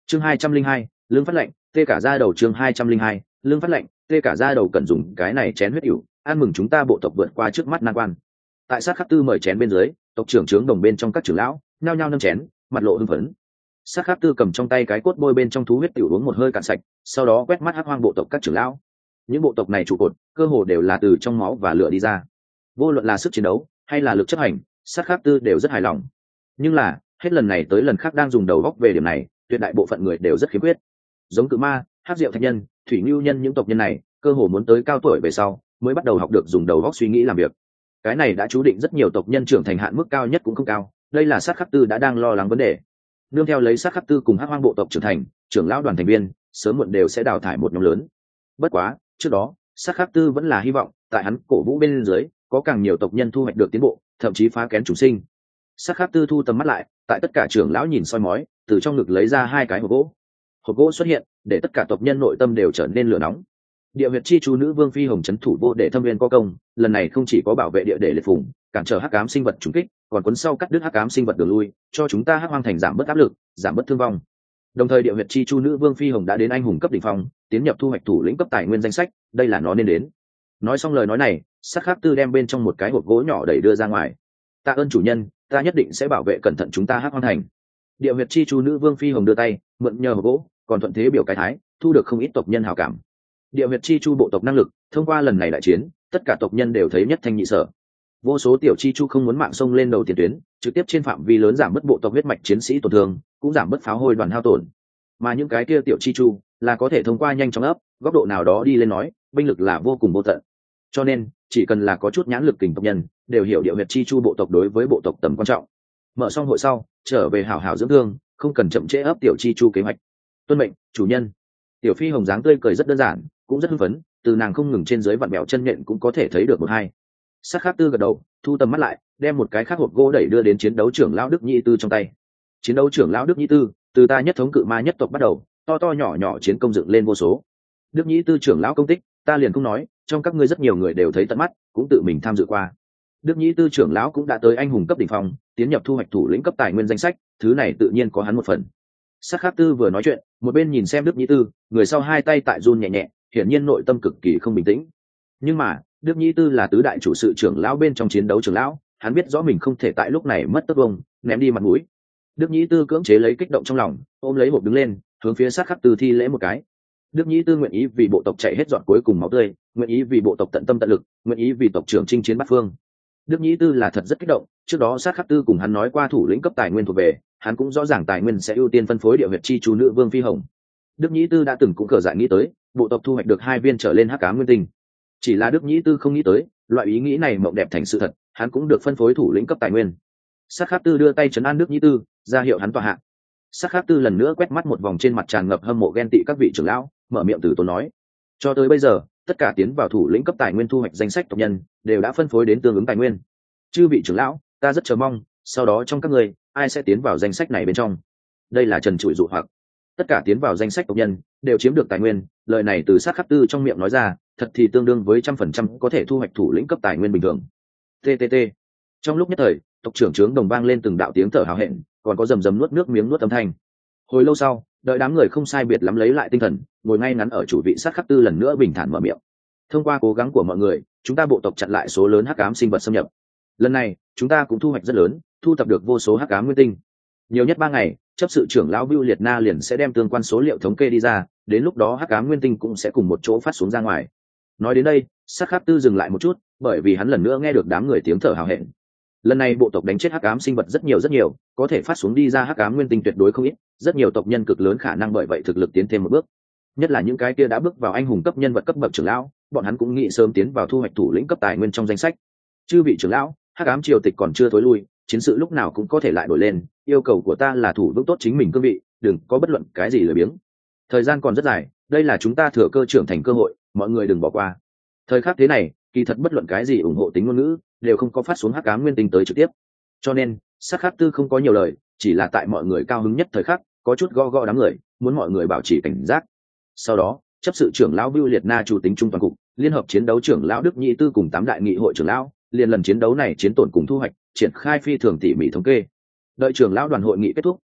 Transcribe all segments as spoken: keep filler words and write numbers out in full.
chương hai trăm linh hai lương phát lệnh tê cả ra đầu. chương hai trăm linh hai lương phát lệnh tê cả ra đầu. Cần dùng cái này chén huyết ỉu ăn mừng chúng ta bộ tộc vượt qua trước mắt nan quan. Tại sát khắc tư mời chén bên dưới, tộc trưởng trướng đồng bên trong các trưởng lão nhao nhao nâng chén, mặt lộ hưng phấn. Sát khắc tư cầm trong tay cái cốt bôi bên trong thú huyết tiểu uống một hơi cạn sạch, sau đó quét mắt hắc hoang bộ tộc các trưởng lão. Những bộ tộc này trụ cột cơ hồ đều là từ trong máu và lửa đi ra, vô luận là sức chiến đấu hay là lực chấp hành, sát khắc tư đều rất hài lòng. Nhưng là hết lần này tới lần khác đang dùng đầu góc về điểm này, tuyệt đại bộ phận người đều rất khiếm khuyết. Giống cự ma, hắc diệu thạch nhân, thủy ngưu nhân, những tộc nhân này cơ hồ muốn tới cao tuổi về sau mới bắt đầu học được dùng đầu góc suy nghĩ làm việc. Cái này đã chú định rất nhiều tộc nhân trưởng thành hạn mức cao nhất cũng không cao. Đây là sát khắc tư đã đang lo lắng vấn đề. Nương theo lấy sát khắc tư cùng hắc hoang bộ tộc trưởng thành, trưởng lão đoàn thành viên sớm muộn đều sẽ đào thải một nhóm lớn. Bất quá trước đó sát khắc tư vẫn là hy vọng tại hắn cổ vũ bên dưới có càng nhiều tộc nhân thu hoạch được tiến bộ, thậm chí phá kén chủ sinh. Sát khắc tư thu tầm mắt lại, tại tất cả trưởng lão nhìn soi mói, từ trong ngực lấy ra hai cái hộp gỗ. Hộp gỗ xuất hiện, để tất cả tộc nhân nội tâm đều trở nên lửa nóng. Địa huyệt chi chú nữ vương phi hồng trấn thủ vô để thâm viên có công, lần này không chỉ có bảo vệ địa để liệt phùng, cản trở hắc ám sinh vật trùng kích, còn cuốn sau cắt đứt hắc ám sinh vật đường lui, cho chúng ta hắc hoang thành giảm bớt áp lực, giảm bớt thương vong. Đồng thời địa huyệt chi chu nữ vương phi hồng đã đến anh hùng cấp đỉnh phong, tiến nhập thu hoạch thủ lĩnh cấp tài nguyên danh sách, đây là nó nên đến. Nói xong lời nói này, sát khắc tư đem bên trong một cái hộp gỗ nhỏ đẩy đưa ra ngoài. Tạ ơn chủ nhân, ta nhất định sẽ bảo vệ cẩn thận chúng ta hắc hoang thành. Địa huyệt chi chu nữ vương phi hồng đưa tay mượn nhờ hộp gỗ, còn thuận thế biểu cái thái, thu được không ít tộc nhân hảo cảm. Địa huyệt chi chu bộ tộc năng lực, thông qua lần này đại chiến, tất cả tộc nhân đều thấy nhất thanh nhị sở. Vô số tiểu chi chu không muốn mạng sông lên đầu tiền tuyến, trực tiếp trên phạm vi lớn giảm bớt bộ tộc huyết mạch chiến sĩ tổn thương, cũng giảm bớt pháo hôi đoàn hao tổn. Mà những cái kia tiểu chi chu là có thể thông qua nhanh chóng ấp, góc độ nào đó đi lên nói, binh lực là vô cùng vô tận. Cho nên, chỉ cần là có chút nhãn lực kình tộc nhân, đều hiểu địa huyệt chi chu bộ tộc đối với bộ tộc tầm quan trọng. Mở xong hội sau, trở về hảo hảo dưỡng thương, không cần chậm trễ ấp tiểu chi chu kế hoạch. Tuân mệnh, chủ nhân. Tiểu phi hồng dáng tươi cười rất đơn giản, cũng rất hưng phấn, từ nàng không ngừng trên dưới vặn bẹo chân nhện cũng có thể thấy được một hai. Sát khắc tư gật đầu, thu tầm mắt lại, đem một cái khác hộp gỗ đẩy đưa đến chiến đấu trưởng lão Đức Nhĩ Tư trong tay. Chiến đấu trưởng lão Đức Nhĩ Tư, từ ta nhất thống cự ma nhất tộc bắt đầu, to to nhỏ nhỏ chiến công dựng lên vô số. Đức Nhĩ Tư trưởng lão công tích, ta liền không nói, trong các ngươi rất nhiều người đều thấy tận mắt, cũng tự mình tham dự qua. Đức Nhĩ Tư trưởng lão cũng đã tới anh hùng cấp đỉnh phong, tiến nhập thu hoạch thủ lĩnh cấp tài nguyên danh sách, thứ này tự nhiên có hắn một phần. Sát khắc tư vừa nói chuyện, một bên nhìn xem Đức Nhĩ Tư, người sau hai tay tại run nhẹ nhẹ, hiển nhiên nội tâm cực kỳ không bình tĩnh. Nhưng mà Đức Nhĩ Tư là tứ đại chủ sự trưởng lão bên trong chiến đấu trưởng lão, hắn biết rõ mình không thể tại lúc này mất tất vông, ném đi mặt mũi. Đức Nhĩ Tư cưỡng chế lấy kích động trong lòng, ôm lấy hộp đứng lên, hướng phía sát khắc tư thi lễ một cái. Đức Nhĩ Tư nguyện ý vì bộ tộc chạy hết giọt cuối cùng máu tươi, nguyện ý vì bộ tộc tận tâm tận lực, nguyện ý vì tộc trưởng chinh chiến bát phương. Đức Nhĩ Tư là thật rất kích động, trước đó sát khắc tư cùng hắn nói qua thủ lĩnh cấp tài nguyên thuộc về, hắn cũng rõ ràng tài nguyên sẽ ưu tiên phân phối địa huyệt chi chú nữ vương phi hồng. Đức Nhĩ Tư đã từng cũng cờ dại nghĩ tới, bộ tộc thu hoạch được hai viên trở lên hắc ám nguyên tinh. Chỉ là Đức Nhĩ Tư không nghĩ tới, loại ý nghĩ này mộng đẹp thành sự thật, hắn cũng được phân phối thủ lĩnh cấp tài nguyên. Sát khắc tư đưa tay trấn an Đức Nhĩ Tư, ra hiệu hắn tọa hạ. Sát khắc tư lần nữa quét mắt một vòng trên mặt tràn ngập hâm mộ ghen tị các vị trưởng lão, mở miệng từ tốn nói: cho tới bây giờ, tất cả tiến vào thủ lĩnh cấp tài nguyên thu hoạch danh sách tộc nhân đều đã phân phối đến tương ứng tài nguyên. Chư vị trưởng lão, ta rất chờ mong, sau đó trong các người, ai sẽ tiến vào danh sách này bên trong. Đây là trần trụi dụ hoặc. Tất cả tiến vào danh sách tộc nhân đều chiếm được tài nguyên, lời này từ sát khắc tư trong miệng nói ra, thật thì tương đương với trăm phần trăm có thể thu hoạch thủ lĩnh cấp tài nguyên bình thường. Ttt. Trong lúc nhất thời, tộc trưởng trướng đồng vang lên từng đạo tiếng thở hào hẹn, còn có rầm rầm nuốt nước miếng nuốt âm thanh. Hồi lâu sau, đợi đám người không sai biệt lắm lấy lại tinh thần, ngồi ngay ngắn ở chủ vị sát khắc tư lần nữa bình thản mở miệng. Thông qua cố gắng của mọi người, chúng ta bộ tộc chặn lại số lớn hắc ám sinh vật xâm nhập. Lần này, chúng ta cũng thu hoạch rất lớn, thu thập được vô số hắc ám nguyên tinh. Nhiều nhất ba ngày, chấp sự trưởng lão Bưu Liệt Na liền sẽ đem tương quan số liệu thống kê đi ra, đến lúc đó hắc ám nguyên tinh cũng sẽ cùng một chỗ phát xuống ra ngoài. Nói đến đây, sát khắc tư dừng lại một chút, bởi vì hắn lần nữa nghe được đám người tiếng thở hào hẹn. Lần này bộ tộc đánh chết hắc ám sinh vật rất nhiều rất nhiều, có thể phát xuống đi ra hắc ám nguyên tinh tuyệt đối không ít, rất nhiều tộc nhân cực lớn khả năng bởi vậy thực lực tiến thêm một bước. Nhất là những cái kia đã bước vào anh hùng cấp nhân vật cấp bậc trưởng lão, bọn hắn cũng nghĩ sớm tiến vào thu hoạch thủ lĩnh cấp tài nguyên trong danh sách. Chư vị trưởng lão, hắc ám triều tịch còn chưa thối lui, chiến sự lúc nào cũng có thể lại đổi lên, yêu cầu của ta là thủ vững tốt chính mình cương vị, đừng có bất luận cái gì lười biếng. Thời gian còn rất dài, đây là chúng ta thừa cơ trưởng thành cơ hội, mọi người đừng bỏ qua. Thời khắc thế này, kỳ thật bất luận cái gì ủng hộ tính ngôn ngữ đều không có phát xuống hắc ám nguyên tinh tới trực tiếp. Cho nên, sát khắc tư không có nhiều lời, chỉ là tại mọi người cao hứng nhất thời khắc, có chút gõ gõ đám người, muốn mọi người bảo trì cảnh giác. Sau đó, chấp sự trưởng lão Bưu Liệt Na chủ tính trung toàn cục, liên hợp chiến đấu trưởng lão Đức Nhĩ Tư cùng tám đại nghị hội trưởng lão, liền lần chiến đấu này chiến tổn cùng thu hoạch, triển khai phi thường tỉ mỉ thống kê. Đợi trưởng lão đoàn hội nghị kết thúc,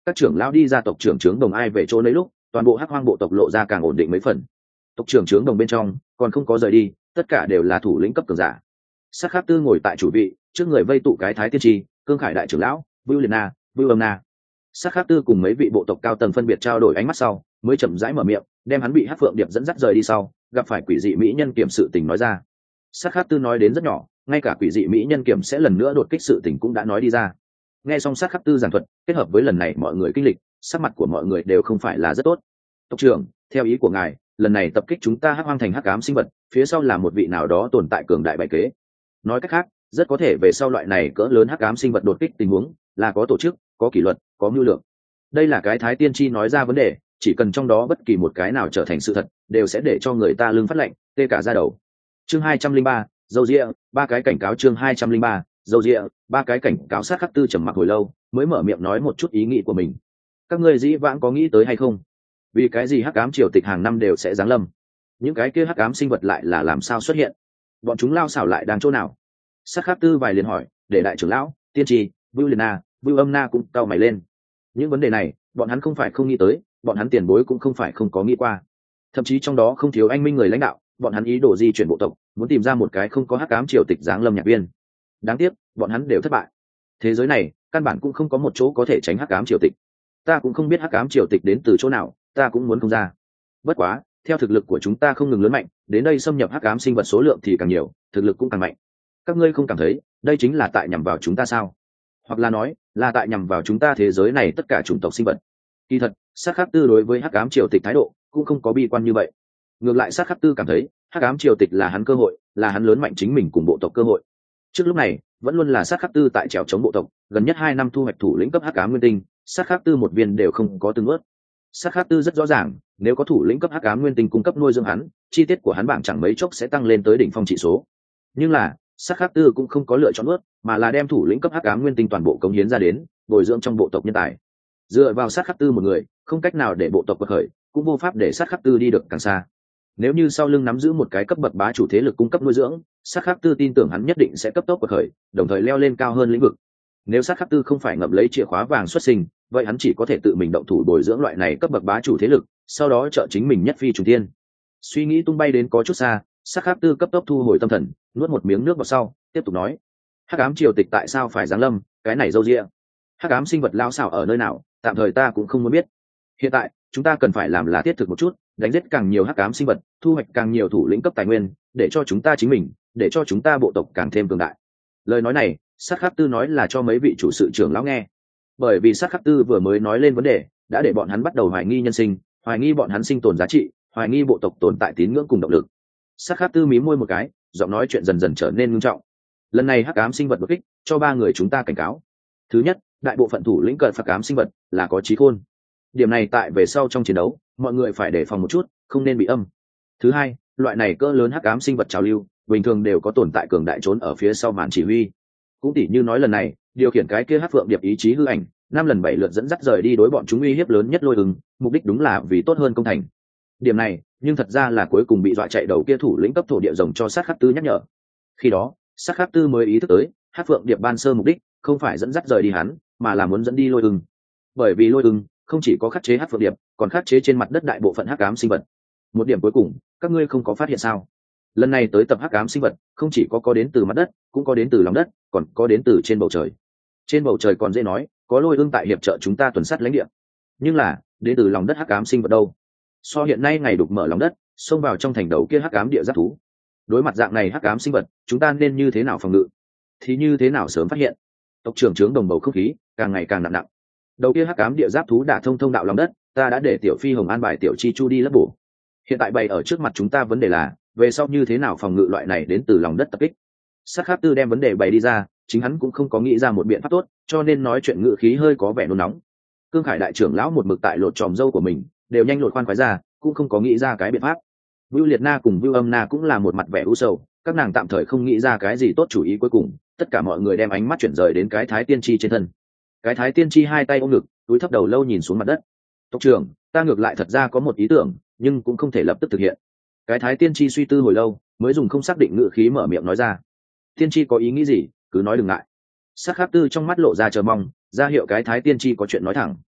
các trưởng lão đi ra tộc trưởng trướng đồng ai về chỗ lấy lúc, toàn bộ hắc hoang bộ tộc lộ ra càng ổn định mấy phần. Tộc trưởng trướng đồng bên trong còn không có rời đi, tất cả đều là thủ lĩnh cấp cường giả. Sát Khắc Tư ngồi tại chủ vị, trước người vây tụ cái thái tiên tri, cương khải đại trưởng lão, Vưu Liệt Na, Vưu Âm Na. Sát Khắc Tư cùng mấy vị bộ tộc cao tầng phân biệt trao đổi ánh mắt sau, mới chậm rãi mở miệng, đem hắn bị Hắc Phượng Điệp dẫn dắt rời đi sau, gặp phải quỷ dị mỹ nhân kiểm sự tình nói ra. Sát Khắc Tư nói đến rất nhỏ, ngay cả quỷ dị mỹ nhân kiểm sẽ lần nữa đột kích sự tình cũng đã nói đi ra. Nghe xong Sát Khắc Tư giảng thuật, kết hợp với lần này mọi người kinh lịch, sắc mặt của mọi người đều không phải là rất tốt. Tộc trưởng, theo ý của ngài, lần này tập kích chúng ta Hắc Hoang thành hắc ám sinh vật, phía sau là một vị nào đó tồn tại cường đại bày kế. Nói cách khác, rất có thể về sau loại này cỡ lớn hắc ám sinh vật đột kích tình huống là có tổ chức, có kỷ luật, có mưu lược. Đây là cái thái tiên tri nói ra vấn đề, chỉ cần trong đó bất kỳ một cái nào trở thành sự thật, đều sẽ để cho người ta lưng phát lạnh, tê cả da đầu. Chương hai trăm linh ba, dâu rịa, ba cái cảnh cáo. Chương hai trăm linh ba, dâu rịa, ba cái cảnh cáo. Sát Khắc Tư trầm mặc hồi lâu, mới mở miệng nói một chút ý nghĩ của mình. Các ngươi dĩ vãng có nghĩ tới hay không? Vì cái gì hắc ám triều tịch hàng năm đều sẽ giáng lâm? Những cái kia hắc ám sinh vật lại là làm sao xuất hiện? Bọn chúng lao xảo lại đang chỗ nào? Sát Khắc Tư vài liền hỏi, để đại trưởng lão, tiên tri, Vưu Liệt Na, Vưu Âm Na cũng cau mày lên. Những vấn đề này, bọn hắn không phải không nghĩ tới, bọn hắn tiền bối cũng không phải không có nghĩ qua. Thậm chí trong đó không thiếu anh minh người lãnh đạo, bọn hắn ý đồ di chuyển bộ tộc, muốn tìm ra một cái không có hắc ám triều tịch giáng lâm nhạc viên. Đáng tiếc, bọn hắn đều thất bại. Thế giới này, căn bản cũng không có một chỗ có thể tránh hắc ám triều tịch. Ta cũng không biết hắc ám triều tịch đến từ chỗ nào, ta cũng muốn không ra. Bất quá, theo thực lực của chúng ta không ngừng lớn mạnh, đến đây xâm nhập hắc ám sinh vật số lượng thì càng nhiều, thực lực cũng càng mạnh. Các ngươi không cảm thấy, đây chính là tại nhằm vào chúng ta sao? Hoặc là nói, là tại nhằm vào chúng ta thế giới này tất cả chủng tộc sinh vật. Kỳ thật, Sát Khắc Tư đối với hắc ám triều tịch thái độ cũng không có bi quan như vậy. Ngược lại Sát Khắc Tư cảm thấy, hắc ám triều tịch là hắn cơ hội, là hắn lớn mạnh chính mình cùng bộ tộc cơ hội. Trước lúc này, vẫn luôn là Sát Khắc Tư tại trèo chống bộ tộc, gần nhất hai năm thu hoạch thủ lĩnh cấp hắc ám nguyên tinh, Sát Khắc Tư một viên đều không có từng ướt. Sát Khắc Tư rất rõ ràng, nếu có thủ lĩnh cấp hắc ám nguyên tinh cung cấp nuôi dưỡng hắn, chi tiết của hắn bảng chẳng mấy chốc sẽ tăng lên tới đỉnh phong trị số. Nhưng là, Sát Khắc Tư cũng không có lựa chọn ướt, mà là đem thủ lĩnh cấp hắc ám nguyên tinh toàn bộ cống hiến ra đến, bồi dưỡng trong bộ tộc nhân tài. Dựa vào Sát Khắc Tư một người, không cách nào để bộ tộc quật khởi, cũng vô pháp để Sát Khắc Tư đi được càng xa. Nếu như sau lưng nắm giữ một cái cấp bậc bá chủ thế lực cung cấp nuôi dưỡng, Sát Khắc Tư tin tưởng hắn nhất định sẽ cấp tốc quật khởi, đồng thời leo lên cao hơn lĩnh vực. Nếu Sát Khắc Tư không phải ngậm lấy chìa khóa vàng xuất sinh, vậy hắn chỉ có thể tự mình động thủ bồi dưỡng loại này cấp bậc bá chủ thế lực, sau đó trợ chính mình nhất phi trùng thiên. Suy nghĩ tung bay đến có chút xa, Sát Khắc Tư cấp tốc thu hồi tâm thần, nuốt một miếng nước vào sau, tiếp tục nói: hắc ám triều tịch tại sao phải giáng lâm, cái này râu ria. Hắc ám sinh vật lao xảo ở nơi nào, tạm thời ta cũng không muốn biết. Hiện tại chúng ta cần phải làm là thiết thực một chút, đánh giết càng nhiều hắc ám sinh vật, thu hoạch càng nhiều thủ lĩnh cấp tài nguyên, để cho chúng ta chính mình, để cho chúng ta bộ tộc càng thêm cường đại. Lời nói này, Sát Khắc Tư nói là cho mấy vị chủ sự trưởng lão nghe. Bởi vì Sát Khắc Tư vừa mới nói lên vấn đề, đã để bọn hắn bắt đầu hoài nghi nhân sinh, hoài nghi bọn hắn sinh tồn giá trị, hoài nghi bộ tộc tồn tại tín ngưỡng cùng động lực. Sát Khắc Tư mím môi một cái, giọng nói chuyện dần dần trở nên nghiêm trọng. Lần này hắc ám sinh vật đột kích, cho ba người chúng ta cảnh cáo. Thứ nhất, đại bộ phận thủ lĩnh cận hắc ám sinh vật là có trí khôn. Điểm này tại về sau trong chiến đấu, mọi người phải đề phòng một chút, không nên bị âm. Thứ hai, loại này cỡ lớn hắc ám sinh vật trào lưu, bình thường đều có tồn tại cường đại trốn ở phía sau màn chỉ huy. Cũng tỉ như nói lần này, điều khiển cái kia hắc phượng điệp ý chí hư ảnh, năm lần bảy lượt dẫn dắt rời đi đối bọn chúng uy hiếp lớn nhất Lôi Ưng, mục đích đúng là vì tốt hơn công thành. Điểm này, nhưng thật ra là cuối cùng bị dọa chạy đầu kia thủ lĩnh cấp thổ địa rồng cho Sát Khắc Tư nhắc nhở. Khi đó, Sát Khắc Tư mới ý thức tới, hắc phượng điệp ban sơ mục đích không phải dẫn dắt rời đi hắn, mà là muốn dẫn đi Lôi Ưng. Bởi vì Lôi Ưng không chỉ có khắc chế hắc phượng điệp, còn khắc chế trên mặt đất đại bộ phận hắc ám sinh vật. Một điểm cuối cùng, các ngươi không có phát hiện sao? Lần này tới tập hắc ám sinh vật, không chỉ có có đến từ mặt đất, cũng có đến từ lòng đất, còn có đến từ trên bầu trời. Trên bầu trời còn dễ nói, có Lôi Ưng tại hiệp trợ chúng ta tuần sát lãnh địa. Nhưng là, đến từ lòng đất hắc ám sinh vật đâu? So hiện nay ngày đục mở lòng đất, xông vào trong thành đầu kia hắc ám địa giáp thú. Đối mặt dạng này hắc ám sinh vật, chúng ta nên như thế nào phòng ngự? Thì như thế nào sớm phát hiện? Tộc trưởng trướng đồng bầu không khí càng ngày càng nặng nặng. Đầu kia hắc ám địa giáp thú đã thông thông đạo lòng đất, ta đã để tiểu phi hồng an bài tiểu chi chu đi lấp bổ. Hiện tại bày ở trước mặt chúng ta vấn đề là, về sau như thế nào phòng ngự loại này đến từ lòng đất tập kích? Sát Khắc Tư đem vấn đề bày đi ra, chính hắn cũng không có nghĩ ra một biện pháp tốt, cho nên nói chuyện ngữ khí hơi có vẻ nôn nóng. Cương Khải đại trưởng lão một mực tại lột tròm dâu của mình, đều nhanh lột khoan khoái ra, cũng không có nghĩ ra cái biện pháp. Vưu Liệt Na cùng Vưu Âm Na cũng là một mặt vẻ u sầu, các nàng tạm thời không nghĩ ra cái gì tốt chủ ý. Cuối cùng, tất cả mọi người đem ánh mắt chuyển rời đến cái Thái Tiên Tri trên thân. Cái Thái Tiên Tri hai tay ôm ngực, túi thấp đầu lâu nhìn xuống mặt đất. Tộc trưởng, ta ngược lại thật ra có một ý tưởng, nhưng cũng không thể lập tức thực hiện. Cái Thái Tiên Tri suy tư hồi lâu, mới dùng không xác định ngữ khí mở miệng nói ra. Tiên Tri có ý nghĩ gì, cứ nói đừng ngại. Sát Khắc Tư trong mắt lộ ra chờ mong, ra hiệu cái Thái Tiên Tri có chuyện nói thẳng.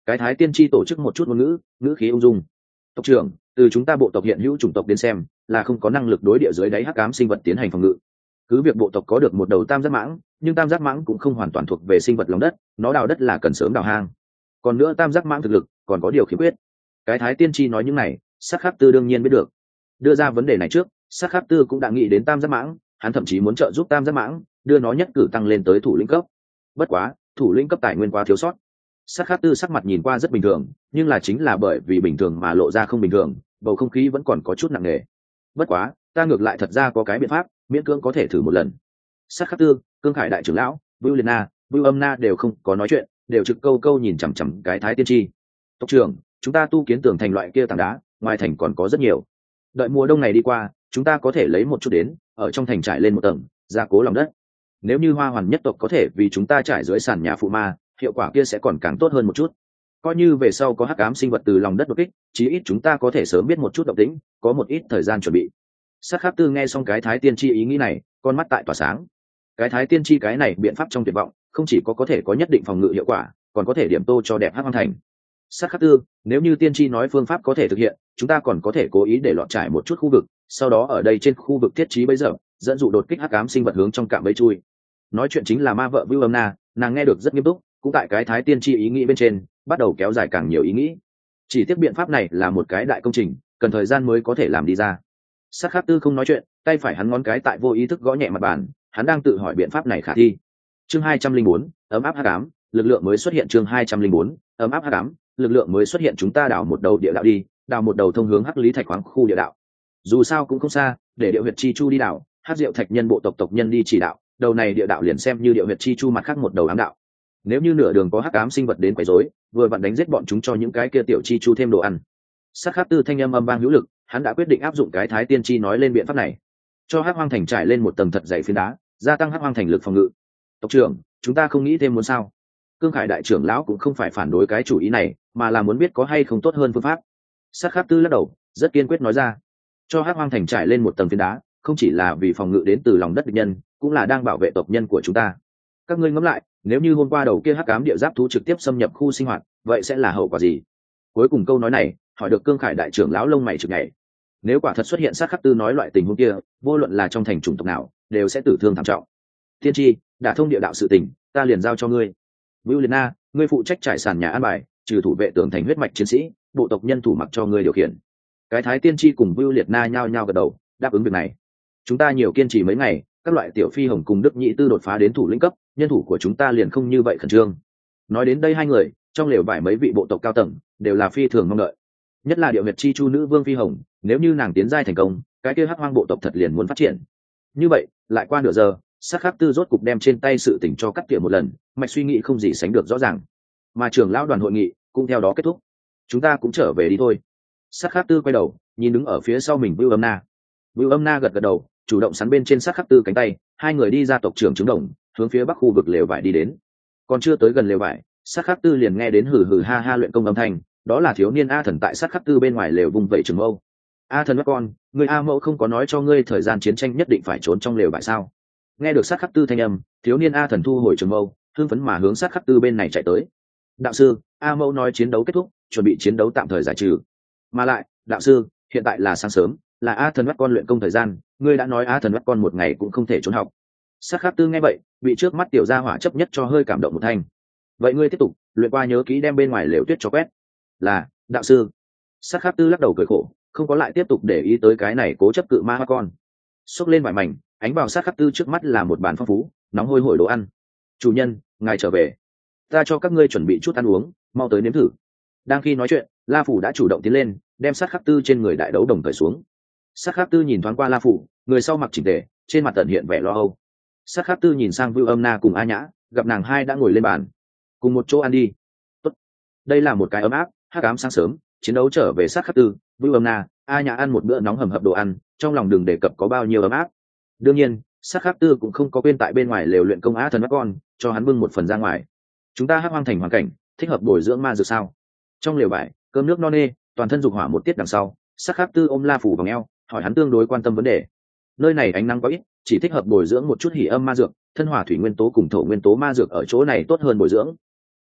Cái thái tiên tri tổ chức một chút ngôn ngữ ngữ khí ung dung. Tộc trưởng, từ chúng ta bộ tộc hiện hữu chủng tộc đến xem là không có năng lực đối địa dưới đáy hắc ám sinh vật tiến hành phòng ngự. Cứ việc bộ tộc có được một đầu tam giác mãng, nhưng tam giác mãng cũng không hoàn toàn thuộc về sinh vật lòng đất, nó đào đất là cần sớm đào hang. Còn nữa tam giác mãng thực lực còn có điều khiếm khuyết. Cái thái tiên tri nói những này, Sắc Khắc Tư đương nhiên biết được. Đưa ra vấn đề này trước, Sắc Khắc Tư cũng đã nghĩ đến tam giác mãng, hắn thậm chí muốn trợ giúp tam giác mãng đưa nó nhất cử tăng lên tới thủ lĩnh cấp. Bất quá thủ lĩnh cấp tài nguyên quá thiếu sót. Sắc Khắc Tư sắc mặt nhìn qua rất bình thường, nhưng là chính là bởi vì bình thường mà lộ ra không bình thường, bầu không khí vẫn còn có chút nặng nề. Bất quá ta ngược lại thật ra có cái biện pháp, miễn cưỡng có thể thử một lần. Sắc Khắc Tư, Cương Khải đại trưởng lão, Vưu Liệt Na, Vưu Âm Na đều không có nói chuyện, đều trực câu câu nhìn chằm chằm cái thái tiên tri. Tộc trưởng, chúng ta tu kiến tường thành loại kia tảng đá, ngoài thành còn có rất nhiều. Đợi mùa đông này đi qua, chúng ta có thể lấy một chút đến, ở trong thành trải lên một tầng, gia cố lòng đất. Nếu như Hoa Hoàn nhất tộc có thể vì chúng ta trải dưới sàn nhà phụ ma, hiệu quả kia sẽ còn càng tốt hơn một chút. Coi như về sau có hắc ám sinh vật từ lòng đất đột kích, chí ít chúng ta có thể sớm biết một chút động tĩnh, có một ít thời gian chuẩn bị. Sắc Khắc Tư nghe xong cái thái tiên tri ý nghĩ này, con mắt tại tỏa sáng. Cái thái tiên tri cái này biện pháp trong tuyệt vọng, không chỉ có có thể có nhất định phòng ngự hiệu quả, còn có thể điểm tô cho đẹp hắc hoang thành. Sắc Khắc Tư, nếu như tiên tri nói phương pháp có thể thực hiện, chúng ta còn có thể cố ý để lọt trải một chút khu vực, sau đó ở đây trên khu vực thiết trí bấy giờ dẫn dụ đột kích hắc ám sinh vật hướng trong cạm bẫy chui. Nói chuyện chính là ma vợ Vưu Âm Na, nàng nghe được rất nghiêm túc, cũng tại cái thái tiên tri ý nghĩ bên trên bắt đầu kéo dài càng nhiều ý nghĩ. Chỉ tiếc biện pháp này là một cái đại công trình, cần thời gian mới có thể làm đi ra. Sắc Khắc Tư không nói chuyện, tay phải hắn ngón cái tại vô ý thức gõ nhẹ mặt bàn, hắn đang tự hỏi biện pháp này khả thi. Chương hai trăm linh bốn, ấm áp hắc ám, lực lượng mới xuất hiện. Chương hai trăm linh bốn, ấm áp hắc ám, lực lượng mới xuất hiện. Chúng ta đào một đầu địa đạo đi, đào một đầu thông hướng hắc lý thạch khoáng khu địa đạo. Dù sao cũng không xa, để địa huyệt chi chu đi đào, hắc diệu thạch nhân bộ tộc tộc nhân đi chỉ đạo, đầu này địa đạo liền xem như địa huyệt chi chu mặt khác một đầu ám đạo. Nếu như nửa đường có hắc ám sinh vật đến quấy rối, vừa vặn đánh giết bọn chúng cho những cái kia tiểu chi chu thêm đồ ăn. Sắc Khắc Tư thanh âm âm vang hữu lực, hắn đã quyết định áp dụng cái thái tiên tri nói lên biện pháp này, cho hắc hoang thành trải lên một tầng thật dày phiến đá, gia tăng hắc hoang thành lực phòng ngự. Tộc trưởng, chúng ta không nghĩ thêm muốn sao? Cương Khải đại trưởng lão cũng không phải phản đối cái chủ ý này, mà là muốn biết có hay không tốt hơn phương pháp. Sắc Khắc Tư lắc đầu, rất kiên quyết nói ra, cho hắc hoang thành trải lên một tầng phiến đá, không chỉ là vì phòng ngự đến từ lòng đất địch nhân, cũng là đang bảo vệ tộc nhân của chúng ta. Các ngươi ngẫm lại, nếu như hôm qua đầu kia hắc ám địa giáp thú trực tiếp xâm nhập khu sinh hoạt, vậy sẽ là hậu quả gì? Cuối cùng câu nói này hỏi được Cương Khải đại trưởng lão lông mày chực nhảy. Nếu quả thật xuất hiện Sắc Khắc Tư nói loại tình huống kia, vô luận là trong thành chủng tộc nào đều sẽ tử thương thảm trọng. Tiên tri, đả thông địa đạo sự tình, ta liền giao cho ngươi. Vưu Liệt Na, ngươi phụ trách trải sàn nhà an bài, trừ thủ vệ tường thành huyết mạch chiến sĩ, bộ tộc nhân thủ mặc cho ngươi điều khiển. Cái thái tiên tri cùng Vưu Liệt Na nhao nhao gật đầu, đáp ứng việc này. Chúng ta nhiều kiên trì mấy ngày, các loại tiểu phi hồng cùng Đức Nhị Tư đột phá đến thủ lĩnh cấp, nhân thủ của chúng ta liền không như vậy khẩn trương. Nói đến đây hai người, trong lều vải mấy vị bộ tộc cao tầng đều là phi thường mong đợi. Nhất là Điệu Huyệt chi chu nữ vương phi hồng, nếu như nàng tiến giai thành công, cái kia hắc hoang bộ tộc thật liền muốn phát triển. Như vậy, lại qua nửa giờ, Sắc Khắc Tư rốt cục đem trên tay sự tình cho cắt tỉa một lần, mạch suy nghĩ không gì sánh được rõ ràng. Mà trưởng lão đoàn hội nghị cũng theo đó kết thúc. Chúng ta cũng trở về đi thôi. Sắc Khắc Tư quay đầu, nhìn đứng ở phía sau mình Vưu Âm Na. Vưu Âm Na gật gật đầu, chủ động sắn bên trên Sắc Khắc Tư cánh tay, hai người đi ra tộc trưởng trứng đồng, hướng phía bắc khu vực lều vải đi đến. Còn chưa tới gần lều vải, Sắc Khắc Tư liền nghe đến hừ hừ ha ha luyện công âm thanh, đó là thiếu niên A Thần tại Sắc Khắc Tư bên ngoài lều vùng vẫy trường mâu. A Thần các con, người A Mẫu không có nói cho ngươi thời gian chiến tranh nhất định phải trốn trong lều vải sao? Nghe được Sắc Khắc Tư thanh âm, thiếu niên A Thần thu hồi trường mâu, hưng phấn mà hướng Sắc Khắc Tư bên này chạy tới. Đạo sư, A Mẫu nói chiến đấu kết thúc, chuẩn bị chiến đấu tạm thời giải trừ. Mà lại, đạo sư, hiện tại là sáng sớm, là A Thần bắt con luyện công thời gian, ngươi đã nói A Thần bắt con một ngày cũng không thể trốn học. Sắc Khắc Tư nghe vậy, bị trước mắt tiểu gia hỏa chấp nhất cho hơi cảm động một thanh. Vậy ngươi tiếp tục luyện qua nhớ kỹ đem bên ngoài lều tuyết cho quét. Là, đạo sư. Sắc Khắc Tư lắc đầu cười khổ, không có lại tiếp tục để ý tới cái này cố chấp cự ma hoa con. Xốc lên vải mảnh, ánh vào Sắc Khắc Tư trước mắt là một bàn phong phú nóng hôi hổi đồ ăn. Chủ nhân, ngài trở về, ta cho các ngươi chuẩn bị chút ăn uống, mau tới nếm thử. Đang khi nói chuyện, La Phủ đã chủ động tiến lên, đem Sắc Khắc Tư trên người đại đấu đồng cởi xuống. Sắc Khắc Tư nhìn thoáng qua La Phủ, người sau mặc chỉnh tề, trên mặt tận hiện vẻ lo âu. Sắc Khắc Tư nhìn sang Vưu Âm Na cùng A Nhã, gặp nàng hai đã ngồi lên bàn, cùng một chỗ ăn đi. Tốt, đây là một cái ấm áp hắc ám sáng sớm, chiến đấu trở về. Sắc Khắc Tư, Vưu Âm Na, A Nhã ăn một bữa nóng hầm hập đồ ăn, trong lòng đừng đề cập có bao nhiêu ấm áp. Đương nhiên, Sắc Khắc Tư cũng không có quên tại bên ngoài lều luyện công Á Thần bắt con, cho hắn bưng một phần ra ngoài. Chúng ta hắc hoang thành hoàn cảnh thích hợp bồi dưỡng ma dược sao? Trong lều vải, cơm nước no nê, toàn thân dục hỏa một tiết đằng sau, Sắc Khắc Tư ôm La Phủ vào eo, hỏi hắn tương đối quan tâm vấn đề. Nơi này ánh nắng quá ít, chỉ thích hợp bồi dưỡng một chút hỉ âm ma dược, thân hỏa thủy nguyên tố cùng thổ nguyên tố ma dược ở chỗ này tốt hơn bồi dưỡng.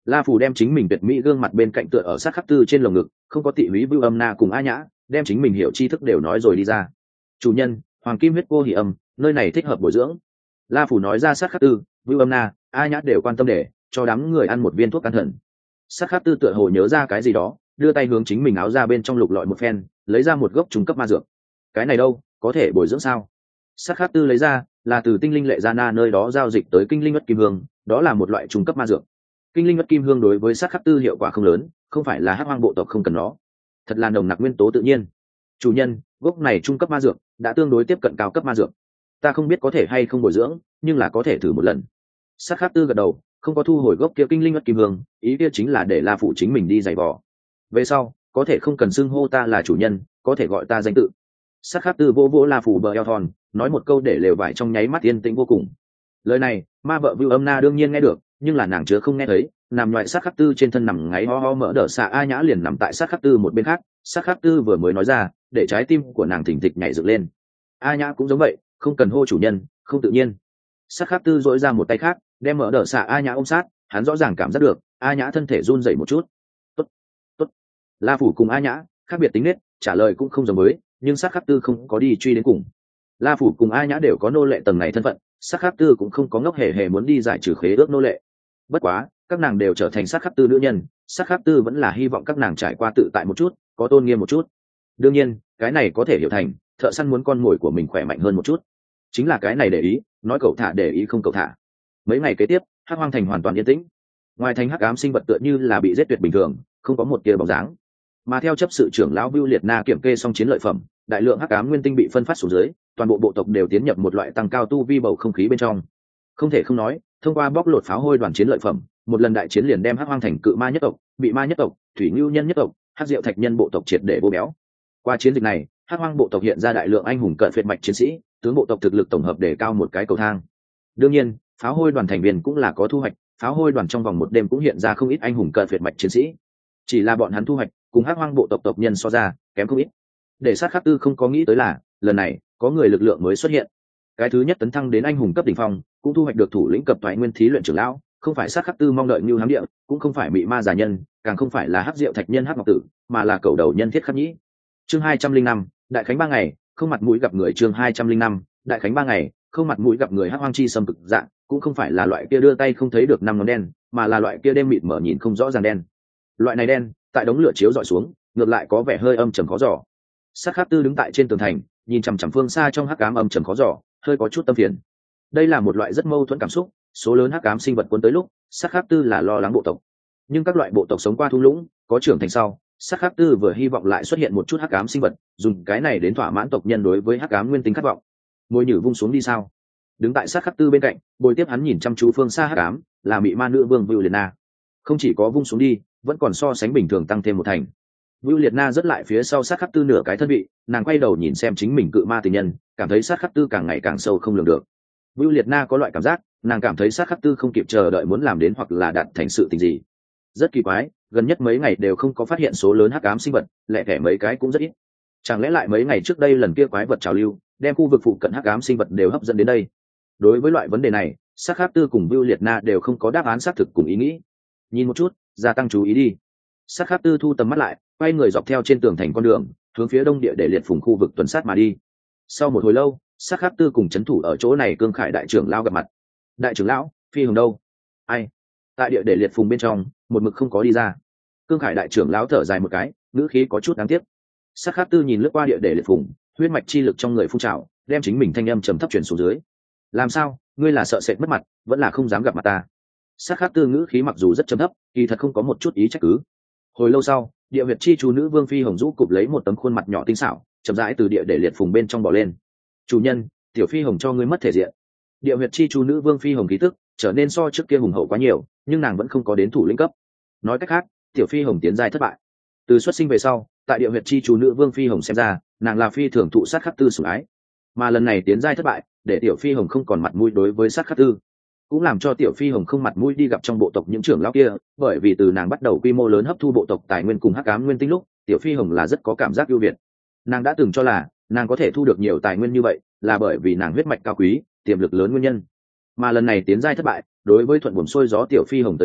La Phủ đem chính mình tuyệt mỹ gương mặt bên cạnh tựa ở sát khắc tư trên lồng ngực, không có tị húy Vưu Âm Na cùng A Nhã, đem chính mình hiểu tri thức đều nói rồi đi ra. Chủ nhân, hoàng kim huyết cô hỉ âm, nơi này thích hợp bồi dưỡng. La Phủ nói ra sát khắc tư, Vưu Âm Na, A Nhã đều quan tâm để cho đám người ăn một viên thuốc can thần. Sát khắc tư tựa hồ nhớ ra cái gì đó, đưa tay hướng chính mình áo ra bên trong lục lọi một phen, lấy ra một gốc trung cấp ma dược. Cái này đâu, có thể bồi dưỡng sao? Sát khắc tư lấy ra, là từ tinh linh lệ gia na nơi đó giao dịch tới kinh linh ất kim hương, đó là một loại trung cấp ma dược. Kinh linh ất kim hương đối với sát khắc tư hiệu quả không lớn, không phải là hắc hoang bộ tộc không cần nó, thật là nồng nặc nguyên tố tự nhiên. Chủ nhân, gốc này trung cấp ma dược đã tương đối tiếp cận cao cấp ma dược, ta không biết có thể hay không bồi dưỡng, nhưng là có thể thử một lần. Sát khắc tư gật đầu, không có thu hồi gốc kia kinh linh ất kim hương, ý kia chính là để La Phủ chính mình đi giày vò. Về sau có thể không cần xưng hô ta là chủ nhân, có thể gọi ta danh tự. Sát khắc tư vỗ vỗ La Phủ bờ eo thon, nói một câu để lều vải trong nháy mắt yên tĩnh vô cùng. Lời này ma vợ Vưu Âm Na đương nhiên nghe được, nhưng là nàng chứa không nghe thấy. Nằm loại sát khắc tư trên thân nằm ngáy ho ho mỡ đỡ xạ A Nhã liền nằm tại sát khắc tư một bên khác. Sát khắc tư vừa mới nói ra, để trái tim của nàng thình thịch nhảy dựng lên. A Nhã cũng giống vậy, không cần hô chủ nhân, không tự nhiên. Sát khắc tư dỗi ra một tay khác, đem mỡ đỡ xạ A Nhã ôm sát, hắn rõ ràng cảm giác được A Nhã thân thể run rẩy một chút. Tốt, tốt. La Phủ cùng A Nhã khác biệt tính nết, trả lời cũng không giống mới, nhưng sát khắc tư không có đi truy đến cùng. La Phủ cùng A Nhã đều có nô lệ tầng này thân phận, sát khắc tư cũng không có ngốc hề hề muốn đi giải trừ khế ước nô lệ. Bất quá các nàng đều trở thành sát khắc tư nữ nhân, sát khắc tư vẫn là hy vọng các nàng trải qua tự tại một chút, có tôn nghiêm một chút. Đương nhiên cái này có thể hiểu thành thợ săn muốn con mồi của mình khỏe mạnh hơn một chút, chính là cái này để ý, nói cậu thả để ý không cậu thả. Mấy ngày kế tiếp hắc hoang thành hoàn toàn yên tĩnh, ngoài thành hắc ám sinh vật tựa như là bị giết tuyệt bình thường, không có một tia bóng dáng. Mà theo chấp sự trưởng lão Vưu Liệt Na kiểm kê xong chiến lợi phẩm, đại lượng hắc ám nguyên tinh bị phân phát xuống dưới, toàn bộ bộ tộc đều tiến nhập một loại tăng cao tu vi bầu không khí bên trong. Không thể không nói, thông qua bóc lột pháo hôi đoàn chiến lợi phẩm, một lần đại chiến liền đem hắc hoang thành cự ma nhất tộc, bị ma nhất tộc, thủy ngưu nhân nhất tộc, hắc diệu thạch nhân bộ tộc triệt để vô béo. Qua chiến dịch này, hắc hoang bộ tộc hiện ra đại lượng anh hùng cận phiệt mạch chiến sĩ, tướng bộ tộc thực lực tổng hợp để cao một cái cầu thang. Đương nhiên pháo hôi đoàn thành viên cũng là có thu hoạch, pháo hôi đoàn trong vòng một đêm cũng hiện ra không ít anh hùng cận phiệt mạch chiến sĩ, chỉ là bọn hắn thu hoạch cùng hắc hoang bộ tộc tộc nhân so ra kém không ít. Để sát khắc tư không có nghĩ tới là lần này có người lực lượng mới xuất hiện, cái thứ nhất tấn thăng đến anh hùng cấp đỉnh phong, cũng thu hoạch được thủ lĩnh cập thoại nguyên thí luyện trưởng lão, không phải sát khắc tư mong đợi như hám địa, cũng không phải mị ma giả nhân, càng không phải là hắc diệu thạch nhân hắc ngọc tử, mà là cầu đầu nhân thiết khắc nhĩ. Chương hai trăm linh năm, đại khánh ba ngày không mặt mũi gặp người. Chương hai trăm linh năm, đại khánh ba ngày không mặt mũi gặp người. Hắc hoang chi xâm cực dạng cũng không phải là loại kia đưa tay không thấy được năm ngón đen, mà là loại kia đêm mịt mở nhìn không rõ ràng đen. Loại này đen tại đống lửa chiếu dọi xuống ngược lại có vẻ hơi âm trầm khó dò. Sát khắc tư đứng tại trên tường thành, nhìn chằm chằm phương xa trong hắc ám âm trầm khó dò, hơi có chút tâm phiền. Đây là một loại rất mâu thuẫn cảm xúc, số lớn hắc ám sinh vật cuốn tới lúc sát khắc tư là lo lắng bộ tộc, nhưng các loại bộ tộc sống qua thung lũng có trưởng thành sau, sát khắc tư vừa hy vọng lại xuất hiện một chút hắc ám sinh vật, dùng cái này đến thỏa mãn tộc nhân đối với hắc ám nguyên tính khát vọng. Môi nhử vung xuống đi sao? Đứng tại sát khắc tư bên cạnh, bồi tiếp hắn nhìn chăm chú phương xa hắc ám, là mị ma nữ vương Vưu Liệt Na. Không chỉ có vung xuống đi, vẫn còn so sánh bình thường tăng thêm một thành. Vưu Liệt Na rất lại phía sau sát khắc tư nửa cái thân vị, nàng quay đầu nhìn xem chính mình cự ma tình nhân, cảm thấy sát khắc tư càng ngày càng sâu không lường được. Vưu Liệt Na có loại cảm giác, nàng cảm thấy sát khắc tư không kịp chờ đợi muốn làm đến hoặc là đạt thành sự tình gì. Rất kỳ quái, gần nhất mấy ngày đều không có phát hiện số lớn hắc ám sinh vật, lẻ thẻ mấy cái cũng rất ít. Chẳng lẽ lại mấy ngày trước đây lần kia quái vật trào lưu, đem khu vực phụ cận hắc ám sinh vật đều hấp dẫn đến đây? Đối với loại vấn đề này, sát khắc tư cùng Vưu Liệt Na đều không có đáp án xác thực cùng ý nghĩ. Nhìn một chút, gia tăng chú ý đi. Sát khắc tư thu tầm mắt lại, quay người dọc theo trên tường thành con đường, hướng phía đông địa để liệt phùng khu vực tuần sát mà đi. Sau một hồi lâu, sát khắc tư cùng chấn thủ ở chỗ này cương khải đại trưởng lão gặp mặt. Đại trưởng lão, phi hồng đâu? Ai? Tại địa để liệt phùng bên trong, một mực không có đi ra. Cương khải đại trưởng lão thở dài một cái, ngữ khí có chút đáng tiếc. Sát khắc tư nhìn lướt qua địa để liệt phùng, huyết mạch chi lực trong người phun trào, đem chính mình thanh âm trầm thấp truyền xuống dưới. Làm sao, ngươi là sợ sệt mất mặt, vẫn là không dám gặp mặt ta? Sát khắc tư ngữ khí mặc dù rất trầm thấp, kỳ thật không có một chút ý trách cứ. Hồi lâu sau, địa huyệt chi chú nữ vương phi hồng rũ cụp lấy một tấm khuôn mặt nhỏ tinh xảo, chậm rãi từ địa để liệt phùng bên trong bò lên. Chủ nhân, tiểu phi hồng cho ngươi mất thể diện. Địa huyệt chi chú nữ vương phi hồng khí tức trở nên so trước kia hùng hậu quá nhiều, nhưng nàng vẫn không có đến thủ lĩnh cấp. Nói cách khác, tiểu phi hồng tiến giai thất bại. Từ xuất sinh về sau, tại địa huyệt chi chú nữ vương phi hồng xem ra, nàng là phi thường thụ sát khắc tư sủng ái, mà lần này tiến giai thất bại, để tiểu phi hồng không còn mặt mũi đối với sát khắc tư, cũng làm cho tiểu phi hồng không mặt mũi đi gặp trong bộ tộc những trưởng lão kia, bởi vì từ nàng bắt đầu quy mô lớn hấp thu bộ tộc tài nguyên cùng hắc ám nguyên tinh lúc, tiểu phi hồng là rất có cảm giác ưu việt. Nàng đã từng cho là nàng có thể thu được nhiều tài nguyên như vậy là bởi vì nàng huyết mạch cao quý, tiềm lực lớn nguyên nhân, mà lần này tiến giai thất bại, đối với thuận buồm xuôi gió tiểu phi hồng tới nói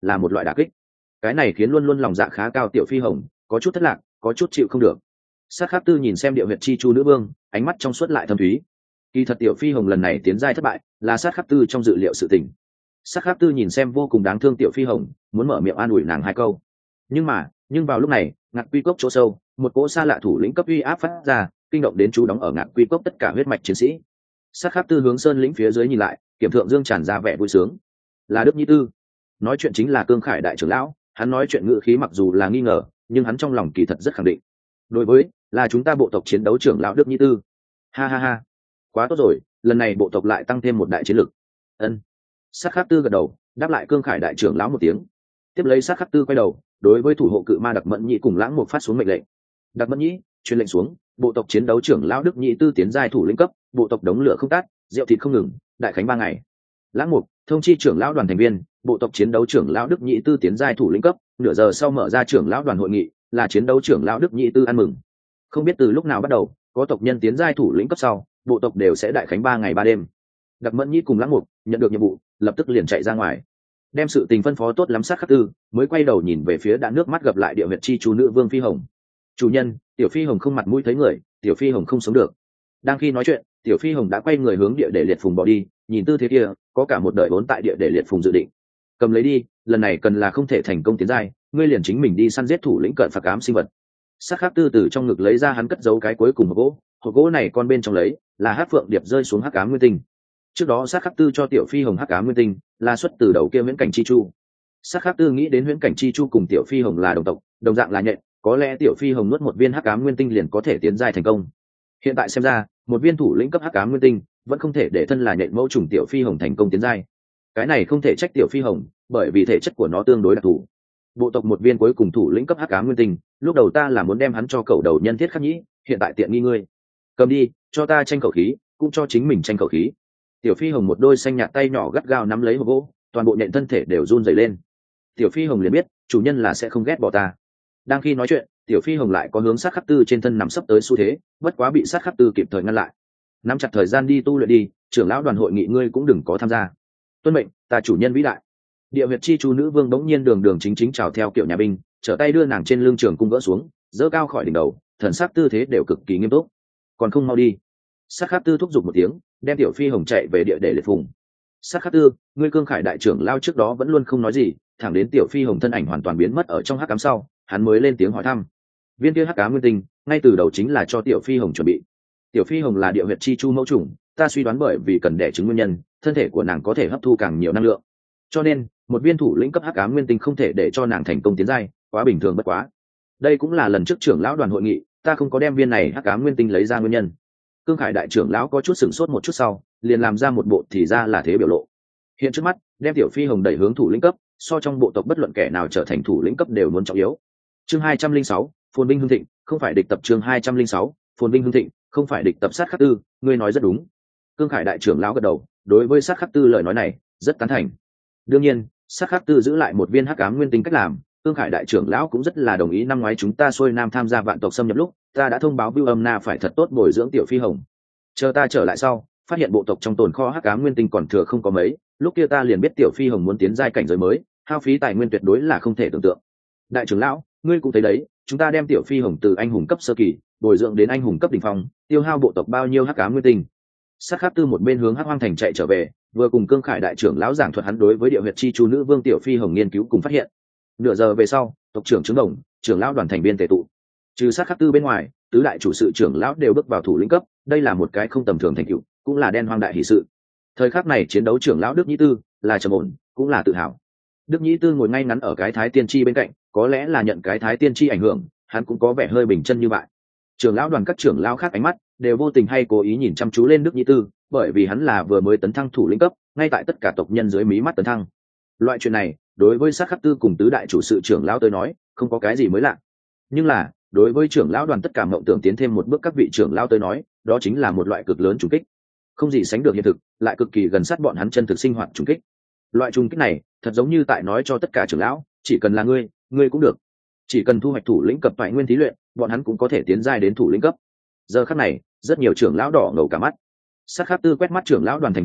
là một loại đả kích. Cái này khiến luôn luôn lòng dạ khá cao tiểu phi hồng có chút thất lạc, có chút chịu không được. Sát khắc tư nhìn xem địa huyệt chi chu nữ vương, ánh mắt trong suốt lại thâm thúy. Kỳ thật tiểu phi hồng lần này tiến giai thất bại là sát khắc tư trong dự liệu sự tình. Sát khắc tư nhìn xem vô cùng đáng thương tiểu phi hồng, muốn mở miệng an ủi nàng hai câu, nhưng mà nhưng vào lúc này ngạc quy cốc chỗ sâu, một cỗ xa lạ thủ lĩnh cấp uy áp phát ra, kinh động đến chú đóng ở ngạc quy cốc tất cả huyết mạch chiến sĩ. Sát khắc tư hướng sơn lĩnh phía dưới nhìn lại, kiểm thượng dương tràn ra vẻ vui sướng. Là Đức Nhĩ Tư. Nói chuyện chính là Cương Khải đại trưởng lão, hắn nói chuyện ngữ khí mặc dù là nghi ngờ, nhưng hắn trong lòng kỳ thật rất khẳng định. Đối với là chúng ta bộ tộc chiến đấu trưởng lão Đức Nhĩ Tư. Ha ha ha, quá tốt rồi, lần này bộ tộc lại tăng thêm một đại chiến lực. Ân. Sát khắc tư gật đầu, đáp lại Cương Khải đại trưởng lão một tiếng. Tiếp lấy sát khắc tư quay đầu, đối với thủ hộ cự ma Đặc Mẫn Nhĩ cùng Lãng Mục phát xuống mệnh lệnh. Đặc Mẫn Nhĩ, truyền lệnh xuống, bộ tộc chiến đấu trưởng lão Đức Nhĩ Tư tiến giai thủ lĩnh cấp, bộ tộc đống lửa không tắt, rượu thịt không ngừng, đại khánh ba ngày. Lãng Mục, thông chi trưởng lão đoàn thành viên, bộ tộc chiến đấu trưởng lão Đức Nhĩ Tư tiến giai thủ lĩnh cấp, nửa giờ sau mở ra trưởng lão đoàn hội nghị, là chiến đấu trưởng lão Đức Nhĩ Tư ăn mừng. Không biết từ lúc nào bắt đầu, có tộc nhân tiến giai thủ lĩnh cấp sau, bộ tộc đều sẽ đại khánh ba ngày ba đêm. Đặc Mẫn Nhĩ cùng Lãng Mục nhận được nhiệm vụ, lập tức liền chạy ra ngoài, đem sự tình phân phó tốt lắm. Sát khắc tư mới quay đầu nhìn về phía đã nước mắt gặp lại địa huyệt chi chú nữ vương phi hồng. Chủ nhân, tiểu phi hồng không mặt mũi thấy người, tiểu phi hồng không sống được. Đang khi nói chuyện, tiểu phi hồng đã quay người hướng địa để liệt phùng bỏ đi, nhìn tư thế kia có cả một đời vốn tại địa để liệt phùng dự định. Cầm lấy đi, lần này cần là không thể thành công tiến giai, ngươi liền chính mình đi săn giết thủ lĩnh cận phạt ám sinh vật. Sát khắc tư từ trong ngực lấy ra hắn cất giấu cái cuối cùng hộp gỗ, hộp gỗ này con bên trong lấy là hắc phượng điệp rơi xuống hắc ám nguyên tinh. Trước đó sát khắc tư cho tiểu phi hồng hắc ám nguyên tinh là xuất từ đầu kia viễn cảnh chi chu. Sát khắc tư nghĩ đến viễn cảnh chi chu cùng tiểu phi hồng là đồng tộc, đồng dạng là nhện, có lẽ tiểu phi hồng nuốt một viên hắc ám nguyên tinh liền có thể tiến giai thành công. Hiện tại xem ra, một viên thủ lĩnh cấp hắc ám nguyên tinh vẫn không thể để thân là nhện mẫu trùng tiểu phi hồng thành công tiến giai. Cái này không thể trách tiểu phi hồng, bởi vì thể chất của nó tương đối đặc thù. Bộ tộc một viên cuối cùng thủ lĩnh cấp hắc ám nguyên tinh, lúc đầu ta là muốn đem hắn cho cậu đầu nhân thiết khắc nhĩ, hiện tại tiện nghi ngươi. Cầm đi, cho ta tranh khẩu khí, cũng cho chính mình tranh khẩu khí. Tiểu phi hồng một đôi xanh nhạt tay nhỏ gắt gao nắm lấy hộp gỗ, toàn bộ nhện thân thể đều run rẩy lên. Tiểu phi hồng liền biết chủ nhân là sẽ không ghét bỏ ta. Đang khi nói chuyện, tiểu phi hồng lại có hướng sát khắc tư trên thân nằm sấp tới xu thế, bất quá bị sát khắc tư kịp thời ngăn lại. Nắm chặt thời gian đi tu luyện đi, trưởng lão đoàn hội nghị ngươi cũng đừng có tham gia. Tuân mệnh, ta chủ nhân vĩ đại. Địa huyệt chi chu nữ vương bỗng nhiên đường đường chính chính chào theo kiểu nhà binh, trở tay đưa nàng trên lưng trường cung gỡ xuống, dỡ cao khỏi đỉnh đầu, thần sắc tư thế đều cực kỳ nghiêm túc. Còn không mau đi. Sát khắc tư thúc giục một tiếng, đem tiểu phi hồng chạy về địa để liệt phùng. Sát khắc tư, ngươi Cương Khải đại trưởng lao trước đó vẫn luôn không nói gì, thẳng đến tiểu phi hồng thân ảnh hoàn toàn biến mất ở trong hắc ám sau, hắn mới lên tiếng hỏi thăm. Viên kia hắc ám nguyên tinh ngay từ đầu chính là cho tiểu phi hồng chuẩn bị. Tiểu phi hồng là địa huyệt chi chu mẫu trùng, ta suy đoán bởi vì cần đẻ trứng nguyên nhân, thân thể của nàng có thể hấp thu càng nhiều năng lượng, cho nên một viên thủ lĩnh cấp hắc ám nguyên tinh không thể để cho nàng thành công tiến giai, quá bình thường bất quá. Đây cũng là lần trước trưởng lão đoàn hội nghị ta không có đem viên này hắc ám nguyên tinh lấy ra nguyên nhân. Cương Khải đại trưởng lão có chút sửng sốt một chút sau, liền làm ra một bộ thì ra là thế biểu lộ. Hiện trước mắt, đem tiểu phi hồng đẩy hướng thủ lĩnh cấp, so trong bộ tộc bất luận kẻ nào trở thành thủ lĩnh cấp đều muốn trọng yếu. Chương hai trăm linh sáu, phồn binh hưng thịnh, không phải địch tập. Chương hai trăm linh sáu, phồn binh hưng thịnh, không phải địch tập. Sát khắc tư, ngươi nói rất đúng. Cương Khải đại trưởng lão gật đầu, đối với sát khắc tư lời nói này rất tán thành. Đương nhiên, sát khắc tư giữ lại một viên hắc ám nguyên tinh cách làm, Cương Khải đại trưởng lão cũng rất là đồng ý. Năm ngoái chúng ta xuôi nam tham gia vạn tộc xâm nhập lúc, ta đã thông báo Bưu Âm Na phải thật tốt bồi dưỡng tiểu phi hồng. Chờ ta trở lại sau, phát hiện bộ tộc trong tồn kho hắc ám nguyên tinh còn thừa không có mấy, lúc kia ta liền biết tiểu phi hồng muốn tiến giai cảnh giới mới, hao phí tài nguyên tuyệt đối là không thể tưởng tượng. Đại trưởng lão, ngươi cũng thấy đấy, chúng ta đem tiểu phi hồng từ anh hùng cấp sơ kỳ bồi dưỡng đến anh hùng cấp đỉnh phong, tiêu hao bộ tộc bao nhiêu hắc ám nguyên tinh. Sát khắc tư một bên hướng hắc hoang thành chạy trở về, vừa cùng Cương Khải đại trưởng lão giảng thuật hắn đối với địa huyệt chi chu nữ vương tiểu phi hồng nghiên cứu cùng phát hiện. Nửa giờ về sau, tộc trưởng trướng đồng, trưởng lão đoàn thành viên tề tụ. Trừ sát khắc tư bên ngoài, tứ đại chủ sự trưởng lão đều bước vào thủ lĩnh cấp, đây là một cái không tầm thường thành tựu, cũng là đen hoang đại hỷ sự. Thời khắc này chiến đấu trưởng lão Đức Nhĩ Tư là trầm ổn, cũng là tự hào. Đức Nhĩ Tư ngồi ngay ngắn ở cái thái tiên tri bên cạnh, có lẽ là nhận cái thái tiên tri ảnh hưởng, hắn cũng có vẻ hơi bình chân như vậy. Trưởng lão đoàn các trưởng lão khác ánh mắt đều vô tình hay cố ý nhìn chăm chú lên Đức Nhĩ Tư, bởi vì hắn là vừa mới tấn thăng thủ lĩnh cấp, ngay tại tất cả tộc nhân dưới mí mắt tấn thăng. Loại chuyện này, đối với sát khắc tư cùng tứ đại chủ sự trưởng lão tới nói, không có cái gì mới lạ. Nhưng là, đối với trưởng lão đoàn tất cả mộng tưởng tiến thêm một bước các vị trưởng lão tới nói, đó chính là một loại cực lớn trùng kích, không gì sánh được hiện thực, lại cực kỳ gần sát bọn hắn chân thực sinh hoạt trùng kích. Loại trùng kích này, thật giống như tại nói cho tất cả trưởng lão, chỉ cần là ngươi, ngươi cũng được. Chỉ cần thu hoạch thủ lĩnh cấp toại nguyên thí luyện, bọn hắn cũng có thể tiến giai đến thủ lĩnh cấp. Giờ khắc này, rất nhiều trưởng lão đỏ ngầu cả mắt. Sát khắc tư quét mắt trưởng lão đoàn thành viên,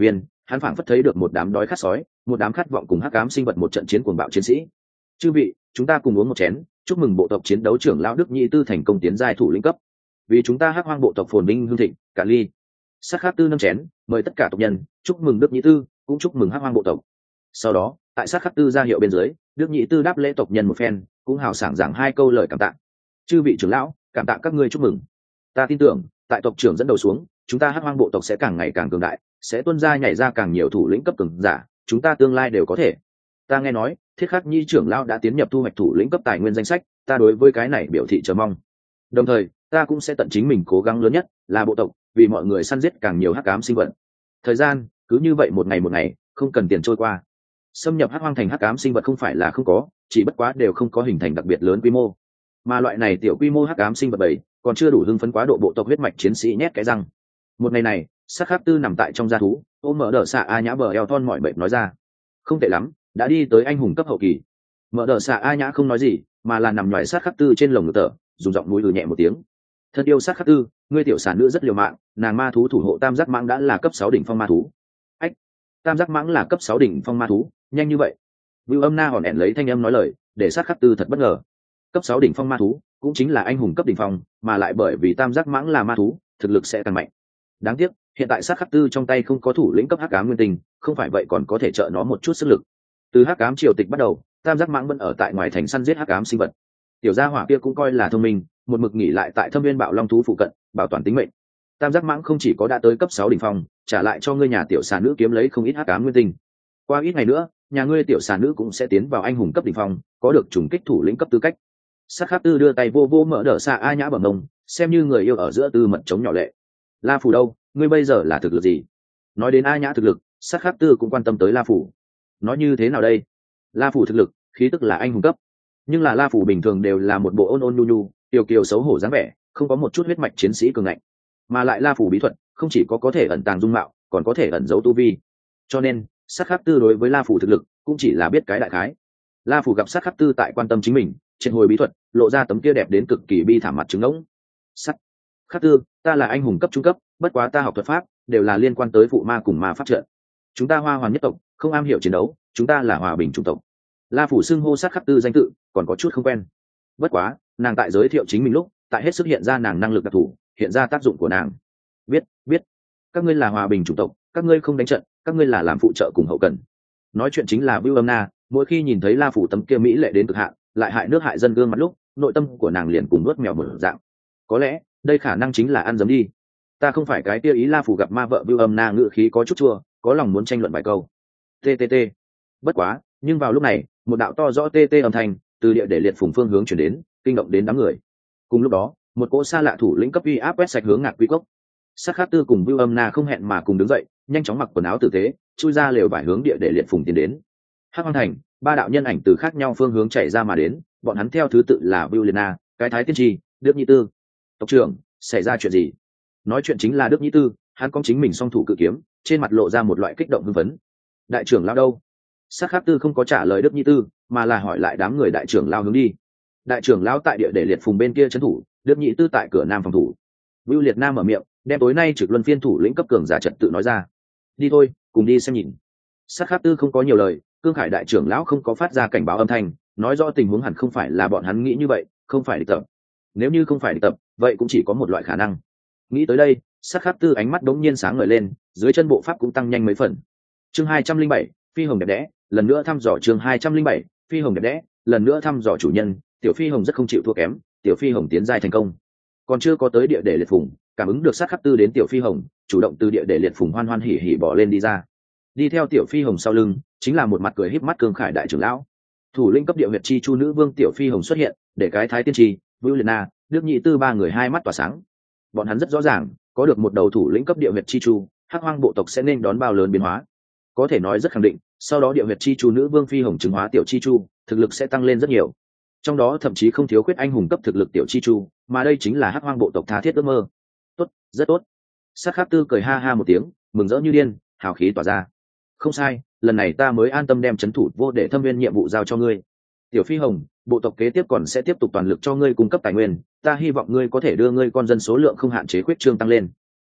hắn phảng phất thấy được một đám đói khát sói, một đám khát vọng cùng hắc ám sinh vật một trận chiến cuồng bạo chiến sĩ. Chư vị, chúng ta cùng uống một chén, chúc mừng bộ tộc chiến đấu trưởng lão Đức Nhị Tư thành công tiến giai thủ lĩnh cấp. Vì chúng ta hắc hoang bộ tộc phồn vinh hương thịnh, cả ly. Sát khắc tư nâng chén, mời tất cả tộc nhân, chúc mừng Đức Nhị Tư, cũng chúc mừng hắc hoang bộ tộc. Sau đó, tại sát khắc tư ra hiệu bên dưới, Đức Nhị Tư đáp lễ tộc nhân một phen, cũng hào sảng giảng hai câu lời cảm tạ. Chư vị trưởng lão, cảm tạ các ngươi chúc mừng. Ta tin tưởng, tại tộc trưởng dẫn đầu xuống, chúng ta hắc hoang bộ tộc sẽ càng ngày càng cường đại, sẽ tuôn ra nhảy ra càng nhiều thủ lĩnh cấp cường giả, chúng ta tương lai đều có thể. Ta nghe nói, Thiết Khắc Nhi trưởng lão đã tiến nhập thu hoạch thủ lĩnh cấp tài nguyên danh sách, ta đối với cái này biểu thị chờ mong. Đồng thời, ta cũng sẽ tận chính mình cố gắng lớn nhất, là bộ tộc, vì mọi người săn giết càng nhiều hắc ám sinh vật. Thời gian cứ như vậy một ngày một ngày, không cần tiền trôi qua. Xâm nhập hắc hoang thành hắc ám sinh vật không phải là không có, chỉ bất quá đều không có hình thành đặc biệt lớn quy mô. Mà loại này tiểu quy mô hắc ám sinh vật bảy, còn chưa đủ hưng phấn quá độ bộ tộc huyết mạch chiến sĩ nhét cái răng. Một ngày này, Sát Khắc Tư nằm tại trong gia thú, ôm mở đờ xạ a nhã bờ eo thon mỏi mệt nói ra, không tệ lắm, đã đi tới anh hùng cấp hậu kỳ. Mở đờ xạ a nhã không nói gì, mà là nằm ngoài Sát Khắc Tư trên lồng ngực tở, dùng giọng mũi lừ nhẹ một tiếng. Thân yêu Sát Khắc Tư, ngươi tiểu sản nữ rất liều mạng, nàng ma thú thủ hộ tam giác mãng đã là cấp sáu đỉnh phong ma thú. Ách, tam giác mãng là cấp sáu đỉnh phong ma thú, nhanh như vậy? Vưu Âm Na hòn hẹn lấy thanh âm nói lời, để Sát Khắc Tư thật bất ngờ. Cấp sáu đỉnh phong ma thú, cũng chính là anh hùng cấp đỉnh phong, mà lại bởi vì tam giác mãng là ma thú, thực lực sẽ càng mạnh. Đáng tiếc, hiện tại Sát Khắc Tư trong tay không có thủ lĩnh cấp hắc ám nguyên tinh, không phải vậy còn có thể trợ nó một chút sức lực. Từ hắc ám triều tịch bắt đầu, tam giác mãng vẫn ở tại ngoài thành săn giết hắc ám sinh vật. Tiểu gia hỏa kia cũng coi là thông minh, một mực nghỉ lại tại Thâm Viên Bạo Long thú phụ cận, bảo toàn tính mệnh. Tam giác mãng không chỉ có đã tới cấp sáu đỉnh phong, trả lại cho ngươi nhà tiểu xà nữ kiếm lấy không ít hắc ám nguyên tinh. Qua ít ngày nữa, nhà ngươi tiểu xà nữ cũng sẽ tiến vào anh hùng cấp đỉnh phong, có được trùng kích thủ lĩnh cấp tư cách. Sát Khắc Tư đưa tay vô vô mở đỡ xạ a nhã bẩm mông, xem như người yêu ở giữa tư mật chống nhỏ lệ. La Phủ đâu, ngươi bây giờ là thực lực gì? Nói đến a nhã thực lực, Sát Khắc Tư cũng quan tâm tới La Phủ. Nói như thế nào đây? La Phủ thực lực, khí tức là anh hùng cấp, nhưng là La Phủ bình thường đều là một bộ ôn ôn nhu nhu, kiều kiều xấu hổ dáng vẻ, không có một chút huyết mạch chiến sĩ cường ngạnh. Mà lại La Phủ bí thuật, không chỉ có có thể ẩn tàng dung mạo, còn có thể ẩn giấu tu vi. Cho nên, Sát Khắc Tư đối với La Phủ thực lực, cũng chỉ là biết cái đại khái. La Phủ gặp Sát Khắc Tư tại quan tâm chính mình, triệt hồi bí thuật, lộ ra tấm kia đẹp đến cực kỳ bi thảm mặt trứng ngỗng. Sát Khắc Tư, ta là anh hùng cấp trung cấp, bất quá ta học thuật pháp, đều là liên quan tới phụ ma cùng ma pháp trận. Chúng ta Hoa Hoàn nhất tộc, không am hiểu chiến đấu, chúng ta là hòa bình chủng tộc. La Phủ xưng hô Sát Khắc Tư danh tự, còn có chút không quen. Bất quá, nàng tại giới thiệu chính mình lúc, tại hết sức hiện ra nàng năng lực đặc thù, hiện ra tác dụng của nàng. Biết, biết. Các ngươi là hòa bình chủng tộc, các ngươi không đánh trận, các ngươi là làm phụ trợ cùng hậu cần. Nói chuyện chính là Vưu Âm Na, mỗi khi nhìn thấy La Phủ tấm kia mỹ lệ đến cực hạn, lại hại nước hại dân gương mặt lúc, nội tâm của nàng liền cùng nuốt mèo một dạng. Có lẽ, đây khả năng chính là ăn dấm đi. Ta không phải cái kia ý. La Phủ gặp ma vợ Vưu Âm Na ngữ khí có chút chua, có lòng muốn tranh luận vài câu. Ttt. Bất quá, nhưng vào lúc này, một đạo to rõ tê tê âm thanh từ địa để liệt phùng phương hướng chuyển đến, kinh động đến đám người. Cùng lúc đó, một cỗ xa lạ thủ lĩnh cấp uy áp quét sạch hướng Ngạc Quy Cốc. Sát Khắc Tư cùng Vưu Âm Na không hẹn mà cùng đứng dậy, nhanh chóng mặc quần áo tử tế, chui ra lều vải hướng địa để liệt phùng tiến đến. Hắc Hoang Thành, ba đạo nhân ảnh từ khác nhau phương hướng chạy ra mà đến, bọn hắn theo thứ tự là Vưu Liệt Na, cái Thái Tiên Tri, Đức Nhị Tư. Tộc trưởng, xảy ra chuyện gì? Nói chuyện chính là Đức Nhị Tư, hắn cong chính mình song thủ cự kiếm, trên mặt lộ ra một loại kích động hưng phấn. Đại trưởng lao đâu? Sát Khắc Tư không có trả lời Đức Nhị Tư, mà là hỏi lại đám người đại trưởng lao hướng đi. Đại trưởng lao tại địa để liệt phùng bên kia trấn thủ, Đức Nhị Tư tại cửa nam phòng thủ. Vưu Liệt Nam mở miệng, đem tối nay trực luân phiên thủ lĩnh cấp cường giả trật tự nói ra. Đi thôi, cùng đi xem nhìn. Sát Khắc Tư không có nhiều lời, Cương Khải đại trưởng lão không có phát ra cảnh báo âm thanh, nói rõ tình huống hẳn không phải là bọn hắn nghĩ như vậy, không phải địch tập. Nếu như không phải địch tập, vậy cũng chỉ có một loại khả năng. Nghĩ tới đây, Sát Khắc Tư ánh mắt đống nhiên sáng ngời lên, dưới chân bộ pháp cũng tăng nhanh mấy phần. Chương hai trăm linh bảy, Phi Hồng đẹp đẽ, lần nữa thăm dò chương hai trăm linh bảy, Phi Hồng đẹp đẽ, lần nữa thăm dò chủ nhân, Tiểu Phi Hồng rất không chịu thua kém, Tiểu Phi Hồng tiến giai thành công. Còn chưa có tới địa để liệt phùng, cảm ứng được Sát Khắc Tư đến Tiểu Phi Hồng, chủ động từ địa để liệt phùng hoan hoan hỉ hỉ bỏ lên đi ra. Đi theo Tiểu Phi Hồng sau lưng, chính là một mặt cười híp mắt Cương Khải đại trưởng lão. Thủ lĩnh cấp địa huyệt chi chu nữ vương Tiểu Phi Hồng xuất hiện, để cái Thái Tiên Tri, Vưu Liệt Na, Đức Nhị Tư ba người hai mắt tỏa sáng. Bọn hắn rất rõ ràng, có được một đầu thủ lĩnh cấp địa huyệt chi chu, Hắc Hoang bộ tộc sẽ nên đón bao lớn biến hóa. Có thể nói rất khẳng định, sau đó địa huyệt chi chu nữ vương Phi Hồng chứng hóa Tiểu Chi Chu, thực lực sẽ tăng lên rất nhiều. Trong đó thậm chí không thiếu khuyết anh hùng cấp thực lực Tiểu Chi Chu, mà đây chính là Hắc Hoang bộ tộc tha thiết ước mơ. Tốt, rất tốt. Sát Khắc Tư cười ha ha một tiếng, mừng rỡ như điên, hào khí tỏa ra. Không sai, lần này ta mới an tâm đem trấn thủ vô để thâm viên nhiệm vụ giao cho ngươi. Tiểu Phi Hồng, bộ tộc kế tiếp còn sẽ tiếp tục toàn lực cho ngươi cung cấp tài nguyên, ta hy vọng ngươi có thể đưa ngươi con dân số lượng không hạn chế khuyết trương tăng lên.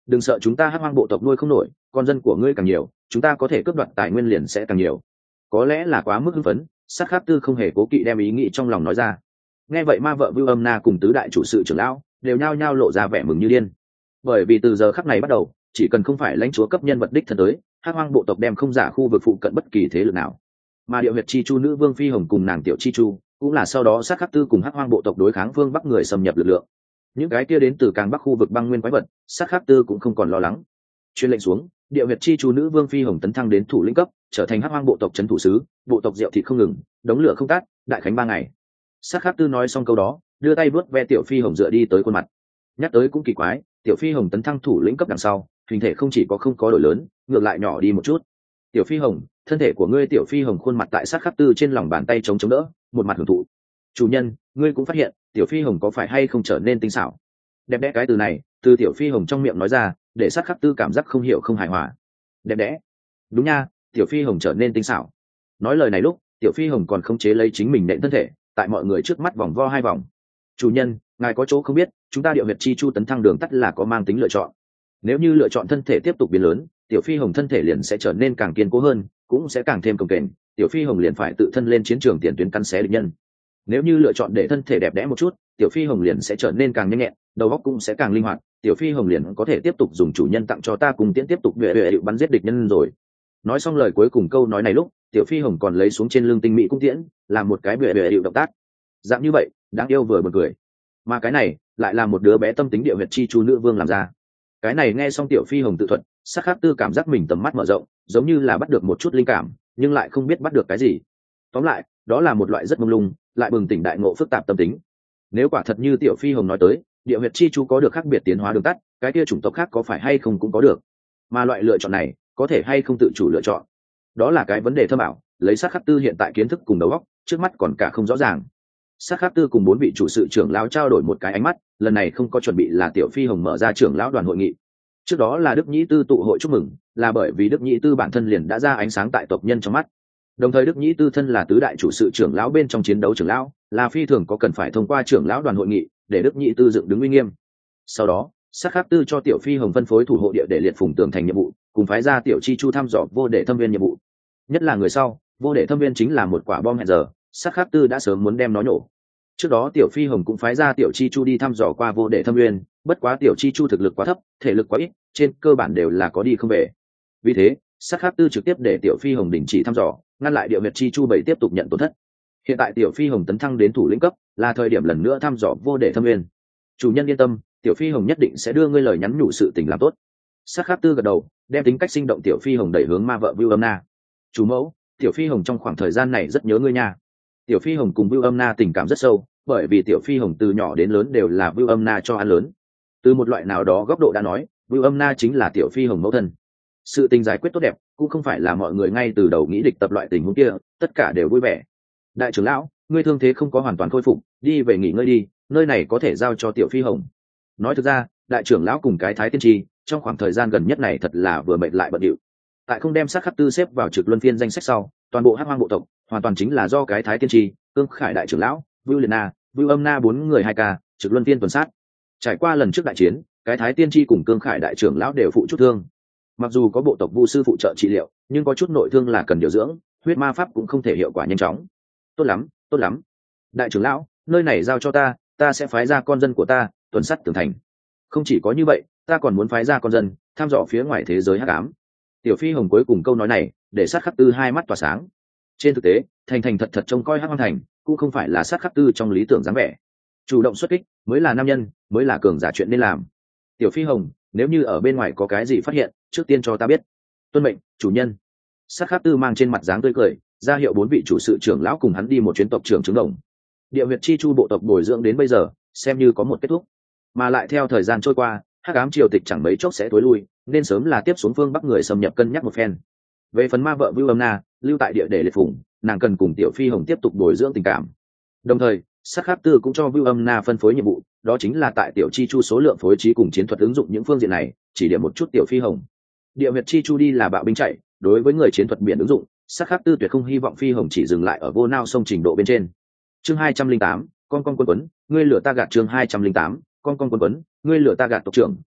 đừng sợ chúng ta hắc hoang bộ tộc nuôi không nổi, con dân của ngươi càng nhiều chúng ta có thể cướp đoạt tài nguyên liền sẽ càng nhiều. Có lẽ là quá mức hưng phấn, sát khát tư không hề cố kỵ đem ý nghĩ trong lòng nói ra. Nghe vậy ma vợ Vưu Âm Na cùng tứ đại chủ sự trưởng lão đều nhao nhao lộ ra vẻ mừng như điên, bởi vì từ giờ khắc này bắt đầu, chỉ cần không phải lãnh chúa cấp nhân vật đích thân tới, hắc hoang bộ tộc đem không giả khu vực phụ cận bất kỳ thế lực nào. Mà Điệu Huyệt Chi Chu nữ vương Phi Hồng cùng nàng Tiểu Chi Chu cũng là sau đó sát khắc tư cùng hắc hoang bộ tộc đối kháng phương bắc người xâm nhập lực lượng. Những cái kia đến từ càng bắc khu vực băng nguyên quái vật, sát khắc tư cũng không còn lo lắng. Truyền lệnh xuống, Điệu Huyệt Chi Chu nữ vương Phi Hồng tấn thăng đến thủ lĩnh cấp, trở thành hắc hoang bộ tộc trấn thủ sứ, bộ tộc rượu thịt không ngừng, đống lửa không tắt, đại khánh ba ngày. Sát khắc tư nói xong câu đó, đưa tay vuốt ve Tiểu Phi Hồng dựa đi tới khuôn mặt. Nhắc tới cũng kỳ quái, Tiểu Phi Hồng tấn thăng thủ lĩnh cấp đằng sau, hình thể không chỉ có không có đổi lớn, ngược lại nhỏ đi một chút. Tiểu Phi Hồng, thân thể của ngươi. Tiểu Phi Hồng khuôn mặt tại sát khắc tư trên lòng bàn tay chống chống đỡ, một mặt hưởng thụ. Chủ nhân, ngươi cũng phát hiện Tiểu Phi Hồng có phải hay không trở nên tinh xảo? Đẹp đẽ cái từ này từ Tiểu Phi Hồng trong miệng nói ra, để sát khắc tư cảm giác không hiểu không hài hòa. Đẹp đẽ? Đúng nha, Tiểu Phi Hồng trở nên tinh xảo. Nói lời này lúc, Tiểu Phi Hồng còn không chế lấy chính mình nện thân thể, tại mọi người trước mắt vòng vo hai vòng. Chủ nhân, ngài có chỗ không biết, chúng ta Điệu Huyệt Chi Chu tấn thăng đường tắt là có mang tính lựa chọn. Nếu như lựa chọn thân thể tiếp tục biến lớn, Tiểu Phi Hồng thân thể liền sẽ trở nên càng kiên cố hơn, cũng sẽ càng thêm cồng kềnh. Tiểu Phi Hồng liền phải tự thân lên chiến trường tiền tuyến cắn xé địch nhân. Nếu như lựa chọn để thân thể đẹp đẽ một chút, Tiểu Phi Hồng liền sẽ trở nên càng nhanh nhẹn, đầu óc cũng sẽ càng linh hoạt. Tiểu Phi Hồng liền có thể tiếp tục dùng chủ nhân tặng cho ta cùng tiễn tiếp tục bệ bệ bắn giết địch nhân rồi. Nói xong lời cuối cùng câu nói này lúc, Tiểu Phi Hồng còn lấy xuống trên lưng tinh mỹ cung tiễn, làm một cái bệ bệ hiệu động tác. Dạng như vậy, đáng yêu vừa buồn cười. Mà cái này lại là một đứa bé tâm tính Điệu Huyệt Chi Chu nữ vương làm ra. Cái này nghe xong Tiểu Phi Hồng tự thuật, sát khắc tư cảm giác mình tầm mắt mở rộng, giống như là bắt được một chút linh cảm, nhưng lại không biết bắt được cái gì. Tóm lại, đó là một loại rất mông lung, lại bừng tỉnh đại ngộ phức tạp tâm tính. Nếu quả thật như Tiểu Phi Hồng nói tới, Điệu Huyệt Chi Chu có được khác biệt tiến hóa đường tắt, cái kia chủng tộc khác có phải hay không cũng có được. Mà loại lựa chọn này, có thể hay không tự chủ lựa chọn, đó là cái vấn đề thâm ảo, lấy sát khắc tư hiện tại kiến thức cùng đầu óc, trước mắt còn cả không rõ ràng. Sát khắc tư cùng bốn vị chủ sự trưởng lão trao đổi một cái ánh mắt, lần này không có chuẩn bị là Tiểu Phi Hồng mở ra trưởng lão đoàn hội nghị. Trước đó là Đức Nhĩ Tư tụ hội chúc mừng, là bởi vì Đức Nhĩ Tư bản thân liền đã ra ánh sáng tại tộc nhân trong mắt. Đồng thời Đức Nhĩ Tư thân là tứ đại chủ sự trưởng lão bên trong chiến đấu trưởng lão, là phi thường có cần phải thông qua trưởng lão đoàn hội nghị để Đức Nhĩ Tư dựng đứng uy nghiêm. Sau đó, sát khắc tư cho Tiểu Phi Hồng phân phối thủ hộ địa để liệt phùng tường thành nhiệm vụ, cùng phái ra Tiểu Chi Chu thăm dò vô để thâm viên nhiệm vụ. Nhất là người sau, vô để thâm viên chính là một quả bom hẹn giờ, sát khắc tư đã sớm muốn đem nó nổ. Trước đó Tiểu Phi Hồng cũng phái ra Tiểu Chi Chu đi thăm dò qua vô để thâm viên, bất quá Tiểu Chi Chu thực lực quá thấp, thể lực quá ít, trên cơ bản đều là có đi không về. Vì thế, sát khắc tư trực tiếp để Tiểu Phi Hồng đình chỉ thăm dò, ngăn lại Điệu Huyệt Chi Chu bảy tiếp tục nhận tổn thất. Hiện tại Tiểu Phi Hồng tấn thăng đến thủ lĩnh cấp, là thời điểm lần nữa thăm dò vô để thâm viên. Chủ nhân yên tâm, Tiểu Phi Hồng nhất định sẽ đưa ngươi lời nhắn nhủ sự tình làm tốt. Sát khắc tư gật đầu, đem tính cách sinh động Tiểu Phi Hồng đẩy hướng ma vợ Vưu Âm Na. Chủ mẫu, Tiểu Phi Hồng trong khoảng thời gian này rất nhớ ngươi nha. Tiểu Phi Hồng cùng Vưu Âm Na tình cảm rất sâu, bởi vì Tiểu Phi Hồng từ nhỏ đến lớn đều là Vưu Âm Na cho ăn lớn. Từ một loại nào đó góc độ đã nói, Vưu Âm Na chính là Tiểu Phi Hồng mẫu thân. Sự tình giải quyết tốt đẹp, cũng không phải là mọi người ngay từ đầu nghĩ địch tập loại tình huống kia, tất cả đều vui vẻ. Đại trưởng lão, ngươi thương thế không có hoàn toàn khôi phục, đi về nghỉ ngơi đi, nơi này có thể giao cho Tiểu Phi Hồng. Nói thực ra, đại trưởng lão cùng cái Thái Tiên Tri trong khoảng thời gian gần nhất này thật là vừa mệt lại bận điệu. Tại không đem sát khắc tư xếp vào trực luân phiên danh sách sau, toàn bộ hắc hoang bộ tộc hoàn toàn chính là do cái Thái Tiên Tri, Cương Khải đại trưởng lão, Vưu Liệt Na, Vưu Âm Na bốn người hai ca trực luân phiên tuần sát. Trải qua lần trước đại chiến, cái Thái Tiên Tri cùng Cương Khải đại trưởng lão đều phụ chút thương. Mặc dù có bộ tộc vu sư phụ trợ trị liệu, nhưng có chút nội thương là cần điều dưỡng, huyết ma pháp cũng không thể hiệu quả nhanh chóng. Tốt lắm, tốt lắm. Đại trưởng lão, nơi này giao cho ta, ta sẽ phái ra con dân của ta tuần sát tường thành. Không chỉ có như vậy, ta còn muốn phái ra con dân thăm dò phía ngoài thế giới hắc ám. Tiểu Phi Hồng cuối cùng câu nói này để sát khắc tư hai mắt tỏa sáng. Trên thực tế, thành thành thật thật trông coi hắc hoang thành cũng không phải là sát khắc tư trong lý tưởng dáng vẻ. Chủ động xuất kích mới là nam nhân, mới là cường giả chuyện nên làm. Tiểu Phi Hồng, nếu như ở bên ngoài có cái gì phát hiện, trước tiên cho ta biết. Tuân mệnh, chủ nhân. Sát khắc tư mang trên mặt dáng tươi cười, ra hiệu bốn vị chủ sự trưởng lão cùng hắn đi một chuyến tộc trưởng trứng đồng. Điệu Huyệt Chi Chu bộ tộc bồi dưỡng đến bây giờ, xem như có một kết thúc. Mà lại theo thời gian trôi qua, hắc ám triều tịch chẳng mấy chốc sẽ tối lui, nên sớm là tiếp xuống phương bắc người xâm nhập cân nhắc một phen. Về phần ma vợ Vưu Âm Na, lưu tại địa để liệt phủng, nàng cần cùng Tiểu Phi Hồng tiếp tục bồi dưỡng tình cảm. Đồng thời, sát khắc tư cũng cho Vưu Âm Na phân phối nhiệm vụ, đó chính là tại Tiểu Chi Chu số lượng phối trí cùng chiến thuật ứng dụng những phương diện này, chỉ điểm một chút Tiểu Phi Hồng. Điệu Huyệt Chi Chu đi là bạo binh chạy, đối với người chiến thuật biển ứng dụng, sát khắc tư tuyệt không hy vọng Phi Hồng chỉ dừng lại ở vô nao sông trình độ bên trên. Chương hai trăm linh tám, con con quân quấn, ngươi lửa ta gạt chương hai trăm linh tám, con con quân quấn, ngươi lửa ta gạt tộc trưởng,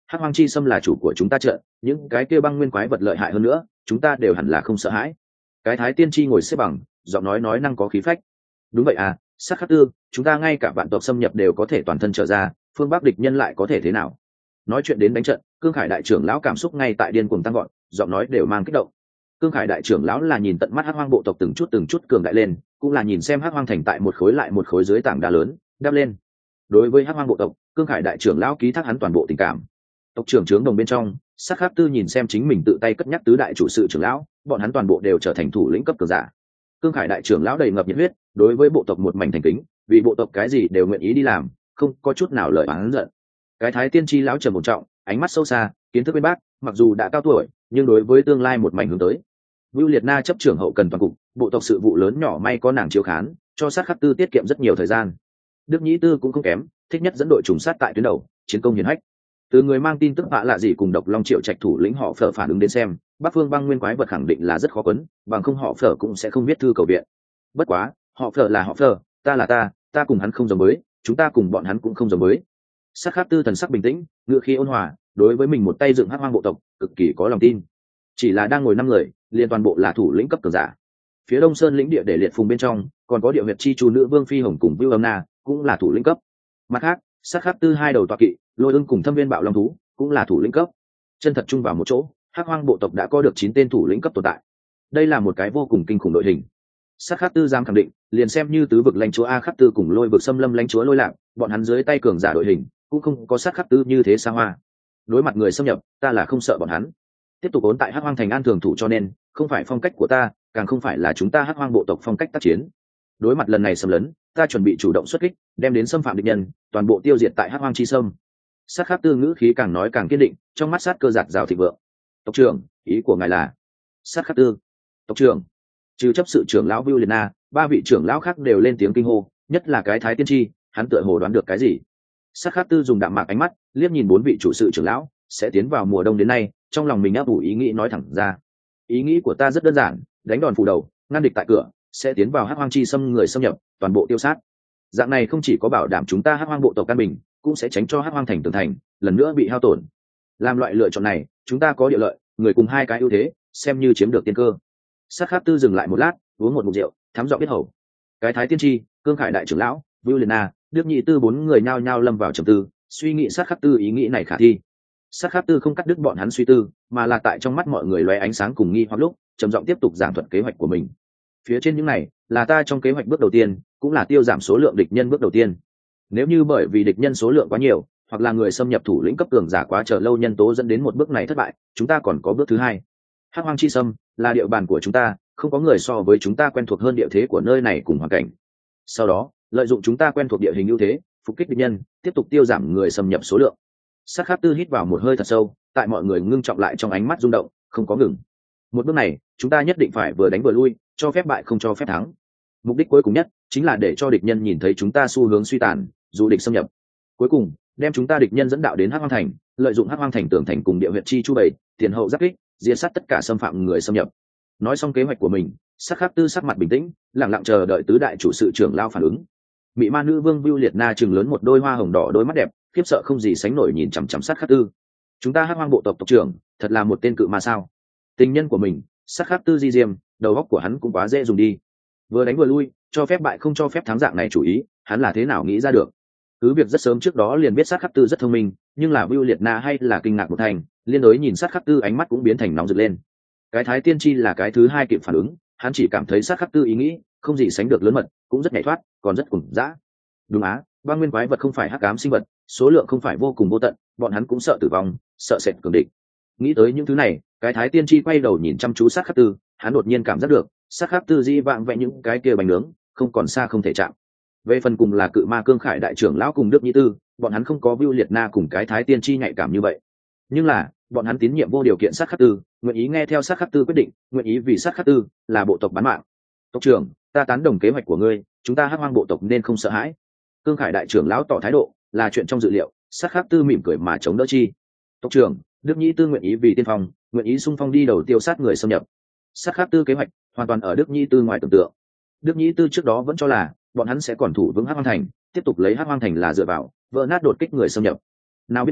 hắc hoang chi xâm là chủ của chúng ta trợ, những cái kia băng nguyên quái vật lợi hại hơn nữa chúng ta đều hẳn là không sợ hãi. Cái thái tiên tri ngồi xếp bằng, giọng nói nói năng có khí phách. Đúng vậy à, sát khắc tư, chúng ta ngay cả vạn tộc xâm nhập đều có thể toàn thân trở ra, phương bắc địch nhân lại có thể thế nào? Nói chuyện đến đánh trận, cương khải đại trưởng lão cảm xúc ngay tại điên cuồng tăng gọn, giọng nói đều mang kích động. Cương khải đại trưởng lão là nhìn tận mắt hắc hoang bộ tộc từng chút từng chút cường đại lên, cũng là nhìn xem hắc hoang thành tại một khối lại một khối dưới tảng đá lớn đắp lên. Đối với hắc hoang bộ tộc, cương khải đại trưởng lão ký thác hắn toàn bộ tình cảm. Tộc trưởng trướng đồng bên trong, sát khắc tư nhìn xem chính mình tự tay cất nhắc tứ đại chủ sự trưởng lão, bọn hắn toàn bộ đều trở thành thủ lĩnh cấp cường giả. Cương khải đại trưởng lão đầy ngập nhiệt huyết, đối với bộ tộc một mảnh thành kính, vì bộ tộc cái gì đều nguyện ý đi làm, không có chút nào lời oán giận. Cái thái tiên tri lão trầm một trọng, ánh mắt sâu xa, kiến thức bên bác, mặc dù đã cao tuổi nhưng đối với tương lai một mảnh hướng tới. Vưu Liệt Na chấp trưởng hậu cần toàn cục, bộ tộc sự vụ lớn nhỏ may có nàng chiếu khán, cho sát khắc tư tiết kiệm rất nhiều thời gian. Đức Nhĩ Tư cũng không kém, thích nhất dẫn đội trùng sát tại tuyến đầu, chiến công hiển hách. Từ người mang tin tức vạ lạ gì cùng Độc Long Triệu Trạch thủ lĩnh họ Phở phản ứng đến xem, Bắc Phương băng nguyên quái vật khẳng định là rất khó quấn, bằng không họ Phở cũng sẽ không viết thư cầu viện. Bất quá, họ Phở là họ Phở, ta là ta, ta cùng hắn không giống với, chúng ta cùng bọn hắn cũng không giống với. Sát khắc tư thần sắc bình tĩnh, ngựa khí ôn hòa, đối với mình một tay dựng hắc hoang bộ tộc, cực kỳ có lòng tin. Chỉ là đang ngồi năm người, liền toàn bộ là thủ lĩnh cấp cường giả. Phía Đông Sơn lĩnh địa để liệt phùng bên trong, còn có địa huyệt chi chu nữ vương phi hồng cùng Vưu Âm Na, cũng là thủ lĩnh cấp. Mặt khác, sát khắc tư hai đầu tọa kỵ, Lôi Ưng cùng Thâm Viên Bạo Long thú, cũng là thủ lĩnh cấp. Chân thật chung vào một chỗ, hắc hoang bộ tộc đã có được chín tên thủ lĩnh cấp tồn tại. Đây là một cái vô cùng kinh khủng đội hình. Sát khắc tư dám khẳng định, liền xem như tứ vực lãnh chúa A khắc tư cùng Lôi vực xâm lâm lãnh chúa Lôi Lạc, bọn hắn dưới tay cường giả đội hình, cũng không có sát khắc tư như thế xa hoa. Đối mặt người xâm nhập, ta là không sợ bọn hắn. Tiếp tục ốn tại hắc hoang thành an thường thủ, cho nên không phải phong cách của ta, càng không phải là chúng ta hắc hoang bộ tộc phong cách tác chiến. Đối mặt lần này xâm lấn, ta chuẩn bị chủ động xuất kích, đem đến xâm phạm địch nhân, toàn bộ tiêu diệt tại hắc hoang chi sâm. Sát khắc tư ngữ khí càng nói càng kiên định, trong mắt sát cơ giạt rào thịnh vượng. Tộc trưởng, ý của ngài là? Sát khắc tư. Tộc trưởng. Trừ chấp sự trưởng lão Vưu Liệt Na, ba vị trưởng lão khác đều lên tiếng kinh hô, nhất là cái thái tiên tri, hắn tựa hồ đoán được cái gì. Sát khắc tư dùng đạm mạc ánh mắt liếc nhìn bốn vị chủ sự trưởng lão, sẽ tiến vào mùa đông đến nay, trong lòng mình ấp ủ ý nghĩ nói thẳng ra. Ý nghĩ của ta rất đơn giản, đánh đòn phủ đầu, ngăn địch tại cửa, sẽ tiến vào hắc hoang chi xâm người xâm nhập, toàn bộ tiêu sát. Dạng này không chỉ có bảo đảm chúng ta hắc hoang bộ tộc căn bình, cũng sẽ tránh cho hắc hoang thành tường thành lần nữa bị hao tổn. Làm loại lựa chọn này, chúng ta có địa lợi, người cùng hai cái ưu thế, xem như chiếm được tiên cơ. Sát khắc tư dừng lại một lát, uống một ngụm rượu, thám giọng biết hầu. Cái thái tiên tri, cương khải đại trưởng lão, Vưu Liệt Na, Đức Nhị Tư bốn người nhao nhao lâm vào trầm tư, suy nghĩ sát khắc tư ý nghĩ này khả thi. Sát khắc tư không cắt đứt bọn hắn suy tư, mà là tại trong mắt mọi người lóe ánh sáng cùng nghi hoặc lúc, trầm giọng tiếp tục giảng thuật kế hoạch của mình. Phía trên những này là ta trong kế hoạch bước đầu tiên, cũng là tiêu giảm số lượng địch nhân bước đầu tiên. Nếu như bởi vì địch nhân số lượng quá nhiều, hoặc là người xâm nhập thủ lĩnh cấp cường giả quá chờ lâu nhân tố dẫn đến một bước này thất bại, chúng ta còn có bước thứ hai. Hắc hoang chi xâm là địa bàn của chúng ta, không có người so với chúng ta quen thuộc hơn địa thế của nơi này cùng hoàn cảnh. Sau đó, lợi dụng chúng ta quen thuộc địa hình ưu thế, phục kích địch nhân, tiếp tục tiêu giảm người xâm nhập số lượng. Sát khắc tư hít vào một hơi thật sâu, tại mọi người ngưng trọng lại trong ánh mắt rung động, không có ngừng. Một bước này, chúng ta nhất định phải vừa đánh vừa lui, cho phép bại không cho phép thắng. Mục đích cuối cùng nhất chính là để cho địch nhân nhìn thấy chúng ta xu hướng suy tàn, dù địch xâm nhập. Cuối cùng, đem chúng ta địch nhân dẫn đạo đến hắc hoang thành, lợi dụng hắc hoang thành tường thành cùng địa huyệt chi chu bày, tiền hậu giáp kích, diệt sát tất cả xâm phạm người xâm nhập. Nói xong kế hoạch của mình, Sát khắc tư sắc mặt bình tĩnh, lặng lặng chờ đợi tứ đại chủ sự trưởng lao phản ứng. Mị ma nữ vương Vưu Liệt Na trừng lớn một đôi hoa hồng đỏ đôi mắt đẹp, khiếp sợ không gì sánh nổi nhìn chằm chằm Sát khắc tư. Chúng ta hắc hoang bộ tộc tộc trưởng, thật là một tên cự ma sao? Tình nhân của mình, Sát khắc tư di diêm, đầu óc của hắn cũng quá dễ dùng đi. Vừa đánh vừa lui, cho phép bại không cho phép thắng dạng này chủ ý, hắn là thế nào nghĩ ra được? Cứ việc rất sớm trước đó liền biết Sát khắc tư rất thông minh, nhưng là Vưu Liệt Na hay là kinh ngạc một thành, liên đối nhìn Sát khắc tư ánh mắt cũng biến thành nóng rực lên. Cái thái tiên tri là cái thứ hai kịp phản ứng, hắn chỉ cảm thấy Sát khắc tư ý nghĩ không gì sánh được lớn mật, cũng rất nhảy thoát, còn rất cuồng dã. Đúng á, băng nguyên quái vật không phải hắc ám sinh vật, số lượng không phải vô cùng vô tận, bọn hắn cũng sợ tử vong, sợ sệt cường địch. Nghĩ tới những thứ này, cái thái tiên tri quay đầu nhìn chăm chú Sát khắc tư, hắn đột nhiên cảm giác được Sát khắc tư di vạng vẽ những cái kia bánh nướng không còn xa không thể chạm. Về phần cùng là cự ma cương khải đại trưởng lão cùng Đức Nhĩ Tư, bọn hắn không có Vưu Liệt Na cùng cái thái tiên tri nhạy cảm như vậy, nhưng là bọn hắn tín nhiệm vô điều kiện Sát khắc tư, nguyện ý nghe theo Sát khắc tư quyết định, nguyện ý vì Sát khắc tư là bộ tộc bán mạng. Tộc trưởng, ta tán đồng kế hoạch của ngươi, chúng ta hắc hoang bộ tộc nên không sợ hãi. Cương khải đại trưởng lão tỏ thái độ, là chuyện trong dự liệu. Sát khắc tư mỉm cười mà chống đỡ chi. Tộc trưởng, Đức Nhĩ Tư nguyện ý vì tiên phong, nguyện ý xung phong đi đầu tiêu sát người xâm nhập. Sát khắc tư kế hoạch hoàn toàn ở Đức Nhĩ Tư ngoài tưởng tượng. Đức Nhĩ Tư trước đó vẫn cho là bọn hắn sẽ còn thủ vững hắc hoang thành, tiếp tục lấy hắc hoang thành là dựa vào vỡ nát đột kích người xâm nhập. Nào biết được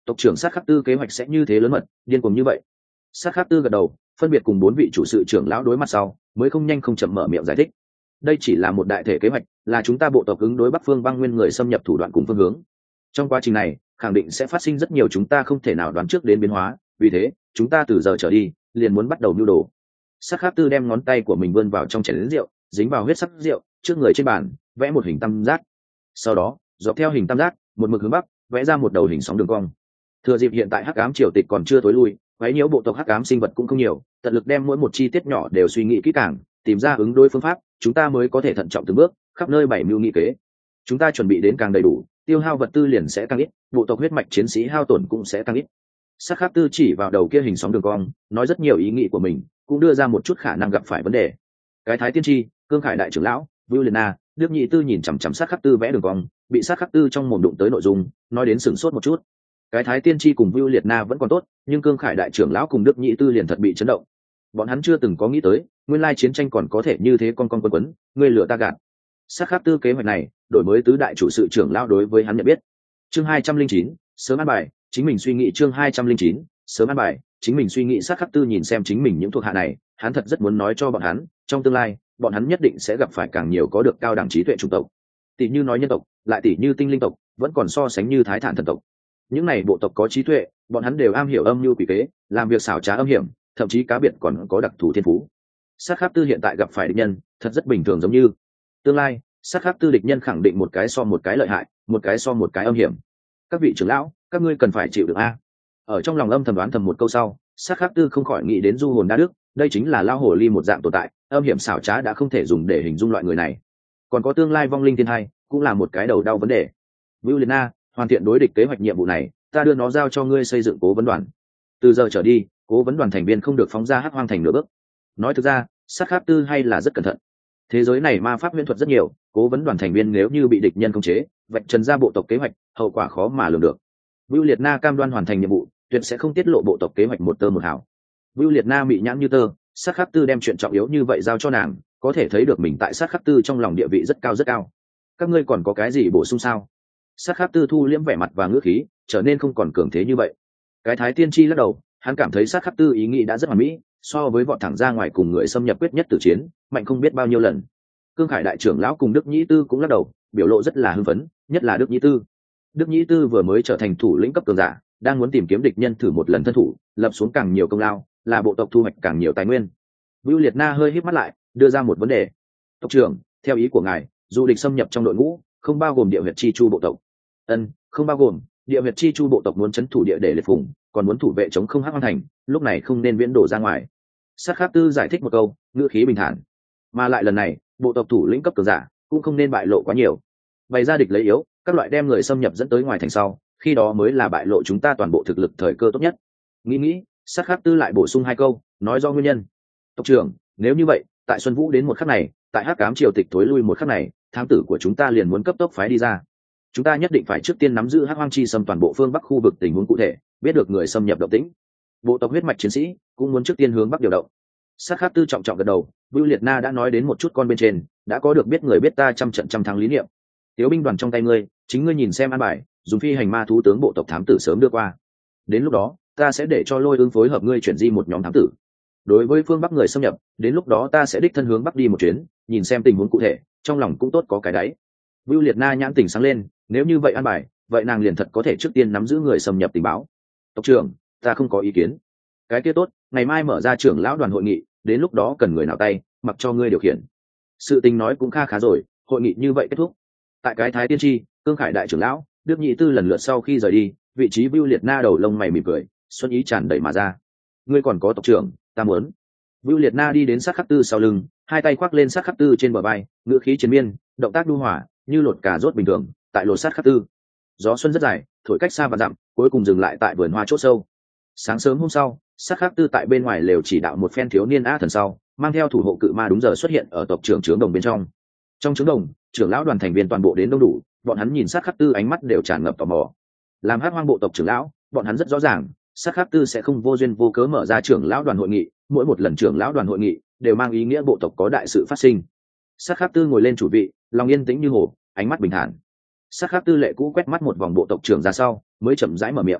tộc trưởng sát khắc tư kế hoạch sẽ như thế lớn mật điên cuồng như vậy? Sát khắc tư gật đầu, phân biệt cùng bốn vị chủ sự trưởng lão đối mặt sau mới không nhanh không chậm mở miệng giải thích. Đây chỉ là một đại thể kế hoạch, là chúng ta bộ tộc ứng đối bắc phương băng nguyên người xâm nhập thủ đoạn cùng phương hướng. Trong quá trình này khẳng định sẽ phát sinh rất nhiều chúng ta không thể nào đoán trước đến biến hóa, vì thế chúng ta từ giờ trở đi liền muốn bắt đầu nưu đồ. Sát khắc tư đem ngón tay của mình vươn vào trong chén lớn rượu, dính vào huyết sắc rượu, trước người trên bàn vẽ một hình tam giác, sau đó dọc theo hình tam giác một mực hướng bắc vẽ ra một đầu hình sóng đường cong. Thừa dịp hiện tại hắc ám triều tịch còn chưa tối lui, quấy nhiễu bộ tộc hắc ám sinh vật cũng không nhiều, tận lực đem mỗi một chi tiết nhỏ đều suy nghĩ kỹ càng, tìm ra ứng đối phương pháp, chúng ta mới có thể thận trọng từng bước khắp nơi bảy mưu nghị kế. Chúng ta chuẩn bị đến càng đầy đủ, tiêu hao vật tư liền sẽ càng ít, bộ tộc huyết mạch chiến sĩ hao tổn cũng sẽ càng ít. Sát khắc tư chỉ vào đầu kia hình sóng đường cong, nói rất nhiều ý nghĩ của mình, cũng đưa ra một chút khả năng gặp phải vấn đề. Cái thái tiên tri, cương khải đại trưởng lão, Vưu Liệt Na, Đức Nhị Tư nhìn chằm chằm sát khắc tư vẽ đường cong, bị sát khắc tư trong mồm đụng tới nội dung, nói đến sửng sốt một chút. Cái thái tiên tri cùng Vưu Liệt Na vẫn còn tốt, nhưng cương khải đại trưởng lão cùng Đức Nhị Tư liền thật bị chấn động. Bọn hắn chưa từng có nghĩ tới, nguyên lai chiến tranh còn có thể như thế, con con quấn quấn, ngươi lừa ta gạt. Sát khắc tư kế hoạch này, đổi mới tứ đại chủ sự trưởng lão đối với hắn nhận biết. Chương hai trăm linh chín, sớm an bài, chính mình suy nghĩ. Chương hai trăm linh chín, sớm an bài, chính mình suy nghĩ. Sát khắc tư nhìn xem chính mình những thuộc hạ này, hắn thật rất muốn nói cho bọn hắn, trong tương lai bọn hắn nhất định sẽ gặp phải càng nhiều có được cao đẳng trí tuệ chủng tộc, tỷ như nói nhân tộc, lại tỷ như tinh linh tộc, vẫn còn so sánh như thái thản thần tộc. Những này bộ tộc có trí tuệ, bọn hắn đều am hiểu âm mưu quỷ kế, làm việc xảo trá âm hiểm, thậm chí cá biệt còn có đặc thù thiên phú. Sát khắc tư hiện tại gặp phải địch nhân thật rất bình thường, giống như tương lai sát khắc tư địch nhân khẳng định một cái so một cái lợi hại, một cái so một cái âm hiểm. Các vị trưởng lão, các ngươi cần phải chịu được a. Ở trong lòng âm thầm đoán thầm một câu sau, sát khắc tư không khỏi nghĩ đến du hồn đa đức, đây chính là lao hồ ly một dạng tồn tại, âm hiểm xảo trá đã không thể dùng để hình dung loại người này. Còn có tương lai vong linh thiên hai, cũng là một cái đầu đau vấn đề. Vưu Liệt Na, hoàn thiện đối địch kế hoạch nhiệm vụ này, ta đưa nó giao cho ngươi xây dựng cố vấn đoàn. Từ giờ trở đi, cố vấn đoàn thành viên không được phóng ra hắc hoang thành nửa bước. Nói thực ra, sát khắc tư hay là rất cẩn thận. Thế giới này ma pháp huyễn thuật rất nhiều, cố vấn đoàn thành viên nếu như bị địch nhân khống chế, vạch trần ra bộ tộc kế hoạch, hậu quả khó mà lường được. Vưu Liệt Na cam đoan hoàn thành nhiệm vụ, tuyệt sẽ không tiết lộ bộ tộc kế hoạch một tơ một hào. Vưu Liệt Na mị nhãn như tơ, sát khắc tư đem chuyện trọng yếu như vậy giao cho nàng, có thể thấy được mình tại sát khắc tư trong lòng địa vị rất cao rất cao. Các ngươi còn có cái gì bổ sung sao? Sát khắc tư thu liễm vẻ mặt và ngữ khí, trở nên không còn cường thế như vậy. Cái thái tiên tri lắc đầu, hắn cảm thấy sát khắc tư ý nghĩ đã rất hoàn mỹ, so với vọt thẳng ra ngoài cùng người xâm nhập quyết nhất tử chiến, mạnh không biết bao nhiêu lần. Cương khải đại trưởng lão cùng Đức Nhĩ Tư cũng lắc đầu, biểu lộ rất là hưng phấn, nhất là Đức Nhĩ Tư. Đức Nhĩ Tư vừa mới trở thành thủ lĩnh cấp cường giả, đang muốn tìm kiếm địch nhân thử một lần thân thủ, lập xuống càng nhiều công lao, là bộ tộc thu hoạch càng nhiều tài nguyên. Vưu Liệt Na hơi híp mắt lại, đưa ra một vấn đề. Tộc trưởng, theo ý của ngài, dù địch xâm nhập trong đội ngũ, không bao gồm địa huyệt chi chu bộ tộc. Ân, không bao gồm, địa huyệt chi chu bộ tộc muốn trấn thủ địa để liệt phùng, còn muốn thủ vệ chống không hắc hoang thành, lúc này không nên viễn đổ ra ngoài. Sát khắc tư giải thích một câu, ngữ khí bình thản. Mà lại lần này, bộ tộc thủ lĩnh cấp cường giả cũng không nên bại lộ quá nhiều. Bày ra địch lấy yếu, các loại đem người xâm nhập dẫn tới ngoài thành sau, khi đó mới là bại lộ chúng ta toàn bộ thực lực thời cơ tốt nhất. Nghĩ nghĩ, sát khắc tư lại bổ sung hai câu, nói do nguyên nhân. Tộc trưởng, nếu như vậy, tại Xuân Vũ đến một khắc này, tại hắc ám triều tịch tối lui một khắc này, thám tử của chúng ta liền muốn cấp tốc phái đi ra. Chúng ta nhất định phải trước tiên nắm giữ hắc hoang chi xâm toàn bộ phương bắc khu vực tình huống cụ thể, biết được người xâm nhập động tĩnh. Bộ tộc huyết mạch chiến sĩ cũng muốn trước tiên hướng bắc điều động. Sát khắc tư trọng trọng gật đầu, Vưu Liệt Na đã nói đến một chút con bên trên, đã có được biết người biết ta trăm trận trăm thắng lý niệm. Tiếu binh đoàn trong tay ngươi, chính ngươi nhìn xem an bài, dùng phi hành ma thú tướng bộ tộc thám tử sớm đưa qua. Đến lúc đó, ta sẽ để cho Lôi Ương phối hợp ngươi chuyển di một nhóm thám tử. Đối với phương bắc người xâm nhập, đến lúc đó ta sẽ đích thân hướng bắc đi một chuyến, nhìn xem tình huống cụ thể, trong lòng cũng tốt có cái đáy. Vưu Liệt Na nhãn tỉnh sáng lên, nếu như vậy an bài, vậy nàng liền thật có thể trước tiên nắm giữ người xâm nhập tình báo. Tộc trưởng, ta không có ý kiến. Cái kia tốt, ngày mai mở ra trưởng lão đoàn hội nghị, đến lúc đó cần người nào tay, mặc cho ngươi điều khiển. Sự tình nói cũng kha khá rồi, hội nghị như vậy kết thúc. Tại cái thái tiên tri, cương khải đại trưởng lão, Đức Nhị Tư lần lượt sau khi rời đi, vị trí Vưu Liệt Na đầu lông mày mỉm cười, xuân ý tràn đầy mà ra. Ngươi còn có tộc trưởng, ta muốn. Vưu Liệt Na đi đến sát khắc tư sau lưng, hai tay khoác lên sát khắc tư trên bờ vai, ngữ khí chiến miên, động tác nhu hòa, như lột cà rốt bình thường, tại lột sát khắc tư. Gió xuân rất dài, thổi cách xa và dặm, cuối cùng dừng lại tại vườn hoa chốt sâu. Sáng sớm hôm sau, sát khắc tư tại bên ngoài lều chỉ đạo một phen thiếu niên á thần sau, mang theo thủ hộ cự ma đúng giờ xuất hiện ở tộc trưởng trướng đồng bên trong. Trong trướng đồng, trưởng lão đoàn thành viên toàn bộ đến đông đủ, bọn hắn nhìn sát khắc tư ánh mắt đều tràn ngập tò mò. Làm hắc hoang bộ tộc trưởng lão, bọn hắn rất rõ ràng, sát khắc tư sẽ không vô duyên vô cớ mở ra trưởng lão đoàn hội nghị, mỗi một lần trưởng lão đoàn hội nghị đều mang ý nghĩa bộ tộc có đại sự phát sinh. Sát khắc tư ngồi lên chủ vị, lòng yên tĩnh như hồ, ánh mắt bình thản. Sát khắc tư lệ cũ quét mắt một vòng bộ tộc trưởng ra sau, mới chậm rãi mở miệng.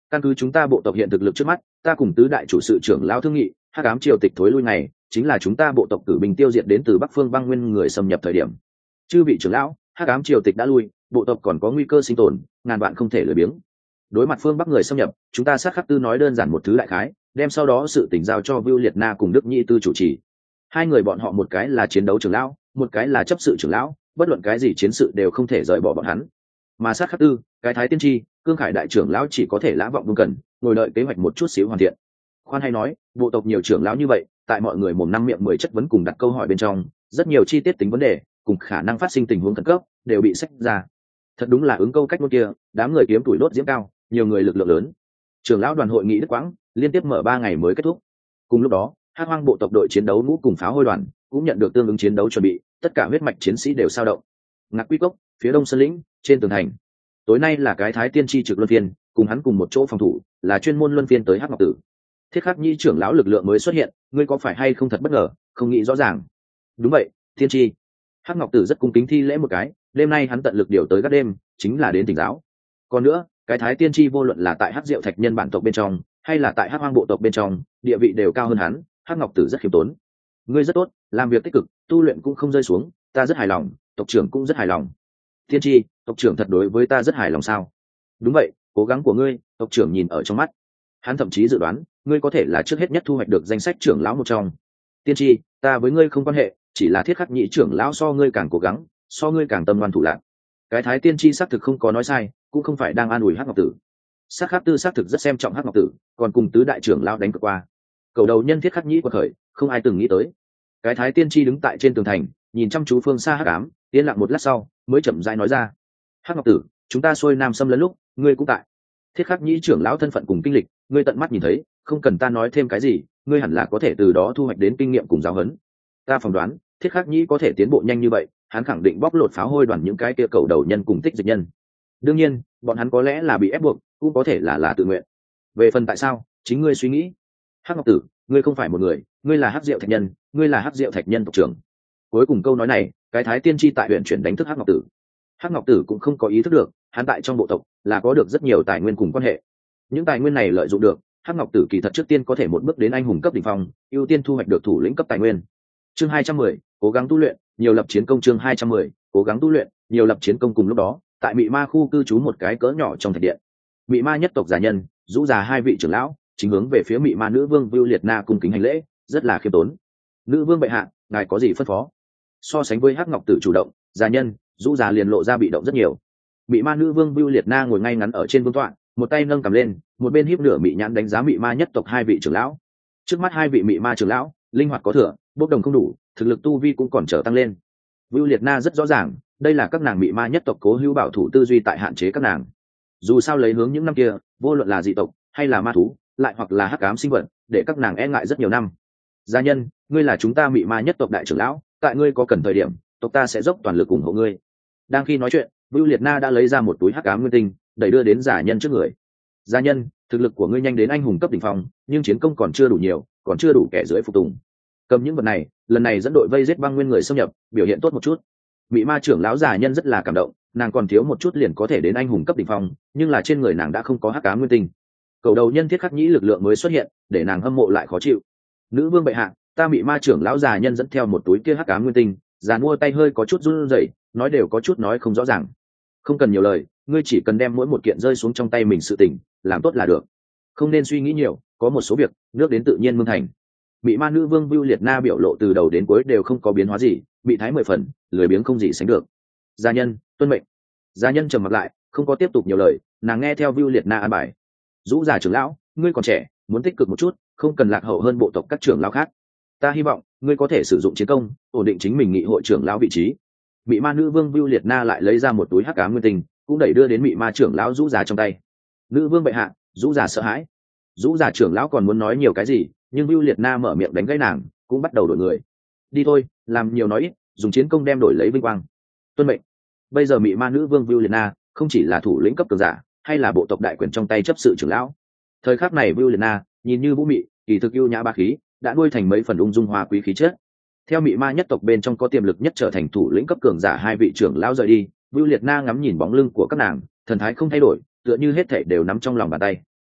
căn cứ chúng ta bộ tộc hiện thực lực trước mắt, ta cùng tứ đại chủ sự trưởng lão thương nghị, hắc ám triều tịch thối lui này chính là chúng ta bộ tộc cử binh tiêu diệt đến từ bắc phương băng nguyên người xâm nhập thời điểm. Chư vị trưởng lão, hắc ám triều tịch đã lui, bộ tộc còn có nguy cơ sinh tồn, ngàn vạn không thể lười biếng. Đối mặt phương bắc người xâm nhập, chúng ta sát khắc tư nói đơn giản một thứ đại khái, đem sau đó sự tỉnh giao cho Vưu Liệt Na cùng Đức Nhĩ Tư chủ trì. Hai người bọn họ một cái là chiến đấu trưởng lão, một cái là chấp sự trưởng lão, bất luận cái gì chiến sự đều không thể rời bỏ bọn hắn. Mà sát khắc tư, cái thái tiên tri, cương khải đại trưởng lão chỉ có thể lã vọng vương cần, ngồi đợi kế hoạch một chút xíu hoàn thiện. Khoan hay nói, bộ tộc nhiều trưởng lão như vậy, tại mọi người mồm năm miệng mười chất vấn cùng đặt câu hỏi bên trong, rất nhiều chi tiết tính vấn đề, cùng khả năng phát sinh tình huống khẩn cấp, đều bị sách ra. Thật đúng là ứng câu cách ngôn kia, đám người kiếm tuổi đốt diễm cao, nhiều người lực lượng lớn. Trưởng lão đoàn hội nghị đức quãng, liên tiếp mở ba ngày mới kết thúc. Cùng lúc đó, Hắc Hoang bộ tộc đội chiến đấu ngũ cùng pháo hôi đoàn cũng nhận được tương ứng chiến đấu chuẩn bị, tất cả huyết mạch chiến sĩ đều sao động. Ngạc Quy Cốc, phía đông sơn lĩnh, trên tường thành. Tối nay là cái thái tiên tri trực luân phiên, cùng hắn cùng một chỗ phòng thủ, là chuyên môn luân phiên tới Hắc Ngọc Tử. Thiết Khắc Nhi trưởng lão lực lượng mới xuất hiện, ngươi có phải hay không thật bất ngờ, không nghĩ rõ ràng. Đúng vậy, tiên tri. Hắc Ngọc Tử rất cung kính thi lễ một cái, đêm nay hắn tận lực điều tới các đêm, chính là đến tỉnh giáo. Còn nữa, cái thái tiên tri vô luận là tại Hắc Diệu Thạch nhân bản tộc bên trong, hay là tại Hắc Hoang bộ tộc bên trong, địa vị đều cao hơn hắn. Hắc Ngọc Tử rất khiêm tốn. Ngươi rất tốt, làm việc tích cực, tu luyện cũng không rơi xuống, ta rất hài lòng, tộc trưởng cũng rất hài lòng. Tiên tri, tộc trưởng thật đối với ta rất hài lòng sao? Đúng vậy, cố gắng của ngươi, tộc trưởng nhìn ở trong mắt. Hắn thậm chí dự đoán, ngươi có thể là trước hết nhất thu hoạch được danh sách trưởng lão một trong. Tiên tri, ta với ngươi không quan hệ, chỉ là Thiết Khắc Nhị trưởng lão so ngươi càng cố gắng, so ngươi càng tâm ngoan thủ lạc. Cái thái tiên tri xác thực không có nói sai, cũng không phải đang an ủi Hắc Ngọc Tử. Sát Khắc Tư xác thực rất xem trọng Hắc Ngọc Tử, còn cùng tứ đại trưởng lão đánh cược qua. Cầu đầu nhân Thiết Khắc Nhĩ quật khởi, không ai từng nghĩ tới. Cái thái tiên tri đứng tại trên tường thành, nhìn chăm chú phương xa hắc ám, yên lặng một lát sau, mới chậm rãi nói ra: Hắc Ngọc Tử, chúng ta xuôi nam xâm lấn lúc, ngươi cũng tại. Thiết Khắc Nhĩ trưởng lão thân phận cùng kinh lịch, ngươi tận mắt nhìn thấy, không cần ta nói thêm cái gì, ngươi hẳn là có thể từ đó thu hoạch đến kinh nghiệm cùng giáo huấn. Ta phỏng đoán, Thiết Khắc Nhĩ có thể tiến bộ nhanh như vậy, hắn khẳng định bóc lột pháo hôi đoàn những cái kia cầu đầu nhân cùng tích dịch nhân. Đương nhiên, bọn hắn có lẽ là bị ép buộc, cũng có thể là là tự nguyện. Về phần tại sao, chính ngươi suy nghĩ. Hắc Ngọc Tử, ngươi không phải một người, ngươi là Hắc Diệu Thạch nhân, ngươi là Hắc Diệu Thạch nhân tộc trưởng. Cuối cùng câu nói này, cái thái tiên tri tại huyện chuyển đánh thức Hắc Ngọc Tử. Hắc Ngọc Tử cũng không có ý thức được, hắn tại trong bộ tộc là có được rất nhiều tài nguyên cùng quan hệ. Những tài nguyên này lợi dụng được, Hắc Ngọc Tử kỳ thật trước tiên có thể một bước đến anh hùng cấp đỉnh phong, ưu tiên thu hoạch được thủ lĩnh cấp tài nguyên. Chương hai trăm mười, cố gắng tu luyện, nhiều lập chiến công. Chương hai trăm mười, cố gắng tu luyện, nhiều lập chiến công. Cùng lúc đó, tại Mị Ma khu cư trú một cái cỡ nhỏ trong thạch điện. Mị Ma nhất tộc giả nhân, rũ già hai vị trưởng lão, chính hướng về phía Mị Ma nữ vương Vưu Liệt Na cung kính hành lễ, rất là khiêm tốn. Nữ vương bệ hạ, ngài có gì phân phó? So sánh với Hắc Ngọc Tử chủ động, giả nhân, rũ già liền lộ ra bị động rất nhiều. Mị Ma nữ vương Vưu Liệt Na ngồi ngay ngắn ở trên vương tọa, một tay nâng cầm lên, một bên híp nửa mị nhãn đánh giá Mị Ma nhất tộc hai vị trưởng lão. Trước mắt hai vị Mị Ma trưởng lão, linh hoạt có thừa, bốc đồng không đủ, thực lực tu vi cũng còn trở tăng lên. Vưu Liệt Na rất rõ ràng, đây là các nàng Mị Ma nhất tộc cố hữu bảo thủ tư duy tại hạn chế các nàng. Dù sao lấy hướng những năm kia, vô luận là dị tộc hay là ma thú, lại hoặc là hắc ám sinh vật, để các nàng e ngại rất nhiều năm. Gia nhân, ngươi là chúng ta Mị Ma nhất tộc đại trưởng lão, tại ngươi có cần thời điểm, tộc ta sẽ dốc toàn lực ủng hộ ngươi. Đang khi nói chuyện, Vưu Liệt Na đã lấy ra một túi hắc ám nguyên tinh, đẩy đưa đến giả nhân trước người. Gia nhân, thực lực của ngươi nhanh đến anh hùng cấp đỉnh phong, nhưng chiến công còn chưa đủ nhiều, còn chưa đủ kẻ dưới phục tùng. Cầm những vật này, lần này dẫn đội vây giết băng nguyên người xâm nhập, biểu hiện tốt một chút. Mị Ma trưởng lão giả nhân rất là cảm động, nàng còn thiếu một chút liền có thể đến anh hùng cấp đỉnh phong, nhưng là trên người nàng đã không có hắc ám nguyên tinh. Cầu đầu nhân Thiết Khắc Nhĩ lực lượng mới xuất hiện, để nàng hâm mộ lại khó chịu. Nữ vương bệ hạ, ta Mị Ma trưởng lão giả nhân dẫn theo một túi kia hắc ám nguyên tinh, giàn mua tay hơi có chút run rẩy, nói đều có chút nói không rõ ràng. Không cần nhiều lời, ngươi chỉ cần đem mỗi một kiện rơi xuống trong tay mình sự tình, làm tốt là được. Không nên suy nghĩ nhiều, có một số việc, nước đến tự nhiên mương thành. Mị Ma nữ vương Vưu Liệt Na biểu lộ từ đầu đến cuối đều không có biến hóa gì, bị thái mười phần, lười biếng không gì sánh được. Gia nhân, tuân mệnh. Gia nhân trầm mặt lại, không có tiếp tục nhiều lời, nàng nghe theo Vưu Liệt Na an bài. Dũ già trưởng lão, ngươi còn trẻ, muốn tích cực một chút, không cần lạc hậu hơn bộ tộc các trưởng lão khác. Ta hy vọng ngươi có thể sử dụng chiến công, ổn định chính mình nghị hội trưởng lão vị trí. Mị Ma nữ vương Vưu Liệt Na lại lấy ra một túi hắc ám nguyên tinh, cũng đẩy đưa đến Mị Ma trưởng lão Dũ già trong tay. Nữ vương bệ hạ, Dũ già sợ hãi. Dũ già trưởng lão còn muốn nói nhiều cái gì, nhưng Vưu Liệt Na mở miệng đánh gãy nàng, cũng bắt đầu đổi người. Đi thôi, làm nhiều nói ít, dùng chiến công đem đổi lấy vinh quang. Tuân mệnh. Bây giờ Mị Ma nữ vương Vưu Liệt Na không chỉ là thủ lĩnh cấp cường giả, hay là bộ tộc đại quyền trong tay chấp sự trưởng lão. Thời khắc này Vưu Liệt Na nhìn như vũ mị, kỳ thực ưu nhã ba khí, đã nuôi thành mấy phần ung dung hoa quý khí chất. Theo Mị Ma nhất tộc bên trong có tiềm lực nhất trở thành thủ lĩnh cấp cường giả hai vị trưởng lão rời đi, Vưu Liệt Na ngắm nhìn bóng lưng của các nàng, thần thái không thay đổi, tựa như hết thảy đều nắm trong lòng bàn tay.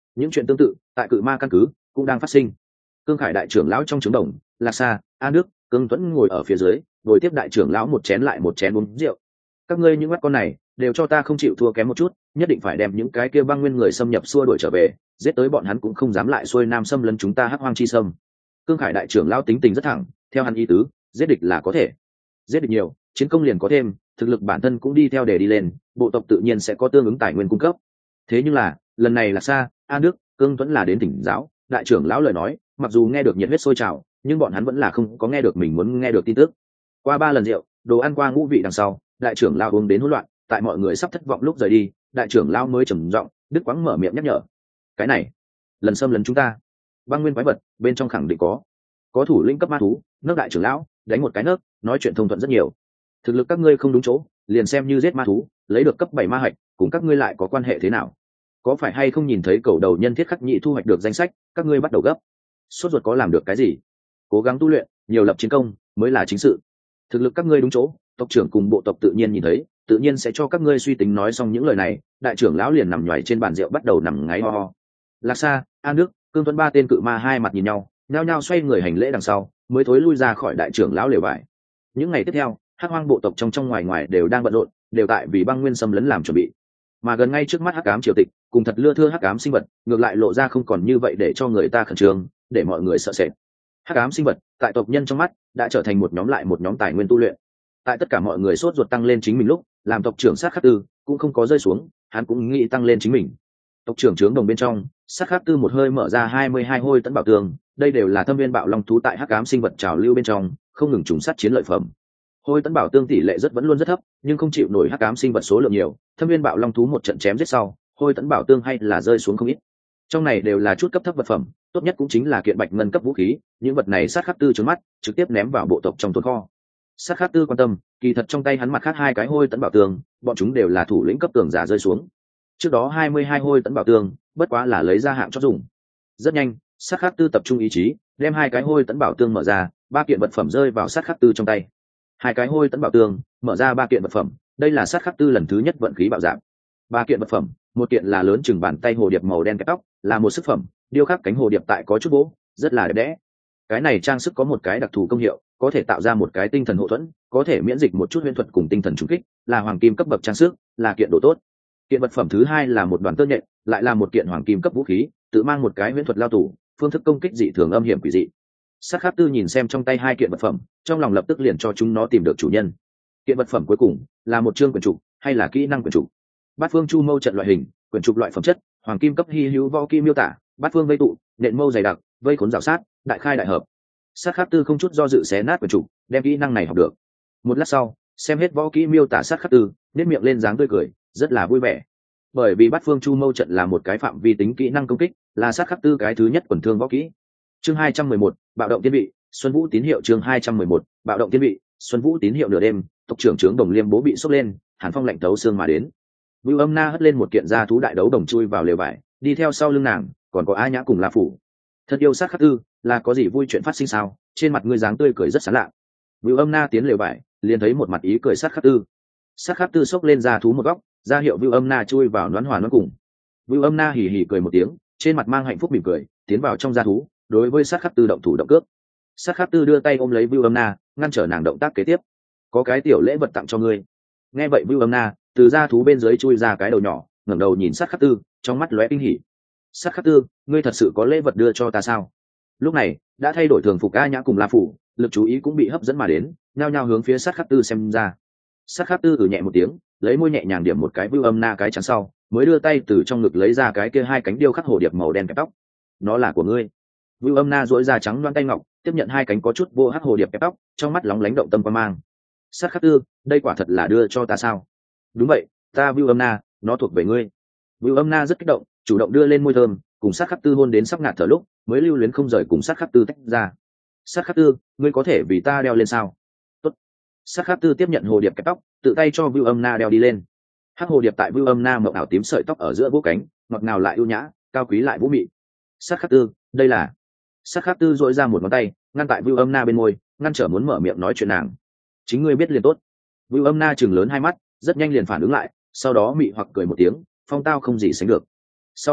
những chuyện tương tự tại cự ma căn cứ cũng đang phát sinh. Cương Khải đại trưởng lão trong trướng đồng, Lạc Sa, An Đức, Cương Tuấn ngồi ở phía dưới, ngồi tiếp đại trưởng lão một chén lại một chén uống rượu. Các ngươi những mắt con này đều cho ta không chịu thua kém một chút, nhất định phải đem những cái kia băng nguyên người xâm nhập xua đuổi trở về, giết tới bọn hắn cũng không dám lại xuôi nam xâm lấn chúng ta Hắc Hoang chi sâm. Cương Khải đại trưởng lão tính tình rất thẳng, theo hắn ý tứ, giết địch là có thể, giết địch nhiều, chiến công liền có thêm, thực lực bản thân cũng đi theo để đi lên, bộ tộc tự nhiên sẽ có tương ứng tài nguyên cung cấp. Thế nhưng là lần này là Sa, An Đức, Cương Tuấn là đến tỉnh giáo, đại trưởng lão lời nói, mặc dù nghe được nhiệt huyết sôi trào, nhưng bọn hắn vẫn là không có nghe được mình muốn nghe được tin tức. Qua ba lần rượu, đồ ăn qua ngũ vị đằng sau, đại trưởng lão uống đến hỗn loạn, tại mọi người sắp thất vọng lúc rời đi, đại trưởng lão mới trầm giọng, Đức Quáng mở miệng nhắc nhở. Cái này, lần xâm lấn chúng ta, băng nguyên quái vật, bên trong khẳng định có, có thủ lĩnh cấp ma thú, nấc đại trưởng lão, đánh một cái nấc, nói chuyện thông thuận rất nhiều. Thực lực các ngươi không đúng chỗ, liền xem như giết ma thú, lấy được cấp bảy ma hạch, cùng các ngươi lại có quan hệ thế nào? Có phải hay không nhìn thấy cầu đầu nhân thiết khắc nhị thu hoạch được danh sách, các ngươi bắt đầu gấp. Sốt ruột có làm được cái gì? Cố gắng tu luyện, nhiều lập chiến công mới là chính sự. Thực lực các ngươi đúng chỗ, tộc trưởng cùng bộ tộc tự nhiên nhìn thấy, tự nhiên sẽ cho các ngươi suy tính. Nói xong những lời này, đại trưởng lão liền nằm nhoài trên bàn rượu bắt đầu nằm ngáy ho ho. Lạc Sa, An Đức, Cương Tuấn ba tên cự ma hai mặt nhìn nhau, nhao nhao xoay người hành lễ đằng sau, mới thối lui ra khỏi đại trưởng lão lều vải. Những ngày tiếp theo, Hắc Hoang bộ tộc trong trong ngoài ngoài đều đang bận rộn, đều tại vì băng nguyên xâm lấn làm chuẩn bị. Mà gần ngay trước mắt Hắc Ám triều tịch, cùng thật lưa thưa Hắc Ám sinh vật, ngược lại lộ ra không còn như vậy để cho người ta khẩn trương, để mọi người sợ sệt. Hắc Ám sinh vật, tại tộc nhân trong mắt, đã trở thành một nhóm lại một nhóm tài nguyên tu luyện. Tại tất cả mọi người sốt ruột tăng lên chính mình lúc, làm tộc trưởng Sát Khắc Tư cũng không có rơi xuống, hắn cũng nghĩ tăng lên chính mình. Tộc trưởng trướng đồng bên trong, Sát Khắc Tư một hơi mở ra hai mươi hai hôi tấn bảo tường, đây đều là thâm viên bạo long thú tại Hắc Ám sinh vật trào lưu bên trong, không ngừng trùng sát chiến lợi phẩm. Hôi tấn bảo tương tỷ lệ rất vẫn luôn rất thấp, nhưng không chịu nổi Hắc Ám sinh vật số lượng nhiều, thâm viên bạo long thú một trận chém giết sau, hôi tấn bảo tương hay là rơi xuống không ít. Trong này đều là chút cấp thấp vật phẩm, tốt nhất cũng chính là kiện bạch ngân cấp vũ khí, những vật này Sát Khắc Tư trốn mắt, trực tiếp ném vào bộ tộc trong tồn kho. Sát Khắc Tư quan tâm, kỳ thật trong tay hắn mặt khác hai cái hôi tấn bảo tương, bọn chúng đều là thủ lĩnh cấp tường giả rơi xuống. Trước đó hai mươi hai hôi tấn bảo tương, bất quá là lấy ra hạng cho dùng. Rất nhanh, Sát Khắc Tư tập trung ý chí, đem hai cái hôi tấn bảo tương mở ra, ba kiện vật phẩm rơi vào Sát Khắc Tư trong tay. Hai cái hôi tấn bảo tương, mở ra ba kiện vật phẩm, đây là Sát Khắc Tư lần thứ nhất vận khí bạo dạng. Ba kiện vật phẩm, một kiện là lớn chừng bàn tay hồ điệp màu đen kẹp tóc, là một sức phẩm, điêu khắc cánh hồ điệp tại có chút gỗ, rất là đẹp đẽ. Cái này trang sức có một cái đặc thù công hiệu, có thể tạo ra một cái tinh thần hộ thuẫn, có thể miễn dịch một chút huyễn thuật cùng tinh thần trùng kích, là hoàng kim cấp bậc trang sức, là kiện đồ tốt. Kiện vật phẩm thứ hai là một đoàn tơ nhện, lại là một kiện hoàng kim cấp vũ khí, tự mang một cái huyễn thuật lao tù, phương thức công kích dị thường âm hiểm quỷ dị. Sát Khắc Tư nhìn xem trong tay hai kiện vật phẩm, trong lòng lập tức liền cho chúng nó tìm được chủ nhân. Kiện vật phẩm cuối cùng là một chương quyển trục, hay là kỹ năng quyển trục. Bát phương chu mâu trận loại hình, quyển trục loại phẩm chất, hoàng kim cấp hy hữu võ kỹ miêu tả, bát phương vây tụ, nện mâu dày đặc, vây khốn rào sát, đại khai đại hợp. Sát Khắc Tư không chút do dự xé nát quyển trục, đem kỹ năng này học được. Một lát sau, xem hết võ kỹ miêu tả Sát Khắc Tư, nét miệng lên dáng tươi cười, rất là vui vẻ. Bởi vì bát phương chu mâu trận là một cái phạm vi tính kỹ năng công kích, là Sát Khắc Tư cái thứ nhất quần thương võ kỹ. Chương hai trăm mười một, bạo động tiên vị, Xuân Vũ tín hiệu. Chương hai trăm mười một, bạo động tiên vị, Xuân Vũ tín hiệu. Nửa đêm, tộc trưởng trướng đồng liêm bố bị sốc lên, hàn phong lạnh tấu xương mà đến. Vưu Âm Na hất lên một kiện da thú đại đấu đồng chui vào lều vải, đi theo sau lưng nàng, còn có A Nhã cùng La Phủ. Thật yêu Sát Khắc Tư, là có gì vui chuyện phát sinh sao? Trên mặt ngươi dáng tươi cười rất sán lạ. Vưu Âm Na tiến lều vải, liền thấy một mặt ý cười Sát Khắc Tư. Sát Khắc Tư xốc lên da thú một góc, ra hiệu Vưu Âm Na chui vào đoán hòa đoán cùng. Vưu Âm Na hì hì cười một tiếng, trên mặt mang hạnh phúc mỉm cười, tiến vào trong da thú, đối với Sát Khắc Tư động thủ động cướp. Sát Khắc Tư đưa tay ôm lấy Vưu Âm Na, ngăn trở nàng động tác kế tiếp. Có cái tiểu lễ vật tặng cho ngươi. Nghe vậy Vưu Âm Na từ da thú bên dưới chui ra cái đầu nhỏ, ngẩng đầu nhìn Sát Khắc Tư, trong mắt lóe kinh hỉ. Sát Khắc Tư, ngươi thật sự có lễ vật đưa cho ta sao? Lúc này đã thay đổi thường phục A Nhã cùng La Phủ, lực chú ý cũng bị hấp dẫn mà đến, nhao nhao hướng phía Sát Khắc Tư xem ra. Sát Khắc Tư ừ nhẹ một tiếng, lấy môi nhẹ nhàng điểm một cái Vưu Âm Na cái chắn sau, mới đưa tay từ trong ngực lấy ra cái kia hai cánh điêu khắc hồ điệp màu đen kẹp tóc. Nó là của ngươi. Vưu Âm Na duỗi ra trắng loáng tay ngọc, tiếp nhận hai cánh có chút vô hắc hồ điệp kẹp tóc, trong mắt lóng lánh động tâm quan mang. Sát Khắc Tư, đây quả thật là đưa cho ta sao? Đúng vậy, ta Vưu Âm Na, nó thuộc về ngươi. Vưu Âm Na rất kích động, chủ động đưa lên môi thơm, cùng Sát Khắc Tư hôn đến sắp ngạt thở lúc, mới lưu luyến không rời cùng Sát Khắc Tư tách ra. Sát Khắc Tư, ngươi có thể vì ta đeo lên sao? Tốt. Sát Khắc Tư tiếp nhận hồ điệp kẹp tóc, tự tay cho Vưu Âm Na đeo đi lên. Hắc hồ điệp tại Vưu Âm Na mộng ảo tím sợi tóc ở giữa vỗ cánh, ngọt ngào lại ưu nhã, cao quý lại vũ mị. Sát Khắc Tư, đây là. Sát Khắc Tư duỗi ra một ngón tay, ngăn tại Vưu Âm Na bên môi, ngăn trở muốn mở miệng nói chuyện nàng. Chính ngươi biết liền tốt. Vưu Âm Na trừng lớn hai mắt, rất nhanh liền phản ứng lại, sau đó mị hoặc cười một tiếng, phong tao không gì sánh được. Sau một khắc,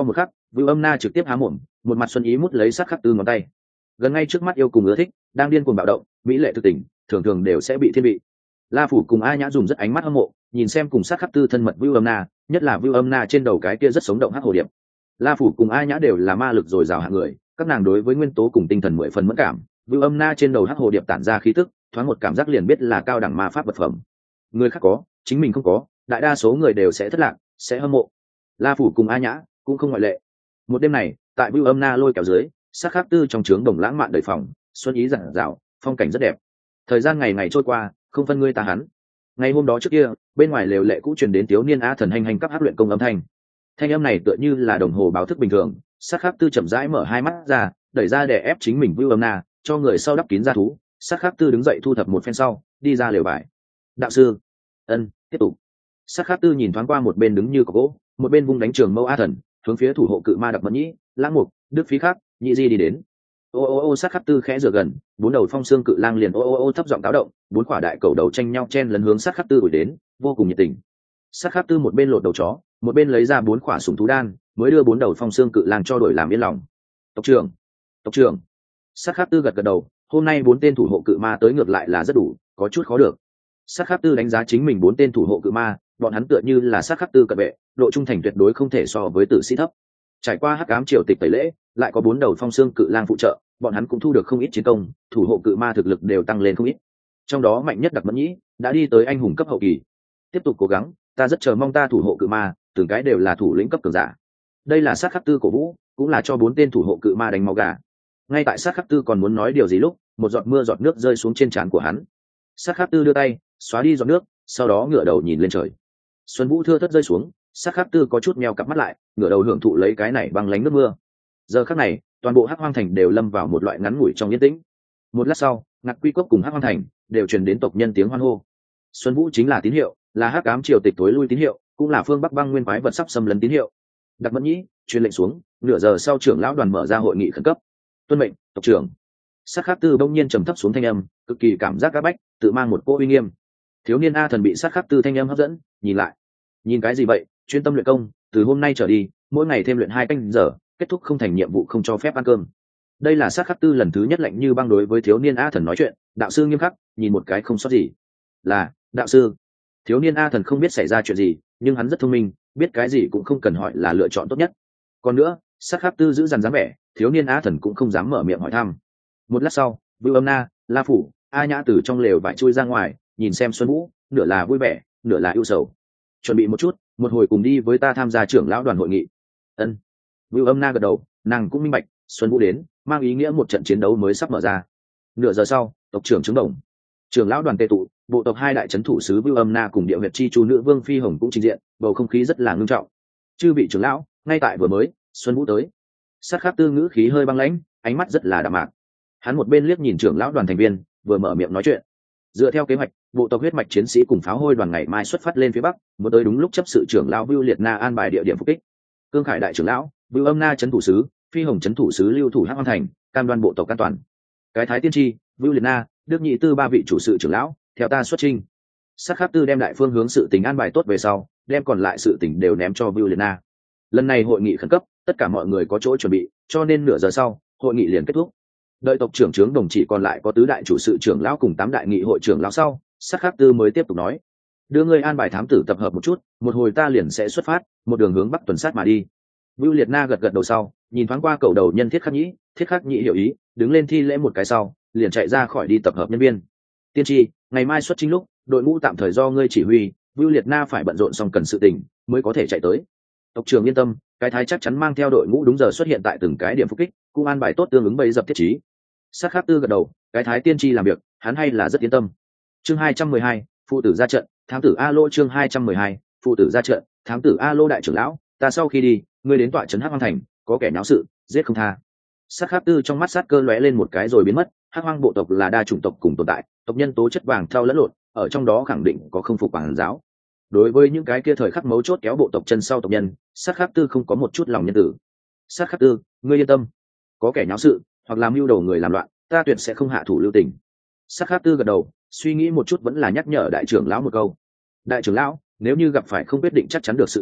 Vưu Âm Na trực tiếp há mồm, một mặt xuân ý mút lấy sát khắc tư ngón tay. Gần ngay trước mắt yêu cùng ưa thích, đang điên cuồng bạo động, mỹ lệ thực tình, thường thường đều sẽ bị thiên vị. La Phủ cùng A Nhã dùng rất ánh mắt hâm mộ, nhìn xem cùng sát khắc tư thân mật Vưu Âm Na, nhất là Vưu Âm Na trên đầu cái kia rất sống động hắc hồ điệp. La Phủ cùng A Nhã đều là ma lực dồi dào hạng người, các nàng đối với nguyên tố cùng tinh thần mười phần mẫn cảm. Vưu Âm Na trên đầu hắc hồ điệp tản ra khí tức, thoáng một cảm giác liền biết là cao đẳng ma pháp vật phẩm. Người khác có, chính mình không có, đại đa số người đều sẽ thất lạc, sẽ hâm mộ. La Phủ cùng A Nhã cũng không ngoại lệ. Một đêm này, tại Vưu Âm Na lôi kéo dưới, sát khắc tư trong trướng đồng lãng mạn đầy phòng, xuân ý rạng rào, phong cảnh rất đẹp. Thời gian ngày ngày trôi qua, không phân ngươi ta hắn. Ngày hôm đó trước kia, bên ngoài lều lệ cũ truyền đến thiếu niên a thần hành hành cấp hát luyện công âm thanh. Thanh âm này tựa như là đồng hồ báo thức bình thường. Sát khắc tư chậm rãi mở hai mắt ra, đẩy ra để ép chính mình Vưu Âm Na, cho người sau đắp kín ra thú. Sát khắc tư đứng dậy thu thập một phen sau, đi ra lều bài. Đạo sư, ân, tiếp tục. Sát khắc tư nhìn thoáng qua một bên đứng như có gỗ, một bên vung đánh trường mâu a thần, hướng phía thủ hộ cự ma đặc mẫn nhĩ, lãng mục, đức phí khắc, nhị di đi đến. Ô ô ô sát khắc tư khẽ rửa gần, bốn đầu phong xương cự lang liền ô ô ô thấp giọng cáo động, bốn quả đại cầu đầu tranh nhau chen lấn hướng sát khắc tư đuổi đến, vô cùng nhiệt tình. Sát khắc tư một bên lột đầu chó, một bên lấy ra bốn quả sủng thú đan, mới đưa bốn đầu phong xương cự lang cho đổi làm yên lòng. Tộc trưởng, tộc trưởng. Sát khắc tư gật gật đầu, hôm nay bốn tên thủ hộ cự ma tới ngược lại là rất đủ, có chút khó được. Sát khắc tư đánh giá chính mình bốn tên thủ hộ cự ma, bọn hắn tựa như là sát khắc tư cận vệ, độ trung thành tuyệt đối không thể so với tử sĩ thấp. Trải qua hắc ám triều tịch tẩy lễ, lại có bốn đầu phong xương cự lang phụ trợ, bọn hắn cũng thu được không ít chiến công, thủ hộ cự ma thực lực đều tăng lên không ít. Trong đó mạnh nhất Đặc Mẫn Nhĩ đã đi tới anh hùng cấp hậu kỳ. Tiếp tục cố gắng, ta rất chờ mong ta thủ hộ cự ma, từng cái đều là thủ lĩnh cấp cường giả. Đây là sát khắc tư cổ vũ, cũng là cho bốn tên thủ hộ cự ma đánh máu gà. Ngay tại sát khắc tư còn muốn nói điều gì lúc, một giọt mưa giọt nước rơi xuống trên trán của hắn. Sát khắc tư đưa tay xóa đi giọt nước, sau đó ngửa đầu nhìn lên trời. Xuân vũ thưa thớt rơi xuống, sát khắc tư có chút meo cặp mắt lại, ngửa đầu hưởng thụ lấy cái này băng lánh nước mưa. Giờ khắc này, toàn bộ hắc hoang thành đều lâm vào một loại ngắn ngủi trong yên tĩnh. Một lát sau, ngạc quy cốc cùng hắc hoang thành đều truyền đến tộc nhân tiếng hoan hô. Xuân vũ chính là tín hiệu, là hắc ám triều tịch tối lui tín hiệu, cũng là phương bắc băng nguyên quái vật sắp xâm lấn tín hiệu. Đặc Mẫn Nhĩ truyền lệnh xuống, nửa giờ sau trưởng lão đoàn mở ra hội nghị khẩn cấp. Tuân mệnh, tộc trưởng. Sát khắc tư bỗng nhiên trầm thấp xuống thanh âm, cực kỳ cảm giác áp bách, tự mang một cỗ uy nghiêm. Thiếu niên a thần bị sát khắc tư thanh âm hấp dẫn, nhìn lại. Nhìn cái gì vậy? Chuyên tâm luyện công, từ hôm nay trở đi, mỗi ngày thêm luyện hai canh giờ, kết thúc không thành nhiệm vụ không cho phép ăn cơm. Đây là sát khắc tư lần thứ nhất lạnh như băng đối với thiếu niên a thần nói chuyện, đạo sư nghiêm khắc, nhìn một cái không sót gì. Là, đạo sư. Thiếu niên a thần không biết xảy ra chuyện gì, nhưng hắn rất thông minh, biết cái gì cũng không cần hỏi là lựa chọn tốt nhất. Còn nữa, sát khắc tư giữ dằn dáng vẻ, thiếu niên a thần cũng không dám mở miệng hỏi thăm. Một lát sau, Vưu Âm Na, La Phủ, A Nhã từ trong lều vải chui ra ngoài, nhìn xem Xuân Vũ, nửa là vui vẻ, nửa là ưu sầu. Chuẩn bị một chút, một hồi cùng đi với ta tham gia trưởng lão đoàn hội nghị. Ân. Vưu Âm Na gật đầu, nàng cũng minh bạch, Xuân Vũ đến, mang ý nghĩa một trận chiến đấu mới sắp mở ra. Nửa giờ sau, tộc trưởng chứng đồng, trưởng lão đoàn tề tụ, bộ tộc hai đại trấn thủ sứ Vưu Âm Na cùng Địa Huyệt Chi Chu nữ vương Phi Hồng cũng trình diện, bầu không khí rất là ngưng trọng. Chư vị trưởng lão, ngay tại vừa mới, Xuân Vũ tới. Sát khắc tư ngữ khí hơi băng lãnh, ánh mắt rất là đạm mạc. Hắn một bên liếc nhìn trưởng lão đoàn thành viên, vừa mở miệng nói chuyện. Dựa theo kế hoạch, bộ tộc huyết mạch chiến sĩ cùng pháo hôi đoàn ngày mai xuất phát lên phía bắc, muốn tới đúng lúc chấp sự trưởng lão Vưu Liệt Na an bài địa điểm phục kích. Cương Khải đại trưởng lão, Vưu Âm Na trấn thủ sứ, Phi Hồng trấn thủ sứ lưu thủ Hắc Hoang thành, cam đoan bộ tộc an toàn. Cái Thái Tiên Tri, Vưu Liệt Na, Đức Nhị Tư ba vị chủ sự trưởng lão, theo ta xuất trình. Sát khắc tư đem đại phương hướng sự tình an bài tốt về sau, đem còn lại sự tình đều ném cho Vưu Liệt Na. Lần này hội nghị khẩn cấp, tất cả mọi người có chỗ chuẩn bị, cho nên nửa giờ sau, hội nghị liền kết thúc. Đợi tộc trưởng trưởng đồng chỉ còn lại có tứ đại chủ sự trưởng lão cùng tám đại nghị hội trưởng lão sau, sát khắc tư mới tiếp tục nói: đưa ngươi an bài thám tử tập hợp một chút, một hồi ta liền sẽ xuất phát, một đường hướng bắc tuần sát mà đi. Vưu Liệt Na gật gật đầu sau, nhìn thoáng qua cầu đầu nhân Thiết Khắc Nhĩ, Thiết Khắc Nhĩ hiểu ý, đứng lên thi lễ một cái sau, liền chạy ra khỏi đi tập hợp nhân viên. Tiên tri, ngày mai xuất chính lúc, đội ngũ tạm thời do ngươi chỉ huy, Vưu Liệt Na phải bận rộn xong cần sự tình, mới có thể chạy tới. Tộc trưởng yên tâm, cái thái chắc chắn mang theo đội ngũ đúng giờ xuất hiện tại từng cái điểm phục kích, cũng an bài tốt tương ứng bấy dập thiết trí. Sát khắc tư gật đầu, cái thái tiên tri làm việc, hắn hay là rất yên tâm. Chương hai trăm mười hai, phụ tử ra trận, thám tử A Lô. Chương hai trăm mười hai, phụ tử ra trận, thám tử A Lô. Đại trưởng lão, ta sau khi đi, ngươi đến tọa trấn Hắc Hoang thành, có kẻ náo sự, giết không tha. Sát khắc tư trong mắt sát cơ lóe lên một cái rồi biến mất. Hắc Hoang bộ tộc là đa chủng tộc cùng tồn tại, tộc nhân tố chất vàng thau lẫn lộn, ở trong đó khẳng định có không phục quản giáo. Đối với những cái kia thời khắc mấu chốt kéo bộ tộc chân sau tộc nhân, sát khắc tư không có một chút lòng nhân tử. Sát khắc tư, ngươi yên tâm, có kẻ náo sự hoặc làm mưu đồ người làm loạn, ta tuyệt sẽ không hạ thủ lưu tình. Sát khắc tư gật đầu, suy nghĩ một chút vẫn là nhắc nhở đại trưởng lão một câu. Đại trưởng lão, nếu như gặp phải không quyết định chắc chắn được sự tình,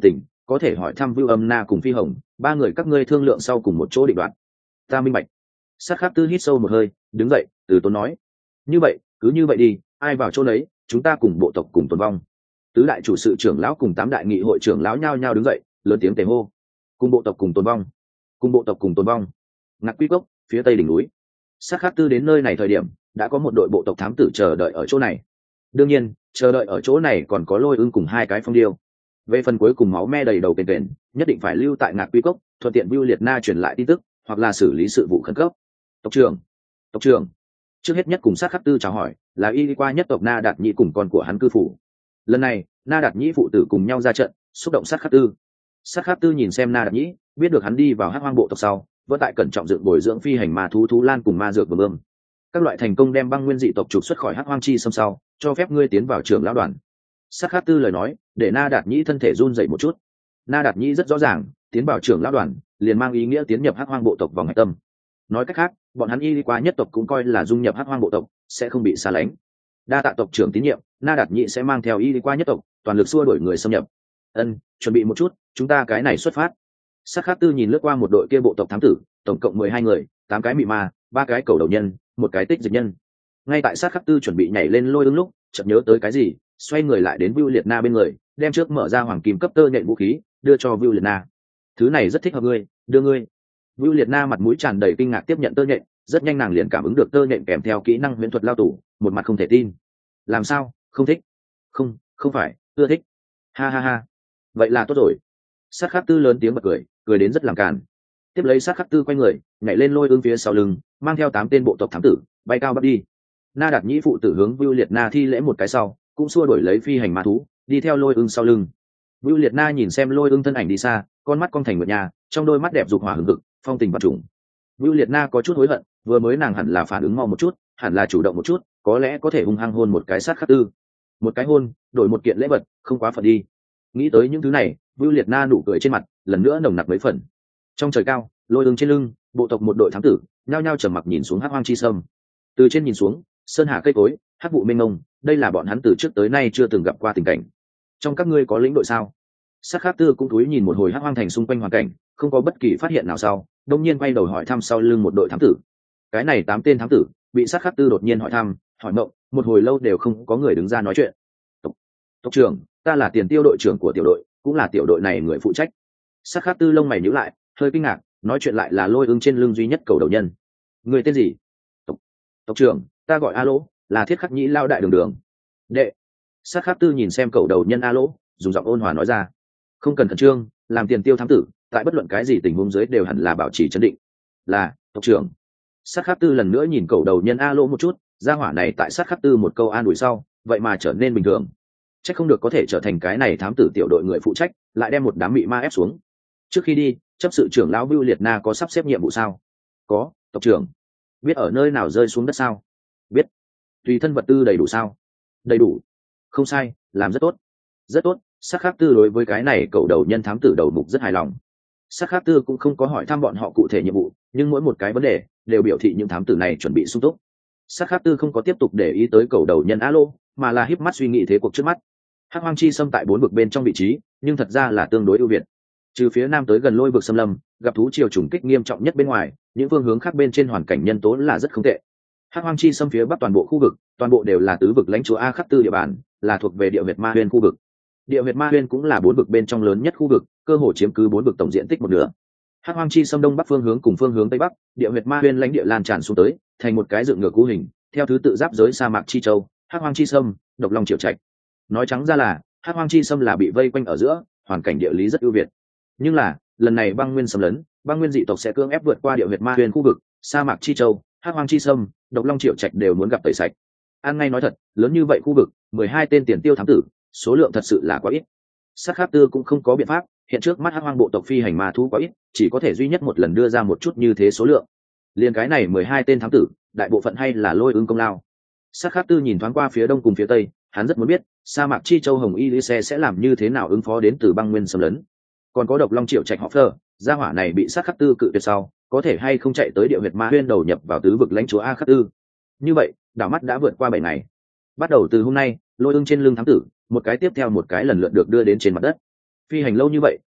có thể hỏi thăm Vưu Âm Na cùng Phi Hồng, ba người các ngươi thương lượng sau cùng một chỗ định đoạt. Ta minh bạch. Sát Khắc Tư hít sâu một hơi, đứng dậy, từ tốn nói: như vậy, cứ như vậy đi, ai vào chỗ lấy, chúng ta cùng bộ tộc cùng tồn vong. Tứ đại chủ sự trưởng lão cùng tám đại nghị hội trưởng lão nhao nhao đứng dậy, lớn tiếng tề hô: cùng bộ tộc cùng tồn vong, cùng bộ tộc cùng tồn vong. Ngạc Quy Cốc, phía tây đỉnh núi. Sát Khắc Tư đến nơi này thời điểm, đã có một đội bộ tộc thám tử chờ đợi ở chỗ này. Đương nhiên, chờ đợi ở chỗ này còn có Lôi Ưng cùng hai cái phong điêu. Về phần cuối cùng máu me đầy đầu kền kền, nhất định phải lưu tại Ngạc Quy Cốc, thuận tiện Vưu Liệt Na truyền lại tin tức, hoặc là xử lý sự vụ khẩn cấp. Tộc trưởng, tộc trưởng. Trước hết nhất cùng Sát Khắc Tư chào hỏi, là y qua nhất tộc Na Đạt Nhĩ cùng con của hắn cư phủ. Lần này, Na Đạt Nhĩ phụ tử cùng nhau ra trận, xúc động Sát Khắc Tư. Sát Khắc Tư nhìn xem Na Đạt Nhĩ, biết được hắn đi vào Hắc Hoang bộ tộc sau, vẫn tại cẩn trọng dựng bồi dưỡng phi hành ma thú thú lan cùng ma dược vương ương. Các loại thành công đem băng nguyên dị tộc trục xuất khỏi Hắc Hoang chi xâm sau, cho phép ngươi tiến vào trưởng lão đoàn. Sát Khắc Tư lời nói, để Na Đạt Nhĩ thân thể run dậy một chút. Na Đạt Nhĩ rất rõ ràng, tiến vào trưởng lão đoàn, liền mang ý nghĩa tiến nhập Hắc Hoang bộ tộc vòng hạch tâm. Nói cách khác, bọn hắn y qua nhất tộc cũng coi là dung nhập Hắc Hoang bộ tộc, sẽ không bị xa lánh. Đa tạ tộc trưởng tín nhiệm, Na Đạt Nhĩ sẽ mang theo y qua nhất tộc, toàn lực xua đuổi người xâm nhập. Ân, chuẩn bị một chút, chúng ta cái này xuất phát. Sát Khắc Tư nhìn lướt qua một đội kia bộ tộc thám tử, tổng cộng mười hai người, tám cái mị ma, ba cái cầu đầu nhân, một cái tích dịch nhân. Ngay tại Sát Khắc Tư chuẩn bị nhảy lên Lôi Ưng lúc, chợt nhớ tới cái gì, xoay người lại đến Vưu Liệt Na bên người, đem trước mở ra hoàng kim cấp tơ nhện vũ khí, đưa cho Vưu Liệt Na. Thứ này rất thích hợp ngươi, đưa ngươi. Vưu Liệt Na mặt mũi tràn đầy kinh ngạc tiếp nhận tơ nhện, rất nhanh nàng liền cảm ứng được tơ nhện kèm theo kỹ năng huyễn thuật lao tù, một mặt không thể tin. Làm sao, không thích? Không, không phải, ưa thích. Ha ha ha. Vậy là tốt rồi. Sát Khắc Tư lớn tiếng bật cười, cười đến rất làm càn. Tiếp lấy Sát Khắc Tư quay người, nhảy lên Lôi Ưng phía sau lưng, mang theo tám tên bộ tộc thám tử, bay cao bắt đi. Na Đạt Nhĩ phụ tử hướng Vưu Liệt Na thi lễ một cái sau, cũng xua đuổi lấy phi hành ma thú, đi theo Lôi Ưng sau lưng. Vưu Liệt Na nhìn xem Lôi Ưng thân ảnh đi xa, con mắt cong thành một nhà, trong đôi mắt đẹp dục hỏa hừng hực, phong tình vật trùng. Vưu Liệt Na có chút hối hận, vừa mới nàng hẳn là phản ứng mau một chút, hẳn là chủ động một chút, có lẽ có thể hung hăng hôn một cái Sát Khắc Tư. Một cái hôn, đổi một kiện lễ vật, không quá phận đi. Nghĩ tới những thứ này, Vưu Liệt Na nụ cười trên mặt lần nữa nồng nặc mấy phần. Trong trời cao, Lôi Ưng trên lưng, bộ tộc một đội thám tử nhao nhao trầm mặc nhìn xuống Hắc Hoang chi sâm. Từ trên nhìn xuống, sơn hà cây cối, hắc vụ mênh mông, đây là bọn hắn từ trước tới nay chưa từng gặp qua tình cảnh. Trong các ngươi có lĩnh đội sao? Sát Khắc Tư cũng cúi nhìn một hồi Hắc Hoang thành xung quanh hoàn cảnh, không có bất kỳ phát hiện nào sau, đông nhiên quay đầu hỏi thăm sau lưng một đội thám tử. Cái này tám tên thám tử bị Sát Khắc Tư đột nhiên hỏi thăm, hỏi mộng, một hồi lâu đều không có người đứng ra nói chuyện. Tộc, tộc trưởng, ta là tiền tiêu đội trưởng của tiểu đội, cũng là tiểu đội này người phụ trách. Sát Khắc Tư lông mày nhíu lại, hơi kinh ngạc, nói chuyện lại là Lôi Ưng trên lưng duy nhất cầu đầu nhân. Người tên gì? Tộc, tộc trưởng, ta gọi A Lỗ, là Thiết Khắc Nhĩ lao đại đường đường. Đệ. Sát Khắc Tư nhìn xem cầu đầu nhân A Lỗ, dùng giọng ôn hòa nói ra: không cần khẩn trương, làm tiền tiêu thám tử, tại bất luận cái gì tình huống dưới đều hẳn là bảo trì trấn định. Là tộc trưởng. Sát Khắc Tư lần nữa nhìn cầu đầu nhân A Lỗ một chút, gia hỏa này tại Sát Khắc Tư một câu an ủi sau, vậy mà trở nên bình thường. Chắc không được có thể trở thành cái này thám tử tiểu đội người phụ trách, lại đem một đám mị ma ép xuống. Trước khi đi, chấp sự trưởng lão Vưu Liệt Na có sắp xếp nhiệm vụ sao? Có, tộc trưởng. Biết ở nơi nào rơi xuống đất sao? Biết. Tùy thân vật tư đầy đủ sao? Đầy đủ. Không sai, làm rất tốt. Rất tốt. Sát Khắc Tư đối với cái này cậu đầu nhân thám tử đầu mục rất hài lòng. Sát Khắc Tư cũng không có hỏi thăm bọn họ cụ thể nhiệm vụ, nhưng mỗi một cái vấn đề đều biểu thị những thám tử này chuẩn bị sung túc. Sát Khắc Tư không có tiếp tục để ý tới cậu đầu nhân A Lô, mà là híp mắt suy nghĩ thế cuộc trước mắt. Hắc Hoang chi xâm tại bốn vực bên trong vị trí, nhưng thật ra là tương đối ưu việt. Trừ phía nam tới gần Lôi vực xâm lâm, gặp thú triều trùng kích nghiêm trọng nhất bên ngoài, những phương hướng khác bên trên hoàn cảnh nhân tố là rất không tệ. Hắc Hoang chi xâm phía bắc toàn bộ khu vực, toàn bộ đều là tứ vực lãnh chúa A Khắc Tư địa bàn, là thuộc về địa huyệt ma huyên khu vực. Địa huyệt ma huyên cũng là bốn vực bên trong lớn nhất khu vực, cơ hồ chiếm cứ bốn vực tổng diện tích một nửa. Hắc Hoang chi xâm đông bắc phương hướng cùng phương hướng tây bắc, địa huyệt ma huyên lãnh địa lan tràn xuống tới, thành một cái dựng ngược cú hình, theo thứ tự giáp giới sa mạc chi châu, Hắc Hoang chi xâm, Độc Long Triều Trạch. Nói trắng ra là, Hắc Hoang chi xâm là bị vây quanh ở giữa, hoàn cảnh địa lý rất ưu việt. Nhưng là, lần này băng nguyên xâm lấn, băng nguyên dị tộc sẽ cưỡng ép vượt qua địa huyệt ma huyên khu vực, sa mạc chi châu, Hắc Hoang chi xâm, Độc Long Triều Trạch đều muốn gặp tẩy sạch. An ngay nói thật, lớn như vậy khu vực, mười hai tên tiền tiêu thám tử, số lượng thật sự là quá ít. Sát Khắc Tư cũng không có biện pháp, hiện trước mắt Hắc Hoang bộ tộc phi hành ma thú quá ít, chỉ có thể duy nhất một lần đưa ra một chút như thế số lượng. Liên cái này mười hai tên thám tử, đại bộ phận hay là Lôi Ưng công lao. Sát Khắc Tư nhìn thoáng qua phía đông cùng phía tây, hắn rất muốn biết, sa mạc chi châu Hồng Y Lý Xe sẽ làm như thế nào ứng phó đến từ băng nguyên xâm lấn. Còn có Độc Long Triệu Trạch họ Phơ, gia hỏa này bị Sát Khắc Tư cự tuyệt sau, có thể hay không chạy tới địa huyệt ma huyên đầu nhập vào tứ vực lãnh chúa A Khắc Tư. Như vậy, đảo mắt đã vượt qua bảy ngày. Bắt đầu từ hôm nay, Lôi Ưng trên lưng thám tử, một cái tiếp theo một cái lần lượt được đưa đến trên mặt đất. Phi hành lâu như vậy,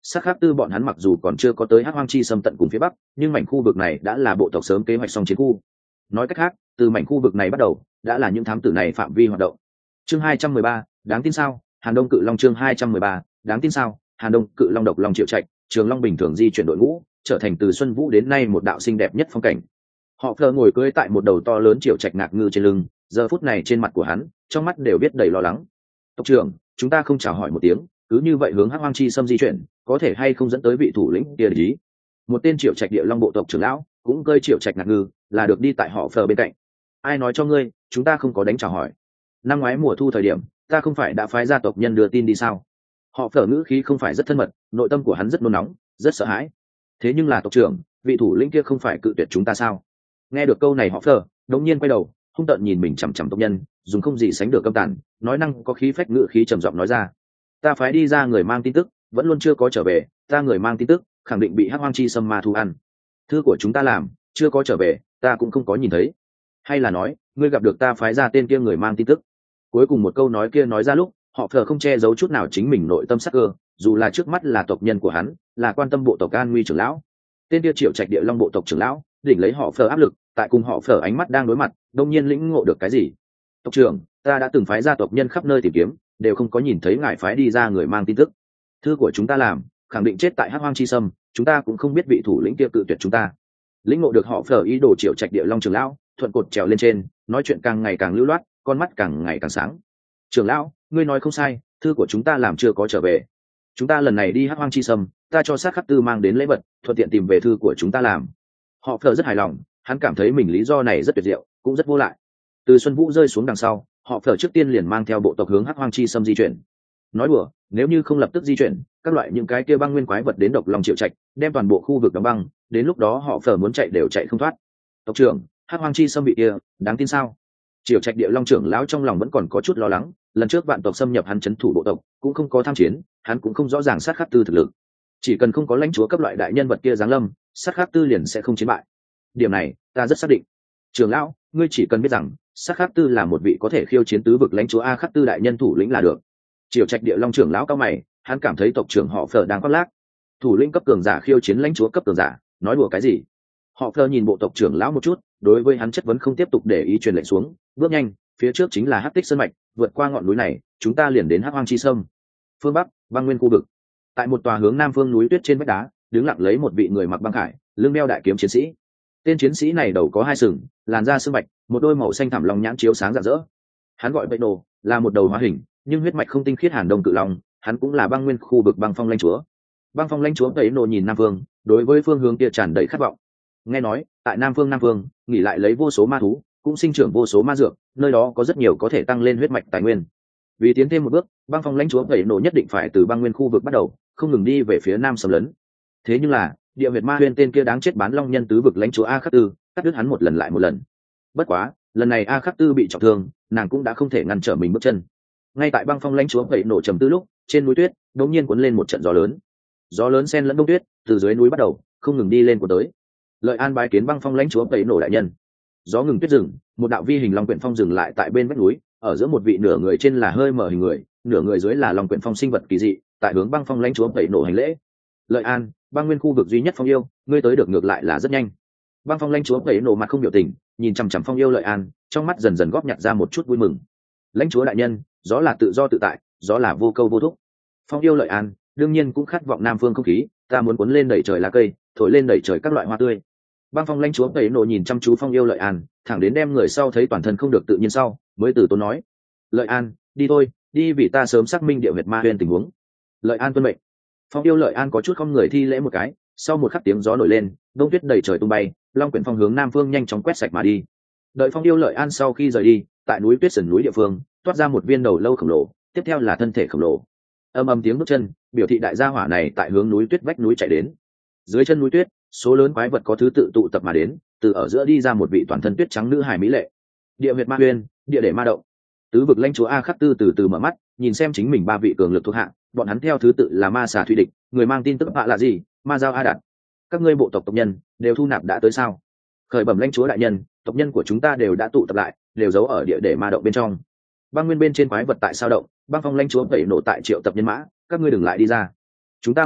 Sát khắc tư bọn hắn mặc dù còn chưa có tới hắc hoang chi xâm tận cùng phía bắc, nhưng mảnh khu vực này đã là bộ tộc sớm kế hoạch xong chiến khu. Nói cách khác, từ mảnh khu vực này bắt đầu đã là những thám tử này phạm vi hoạt động. Chương hai trăm mười ba, đáng tin sao? Hàn Đông Cự Long chương hai trăm mười ba, đáng tin sao? Hàn Đông Cự Long độc long triệu trạch, Trường Long bình thường di chuyển đội ngũ, trở thành từ Xuân Vũ đến nay một đạo xinh đẹp nhất phong cảnh. Họ Phờ ngồi cưỡi tại một đầu to lớn triệu trạch ngạc ngư trên lưng, giờ phút này trên mặt của hắn, trong mắt đều biết đầy lo lắng. Tộc trưởng, chúng ta không chào hỏi một tiếng, cứ như vậy hướng hắc hoang chi xâm di chuyển, có thể hay không dẫn tới vị thủ lĩnh kia ý? Một tên triệu trạch địa long bộ tộc trưởng lão cũng cơi triệu trạch ngạc ngư, là được đi tại họ Phờ bên cạnh. Ai nói cho ngươi, chúng ta không có đánh chào hỏi? Năm ngoái mùa thu thời điểm, ta không phải đã phái gia tộc nhân đưa tin đi sao? Họ Phờ ngữ khí không phải rất thân mật, nội tâm của hắn rất nôn nóng, rất sợ hãi. Thế nhưng là tộc trưởng, vị thủ lĩnh kia không phải cự tuyệt chúng ta sao? Nghe được câu này họ Phờ đống nhiên quay đầu, hung tợn nhìn mình chằm chằm tộc nhân, dùng không gì sánh được căm tàn, nói năng có khí phách ngữ khí trầm giọng nói ra: ta phái đi ra người mang tin tức, vẫn luôn chưa có trở về, ta người mang tin tức, khẳng định bị hắc hoang chi xâm ma thu ăn. Thư của chúng ta làm, chưa có trở về, ta cũng không có nhìn thấy. Hay là nói, ngươi gặp được ta phái ra tên kia người mang tin tức? Cuối cùng một câu nói kia nói ra lúc, họ Phờ không che giấu chút nào chính mình nội tâm sắc cơ, dù là trước mắt là tộc nhân của hắn, là quan tâm bộ tộc an nguy trưởng lão. Tên kia triệu trạch địa long bộ tộc trưởng lão, đỉnh lấy họ Phờ áp lực, tại cùng họ Phờ ánh mắt đang đối mặt, đông nhiên lĩnh ngộ được cái gì? Tộc trưởng, ta đã từng phái ra tộc nhân khắp nơi tìm kiếm, đều không có nhìn thấy ngài phái đi ra người mang tin tức. Thư của chúng ta làm, khẳng định chết tại hắc hoang chi sâm, chúng ta cũng không biết vị thủ lĩnh kia cự tuyệt chúng ta. Lĩnh ngộ được họ Phờ ý đồ triệu trạch địa long trưởng lão, thuận cột trèo lên trên, nói chuyện càng ngày càng lưu loát, con mắt càng ngày càng sáng. Trưởng lão, ngươi nói không sai, thư của chúng ta làm chưa có trở về. Chúng ta lần này đi hắc hoang chi sâm, ta cho sát khắc tư mang đến lễ vật, thuận tiện tìm về thư của chúng ta làm. Họ Phờ rất hài lòng, hắn cảm thấy mình lý do này rất tuyệt diệu, cũng rất vô lại. Từ Xuân Vũ rơi xuống đằng sau, họ Phờ trước tiên liền mang theo bộ tộc hướng hắc hoang chi sâm di chuyển. Nói đùa, nếu như không lập tức di chuyển, các loại những cái kia băng nguyên quái vật đến độc lòng triệu trạch, đem toàn bộ khu vực đóng băng, đến lúc đó họ Phờ muốn chạy đều chạy không thoát. Tộc trưởng, hắc hoang chi sâm bị kia, đáng tin sao? Triệu trạch địa long trưởng lão trong lòng vẫn còn có chút lo lắng, lần trước vạn tộc xâm nhập hắn trấn thủ bộ tộc, cũng không có tham chiến, hắn cũng không rõ ràng sát khắc tư thực lực. Chỉ cần không có lãnh chúa cấp loại đại nhân vật kia giáng lâm, sát khắc tư liền sẽ không chiến bại. Điểm này, ta rất xác định. Trưởng lão, ngươi chỉ cần biết rằng, sát khắc tư là một vị có thể khiêu chiến tứ vực lãnh chúa a khắc tư đại nhân thủ lĩnh là được. Triều trạch địa long trưởng lão cao mày, hắn cảm thấy tộc trưởng họ Phờ đang khoác lác. Thủ lĩnh cấp cường giả khiêu chiến lãnh chúa cấp cường giả, nói đùa cái gì? Họ Phờ nhìn bộ tộc trưởng lão một chút, đối với hắn chất vấn không tiếp tục để ý truyền lệnh xuống, bước nhanh, phía trước chính là hắc tích sơn mạch, vượt qua ngọn núi này, chúng ta liền đến hắc hoang chi sâm. Phương bắc, băng nguyên khu vực. Tại một tòa hướng nam phương núi tuyết trên vách đá, đứng lặng lấy một vị người mặc băng khải, lưng đeo đại kiếm chiến sĩ. Tên chiến sĩ này đầu có hai sừng, làn da sương bạch, một đôi màu xanh thẳm long nhãn chiếu sáng rạng rỡ. Hắn gọi Bệ Đồ, là một đầu hóa hình, nhưng huyết mạch không tinh khiết Hàn Đông Cự Long, hắn cũng là băng nguyên khu vực băng phong lãnh chúa. Băng phong lãnh chúa Bệ Đồ nhìn nam phương, đối với phương hướng kia tràn đầy khát vọng. Nghe nói, tại nam phương nam phương, nghỉ lại lấy vô số ma thú, cũng sinh trưởng vô số ma dược, nơi đó có rất nhiều có thể tăng lên huyết mạch tài nguyên. Vì tiến thêm một bước, băng phong lãnh chúa Bệ Đồ nhất định phải từ băng nguyên khu vực bắt đầu, không ngừng đi về phía nam xâm lấn. Thế nhưng là, địa huyệt ma huyên tên kia đáng chết bán long nhân tứ vực lãnh chúa a khắc tư cắt đứt hắn một lần lại một lần. Bất quá, lần này a khắc tư bị trọng thương, nàng cũng đã không thể ngăn trở mình bước chân. Ngay tại băng phong lãnh chúa Bệ Nổ trầm tư lúc, trên núi tuyết đột nhiên cuốn lên một trận gió lớn. Gió lớn xen lẫn đông tuyết, từ dưới núi bắt đầu, không ngừng đi lên của tới. Lợi An bái kiến băng phong lãnh chúa Bệ Nổ đại nhân. Gió ngừng tuyết dừng, một đạo vi hình long quyển phong dừng lại tại bên vách núi, ở giữa một vị nửa người trên là hơi mở hình người, nửa người dưới là long quyển phong sinh vật kỳ dị, tại hướng băng phong lãnh chúa Bệ Nổ hành lễ. Lợi An, băng nguyên khu vực duy nhất phong yêu, ngươi tới được ngược lại là rất nhanh. Băng phong lãnh chúa Bệ Nổ mặt không biểu tình, nhìn chằm chằm phong yêu Lợi An, trong mắt dần dần góp nhặt ra một chút vui mừng. Lãnh chúa đại nhân, gió là tự do tự tại, gió là vô câu vô thúc. Phong yêu Lợi An đương nhiên cũng khát vọng nam phương không khí, ta muốn cuốn lên đẩy trời lá cây, thổi lên đẩy trời các loại hoa tươi. Băng phong lãnh chúa Bệ Nổ nhìn chăm chú phong yêu Lợi An, thẳng đến đem người sau thấy toàn thân không được tự nhiên sau, mới từ tốn nói: Lợi An, đi thôi, đi vì ta sớm xác minh địa huyệt ma huyên tình huống. Lợi An tuân mệnh. Phong yêu Lợi An có chút không người thi lễ một cái, sau một khắc tiếng gió nổi lên, đông tuyết đầy trời tung bay, long quyển phong hướng nam phương nhanh chóng quét sạch mà đi. Đợi Phong yêu Lợi An sau khi rời đi, tại núi tuyết sườn núi địa phương toát ra một viên đầu lâu khổng lồ, tiếp theo là thân thể khổng lồ. Âm âm tiếng bước chân biểu thị đại gia hỏa này tại hướng núi tuyết vách núi chạy đến. Dưới chân núi tuyết, số lớn quái vật có thứ tự tụ tập mà đến, từ ở giữa đi ra một vị toàn thân tuyết trắng nữ hài mỹ lệ. Địa huyệt ma huyên, địa để ma động. Tứ vực lãnh chúa a khắc tư từ từ mở mắt, nhìn xem chính mình ba vị cường lực thuộc hạ, bọn hắn theo thứ tự là ma xà thủy địch, người mang tin tức bạ là gì, ma giao a đạt. Các ngươi bộ tộc tộc nhân đều thu nạp đã tới sao? Khởi bẩm lãnh chúa đại nhân, tộc nhân của chúng ta đều đã tụ tập lại, đều giấu ở địa để ma động bên trong. Băng nguyên bên trên quái vật tại sao động, băng phong lãnh chúa Bệ Nổ tại triệu tập nhân mã, các ngươi đừng lại đi ra. Chúng ta minh bạch,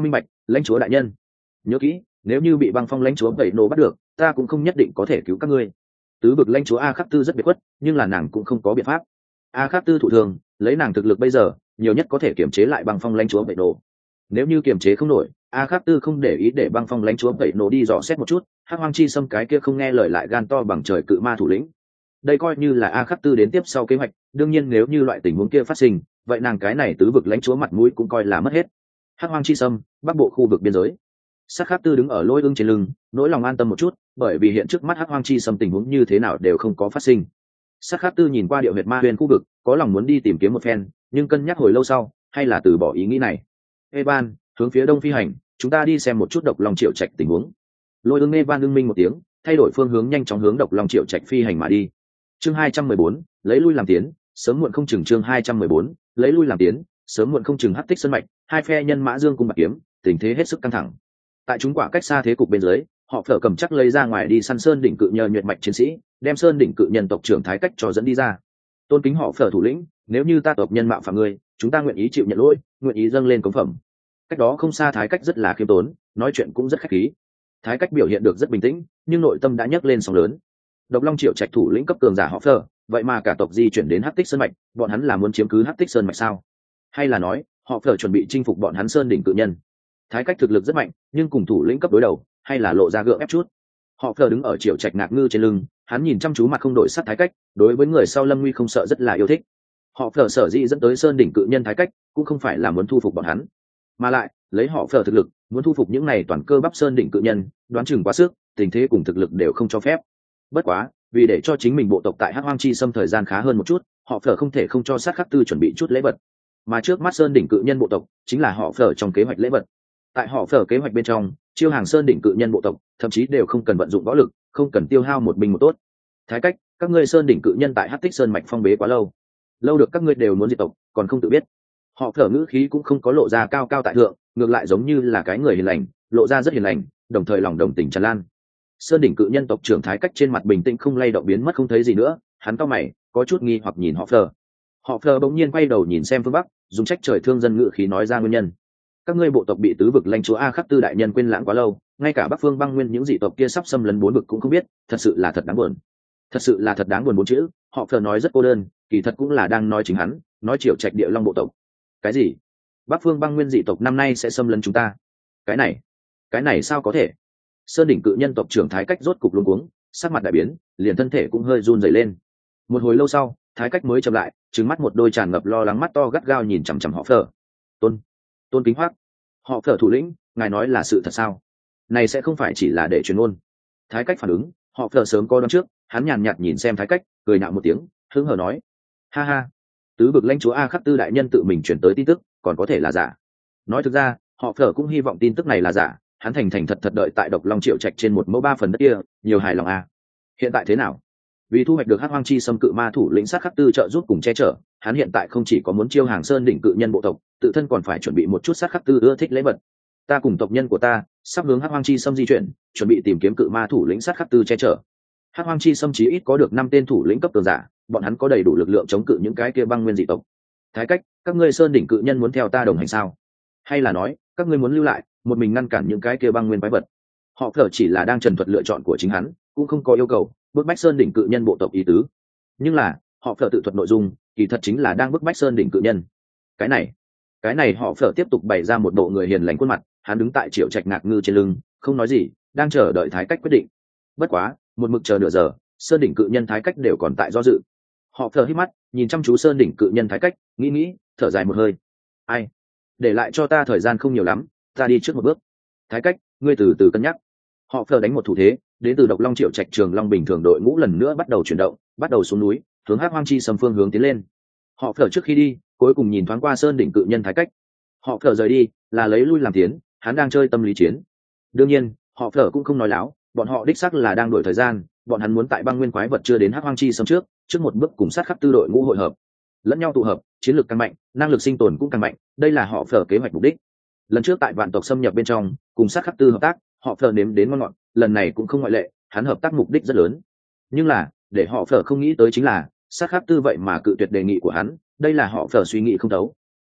Lãnh chúa đại nhân, nhớ kỹ, nếu như bị băng phong lãnh chúa vậy nổ bắt được, ta cũng không nhất định có thể cứu các ngươi. Tứ vực lãnh chúa A Khắc Tư rất biệt khuất, nhưng là nàng cũng không có biện pháp. A Khắc Tư thụ thường, lấy nàng thực lực bây giờ, nhiều nhất có thể kiềm chế lại băng phong lãnh chúa vậy nổ. Nếu như kiềm chế không nổi, A Khắc Tư không để ý để băng phong lãnh chúa vậy nổ đi dò xét một chút, Hắc Hoang Chi Sâm cái kia không nghe lời lại gan to bằng trời cự ma thủ lĩnh. Đây coi như là A Khắc Tư đến tiếp sau kế hoạch, đương nhiên nếu như loại tình huống kia phát sinh, vậy nàng cái này tứ vực lãnh chúa mặt mũi cũng coi là mất hết. Hắc Hoang Chi Sâm, bắc bộ khu vực biên giới. Sát Khắc Tư đứng ở lôi ương trên lưng, nỗi lòng an tâm một chút, bởi vì hiện trước mắt Hắc Hoang Chi Sâm tình huống như thế nào đều không có phát sinh. Sát Khắc Tư nhìn qua điệu huyệt ma huyền khu vực, có lòng muốn đi tìm kiếm một phen, nhưng cân nhắc hồi lâu sau, hay là từ bỏ ý nghĩ này. Evan, hướng phía đông phi hành, chúng ta đi xem một chút Độc Long Triệu Trạch tình huống. Lôi ương Evan ưng minh một tiếng, thay đổi phương hướng nhanh chóng hướng Độc Long Triệu Trạch phi hành mà đi. Chương hai trăm mười bốn, lấy lui làm tiến, sớm muộn không chừng chương hai trăm mười bốn, lấy lui làm tiến, sớm muộn không chừng hắc tích sơn mạch, hai phe nhân mã dương cung bạc kiếm, tình thế hết sức căng thẳng. Tại chúng quả cách xa thế cục bên dưới, họ phở cầm chắc lấy ra ngoài đi săn sơn đỉnh cự nhờ nhuệ mạch chiến sĩ, đem sơn đỉnh cự nhân tộc trưởng Thái Cách cho dẫn đi ra. Tôn kính họ phở thủ lĩnh, nếu như ta tộc nhân mạo phạm ngươi, chúng ta nguyện ý chịu nhận lỗi, nguyện ý dâng lên cống phẩm. Cách đó không xa Thái Cách rất là khiêm tốn, nói chuyện cũng rất khách khí. Thái Cách biểu hiện được rất bình tĩnh, nhưng nội tâm đã nhấc lên sóng lớn. Độc Long Triệu Trạch thủ lĩnh cấp cường giả họ phở, vậy mà cả tộc di chuyển đến hắc tích sơn mạch, bọn hắn là muốn chiếm cứ hắc tích sơn mạch sao? Hay là nói họ phở chuẩn bị chinh phục bọn hắn sơn đỉnh cự nhân? Thái Cách thực lực rất mạnh, nhưng cùng thủ lĩnh cấp đối đầu, hay là lộ ra gượng ép chút. Họ phở đứng ở Triệu Trạch ngạc ngư trên lưng, hắn nhìn chăm chú mặt không đổi sắc Thái Cách, đối với người sau lâm nguy không sợ rất là yêu thích. Họ phở sở dĩ dẫn tới sơn đỉnh cự nhân Thái Cách, cũng không phải là muốn thu phục bọn hắn, mà lại lấy họ phở thực lực, muốn thu phục những này toàn cơ bắp sơn đỉnh cự nhân, đoán chừng quá sức, tình thế cùng thực lực đều không cho phép. Bất quá, vì để cho chính mình bộ tộc tại Hắc Hoang Chi Sâm thời gian khá hơn một chút, họ phở không thể không cho Sát Khắc Tư chuẩn bị chút lễ vật, mà trước mắt sơn đỉnh cự nhân bộ tộc chính là họ phở trong kế hoạch lễ vật. Tại họ phở kế hoạch bên trong, chiêu hàng sơn đỉnh cự nhân bộ tộc thậm chí đều không cần vận dụng võ lực, không cần tiêu hao một binh một tốt. Thái Cách, các ngươi sơn đỉnh cự nhân tại Hắc Tích Sơn mạch phong bế quá lâu, lâu được các ngươi đều muốn diệt tộc, còn không tự biết. Họ phở ngữ khí cũng không có lộ ra cao cao tại thượng, ngược lại giống như là cái người hiền lành, lộ ra rất hiền lành, đồng thời lòng đồng tình tràn lan. Sơn đỉnh cự nhân tộc trưởng Thái Cách trên mặt bình tĩnh không lay động biến mất không thấy gì nữa, hắn cau mày, có chút nghi hoặc nhìn họ phở. Họ phở bỗng nhiên quay đầu nhìn xem phương bắc, dùng trách trời thương dân ngữ khí nói ra nguyên nhân. Các ngươi bộ tộc bị tứ vực lãnh chúa A Khắc Tư đại nhân quên lãng quá lâu, ngay cả Bắc Phương băng nguyên những dị tộc kia sắp xâm lấn bốn vực cũng không biết, thật sự là thật đáng buồn. Thật sự là thật đáng buồn bốn chữ, họ phở nói rất cô đơn, kỳ thật cũng là đang nói chính hắn, nói Triệu Trạch địa long bộ tộc. Cái gì? Bắc Phương băng nguyên dị tộc năm nay sẽ xâm lấn chúng ta? Cái này, cái này sao có thể? Sơn đỉnh cự nhân tộc trưởng Thái Cách rốt cục luống cuống, sắc mặt đại biến, liền thân thể cũng hơi run rẩy lên. Một hồi lâu sau, Thái Cách mới chậm lại, trừng mắt một đôi tràn ngập lo lắng mắt to gắt gao nhìn chằm chằm họ phở. Tôn, Tôn Kính Hoắc, họ phở thủ lĩnh, ngài nói là sự thật sao? Này sẽ không phải chỉ là để truyền ngôn. Thái Cách phản ứng, họ phở sớm có đoán trước, hắn nhàn nhạt nhìn xem Thái Cách, cười nhạo một tiếng, hứng hờ nói: ha ha, tứ vực lãnh chúa A Khắc Tư đại nhân tự mình chuyển tới tin tức, còn có thể là giả? Nói thực ra, họ phở cũng hy vọng tin tức này là giả, hắn thành thành thật thật đợi tại Độc Long Triệu Trạch trên một mẫu ba phần đất kia, nhiều hài lòng à. Hiện tại thế nào? Vì thu hoạch được Hắc Hoang Chi Sâm cự ma thủ lĩnh Sát Khắc Tư trợ giúp cùng che chở, hắn hiện tại không chỉ có muốn chiêu hàng sơn đỉnh cự nhân bộ tộc, tự thân còn phải chuẩn bị một chút Sát Khắc Tư ưa thích lễ vật. Ta cùng tộc nhân của ta sắp hướng Hắc Hoang Chi Sâm di chuyển, chuẩn bị tìm kiếm cự ma thủ lĩnh Sát Khắc Tư che chở. Hắc Hoang Chi Sâm chí ít có được năm tên thủ lĩnh cấp cường giả, bọn hắn có đầy đủ lực lượng chống cự những cái kia băng nguyên dị tộc. Thái Cách, các ngươi sơn đỉnh cự nhân muốn theo ta đồng hành sao? Hay là nói, các ngươi muốn lưu lại, một mình ngăn cản những cái kia băng nguyên quái vật? Họ phở chỉ là đang trần thuật lựa chọn của chính hắn, cũng không có yêu cầu bức bách sơn đỉnh cự nhân bộ tộc ý tứ. Nhưng là, họ phở tự thuật nội dung, kỳ thật chính là đang bức bách sơn đỉnh cự nhân. Cái này, cái này họ phở tiếp tục bày ra một bộ người hiền lành khuôn mặt, hắn đứng tại Triệu Trạch ngạc ngư trên lưng, không nói gì, đang chờ đợi Thái Cách quyết định. Bất quá, một mực chờ nửa giờ, sơn đỉnh cự nhân Thái Cách đều còn tại do dự. Họ phở hít mắt, nhìn chăm chú sơn đỉnh cự nhân Thái Cách, nghĩ nghĩ, thở dài một hơi. Ai, để lại cho ta thời gian không nhiều lắm, ta đi trước một bước. Thái Cách, ngươi từ từ cân nhắc. Họ phở đánh một thủ thế, đến từ Độc Long Triệu Trạch trường long bình thường đội ngũ lần nữa bắt đầu chuyển động, bắt đầu xuống núi, hướng Hắc Hoang Chi Sâm phương hướng tiến lên. Họ phở trước khi đi, cuối cùng nhìn thoáng qua sơn đỉnh cự nhân Thái Cách. Họ phở rời đi, là lấy lui làm tiến, hắn đang chơi tâm lý chiến. Đương nhiên, họ phở cũng không nói láo, bọn họ đích xác là đang đổi thời gian, bọn hắn muốn tại băng nguyên quái vật chưa đến Hắc Hoang Chi Sâm trước, trước một bước cùng sát khắc tư đội ngũ hội hợp, lẫn nhau tụ hợp, chiến lược càng mạnh, năng lực sinh tồn cũng càng mạnh, đây là họ phở kế hoạch mục đích. Lần trước tại vạn tộc xâm nhập bên trong, cùng sát khắc tư hợp tác, họ phở nếm đến ngon ngọt, lần này cũng không ngoại lệ, hắn hợp tác mục đích rất lớn. Nhưng là, để họ phở không nghĩ tới chính là, sát khắc tư vậy mà cự tuyệt đề nghị của hắn, đây là họ phở suy nghĩ không thấu.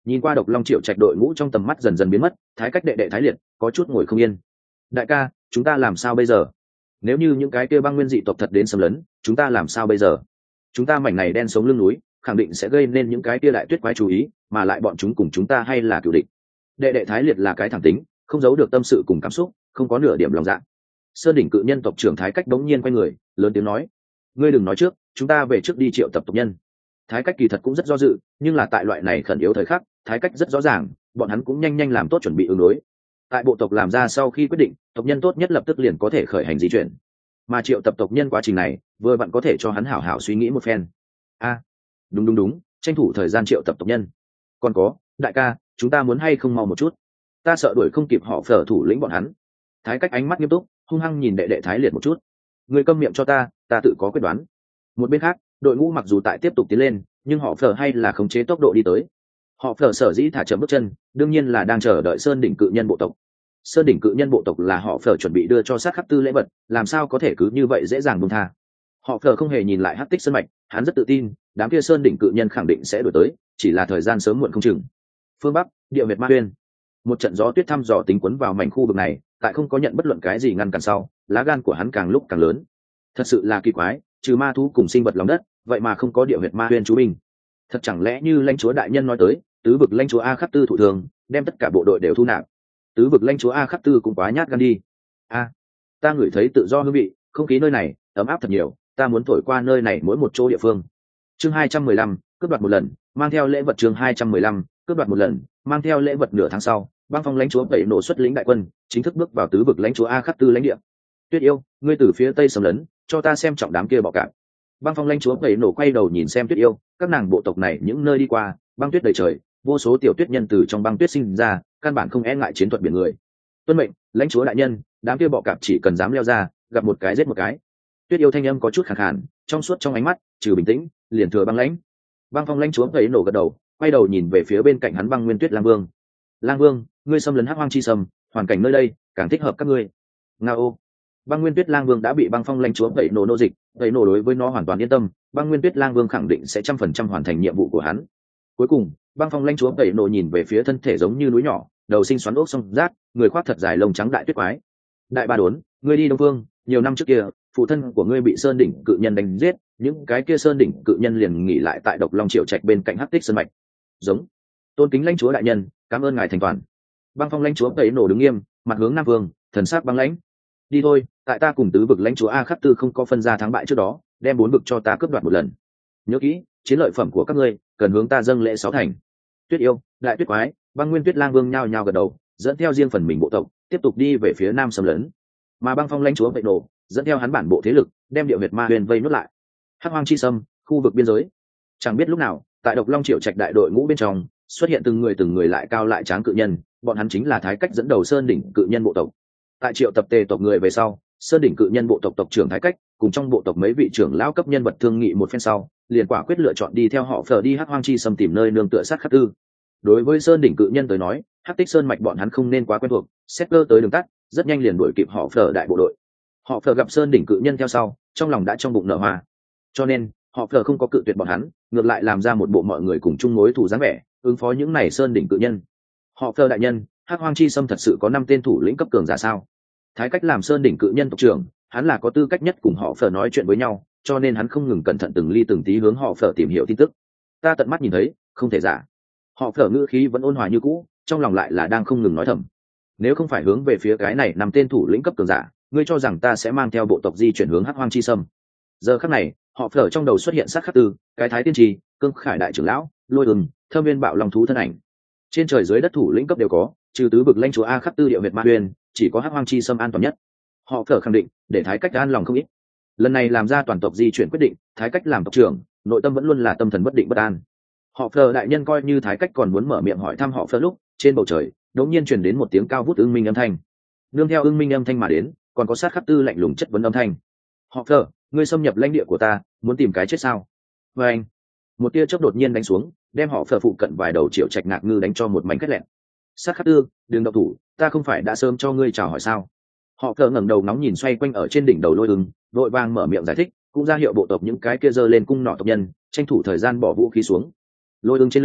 Nhìn qua độc long triệu trạch đội ngũ trong tầm mắt dần dần biến mất, thái cách đệ đệ thái liệt có chút ngồi không yên. Đại ca, chúng ta làm sao bây giờ? Nếu như những cái kia băng nguyên dị tộc thật đến xâm lấn, chúng ta làm sao bây giờ? Chúng ta mảnh này đen sống lưng núi, khẳng định sẽ gây nên những cái kia đại tuyết quái chú ý, mà lại bọn chúng cùng chúng ta hay là cựu địch. Đệ đệ thái liệt là cái thẳng tính, không giấu được tâm sự cùng cảm xúc, không có nửa điểm lòng dạ. Sơn đỉnh cự nhân tộc trưởng thái cách đống nhiên quay người, lớn tiếng nói: ngươi đừng nói trước, chúng ta về trước đi triệu tập tộc nhân. Thái cách kỳ thật cũng rất do dự, nhưng là tại loại này khẩn yếu thời khắc, thái cách rất rõ ràng, bọn hắn cũng nhanh nhanh làm tốt chuẩn bị ứng đối. Tại bộ tộc làm ra sau khi quyết định, tộc nhân tốt nhất lập tức liền có thể khởi hành di chuyển, mà triệu tập tộc nhân quá trình này vừa vặn có thể cho hắn hảo hảo suy nghĩ một phen. A, đúng đúng đúng, tranh thủ thời gian triệu tập tộc nhân. Còn có, đại ca, chúng ta muốn hay không mau một chút, ta sợ đuổi không kịp họ phở thủ lĩnh bọn hắn. Thái cách ánh mắt nghiêm túc, hung hăng nhìn đệ đệ thái liệt một chút. Người câm miệng cho ta, ta tự có quyết đoán. Một bên khác, đội ngũ mặc dù tại tiếp tục tiến lên, nhưng họ phở hay là khống chế tốc độ đi tới. Họ phở sở dĩ thả chậm bước chân, đương nhiên là đang chờ đợi sơn đỉnh cự nhân bộ tộc. Sơn đỉnh cự nhân bộ tộc là họ phở chuẩn bị đưa cho sát khắc tư lễ vật, làm sao có thể cứ như vậy dễ dàng buông tha. Họ phở không hề nhìn lại hắc tích sơn mạch, hắn rất tự tin, đám kia sơn đỉnh cự nhân khẳng định sẽ đuổi tới, chỉ là thời gian sớm muộn không chừng. Phương Bắc, địa huyệt ma uyên. Một trận gió tuyết thăm dò tính cuốn vào mảnh khu vực này, tại không có nhận bất luận cái gì ngăn cản sau, lá gan của hắn càng lúc càng lớn. Thật sự là kỳ quái, trừ ma thú cùng sinh vật lòng đất, vậy mà không có địa huyệt ma uyên chú binh. Thật chẳng lẽ như lãnh chúa đại nhân nói tới, tứ vực lãnh chúa A Khắc Tư thủ thường, đem tất cả bộ đội đều thu nạp. Tứ vực lãnh chúa A Khắc Tư cũng quá nhát gan đi. A, ta ngửi thấy tự do hương vị, không khí nơi này ấm áp thật nhiều, ta muốn thổi qua nơi này mỗi một chỗ địa phương. Chương hai trăm mười lăm, cướp đoạt một lần, mang theo lễ vật. Chương hai trăm mười lăm, cướp đoạt một lần, mang theo lễ vật. Nửa tháng sau, băng phong lãnh chúa Tẩy Nổ xuất lĩnh đại quân, chính thức bước vào tứ vực lãnh chúa A Khắc Tư lãnh địa. Tuyết yêu, ngươi từ phía tây xâm lấn, cho ta xem trọng đám kia bọ cạp. Băng phong lãnh chúa Tẩy Nổ quay đầu nhìn xem Tuyết yêu, các nàng bộ tộc này những nơi đi qua, băng tuyết đầy trời, vô số tiểu tuyết nhân từ trong băng tuyết sinh ra, căn bản không e ngại chiến thuật biển người. Tuân mệnh, lãnh chúa đại nhân, đám kia bọ cạp chỉ cần dám leo ra, gặp một cái giết một cái. Tuyết yêu thanh âm có chút khàn khàn, trong suốt trong ánh mắt trừ bình tĩnh liền thừa băng lãnh. Băng phong lãnh chúa Tẩy Nổ gật đầu, quay đầu nhìn về phía bên cạnh hắn băng nguyên tuyết lang vương. Lang vương, ngươi xâm lấn hắc hoang chi sâm, hoàn cảnh nơi đây càng thích hợp các ngươi. Ngao. Băng nguyên tuyết lang vương đã bị băng phong lãnh chúa Tẩy Nổ nô dịch, Tẩy Nổ đối với nó hoàn toàn yên tâm, băng nguyên tuyết lang vương khẳng định sẽ trăm phần trăm hoàn thành nhiệm vụ của hắn. Cuối cùng, băng phong lãnh chúa Tẩy Nổ nhìn về phía thân thể giống như núi nhỏ, đầu sinh xoắn ốc song rát, người khoác thật dài lông trắng đại tuyết quái. Đại ba đốn, ngươi đi đông phương, nhiều năm trước kia, phụ thân của ngươi bị sơn đỉnh cự nhân đánh giết, những cái kia sơn đỉnh cự nhân liền nghỉ lại tại độc long triệu trạch bên cạnh hắc tích sơn mạch. Giống. Tôn kính lãnh chúa đại nhân, cảm ơn ngài thành toàn. Băng phong lãnh chúa Tẩy Nổ đứng nghiêm, mặt hướng nam vương, thần sắc băng lãnh. Đi thôi, tại ta cùng tứ vực lãnh chúa A Khắc Tư không có phân ra thắng bại trước đó, đem bốn vực cho ta cướp đoạt một lần. Nhớ kỹ, chiến lợi phẩm của các ngươi cần hướng ta dâng lễ sáu thành. Tuyết yêu, đại tuyết quái, băng nguyên tuyết lang vương nhao nhao gật đầu, dẫn theo riêng phần mình bộ tộc, tiếp tục đi về phía nam xâm lấn. Mà băng phong lãnh chúa Tẩy Nổ dẫn theo hắn bản bộ thế lực, đem địa huyệt ma huyền vây nuốt lại. Hắc hoang chi sâm, khu vực biên giới. Chẳng biết lúc nào, tại độc long triệu trạch đại đội ngũ bên trong, xuất hiện từng người từng người lại cao lại tráng cự nhân, bọn hắn chính là thái cách dẫn đầu sơn đỉnh cự nhân bộ tộc. Tại triệu tập tề tộc người về sau, sơn đỉnh cự nhân bộ tộc tộc trưởng thái cách cùng trong bộ tộc mấy vị trưởng lão cấp nhân vật thương nghị một phen sau, liền quả quyết lựa chọn đi theo họ phở đi hắc hoang chi sâm tìm nơi nương tựa sát khắc tư. Đối với sơn đỉnh cự nhân tới nói, hắc tích sơn mạch bọn hắn không nên quá quen thuộc, xét cơ tới đường tắt, rất nhanh liền đuổi kịp họ phở đại bộ đội. Họ phở gặp sơn đỉnh cự nhân theo sau, trong lòng đã trong bụng nở hoa, cho nên họ phở không có cự tuyệt bọn hắn, ngược lại làm ra một bộ mọi người cùng chung mối thù dáng vẻ, ứng phó những này sơn đỉnh cự nhân. Họ phở đại nhân, hắc hoang chi sâm thật sự có năm tên thủ lĩnh cấp cường giả sao? Thái cách làm sơn đỉnh cự nhân tộc trưởng, hắn là có tư cách nhất cùng họ phở nói chuyện với nhau, cho nên hắn không ngừng cẩn thận từng ly từng tí hướng họ phở tìm hiểu tin tức. Ta tận mắt nhìn thấy, không thể giả. Họ phở ngữ khí vẫn ôn hòa như cũ, trong lòng lại là đang không ngừng nói thầm. Nếu không phải hướng về phía cái này nằm tên thủ lĩnh cấp cường giả, ngươi cho rằng ta sẽ mang theo bộ tộc di chuyển hướng hắc hoang chi sâm? Giờ khắc này, họ phở trong đầu xuất hiện sát khắc tư, cái thái tiên trì, cương khải đại trưởng lão, lôi ưng, thâm viên bạo long thú thân ảnh. Trên trời dưới đất thủ lĩnh cấp đều có, trừ tứ vực lãnh chúa A Khắc Tư địa huyệt ma huyền, chỉ có hắc hoang chi sâm an toàn nhất. Họ phở khẳng định, để thái cách an lòng không ít. Lần này làm ra toàn tộc di chuyển quyết định, thái cách làm tộc trưởng, nội tâm vẫn luôn là tâm thần bất định bất an. Họ phở đại nhân coi như thái cách còn muốn mở miệng hỏi thăm họ phở lúc, trên bầu trời đột nhiên truyền đến một tiếng cao vút ưng minh âm thanh. Nương theo ưng minh âm thanh mà đến, còn có sát khắc tư lạnh lùng chất vấn âm thanh. Họ phở, ngươi xâm nhập lãnh địa của ta, muốn tìm cái chết sao? Và anh, một tia chớp đột nhiên đánh xuống, đem họ phở phụ cận vài đầu triệu trạch ngạc ngư đánh cho một mảnh cắt lẹn. Sát khắc tư, đừng động thủ, ta không phải đã sớm cho ngươi chào hỏi sao? Họ phở ngẩng đầu nóng nhìn xoay quanh ở trên đỉnh đầu lôi ưng, vội vàng mở miệng giải thích, cũng ra hiệu bộ tộc những cái kia giơ lên cung nỏ tộc nhân tranh thủ thời gian bỏ vũ khí xuống. Lôi ưng trên lưng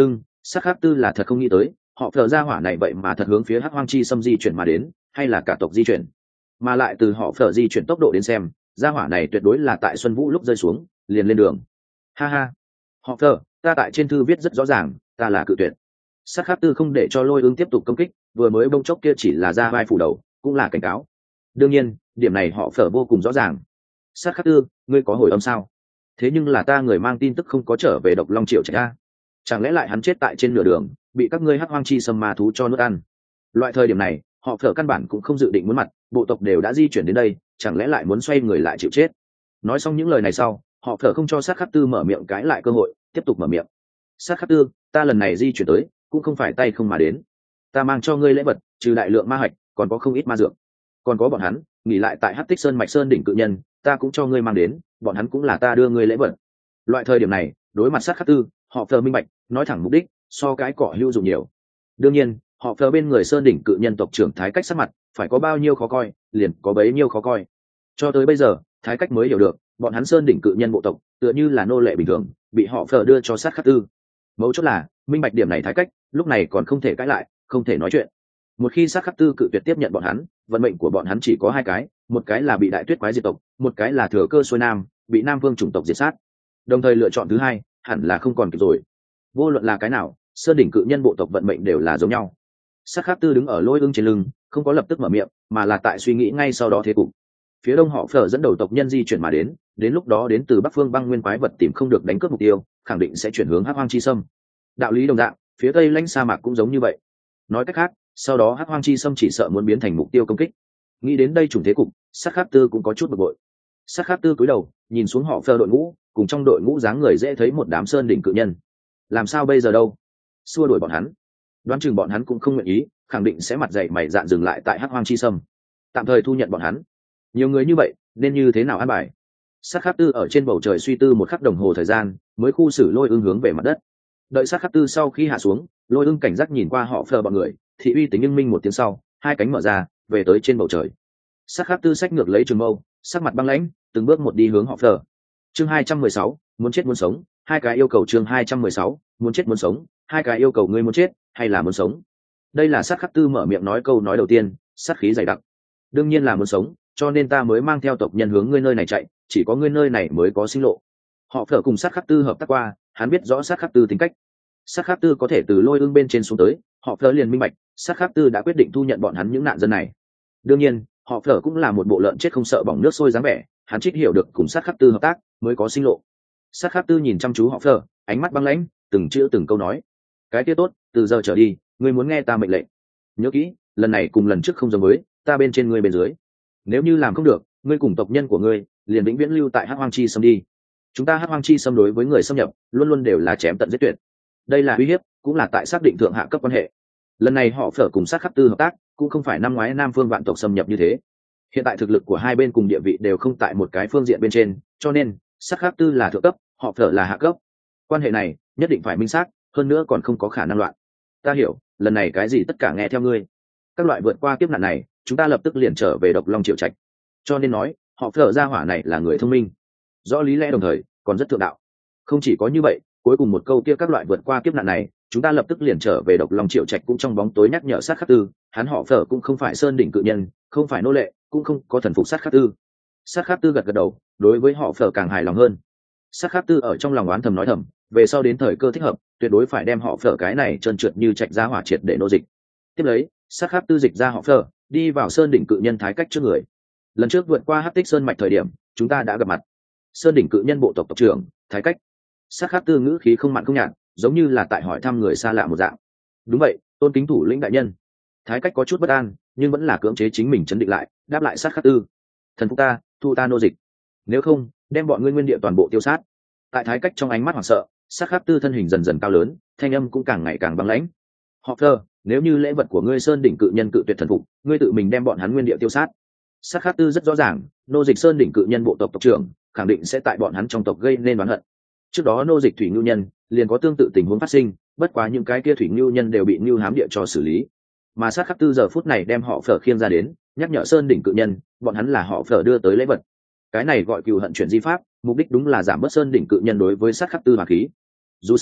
Sát khắc tư là thật không nghĩ tới họ phờ gia hỏa này vậy mà thật hướng phía hắc hoang chi xâm di chuyển mà đến, hay là cả tộc di chuyển, mà lại từ họ phờ di chuyển tốc độ đến xem gia hỏa này tuyệt đối là tại xuân vũ lúc rơi xuống liền lên đường. Ha ha, họ phờ, ta tại trên thư viết rất rõ ràng ta là cự tuyệt. Sát khắc tư không để cho lôi ương tiếp tục công kích, vừa mới bông chốc kia chỉ là ra vai phủ đầu, cũng là cảnh cáo. Đương nhiên điểm này họ phở vô cùng rõ ràng. Sát khắc tư, ngươi có hồi âm sao? Thế nhưng là ta người mang tin tức không có trở về độc long triệu trạch a, chẳng lẽ lại hắn chết tại trên nửa đường bị các ngươi hắc hoang chi sâm ma thú cho nuốt ăn? Loại thời điểm này họ phở căn bản cũng không dự định muốn mặt, bộ tộc đều đã di chuyển đến đây, chẳng lẽ lại muốn xoay người lại chịu chết? Nói xong những lời này sau, họ phở không cho sát khắc tư mở miệng cãi lại cơ hội, tiếp tục mở miệng. Sát khắc tư, ta lần này di chuyển tới cũng không phải tay không mà đến, ta mang cho ngươi lễ vật trừ đại lượng ma hạch còn có không ít ma dược, còn có bọn hắn nghỉ lại tại hắc tích sơn mạch sơn đỉnh cự nhân ta cũng cho ngươi mang đến, bọn hắn cũng là ta đưa ngươi lễ vật. Loại thời điểm này đối mặt sát khắc tư, họ phờ minh bạch nói thẳng mục đích so cái cỏ hữu dụng nhiều. Đương nhiên họ phờ bên người sơn đỉnh cự nhân tộc trưởng thái cách sắc mặt phải có bao nhiêu khó coi liền có bấy nhiêu khó coi. Cho tới bây giờ thái cách mới hiểu được bọn hắn sơn đỉnh cự nhân bộ tộc tựa như là nô lệ bình thường bị họ phờ đưa cho sát khắc tư. Mấu chốt là minh bạch điểm này thái cách lúc này còn không thể cãi lại, không thể nói chuyện. Một khi sát khắc tư cự tuyệt tiếp nhận bọn hắn, vận mệnh của bọn hắn chỉ có hai cái, một cái là bị đại tuyết quái diệt tộc, một cái là thừa cơ xuôi nam bị nam vương chủng tộc diệt sát. Đồng thời lựa chọn thứ hai hẳn là không còn kịp rồi. Vô luận là cái nào, sơn đỉnh cự nhân bộ tộc vận mệnh đều là giống nhau. Sát khắc tư đứng ở lôi ương trên lưng, không có lập tức mở miệng, mà là tại suy nghĩ ngay sau đó thế cục. Phía đông họ phở dẫn đầu tộc nhân di chuyển mà đến, đến lúc đó đến từ bắc phương băng nguyên quái vật tìm không được đánh cướp mục tiêu, khẳng định sẽ chuyển hướng hắc hoang chi sâm. Đạo lý đồng dạng, phía tây lãnh sa mạc cũng giống như vậy. Nói cách khác, sau đó hắc hoang chi sâm chỉ sợ muốn biến thành mục tiêu công kích. Nghĩ đến đây chủng thế cục, sát khắc tư cũng có chút bực bội. Sát khắc tư cúi đầu nhìn xuống họ phơ đội ngũ, cùng trong đội ngũ dáng người dễ thấy một đám sơn đỉnh cự nhân. Làm sao bây giờ đâu? Xua đuổi bọn hắn? Đoán chừng bọn hắn cũng không nguyện ý, khẳng định sẽ mặt dày mày dạn dừng lại tại hắc hoang chi sâm, tạm thời thu nhận bọn hắn. Nhiều người như vậy nên như thế nào an bài? Sát khắc tư ở trên bầu trời suy tư một khắc đồng hồ thời gian, mới khu xử lôi ương hướng về mặt đất. Đợi sát khắc tư sau khi hạ xuống, lôi ương cảnh giác nhìn qua họ phờ bọn người, thị uy tính nhưng minh một tiếng sau, hai cánh mở ra về tới trên bầu trời. Sát khắc tư xách ngược lấy trường mâu, sắc mặt băng lãnh, từng bước một đi hướng họ phờ. Chương hai trăm mười sáu, muốn chết muốn sống, hai cái yêu cầu. Chương hai trăm mười sáu, muốn chết muốn sống, hai cái yêu cầu. Ngươi muốn chết hay là muốn sống? Đây là sát khắc tư mở miệng nói câu nói đầu tiên, sát khí dày đặc. Đương nhiên là muốn sống, cho nên ta mới mang theo tộc nhân hướng ngươi nơi này chạy, chỉ có ngươi nơi này mới có sinh lộ. Họ phở cùng sát khắc tư hợp tác qua, hắn biết rõ sát khắc tư tính cách. Sát khắc tư có thể từ lôi ương bên trên xuống tới, họ phở liền minh bạch sát khắc tư đã quyết định thu nhận bọn hắn những nạn dân này. Đương nhiên họ phở cũng là một bộ lợn chết không sợ bỏng nước sôi dáng vẻ, hắn trích hiểu được cùng sát khắc tư hợp tác mới có sinh lộ. Sát khắc tư nhìn chăm chú họ phở, ánh mắt băng lãnh, từng chữ từng câu nói: cái kia tốt, từ giờ trở đi ngươi muốn nghe ta mệnh lệnh. Nhớ kỹ, lần này cùng lần trước không giống với, ta bên trên ngươi bên dưới. Nếu như làm không được, ngươi cùng tộc nhân của ngươi liền vĩnh viễn lưu tại hắc hoang chi xâm đi. Chúng ta hắc hoang chi xâm đối với người xâm nhập luôn luôn đều là chém tận giết tuyệt, đây là uy hiếp, cũng là tại xác định thượng hạ cấp quan hệ. Lần này họ phở cùng sát khắc tư hợp tác cũng không phải năm ngoái nam phương vạn tộc xâm nhập như thế. Hiện tại thực lực của hai bên cùng địa vị đều không tại một cái phương diện bên trên, cho nên sát khắc tư là thượng cấp, họ phở là hạ cấp. Quan hệ này nhất định phải minh xác, hơn nữa còn không có khả năng loạn. Ta hiểu, lần này cái gì tất cả nghe theo ngươi. Các loại vượt qua kiếp nạn này, chúng ta lập tức liền trở về độc long triệu trạch. Cho nên nói họ phở gia hỏa này là người thông minh, rõ lý lẽ đồng thời còn rất thượng đạo. Không chỉ có như vậy, cuối cùng một câu kia các loại vượt qua kiếp nạn này, chúng ta lập tức liền trở về độc long triệu trạch cũng trong bóng tối nhắc nhở sát khắc tư, hắn họ phở cũng không phải sơn đỉnh cự nhân, không phải nô lệ, cũng không có thần phục sát khắc tư. Sát khắc tư gật gật đầu, đối với họ phở càng hài lòng hơn. Sát khắc tư ở trong lòng oán thầm nói thầm, về sau đến thời cơ thích hợp, tuyệt đối phải đem họ phở cái này trơn trượt như trạch ra hỏa triệt để nô dịch. Tiếp lấy sát khắc tư dịch ra họ phở, đi vào sơn đỉnh cự nhân thái cách trước người. Lần trước vượt qua hắc tích sơn mạch thời điểm, chúng ta đã gặp mặt. Sơn đỉnh cự nhân bộ tộc tộc trưởng thái cách. Sát khắc tư ngữ khí không mặn không nhạt, giống như là tại hỏi thăm người xa lạ một dạng. Đúng vậy, tôn kính thủ lĩnh đại nhân. Thái cách có chút bất an, nhưng vẫn là cưỡng chế chính mình chấn định lại, đáp lại sát khắc tư: thần phục ta, thu ta nô dịch, nếu không đem bọn ngươi nguyên địa toàn bộ tiêu sát. Tại thái cách trong ánh mắt hoảng sợ, sát khắc tư thân hình dần dần cao lớn, thanh âm cũng càng ngày càng băng lãnh. Họ phơ, nếu như lễ vật của ngươi sơn đỉnh cự nhân cự tuyệt thần phục, ngươi tự mình đem bọn hắn nguyên địa tiêu sát. Sát khắc tư rất rõ ràng, nô dịch sơn đỉnh cự nhân bộ tộc tộc trưởng khẳng định sẽ tại bọn hắn trong tộc gây nên oán hận. Trước đó nô dịch thủy ngưu nhân liền có tương tự tình huống phát sinh, bất quá những cái kia thủy ngưu nhân đều bị ngưu hám địa cho xử lý. Mà sát khắc tư giờ phút này đem họ phở khiêng ra đến, nhắc nhở sơn đỉnh cự nhân bọn hắn là họ phở đưa tới lễ vật. Cái này gọi cừu hận chuyển di pháp, mục đích đúng là giảm bớt sơn đỉnh cự nhân đối với sát khắc tư mà khí. Dù sao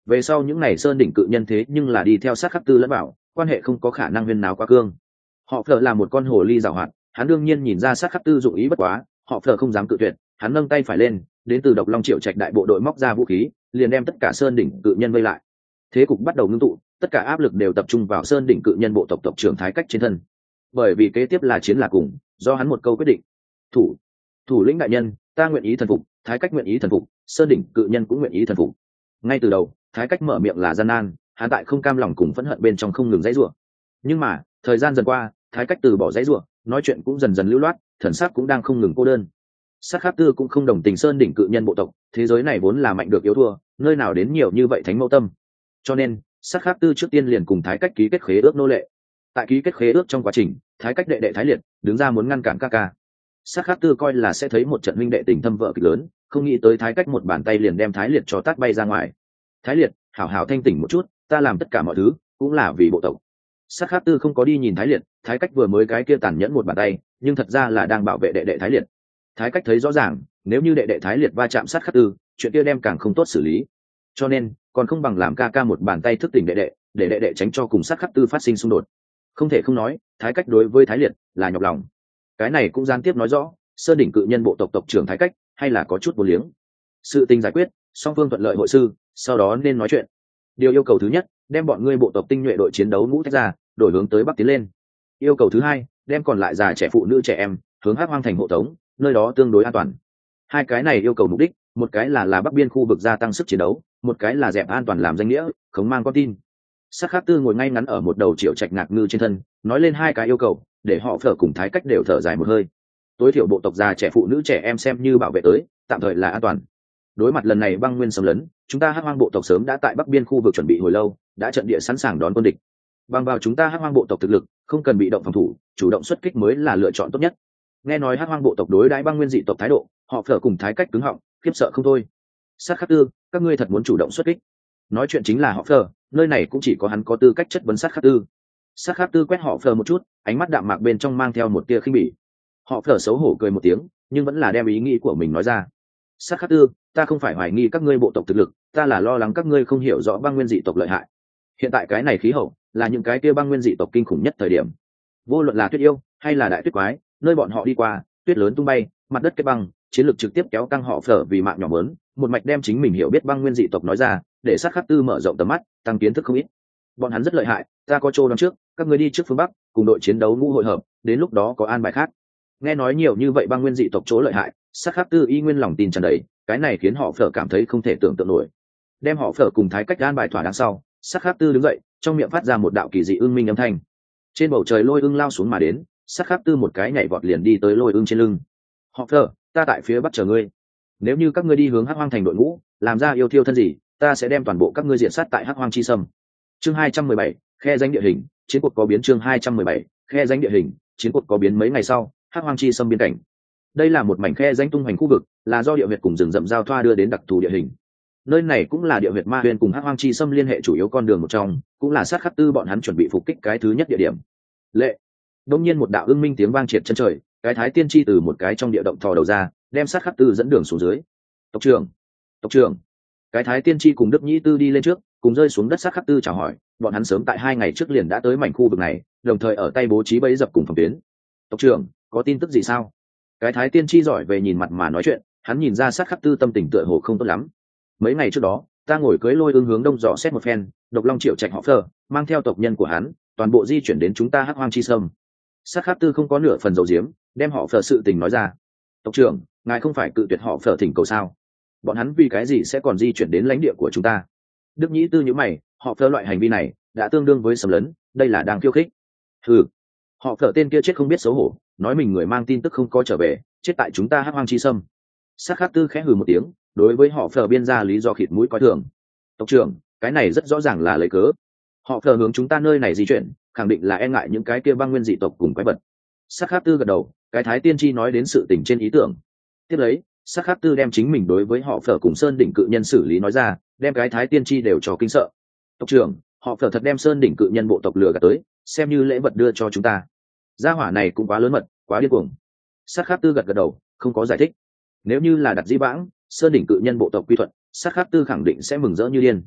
về sau những ngày sơn đỉnh cự nhân thế nhưng là đi theo sát khắc tư lẫn bảo, quan hệ không có khả năng huyên náo quá cương. Họ phở là một con hồ ly giàu hoạt, hắn đương nhiên nhìn ra sát khắc tư dụng ý bất quá, họ phở không dám cự tuyệt, hắn nâng tay phải lên, đến từ độc long triệu trạch đại bộ đội móc ra vũ khí, liền đem tất cả sơn đỉnh cự nhân vây lại. Thế cục bắt đầu ngưng tụ, tất cả áp lực đều tập trung vào sơn đỉnh cự nhân bộ tộc tộc trưởng Thái Cách trên thân. Bởi vì kế tiếp là chiến là cùng, do hắn một câu quyết định. Thủ, thủ lĩnh đại nhân, ta nguyện ý thần phục, Thái Cách nguyện ý thần phục, sơn đỉnh cự nhân cũng nguyện ý thần phục. Ngay từ đầu, Thái Cách mở miệng là gian nan, hắn tại không cam lòng cùng phẫn hận bên trong không ngừng dãy rủa. Nhưng mà, thời gian dần qua, Thái Cách từ bỏ dãy rủa, nói chuyện cũng dần dần lưu loát, thần sắc cũng đang không ngừng cô đơn. Sát Khắc Tư cũng không đồng tình sơn đỉnh cự nhân bộ tộc, thế giới này vốn là mạnh được yếu thua, nơi nào đến nhiều như vậy thánh mẫu tâm. Cho nên, Sát Khắc Tư trước tiên liền cùng Thái Cách ký kết khế ước nô lệ. Tại ký kết khế ước trong quá trình, Thái Cách đệ đệ Thái Liệt đứng ra muốn ngăn cản ca ca. Sát Khắc Tư coi là sẽ thấy một trận huynh đệ tình thâm vợ kịch lớn, không nghĩ tới Thái Cách một bàn tay liền đem Thái Liệt cho tát bay ra ngoài. Thái Liệt, hảo hảo thanh tỉnh một chút, ta làm tất cả mọi thứ cũng là vì bộ tộc. Sát Khắc Tư không có đi nhìn Thái Liệt, Thái Cách vừa mới cái kia tàn nhẫn một bàn tay, nhưng thật ra là đang bảo vệ đệ đệ Thái Liệt. Thái Cách thấy rõ ràng, nếu như đệ đệ Thái Liệt va chạm Sát Khắc Tư, chuyện kia đem càng không tốt xử lý. Cho nên, còn không bằng làm ca ca một bàn tay thức tỉnh đệ đệ, để đệ đệ tránh cho cùng Sát Khắc Tư phát sinh xung đột. Không thể không nói, Thái Cách đối với Thái Liệt là nhọc lòng. Cái này cũng gián tiếp nói rõ, sơn đỉnh cự nhân bộ tộc tộc trưởng Thái Cách hay là có chút vô liếng. Sự tình giải quyết, song phương thuận lợi hội sư, sau đó nên nói chuyện. Điều yêu cầu thứ nhất, đem bọn ngươi bộ tộc tinh nhuệ đội chiến đấu ngũ tách ra, đổi hướng tới bắc tiến lên. Yêu cầu thứ hai, đem còn lại già trẻ phụ nữ trẻ em hướng Hắc Hoang thành hộ tống, nơi đó tương đối an toàn. Hai cái này yêu cầu mục đích, một cái là là bắc biên khu vực gia tăng sức chiến đấu, một cái là dẹp an toàn làm danh nghĩa, không mang con tin. Sát Khắc Tư ngồi ngay ngắn ở một đầu triệu trạch ngạc ngư trên thân, nói lên hai cái yêu cầu, để họ phở cùng Thái Cách đều thở dài một hơi. Tối thiểu bộ tộc già trẻ phụ nữ trẻ em xem như bảo vệ tới, tạm thời là an toàn. Đối mặt lần này băng nguyên xâm lấn, chúng ta Hắc Hoang bộ tộc sớm đã tại bắc biên khu vực chuẩn bị hồi lâu, đã trận địa sẵn sàng đón quân địch. Bằng vào chúng ta Hắc Hoang bộ tộc thực lực, không cần bị động phòng thủ, chủ động xuất kích mới là lựa chọn tốt nhất. Nghe nói Hắc Hoang bộ tộc đối đãi băng nguyên dị tộc thái độ, họ phở cùng Thái Cách cứng họng, khiếp sợ không thôi. Sát Khắc Tư, các ngươi thật muốn chủ động xuất kích? Nói chuyện chính là họ phở, nơi này cũng chỉ có hắn có tư cách chất vấn Sát Khắc Tư. Sát Khắc Tư quét họ phở một chút, ánh mắt đạm mạc bên trong mang theo một tia khinh bỉ. Họ phở xấu hổ cười một tiếng, nhưng vẫn là đem ý nghĩ của mình nói ra. Sát Khắc Tư, ta không phải hoài nghi các ngươi bộ tộc thực lực, ta là lo lắng các ngươi không hiểu rõ băng nguyên dị tộc lợi hại. Hiện tại cái này khí hậu là những cái kia băng nguyên dị tộc kinh khủng nhất thời điểm. Vô luận là tuyết yêu hay là đại tuyết quái, nơi bọn họ đi qua, tuyết lớn tung bay, mặt đất kết băng, chiến lược trực tiếp kéo căng họ phở vì mạng nhỏ lớn, một mạch đem chính mình hiểu biết băng nguyên dị tộc nói ra, để Sát Khắc Tư mở rộng tầm mắt, tăng kiến thức không ít. Bọn hắn rất lợi hại, ta có trô đón trước, các ngươi đi trước phương bắc, cùng đội chiến đấu ngũ hội hợp, đến lúc đó có an bài khác. Nghe nói nhiều như vậy băng nguyên dị tộc chỗ lợi hại, Sát Khắc Tư y nguyên lòng tin tràn đầy, cái này khiến họ phở cảm thấy không thể tưởng tượng nổi. Đem họ phở cùng Thái Cách an bài thỏa đáng sau, Sát Khắc Tư đứng dậy, trong miệng phát ra một đạo kỳ dị ưng minh âm thanh. Trên bầu trời lôi ưng lao xuống mà đến, Sát Khắc Tư một cái nhảy vọt liền đi tới lôi ưng trên lưng. Họ phở, ta tại phía bắc chờ ngươi. Nếu như các ngươi đi hướng Hắc Hoang thành đội ngũ, làm ra yêu thiêu thân gì, ta sẽ đem toàn bộ các ngươi diện sát tại Hắc Hoang chi sâm. Chương hai trăm mười bảy, khe danh địa hình, chiến cuộc có biến. Chương hai trăm mười bảy, khe danh địa hình, chiến cuộc có biến. Mấy ngày sau, Hắc Hoang chi sâm biên cảnh. Đây là một mảnh khe danh tung hoành khu vực, là do địa huyệt cùng rừng rậm giao thoa đưa đến đặc thù địa hình. Nơi này cũng là địa huyệt ma huyền cùng Hắc Hoang chi sâm liên hệ chủ yếu con đường một trong, cũng là Sát Khắc Tư bọn hắn chuẩn bị phục kích cái thứ nhất địa điểm. Lệ. Đông nhiên một đạo ưng minh tiếng vang triệt chân trời, cái thái tiên tri từ một cái trong địa động thò đầu ra, đem Sát Khắc Tư dẫn đường xuống dưới. Tộc trưởng, tộc trưởng. Cái thái tiên tri cùng Đức Nhĩ Tư đi lên trước, cùng rơi xuống đất. Sát Khắc Tư chào hỏi, bọn hắn sớm tại hai ngày trước liền đã tới mảnh khu vực này, đồng thời ở tay bố trí bẫy dập cùng phòng tuyến. Tộc trưởng, có tin tức gì sao? Cái thái tiên tri giỏi về nhìn mặt mà nói chuyện, hắn nhìn ra Sát Khắc Tư tâm tình tựa hồ không tốt lắm. Mấy ngày trước đó, ta ngồi cưới lôi ương hướng đông dò xét một phen, độc long triệu trạch họ phờ mang theo tộc nhân của hắn toàn bộ di chuyển đến chúng ta Hắc Hoang chi sâm. Sát Khắc Tư không có nửa phần dầu diếm, đem họ phờ sự tình nói ra. Tộc trưởng, ngài không phải cự tuyệt họ phờ thỉnh cầu sao? Bọn hắn vì cái gì sẽ còn di chuyển đến lãnh địa của chúng ta? Đức Nhĩ Tư nhíu mày, họ phờ loại hành vi này đã tương đương với xâm lấn, đây là đang khiêu khích. Hừ, họ phờ tên kia chết không biết xấu hổ, nói mình người mang tin tức không có trở về, chết tại chúng ta Hắc Hoang chi sâm. Sát Khắc Tư khẽ hừ một tiếng, đối với họ phờ biên ra lý do khịt mũi coi thường. Tộc trưởng, cái này rất rõ ràng là lấy cớ. Họ phờ hướng chúng ta nơi này di chuyển, khẳng định là e ngại những cái kia băng nguyên dị tộc cùng quái vật. Sát Khắc Tư gật đầu, cái thái tiên tri nói đến sự tình trên ý tưởng. Tiếp lấy, Sát Khắc Tư đem chính mình đối với họ phờ cùng sơn đỉnh cự nhân xử lý nói ra, đem cái thái tiên tri đều cho kinh sợ. Tộc trưởng, họ phờ thật đem sơn đỉnh cự nhân bộ tộc lừa gạt tới, xem như lễ vật đưa cho chúng ta. Gia hỏa này cũng quá lớn mật, quá điên cuồng. Sát Khắc Tư gật gật đầu, không có giải thích. Nếu như là đặt di vãng, sơn đỉnh cự nhân bộ tộc quy thuận, Sát Khắc Tư khẳng định sẽ mừng rỡ như điên.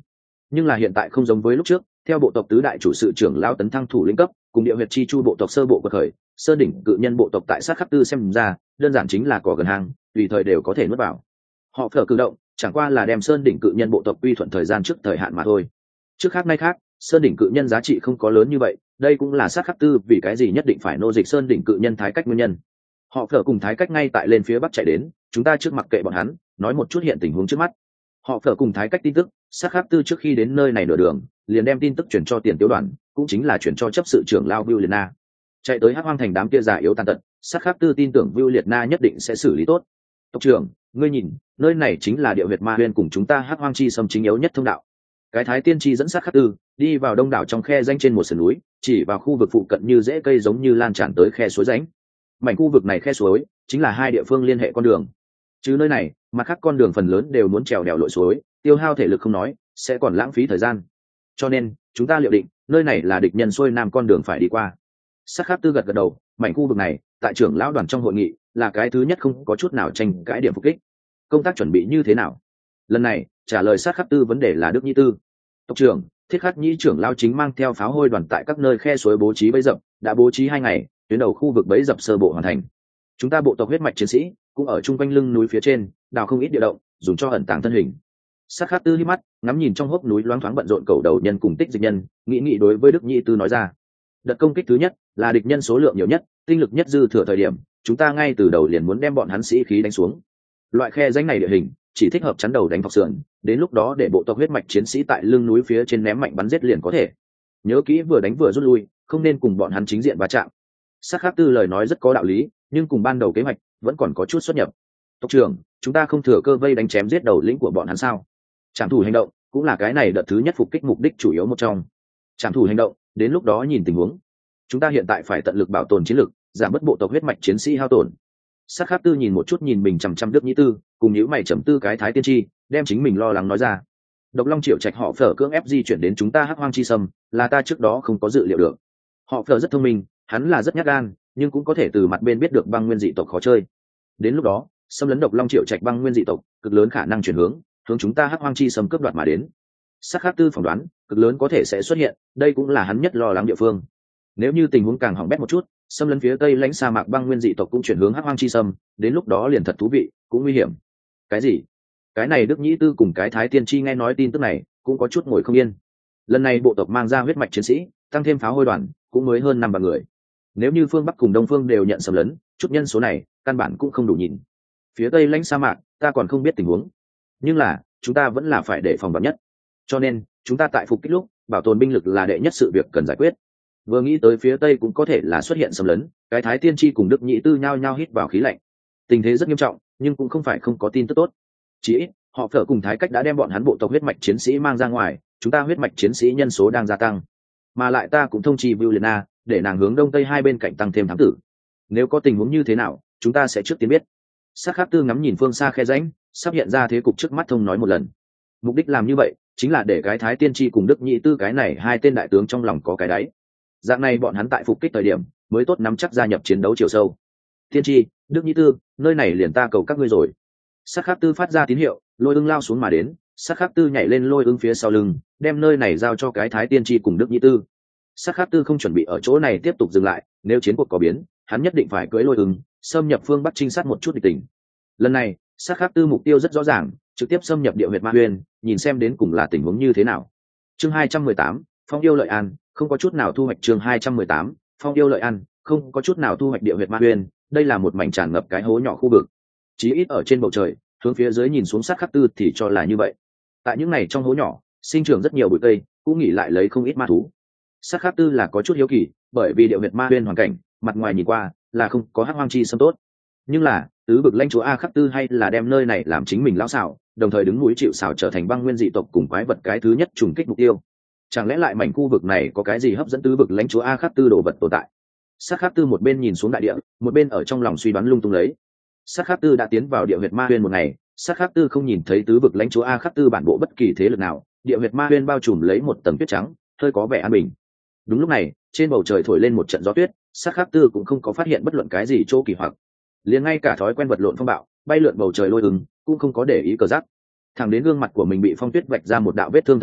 Nhưng là hiện tại không giống với lúc trước, theo bộ tộc tứ đại chủ sự trưởng lao tấn thăng thủ lĩnh cấp cùng địa huyệt chi chu bộ tộc sơ bộ bậc khởi, sơn đỉnh cự nhân bộ tộc tại sát khắc tư xem ra đơn giản chính là cỏ gần hang, tùy thời đều có thể nuốt vào. Họ phở cử động chẳng qua là đem sơn đỉnh cự nhân bộ tộc quy thuận thời gian trước thời hạn mà thôi. Trước khác nay khác, sơn đỉnh cự nhân giá trị không có lớn như vậy, đây cũng là sát khắc tư vì cái gì nhất định phải nô dịch sơn đỉnh cự nhân thái cách nguyên nhân. Họ phở cùng thái cách ngay tại lên phía bắc chạy đến, chúng ta trước mặc kệ bọn hắn, nói một chút hiện tình huống trước mắt. Họ phở cùng thái cách tin tức, sát khắc tư trước khi đến nơi này nửa đường liền đem tin tức chuyển cho tiền tiểu đoàn, cũng chính là chuyển cho chấp sự trưởng lao Vưu Liệt Na. Chạy tới hắc hoang thành đám kia già yếu tàn tật, sát khắc tư tin tưởng Vưu Liệt Na nhất định sẽ xử lý tốt. Tộc trưởng, ngươi nhìn, nơi này chính là địa huyệt ma huyên cùng chúng ta hắc hoang chi xâm chính yếu nhất thông đạo. Cái thái tiên tri dẫn sát khắc tư đi vào đông đảo trong khe danh trên một sườn núi, chỉ vào khu vực phụ cận như rễ cây giống như lan tràn tới khe suối rãnh. Mảnh khu vực này khe suối chính là hai địa phương liên hệ con đường. Chứ nơi này, mặt khác con đường phần lớn đều muốn trèo đèo lội suối, tiêu hao thể lực không nói, sẽ còn lãng phí thời gian. Cho nên, chúng ta liệu định, nơi này là địch nhân xuôi nam con đường phải đi qua. Sát khắc tư gật gật đầu, mảnh khu vực này, tại trưởng lão đoàn trong hội nghị, là cái thứ nhất không có chút nào tranh cãi điểm phục kích. Công tác chuẩn bị như thế nào? Lần này, trả lời sát khắc tư vấn đề là Đức Nhĩ Tư. Tộc trưởng, Thiết Khắc Nhĩ trưởng lao chính mang theo pháo hôi đoàn tại các nơi khe suối bố trí bẫy dập, đã bố trí hai ngày, tuyến đầu khu vực bẫy dập sơ bộ hoàn thành. Chúng ta bộ tộc huyết mạch chiến sĩ cũng ở chung quanh lưng núi phía trên, đào không ít địa động, dùng cho ẩn tàng thân hình. Sát khắc tư hí mắt, ngắm nhìn trong hốc núi loáng thoáng bận rộn cầu đầu nhân cùng tích dịch nhân, nghĩ nghĩ đối với Đức Nhĩ Tư nói ra. Đợt công kích thứ nhất là địch nhân số lượng nhiều nhất, tinh lực nhất dư thừa thời điểm, chúng ta ngay từ đầu liền muốn đem bọn hắn sĩ khí đánh xuống. Loại khe rãnh này địa hình chỉ thích hợp chắn đầu đánh thọc sườn, đến lúc đó để bộ tộc huyết mạch chiến sĩ tại lưng núi phía trên ném mạnh bắn giết liền có thể. Nhớ kỹ vừa đánh vừa rút lui, không nên cùng bọn hắn chính diện va chạm. Sát khắc tư lời nói rất có đạo lý, nhưng cùng ban đầu kế hoạch vẫn còn có chút xuất nhập. Tộc trưởng, chúng ta không thừa cơ vây đánh chém giết đầu lĩnh của bọn hắn sao? Trảm thủ hành động cũng là cái này đợt thứ nhất phục kích mục đích chủ yếu một trong. Trảm thủ hành động, đến lúc đó nhìn tình huống. Chúng ta hiện tại phải tận lực bảo tồn chiến lực, giảm bớt bộ tộc huyết mạch chiến sĩ hao tổn. Sát khắc tư nhìn một chút nhìn mình chằm chằm Đức Nhĩ Tư, cùng nhíu mày trầm tư cái thái tiên tri, đem chính mình lo lắng nói ra. Độc Long Triệu Trạch họ phở cưỡng ép di chuyển đến chúng ta hắc hoang chi sâm, là ta trước đó không có dự liệu được. Họ phở rất thông minh, hắn là rất nhát gan, nhưng cũng có thể từ mặt bên biết được băng nguyên dị tộc khó chơi. Đến lúc đó, xâm lấn Độc Long Triệu Trạch băng nguyên dị tộc, cực lớn khả năng chuyển hướng, hướng chúng ta hắc hoang chi sâm cướp đoạt mà đến. Sát khắc tư phỏng đoán, cực lớn có thể sẽ xuất hiện, đây cũng là hắn nhất lo lắng địa phương. Nếu như tình huống càng hỏng bét một chút, xâm lấn phía tây lãnh sa mạc băng nguyên dị tộc cũng chuyển hướng hắc hoang chi sâm, đến lúc đó liền thật thú vị, cũng nguy hiểm. Cái gì? Cái này Đức Nhĩ Tư cùng cái thái tiên tri nghe nói tin tức này, cũng có chút ngồi không yên. Lần này bộ tộc mang ra huyết mạch chiến sĩ, tăng thêm pháo hôi đoàn, cũng mới hơn năm vạn người. Nếu như phương bắc cùng đông phương đều nhận xâm lấn, chút nhân số này căn bản cũng không đủ nhìn. Phía tây lãnh sa mạc, ta còn không biết tình huống, nhưng là chúng ta vẫn là phải để phòng vạn nhất. Cho nên chúng ta tại phục kích lúc, bảo tồn binh lực là đệ nhất sự việc cần giải quyết. Vừa nghĩ tới phía tây cũng có thể là xuất hiện xâm lấn, cái thái tiên tri cùng Đức Nhĩ Tư nhao nhao hít vào khí lạnh. Tình thế rất nghiêm trọng, nhưng cũng không phải không có tin tức tốt. Chỉ ít họ phở cùng thái cách đã đem bọn hắn bộ tộc huyết mạch chiến sĩ mang ra ngoài, chúng ta huyết mạch chiến sĩ nhân số đang gia tăng, mà lại ta cũng thông chi Vưu Liệt Na để nàng hướng đông tây hai bên cạnh tăng thêm thám tử. Nếu có tình huống như thế nào, chúng ta sẽ trước tiên biết. Sát khắc tư ngắm nhìn phương xa khe rãnh, sắp hiện ra thế cục trước mắt thông nói một lần. Mục đích làm như vậy chính là để cái thái tiên tri cùng Đức Nhĩ Tư cái này hai tên đại tướng trong lòng có cái đáy. Dạng này bọn hắn tại phục kích thời điểm mới tốt nắm chắc gia nhập chiến đấu chiều sâu. Tiên tri, Đức Nhĩ Tư, nơi này liền ta cầu các ngươi rồi. Sát khắc tư phát ra tín hiệu, lôi ưng lao xuống mà đến. Sát khắc tư nhảy lên lôi ưng phía sau lưng, đem nơi này giao cho cái thái tiên tri cùng Đức Nhĩ Tư. Sát khắc tư không chuẩn bị ở chỗ này tiếp tục dừng lại, nếu chiến cuộc có biến, hắn nhất định phải cưỡi lôi ưng xâm nhập phương bắc trinh sát một chút địch tình. Lần này sát khắc tư mục tiêu rất rõ ràng, trực tiếp xâm nhập địa huyệt ma huyên, nhìn xem đến cùng là tình huống như thế nào. Chương hai trăm mười tám, Phong yêu lợi an, không có chút nào thu hoạch. Chương hai trăm mười tám, Phong yêu lợi an, không có chút nào thu hoạch địa huyệt ma huyên. Đây là một mảnh tràn ngập cái hố nhỏ khu vực, chí ít ở trên bầu trời, hướng phía dưới nhìn xuống sát khắc tư thì cho là như vậy. Tại những này trong hố nhỏ sinh trưởng rất nhiều bụi cây, cũng nghỉ lại lấy không ít ma thú. Sát khắc tư là có chút hiếu kỳ, bởi vì địa huyệt ma huyên hoàn cảnh mặt ngoài nhìn qua là không có hắc hoang chi xâm tốt, nhưng là tứ bực lãnh chúa A khắc tư hay là đem nơi này làm chính mình lão xảo, đồng thời đứng núi chịu xảo trở thành băng nguyên dị tộc cùng quái vật cái thứ nhất trùng kích mục tiêu. Chẳng lẽ lại mảnh khu vực này có cái gì hấp dẫn tứ bực lãnh chúa A khắc tư đồ vật tồn tại? Sát khắc tư một bên nhìn xuống đại địa, một bên ở trong lòng suy đoán lung tung lấy. Sát khắc tư đã tiến vào địa huyệt ma huyên một ngày, sát khắc tư không nhìn thấy tứ bực lãnh chúa A khắc tư bản bộ bất kỳ thế lực nào, địa huyệt ma huyên bao trùm lấy một tầng tuyết trắng, hơi có vẻ an bình. Đúng lúc này, trên bầu trời thổi lên một trận gió tuyết, sát khắc tư cũng không có phát hiện bất luận cái gì chỗ kỳ hoặc, liền ngay cả thói quen vật lộn phong bạo bay lượn bầu trời lôi ưng cũng không có để ý cờ giắc. Thẳng đến gương mặt của mình bị phong tuyết vạch ra một đạo vết thương thật nhỏ,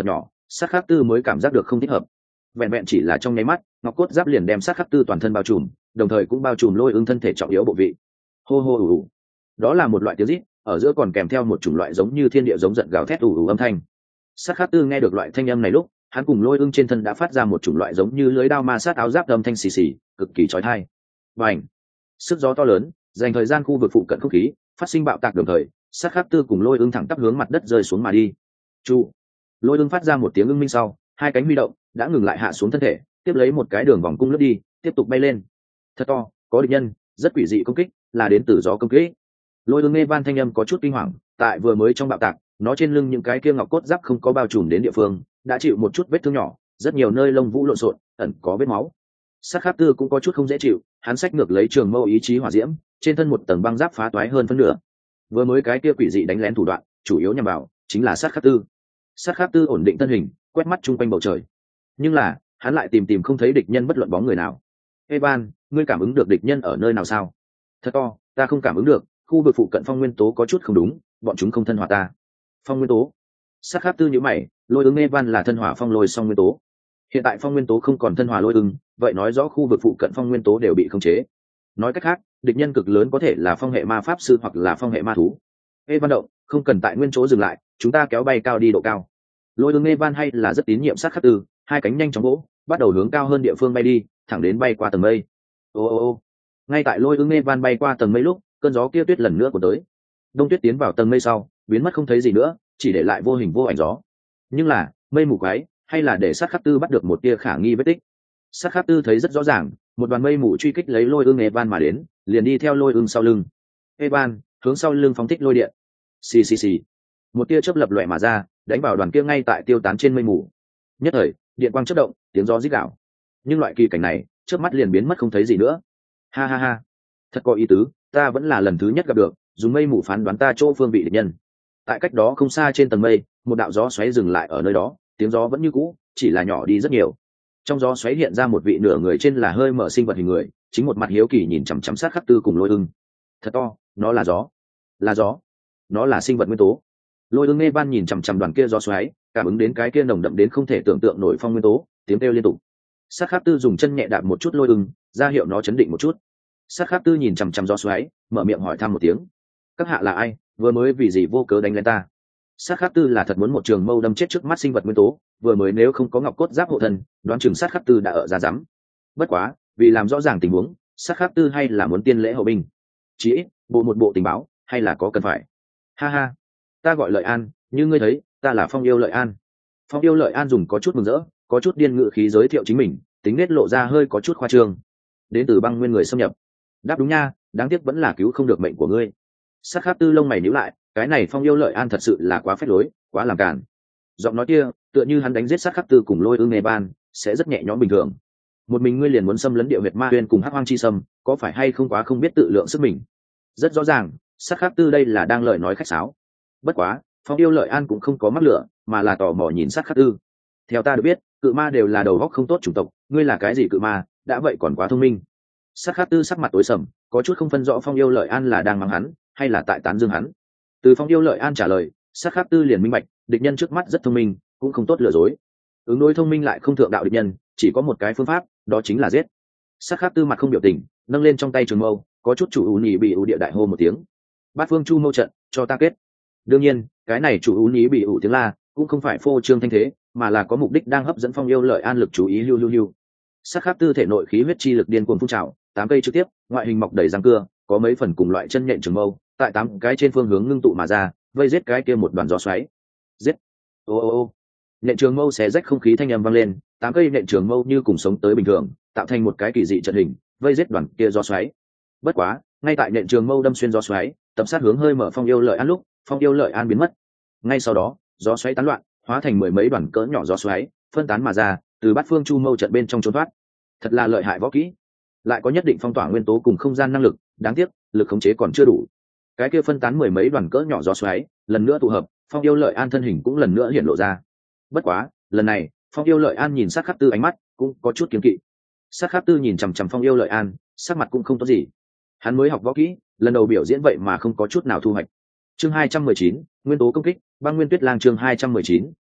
sát khắc tư mới cảm giác được không thích hợp. Vẹn vẹn chỉ là trong nháy mắt, ngọc cốt giáp liền đem sát khắc tư toàn thân bao trùm, đồng thời cũng bao trùm lôi ưng thân thể trọng yếu bộ vị. Hô hô ủ ủ, đó là một loại tiếng rít, ở giữa còn kèm theo một chủng loại giống như thiên địa giống giận gào thét ủ ủ âm thanh. Sát khắc tư nghe được loại thanh âm này lúc, hắn cùng lôi ưng trên thân đã phát ra một chủng loại giống như lưới đao ma sát áo giáp âm thanh xì xì, cực kỳ chói tai. Bành! Sức gió to lớn, dành thời gian khu vực phụ cận không khí phát sinh bạo tạc đồng thời, sát khắc tư cùng lôi ưng thẳng tắp hướng mặt đất rơi xuống mà đi. Chu! Lôi ưng phát ra một tiếng ưng minh sau, hai cánh huy động, đã ngừng lại hạ xuống thân thể, tiếp lấy một cái đường vòng cung lướt đi, tiếp tục bay lên. Thật to, có địch nhân, rất quỷ dị công kích, là đến từ gió công kích. Lôi ưng nghe van thanh âm có chút kinh hoàng, tại vừa mới trong bạo tạc, nó trên lưng những cái kia ngọc cốt giáp không có bao trùm đến địa phương, đã chịu một chút vết thương nhỏ, rất nhiều nơi lông vũ lộn xộn, ẩn có vết máu. Sát khắc tư cũng có chút không dễ chịu, hắn xách ngược lấy trường mâu ý chí hỏa diễm, trên thân một tầng băng giáp phá toái hơn phân nửa. Vừa mới cái kia quỷ dị đánh lén thủ đoạn, chủ yếu nhằm vào chính là sát khắc tư. Sát khắc tư ổn định thân hình, quét mắt chung quanh bầu trời, nhưng là hắn lại tìm tìm không thấy địch nhân bất luận bóng người nào. Evan, ngươi cảm ứng được địch nhân ở nơi nào sao? Thật to, ta không cảm ứng được, khu vực phụ cận phong nguyên tố có chút không đúng, bọn chúng không thân hòa ta. Phong nguyên tố? Sát khắc tư nhíu mày, lôi ứng Evan là thân hòa phong lôi song nguyên tố. Hiện tại phong nguyên tố không còn thân hòa lôi ứng, vậy nói rõ khu vực phụ cận phong nguyên tố đều bị khống chế. Nói cách khác, địch nhân cực lớn có thể là phong hệ ma pháp sư hoặc là phong hệ ma thú. Evan động, không cần tại nguyên chỗ dừng lại, chúng ta kéo bay cao đi độ cao. Lôi ứng Evan hay là rất tín nhiệm sát khắc tư, hai cánh nhanh chóng vỗ, bắt đầu hướng cao hơn địa phương bay đi, thẳng đến bay qua tầng mây. Ô ô ô. Ngay tại lôi ứng Evan bay qua tầng mây lúc, cơn gió kia tuyết lần nữa của tới. Đông tuyết tiến vào tầng mây sau, biến mất không thấy gì nữa, chỉ để lại vô hình vô ảnh gió. Nhưng là, mây mù quái, hay là để sát khắc tư bắt được một tia khả nghi vết tích. Sát khắc tư thấy rất rõ ràng, một đoàn mây mù truy kích lấy lôi ương Evan mà đến, liền đi theo lôi ương sau lưng. Evan hướng sau lưng phóng thích lôi điện. Xì xì xì. Một tia chớp lập lòe mà ra, đánh vào đoàn kia ngay tại tiêu tán trên mây mù. Nhất thời, điện quang chớp động, tiếng gió rít gào. Nhưng loại kỳ cảnh này, chớp mắt liền biến mất không thấy gì nữa. Ha ha ha, thật có ý tứ, ta vẫn là lần thứ nhất gặp được, dùng mây mù phán đoán ta chỗ phương vị địch nhân. Tại cách đó không xa trên tầng mây, một đạo gió xoáy dừng lại ở nơi đó, tiếng gió vẫn như cũ, chỉ là nhỏ đi rất nhiều. Trong gió xoáy hiện ra một vị nửa người trên là hơi mở sinh vật hình người, chính một mặt hiếu kỳ nhìn chằm chằm sát khắc tư cùng lôi ưng. Thật to, nó là gió, là gió, nó là sinh vật nguyên tố. Lôi ưng nghe ban nhìn chằm chằm đoàn kia gió xoáy, cảm ứng đến cái kia nồng đậm đến không thể tưởng tượng nổi phong nguyên tố, tiếng kêu liên tục. Sát khắc tư dùng chân nhẹ đạp một chút lôi ưng, ra hiệu nó chấn định một chút. Sát khắc tư nhìn chằm chằm gió xoáy, mở miệng hỏi thăm một tiếng. Các hạ là ai, vừa mới vì gì vô cớ đánh lên ta? Sát khắc tư là thật muốn một trường mâu đâm chết trước mắt sinh vật nguyên tố, vừa mới nếu không có ngọc cốt giáp hộ thân, đoán chừng sát khắc tư đã ở ra rắm. Bất quá, vì làm rõ ràng tình huống, sát khắc tư hay là muốn tiên lễ hậu binh. Chỉ ít, bộ một bộ tình báo, hay là có cần phải. Ha ha, ta gọi Lợi An, như ngươi thấy, ta là Phong yêu Lợi An. Phong yêu Lợi An dùng có chút mừng rỡ, có chút điên ngự khí giới thiệu chính mình, tính nết lộ ra hơi có chút khoa trương. Đến từ băng nguyên người xâm nhập. Đáp đúng nha, đáng tiếc vẫn là cứu không được mệnh của ngươi. Sát khắc tư lông mày nhíu lại, cái này Phong yêu Lợi An thật sự là quá phách lối, quá làm cản. Giọng nói kia, tựa như hắn đánh giết sát khắc tư cùng lôi ương nghề ban, sẽ rất nhẹ nhõm bình thường. Một mình ngươi liền muốn xâm lấn địa huyệt ma huyên cùng hắc hoang chi sâm, có phải hay không quá không biết tự lượng sức mình? Rất rõ ràng, sát khắc tư đây là đang lời nói khách sáo. Bất quá, Phong yêu Lợi An cũng không có mắc lửa, mà là tò mò nhìn sát khắc tư. Theo ta được biết, cự ma đều là đầu óc không tốt chủng tộc, ngươi là cái gì cự ma, đã vậy còn quá thông minh. Sát khắc tư sắc mặt tối sầm, có chút không phân rõ Phong yêu Lợi An là đang mắng hắn, hay là tại tán dương hắn. Từ Phong yêu Lợi An trả lời, sát khắc tư liền minh bạch, địch nhân trước mắt rất thông minh, cũng không tốt lừa dối. Ứng đối thông minh lại không thượng đạo địch nhân, chỉ có một cái phương pháp, đó chính là giết. Sát khắc tư mặt không biểu tình, nâng lên trong tay trường mâu, có chút chủ ú nhí bị ủ địa đại hô một tiếng. Bát phương chu mâu trận, cho ta kết. Đương nhiên, cái này chủ ú nhí bị ủ tiếng la, cũng không phải phô trương thanh thế, mà là có mục đích đang hấp dẫn Phong yêu Lợi An lực chú ý lưu lưu lưu. Sát khắc tư thể nội khí huyết chi lực điên cuồng phun trào, tám cây trực tiếp, ngoại hình mọc đầy răng cưa, có mấy phần cùng loại chân nhện trường mâu, tại tám cái trên phương hướng ngưng tụ mà ra, vây giết cái kia một đoàn gió xoáy. Giết! Ô ô ô! Nện trường mâu xé rách không khí thanh âm vang lên, tám cây nện trường mâu như cùng sống tới bình thường, tạo thành một cái kỳ dị trận hình, vây giết đoàn kia gió xoáy. Bất quá, ngay tại nện trường mâu đâm xuyên gió xoáy, tập sát hướng hơi mở Phong yêu Lợi An lúc, Phong yêu Lợi An biến mất. Ngay sau đó, gió xoáy tán loạn, hóa thành mười mấy đoàn cỡ nhỏ gió xoáy, phân tán mà ra, từ bát phương chu mâu trận bên trong trốn thoát. Thật là lợi hại võ kỹ, lại có nhất định phong tỏa nguyên tố cùng không gian năng lực, đáng tiếc, lực khống chế còn chưa đủ. Cái kia phân tán mười mấy đoàn cỡ nhỏ gió xoáy, lần nữa tụ hợp, Phong yêu Lợi An thân hình cũng lần nữa hiện lộ ra. Bất quá, lần này, Phong yêu Lợi An nhìn sát khắc tư ánh mắt cũng có chút kiêng kỵ. Sát khắc tư nhìn chằm chằm Phong yêu Lợi An, sắc mặt cũng không tốt gì. Hắn mới học võ kỹ, lần đầu biểu diễn vậy mà không có chút nào thu hoạch. Chương hai trăm mười chín, nguyên tố công kích, băng nguyên tuyết lang chương hai trăm mười chín,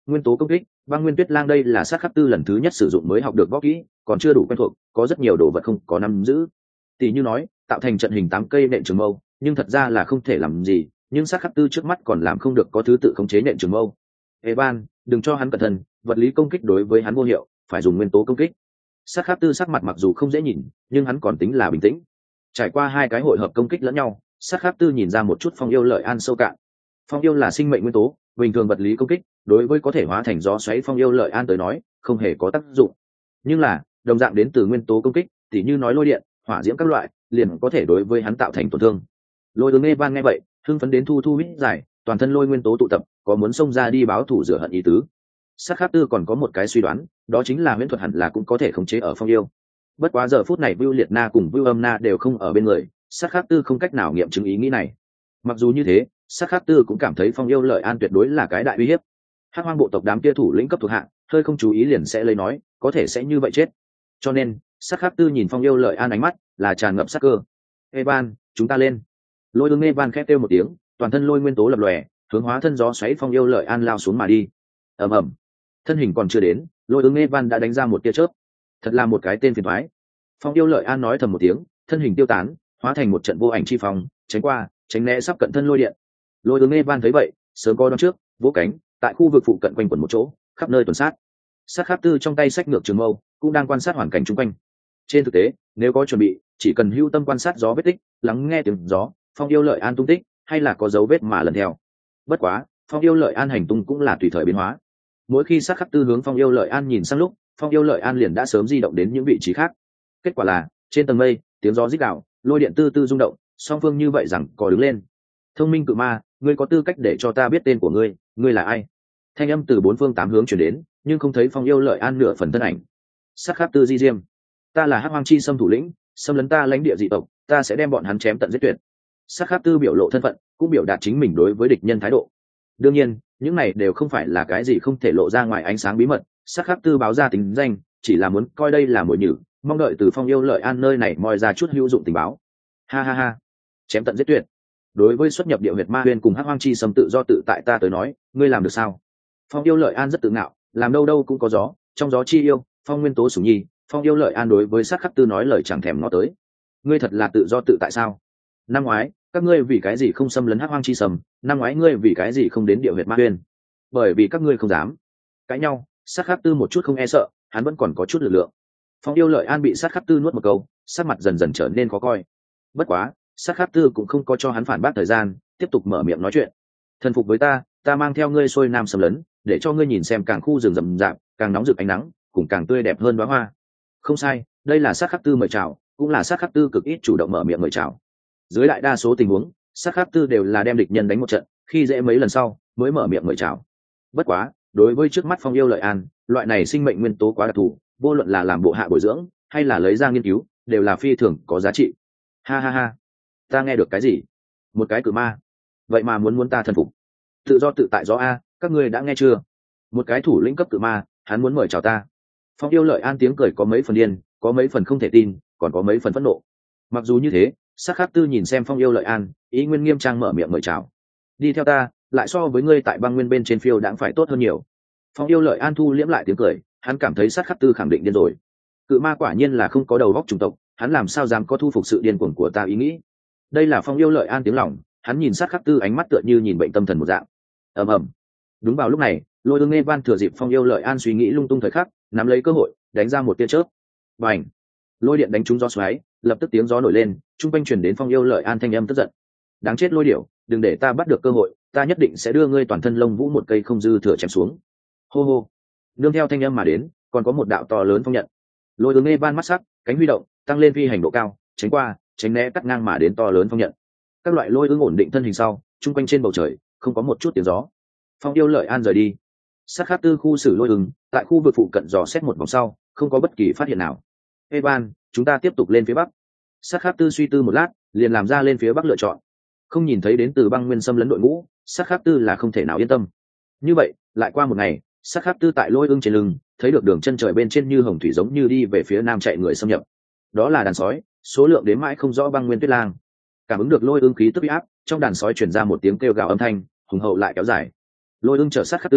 Nguyên tố công kích, băng nguyên tuyết lang đây là sát khắc tư lần thứ nhất sử dụng mới học được võ kỹ, còn chưa đủ quen thuộc, có rất nhiều đồ vật không có nắm giữ. Tỷ như nói tạo thành trận hình tám cây nện trường mâu, nhưng thật ra là không thể làm gì, nhưng sát khắc tư trước mắt còn làm không được có thứ tự khống chế nện trường mâu. Evan, đừng cho hắn cẩn thận, vật lý công kích đối với hắn vô hiệu, phải dùng nguyên tố công kích. Sát khắc tư sắc mặt mặc dù không dễ nhìn, nhưng hắn còn tính là bình tĩnh. Trải qua hai cái hội hợp công kích lẫn nhau, sát khắc tư nhìn ra một chút phong yêu lợi an sâu cạn. Phong yêu là sinh mệnh nguyên tố, bình thường vật lý công kích đối với có thể hóa thành gió xoáy phong yêu lợi an tới nói không hề có tác dụng, nhưng là đồng dạng đến từ nguyên tố công kích, tỉ như nói lôi điện, hỏa diễm các loại, liền có thể đối với hắn tạo thành tổn thương. Lôi ứng Evan nghe vậy hưng phấn đến thu thu hít dài, toàn thân lôi nguyên tố tụ tập, có muốn xông ra đi báo thù rửa hận ý tứ. Sát khắc tư còn có một cái suy đoán, đó chính là huyễn thuật hẳn là cũng có thể khống chế ở phong yêu. Bất quá giờ phút này Vưu Liệt Na cùng Vưu Âm Na đều không ở bên người, sát khắc tư không cách nào nghiệm chứng ý nghĩ này. Mặc dù như thế, sát khắc tư cũng cảm thấy phong yêu lợi an tuyệt đối là cái đại uy hiếp. Hắc hoang bộ tộc đám kia thủ lĩnh cấp thuộc hạ hơi không chú ý liền sẽ lấy nói có thể sẽ như vậy chết, cho nên sát khắc tư nhìn phong yêu lợi an ánh mắt là tràn ngập sát cơ. Evan, chúng ta lên. Lôi ứng Evan khét kêu một tiếng, toàn thân lôi nguyên tố lập lòe, hướng hóa thân gió xoáy phong yêu lợi an lao xuống mà đi. Ầm ầm, thân hình còn chưa đến, lôi ứng Evan đã đánh ra một tia chớp. Thật là một cái tên phiền toái. Phong yêu lợi an nói thầm một tiếng, thân hình tiêu tán, hóa thành một trận vô ảnh chi phong, tránh qua tránh né sắp cận thân lôi điện. Lôi ứng Evan thấy vậy sớm có đón trước, vỗ cánh tại khu vực phụ cận quanh quẩn một chỗ, khắp nơi tuần sát. Sát khắc tư trong tay sách ngược trường mâu cũng đang quan sát hoàn cảnh chung quanh. Trên thực tế nếu có chuẩn bị, chỉ cần hưu tâm quan sát gió vết tích, lắng nghe tiếng gió, phong yêu lợi an tung tích hay là có dấu vết mà lần theo. Bất quá phong yêu lợi an hành tung cũng là tùy thời biến hóa, mỗi khi sát khắc tư hướng phong yêu lợi an nhìn sang lúc, phong yêu lợi an liền đã sớm di động đến những vị trí khác. Kết quả là trên tầng mây tiếng gió rít gào, lôi điện tư tư rung động, song phương như vậy rằng có đứng lên. Thông minh cự ma, ngươi có tư cách để cho ta biết tên của ngươi, ngươi là ai? Thanh âm từ bốn phương tám hướng chuyển đến, nhưng không thấy phong yêu lợi an nửa phần thân ảnh. Sát khắc tư di diêm, ta là hắc hoang chi xâm thủ lĩnh, xâm lấn ta lãnh địa dị tộc, ta sẽ đem bọn hắn chém tận giết tuyệt. Sát khắc tư biểu lộ thân phận, cũng biểu đạt chính mình đối với địch nhân thái độ. Đương nhiên những này đều không phải là cái gì không thể lộ ra ngoài ánh sáng bí mật. Sát khắc tư báo ra tính danh chỉ là muốn coi đây là mồi nhử, mong đợi từ phong yêu lợi an nơi này moi ra chút hữu dụng tình báo. Ha ha ha, chém tận giết tuyệt. Đối với xuất nhập địa huyệt ma huyên cùng hắc hoang chi xâm tự do tự tại ta tới nói, ngươi làm được sao? Phong yêu lợi an rất tự ngạo, làm đâu đâu cũng có gió, trong gió chi yêu, phong nguyên tố sủng nhi. Phong yêu lợi an đối với sát khắc tư nói lời chẳng thèm ngó tới. Ngươi thật là tự do tự tại sao? Năm ngoái các ngươi vì cái gì không xâm lấn hắc hoang chi xâm? Năm ngoái ngươi vì cái gì không đến địa huyệt ma huyên? Bởi vì các ngươi không dám. Cãi nhau, sát khắc tư một chút không e sợ, hắn vẫn còn có chút lực lượng. Phong yêu lợi an bị sát khắc tư nuốt một câu, sắc mặt dần dần trở nên khó coi. Bất quá sát khắc tư cũng không có cho hắn phản bác thời gian, tiếp tục mở miệng nói chuyện. Thần phục với ta, ta mang theo ngươi xuôi nam xâm lấn, để cho ngươi nhìn xem càng khu rừng rậm rạp, càng nóng rực ánh nắng, cùng càng tươi đẹp hơn đóa hoa. Không sai, đây là sát khắc tư mời chào, cũng là sát khắc tư cực ít chủ động mở miệng mời chào. Dưới đại đa số tình huống, sát khắc tư đều là đem địch nhân đánh một trận, khi dễ mấy lần sau mới mở miệng mời chào. Bất quá đối với trước mắt phong yêu lợi an, loại này sinh mệnh nguyên tố quá đặc thù, vô luận là làm bộ hạ bồi dưỡng hay là lấy ra nghiên cứu, đều là phi thường có giá trị. Ha ha ha, ta nghe được cái gì? Một cái cự ma, vậy mà muốn muốn ta thần phục? Tự do tự tại gió a, các ngươi đã nghe chưa? Một cái thủ lĩnh cấp cự ma, hắn muốn mời chào ta. Phong yêu lợi an tiếng cười có mấy phần điên, có mấy phần không thể tin, còn có mấy phần phẫn nộ. Mặc dù như thế, sát khắc tư nhìn xem phong yêu lợi an, ý nguyên nghiêm trang mở miệng mời chào. Đi theo ta, lại so với ngươi tại băng nguyên bên trên phiêu đãng phải tốt hơn nhiều. Phong yêu lợi an thu liễm lại tiếng cười, hắn cảm thấy sát khắc tư khẳng định điên rồi. Cự ma quả nhiên là không có đầu óc chủng tộc, hắn làm sao dám có thu phục sự điên cuồng của ta ý nghĩ. Đây là phong yêu lợi an tiếng lòng, hắn nhìn sát khắc tư ánh mắt tựa như nhìn bệnh tâm thần một dạng. Ầm ầm. Đúng vào lúc này, lôi ương Evan thừa dịp phong yêu lợi an suy nghĩ lung tung thời khắc, nắm lấy cơ hội đánh ra một tia chớp. Bành! Lôi điện đánh trúng gió xoáy, lập tức tiếng gió nổi lên, trung quanh truyền đến phong yêu lợi an thanh âm tức giận. Đáng chết lôi điểu, đừng để ta bắt được cơ hội, ta nhất định sẽ đưa ngươi toàn thân lông vũ một cây không dư thừa chém xuống. Hô hô! Nương theo thanh âm mà đến, còn có một đạo to lớn phong nhận. Lôi ương Evan mắt sắc, cánh huy động, tăng lên phi hành độ cao, tránh qua tránh né cắt ngang mà đến to lớn phong nhận. Các loại lôi ương ổn định thân hình sau, trung quanh trên bầu trời không có một chút tiếng gió. Phong yêu lợi an rời đi. Sát khắc tư khu xử lôi ương tại khu vực phụ cận dò xét một vòng sau, không có bất kỳ phát hiện nào. Evan, chúng ta tiếp tục lên phía bắc. Sát khắc tư suy tư một lát, liền làm ra lên phía bắc lựa chọn. Không nhìn thấy đến từ băng nguyên xâm lấn đội ngũ, sát khắc tư là không thể nào yên tâm. Như vậy lại qua một ngày, sát khắc tư tại lôi ương trên lưng thấy được đường chân trời bên trên như hồng thủy giống như đi về phía nam chạy người xâm nhập. Đó là đàn sói, số lượng đến mãi không rõ băng nguyên tuyết lang. Cảm ứng được lôi ương khí tức uy áp, trong đàn sói truyền ra một tiếng kêu gào âm thanh hùng hậu lại kéo dài. Lôi ương chở sát khắc tư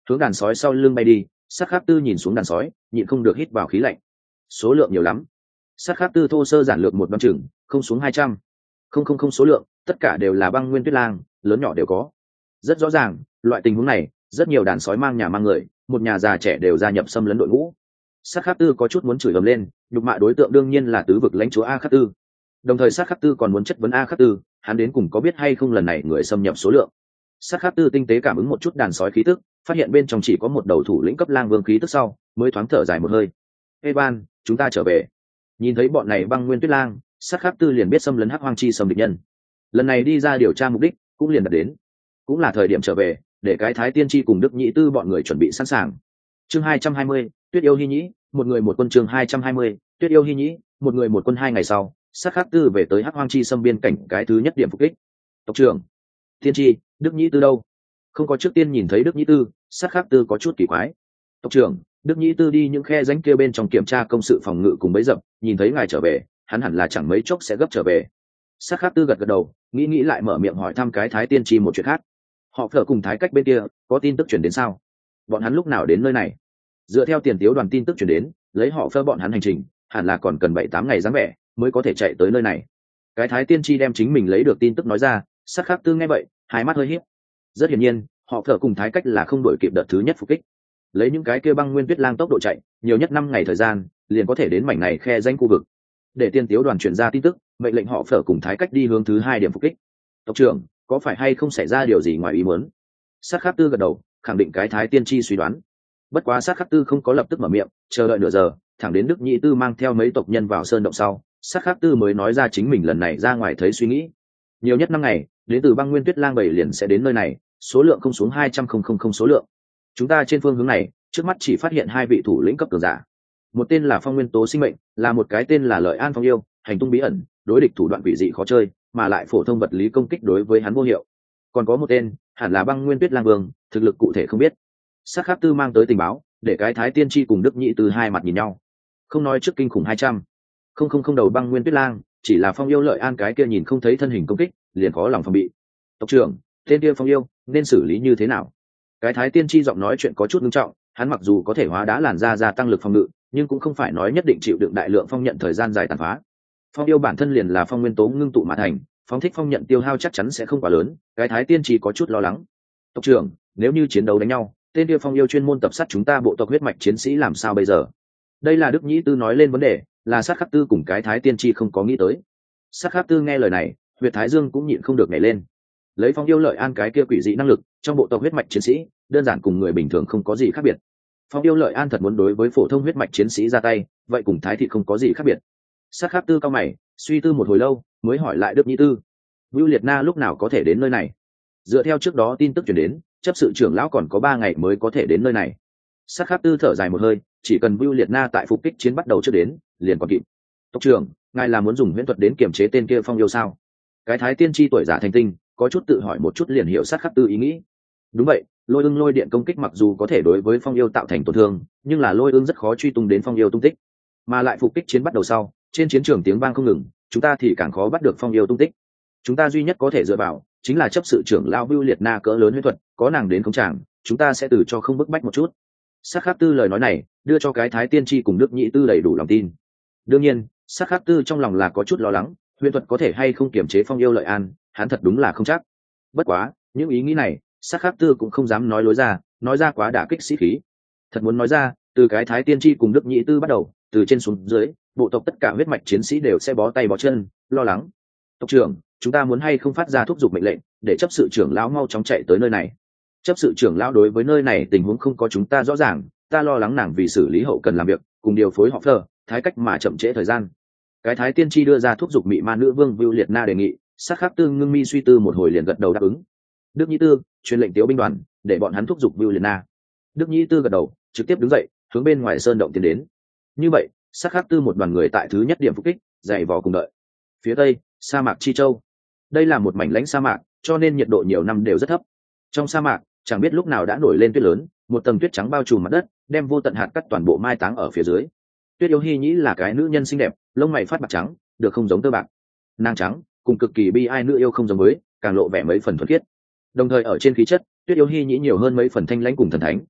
hướng đàn sói sau lưng bay đi. Sát khắc tư nhìn xuống đàn sói, nhịn không được hít vào khí lạnh. Số lượng nhiều lắm. Sát khắc tư thô sơ giản lược một đoán chừng không xuống hai trăm. Không không không số lượng, tất cả đều là băng nguyên tuyết lang, lớn nhỏ đều có. Rất rõ ràng, loại tình huống này, rất nhiều đàn sói mang nhà mang người, một nhà già trẻ đều gia nhập xâm lấn đội ngũ. Sát khắc tư có chút muốn chửi ầm lên, nhục mạ đối tượng đương nhiên là tứ vực lãnh chúa A Khắc Tư. Đồng thời Sát khắc tư còn muốn chất vấn A Khắc Tư, hắn đến cùng có biết hay không lần này người xâm nhập số lượng. Sát khắc tư tinh tế cảm ứng một chút đàn sói khí tức, phát hiện bên trong chỉ có một đầu thủ lĩnh cấp lang vương khí tức sau, mới thoáng thở dài một hơi. Evan, chúng ta trở về. Nhìn thấy bọn này băng nguyên tuyết lang, Sát khắc tư liền biết xâm lấn hắc hoang chi xâm địch nhân. Lần này đi ra điều tra mục đích cũng liền đạt đến, cũng là thời điểm trở về, để cái thái tiên tri cùng đức nhị tư bọn người chuẩn bị sẵn sàng. Chương hai trăm hai mươi, Tuyết yêu hy nhĩ, một người một quân. Chương hai trăm hai mươi, Tuyết yêu hy nhĩ, một người một quân. Hai ngày sau, Sát khắc tư về tới hắc hoang chi xâm biên cảnh cái thứ nhất điểm phục kích. Tộc trưởng, tiên tri, đức nhị tư đâu? Không có trước tiên nhìn thấy đức nhị tư, Sát khắc tư có chút kỳ quái. Tộc trưởng, đức nhị tư đi những khe rãnh kia bên trong kiểm tra công sự phòng ngự cùng bấy dập, nhìn thấy ngài trở về, hắn hẳn là chẳng mấy chốc sẽ gấp trở về. Sát khắc tư gật gật đầu, nghĩ nghĩ lại mở miệng hỏi thăm cái thái tiên tri một chuyện khác. Họ Phở cùng thái cách bên kia có tin tức chuyển đến sao? Bọn hắn lúc nào đến nơi này? Dựa theo tiền tiếu đoàn tin tức chuyển đến, lấy họ Phở bọn hắn hành trình, hẳn là còn cần bảy tám ngày dáng vẻ mới có thể chạy tới nơi này. Cái thái tiên tri đem chính mình lấy được tin tức nói ra, Sát khắc tư nghe vậy, hai mắt hơi híp. Rất hiển nhiên, họ Phở cùng thái cách là không đuổi kịp đợt thứ nhất phục kích. Lấy những cái kia băng nguyên tuyết lang tốc độ chạy, nhiều nhất năm ngày thời gian, liền có thể đến mảnh này khe danh khu vực. Để tiên tiếu đoàn chuyển ra tin tức, mệnh lệnh họ Phở cùng thái cách đi hướng thứ hai điểm phục kích. Tộc trưởng, có phải hay không xảy ra điều gì ngoài ý muốn? Sát khắc tư gật đầu, khẳng định cái thái tiên tri suy đoán. Bất quá Sát khắc tư không có lập tức mở miệng, chờ đợi nửa giờ, thẳng đến đức nhị tư mang theo mấy tộc nhân vào sơn động sau, Sát khắc tư mới nói ra chính mình lần này ra ngoài thấy suy nghĩ. Nhiều nhất năm ngày, đến từ băng nguyên tuyết lang bảy liền sẽ đến nơi này, số lượng không xuống hai trăm không không không số lượng. Chúng ta trên phương hướng này, trước mắt chỉ phát hiện hai vị thủ lĩnh cấp cường giả. Một tên là Phong Nguyên Tố Sinh Mệnh, là một cái tên là Lợi An Phong Yêu, hành tung bí ẩn, đối địch thủ đoạn quỷ dị khó chơi, mà lại phổ thông vật lý công kích đối với hắn vô hiệu. Còn có một tên, hẳn là Băng Nguyên Tuyết Lang Vương, thực lực cụ thể không biết. Sát khắc tư mang tới tình báo, để cái thái tiên tri cùng đức nhị từ hai mặt nhìn nhau. Không nói trước kinh khủng hai trăm, không không không đầu Băng Nguyên Tuyết Lang, chỉ là Phong Yêu Lợi An cái kia nhìn không thấy thân hình công kích, liền khó lòng phòng bị. Tộc trưởng, tên kia Phong Yêu nên xử lý như thế nào? Cái thái tiên tri giọng nói chuyện có chút nghiêm trọng, hắn mặc dù có thể hóa đá làn da gia tăng lực phòng ngự, nhưng cũng không phải nói nhất định chịu đựng đại lượng phong nhận thời gian dài tàn phá. Phong yêu bản thân liền là phong nguyên tố ngưng tụ mà thành, phóng thích phong nhận tiêu hao chắc chắn sẽ không quá lớn. Cái thái tiên tri có chút lo lắng. Tộc trưởng, nếu như chiến đấu đánh nhau, tên kia phong yêu chuyên môn tập sát chúng ta bộ tộc huyết mạch chiến sĩ làm sao bây giờ? Đây là đức nhĩ tư nói lên vấn đề, là sát khắc tư cùng cái thái tiên tri không có nghĩ tới. Sát khắc tư nghe lời này, huyệt thái dương cũng nhịn không được nhảy lên. Lấy Phong yêu Lợi An cái kia quỷ dị năng lực, trong bộ tộc huyết mạch chiến sĩ, đơn giản cùng người bình thường không có gì khác biệt. Phong yêu Lợi An thật muốn đối với phổ thông huyết mạch chiến sĩ ra tay, vậy cùng thái thị không có gì khác biệt. Sát khắc tư cao mày, suy tư một hồi lâu, mới hỏi lại đức nhĩ tư: Vưu Liệt Na lúc nào có thể đến nơi này? Dựa theo trước đó tin tức truyền đến, chấp sự trưởng lão còn có ba ngày mới có thể đến nơi này. Sát khắc tư thở dài một hơi, chỉ cần Vưu Liệt Na tại phục kích chiến bắt đầu trước đến, liền còn kịp. Tộc trưởng, ngài là muốn dùng huyễn thuật đến kiềm chế tên kia Phong yêu sao? Cái thái tiên tri tuổi giả thành tinh, có chút tự hỏi một chút liền hiểu sát khắc tư ý nghĩ. Đúng vậy, lôi ưng lôi điện công kích mặc dù có thể đối với Phong yêu tạo thành tổn thương, nhưng là lôi ưng rất khó truy tung đến Phong yêu tung tích, mà lại phục kích chiến bắt đầu sau, trên chiến trường tiếng vang không ngừng, chúng ta thì càng khó bắt được Phong yêu tung tích. Chúng ta duy nhất có thể dựa vào chính là chấp sự trưởng lão Vưu Liệt Na cỡ lớn huyễn thuật, có nàng đến không chàng, chúng ta sẽ từ cho không bức bách một chút. Sát khắc tư lời nói này đưa cho cái thái tiên tri cùng đức nhị tư đầy đủ lòng tin. Đương nhiên, sát khắc tư trong lòng là có chút lo lắng, huyễn thuật có thể hay không kiềm chế Phong yêu Lợi An, hắn thật đúng là không chắc. Bất quá, những ý nghĩ này, sát khắc tư cũng không dám nói lối ra, nói ra quá đả kích sĩ khí. Thật muốn nói ra, từ cái thái tiên tri cùng đức nhị tư bắt đầu, từ trên xuống dưới, bộ tộc tất cả huyết mạch chiến sĩ đều sẽ bó tay bó chân, lo lắng. Tộc trưởng, chúng ta muốn hay không phát ra thúc giục mệnh lệnh, để chấp sự trưởng lão mau chóng chạy tới nơi này. Chấp sự trưởng lão đối với nơi này tình huống không có chúng ta rõ ràng, ta lo lắng nàng vì xử lý hậu cần làm việc, cùng điều phối họ phờ, thái cách mà chậm trễ thời gian. Cái thái tiên tri đưa ra thúc giục mị ma nữ vương Vưu Liệt Na đề nghị, sát khắc tư ngưng mi suy tư một hồi liền gật đầu đáp ứng. Đức nhĩ tư truyền lệnh tiếu binh đoàn, để bọn hắn thúc giục Vưu Liệt Na. Đức nhĩ tư gật đầu, trực tiếp đứng dậy, hướng bên ngoài sơn động tiến đến. Như vậy, sát khắc tư một đoàn người tại thứ nhất điểm phục kích, dày vò cùng đợi. Phía tây, sa mạc Chi Châu. Đây là một mảnh lãnh sa mạc, cho nên nhiệt độ nhiều năm đều rất thấp. Trong sa mạc, chẳng biết lúc nào đã nổi lên tuyết lớn, một tầng tuyết trắng bao trùm mặt đất, đem vô tận hạt cát toàn bộ mai táng ở phía dưới. Tuyết yêu hy nhĩ là cái nữ nhân xinh đẹp, lông mày phát bạc trắng, được không giống tơ bạc. Nàng trắng, cùng cực kỳ bi ai nữ yêu không giống với, càng lộ vẻ mấy phần thuần khiết. Đồng thời ở trên khí chất, Tuyết yêu hy nhĩ nhiều hơn mấy phần thanh lãnh cùng thần thánh,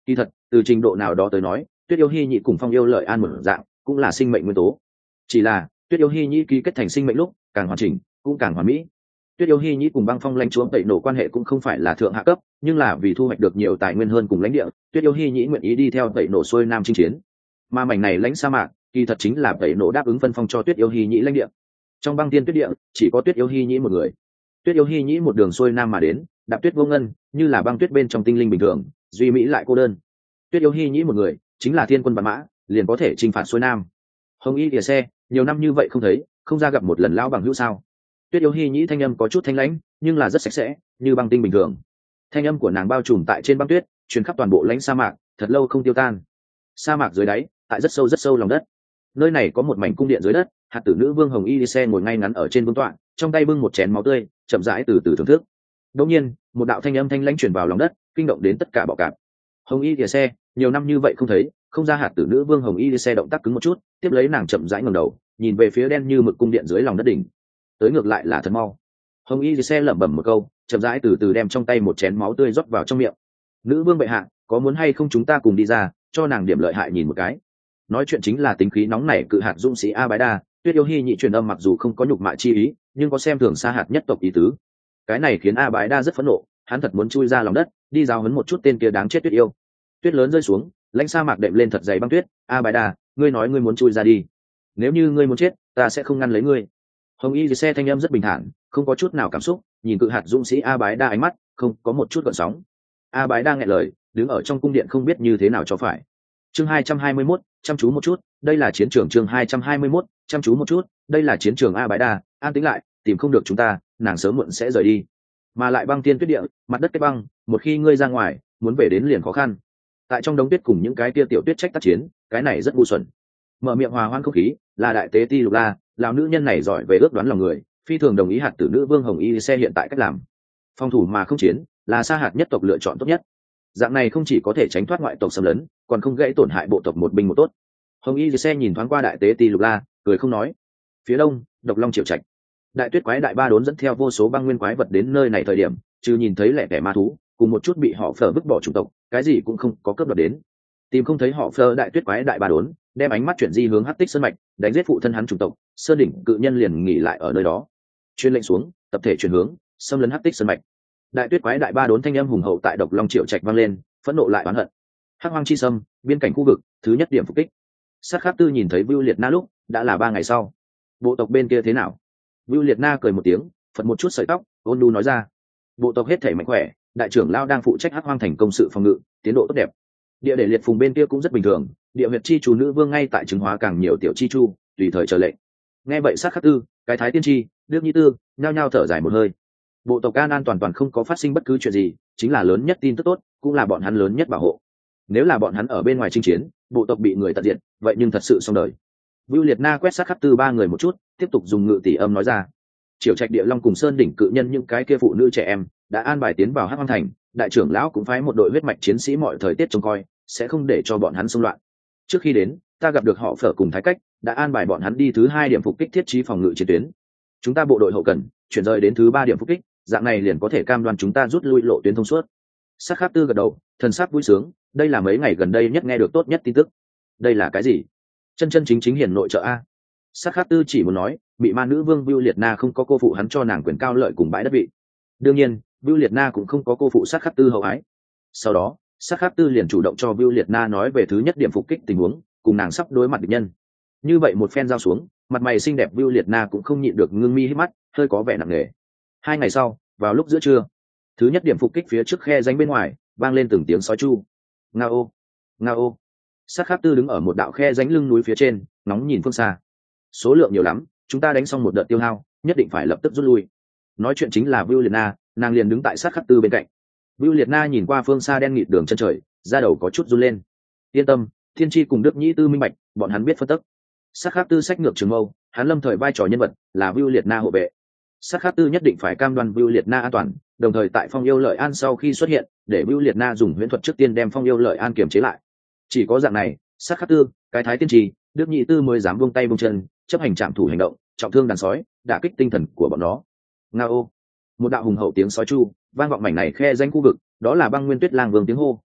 Kỳ thật từ trình độ nào đó tới nói, Tuyết Yêu Hy Nhĩ cùng Phong Yêu Lợi An một dạng cũng là sinh mệnh nguyên tố, chỉ là Tuyết Yêu Hy Nhĩ ký kết thành sinh mệnh lúc càng hoàn chỉnh cũng càng hoàn mỹ. Tuyết Yêu Hy Nhĩ cùng Băng Phong lãnh chúa Tẩy Nổ quan hệ cũng không phải là thượng hạ cấp, nhưng là vì thu hoạch được nhiều tài nguyên hơn cùng lãnh địa, Tuyết Yêu Hy Nhĩ nguyện ý đi theo Tẩy Nổ xuôi nam chinh chiến. Mà mảnh này lãnh sa mạc, kỳ thật chính là Tẩy Nổ đáp ứng phân phong cho Tuyết Yêu Hy Nhĩ lãnh địa. Trong Băng Tiên Tuyết địa, chỉ có Tuyết Yêu Hy Nhĩ một người. Tuyết Yêu Hy Nhĩ một đường xuôi nam mà đến, đạp tuyết vô ngân, như là băng tuyết bên trong tinh linh bình thường, duy mỹ lại cô đơn. Tuyết Yêu Hy Nhĩ một người, chính là thiên quân vạn mã, liền có thể chinh phạt xuôi nam. Hồng Y Lìa Xe, nhiều năm như vậy không thấy, không ra gặp một lần lão bằng hữu sao? Tuyết Yêu Hy Nhĩ thanh âm có chút thanh lãnh, nhưng là rất sạch sẽ, như băng tinh bình thường. Thanh âm của nàng bao trùm tại trên băng tuyết, truyền khắp toàn bộ lãnh sa mạc, thật lâu không tiêu tan. Sa mạc dưới đáy, tại rất sâu rất sâu lòng đất, nơi này có một mảnh cung điện dưới đất, hạt tử nữ vương Hồng Y Lìa Xe ngồi ngay ngắn ở trên vương tọa, trong tay bưng một chén máu tươi, chậm rãi từ từ thưởng thức. Đột nhiên, một đạo thanh âm thanh lãnh truyền vào lòng đất, kinh động đến tất cả bọ cạp. Hồng Y Lìa Xe, nhiều năm như vậy không thấy, không ra hạt tử nữ vương Hồng Y Lìa Xe động tác cứng một chút, tiếp lấy nàng chậm rãi ngẩng đầu, nhìn về phía đen như mực cung điện dưới lòng đất đỉnh. Tới ngược lại là thật mau. Hồng Y Lìa Xe lẩm bẩm một câu, chậm rãi từ từ đem trong tay một chén máu tươi rót vào trong miệng. Nữ vương bệ hạ, có muốn hay không chúng ta cùng đi ra, cho nàng điểm lợi hại nhìn một cái. Nói chuyện chính là tính khí nóng nảy cự hạt dũng sĩ A Bái Đa. Tuyết Yêu Hy Nhĩ truyền âm mặc dù không có nhục mạ chi ý, nhưng có xem thường xa hạt nhất tộc ý tứ. Cái này khiến A Bái Đa rất phẫn nộ, hắn thật muốn chui ra lòng đất, đi giáo huấn một chút tên kia đáng chết Tuyết Yêu. Tuyết lớn rơi xuống, lãnh sa mạc đệm lên thật dày băng tuyết. A Bái Đa, ngươi nói ngươi muốn chui ra đi, nếu như ngươi muốn chết, ta sẽ không ngăn lấy ngươi. Hồng Y Lìa Xe thanh âm rất bình thản, không có chút nào cảm xúc, nhìn cự hạt dũng sĩ A Bái Đa ánh mắt không có một chút gợn sóng. A Bái Đa nghẹn lời, đứng ở trong cung điện không biết như thế nào cho phải. Chương hai trăm hai mươi mốt, chăm chú một chút, đây là chiến trường. Chương hai trăm hai mươi mốt, chăm chú một chút, đây là chiến trường. A Bái Đa, an tĩnh lại, tìm không được chúng ta, nàng sớm muộn sẽ rời đi. Mà lại băng thiên tuyết địa, mặt đất kết băng, một khi ngươi ra ngoài, muốn về đến liền khó khăn. Tại trong đống tuyết cùng những cái tia tiểu tuyết trách tác chiến, cái này rất ngu xuẩn. Mở miệng hòa hoan không khí, là đại tế ti Lục La, lão nữ nhân này giỏi về ước đoán lòng người, phi thường đồng ý hạt tử nữ vương Hồng Y Lìa Xe hiện tại cách làm. Phòng thủ mà không chiến, là sa hạt nhất tộc lựa chọn tốt nhất. Dạng này không chỉ có thể tránh thoát ngoại tộc xâm lấn, còn không gãy tổn hại bộ tộc một binh một tốt. Hồng Y Lìa Xe nhìn thoáng qua đại tế ti Lục La, cười không nói. Phía đông, Độc Long Triệu Trạch, đại tuyết quái đại ba đốn dẫn theo vô số băng nguyên quái vật đến nơi này thời điểm, trừ nhìn thấy lẻ tẻ ma thú cùng một chút bị họ phở vứt bỏ chủng tộc, cái gì cũng không có cướp đoạt đến. Tìm không thấy họ phở, đại tuyết quái đại ba đốn đem ánh mắt chuyển di hướng Hắc Tích Sơn mạch, đánh giết phụ thân hắn chủng tộc, Sơn đỉnh cự nhân liền nghỉ lại ở nơi đó. Chuyên lệnh xuống, tập thể chuyển hướng, xâm lấn Hắc Tích Sơn mạch. Đại tuyết quái đại ba đốn thanh âm hùng hậu tại Độc Long Triệu Trạch vang lên, phẫn nộ lại oán hận. Hắc Hoang chi sâm, biên cảnh khu vực, thứ nhất điểm phục kích. Sát Khắc Tư nhìn thấy Vưu Liệt Na lúc, đã là ba ngày sau. Bộ tộc bên kia thế nào? Vưu Liệt Na cười một tiếng, phật một chút sợi tóc, ôn nhu nói ra. Bộ tộc hết thể mạnh khỏe, đại trưởng lao đang phụ trách Hắc Hoang thành công sự phòng ngự, tiến độ tốt đẹp. Địa để liệt phùng bên kia cũng rất bình thường, địa huyệt chi chủ nữ vương ngay tại chứng hóa càng nhiều tiểu chi chu, tùy thời chờ lệnh. Nghe vậy Sát Khắc Tư, cái thái tiên tri, Đức Nhi Tư, nhao nhao thở dài một hơi. Bộ tộc An An toàn toàn không có phát sinh bất cứ chuyện gì, chính là lớn nhất tin tức tốt, cũng là bọn hắn lớn nhất bảo hộ. Nếu là bọn hắn ở bên ngoài chinh chiến, bộ tộc bị người tận diệt, vậy nhưng thật sự xong đời. Vưu Liệt Na quét Sát Khắc Tư ba người một chút, tiếp tục dùng ngự tỷ âm nói ra. Triều Trạch Địa Long cùng Sơn đỉnh cự nhân những cái kia phụ nữ trẻ em đã an bài tiến vào Hắc Hoang thành, đại trưởng lão cũng phái một đội huyết mạch chiến sĩ mọi thời tiết trông coi, sẽ không để cho bọn hắn xung loạn. Trước khi đến, ta gặp được họ Phở cùng Thái Cách, đã an bài bọn hắn đi thứ hai điểm phục kích thiết trí phòng ngự chiến tuyến. Chúng ta bộ đội hậu cần chuyển rời đến thứ ba điểm phục kích, dạng này liền có thể cam đoan chúng ta rút lui lộ tuyến thông suốt. Sát Khắc Tư gật đầu, thần sắc vui sướng, đây là mấy ngày gần đây nhất nghe được tốt nhất tin tức. Đây là cái gì? Chân chân chính chính hiển nội trợ a. Sát Khắc Tư chỉ muốn nói, bị ma nữ vương Vưu Liệt Na không có cô phụ hắn cho nàng quyền cao lợi cùng bãi đất vị. Đương nhiên, Vưu Liệt Na cũng không có cô phụ Sát Khắc Tư hậu ái. Sau đó, Sát Khắc Tư liền chủ động cho Vưu Liệt Na nói về thứ nhất điểm phục kích tình huống, cùng nàng sắp đối mặt địch nhân. Như vậy một phen giao xuống, mặt mày xinh đẹp Vưu Liệt Na cũng không nhịn được ngưng mi hít mắt, hơi có vẻ nặng nề. Hai ngày sau, vào lúc giữa trưa, thứ nhất điểm phục kích phía trước khe rãnh bên ngoài vang lên từng tiếng sói chu. Ngao, ngao. Sát Khắc Tư đứng ở một đạo khe rãnh lưng núi phía trên, ngóng nhìn phương xa. Số lượng nhiều lắm, chúng ta đánh xong một đợt tiêu hao, nhất định phải lập tức rút lui. Nói chuyện chính là Vưu Liệt Na, nàng liền đứng tại Sát Khắc Tư bên cạnh. Vưu Liệt Na nhìn qua phương xa đen nghịt đường chân trời, da đầu có chút run lên. Yên tâm, Thiên Chi cùng Đức Nhĩ Tư minh bạch, bọn hắn biết phân tích. Sát Khắc Tư sách ngược trường mâu, hắn lâm thời vai trò nhân vật là Vưu Liệt Na hộ vệ. Sát Khắc Tư nhất định phải cam đoan Vưu Liệt Na an toàn, đồng thời tại Phong Yêu Lợi An sau khi xuất hiện, để Vưu Liệt Na dùng huyễn thuật trước tiên đem Phong Yêu Lợi An kiềm chế lại. Chỉ có dạng này, Sát Khắc Tư, cái thái tiên trì, Đức Nhĩ Tư mới dám buông tay buông chân, chấp hành trạm thủ hành động, trọng thương đàn sói, đả kích tinh thần của bọn nó. Ngao, một đạo hùng hậu tiếng sói chu vang vọng mảnh này khe danh khu vực, đó là Băng Nguyên Tuyết Lang Vương tiếng hô,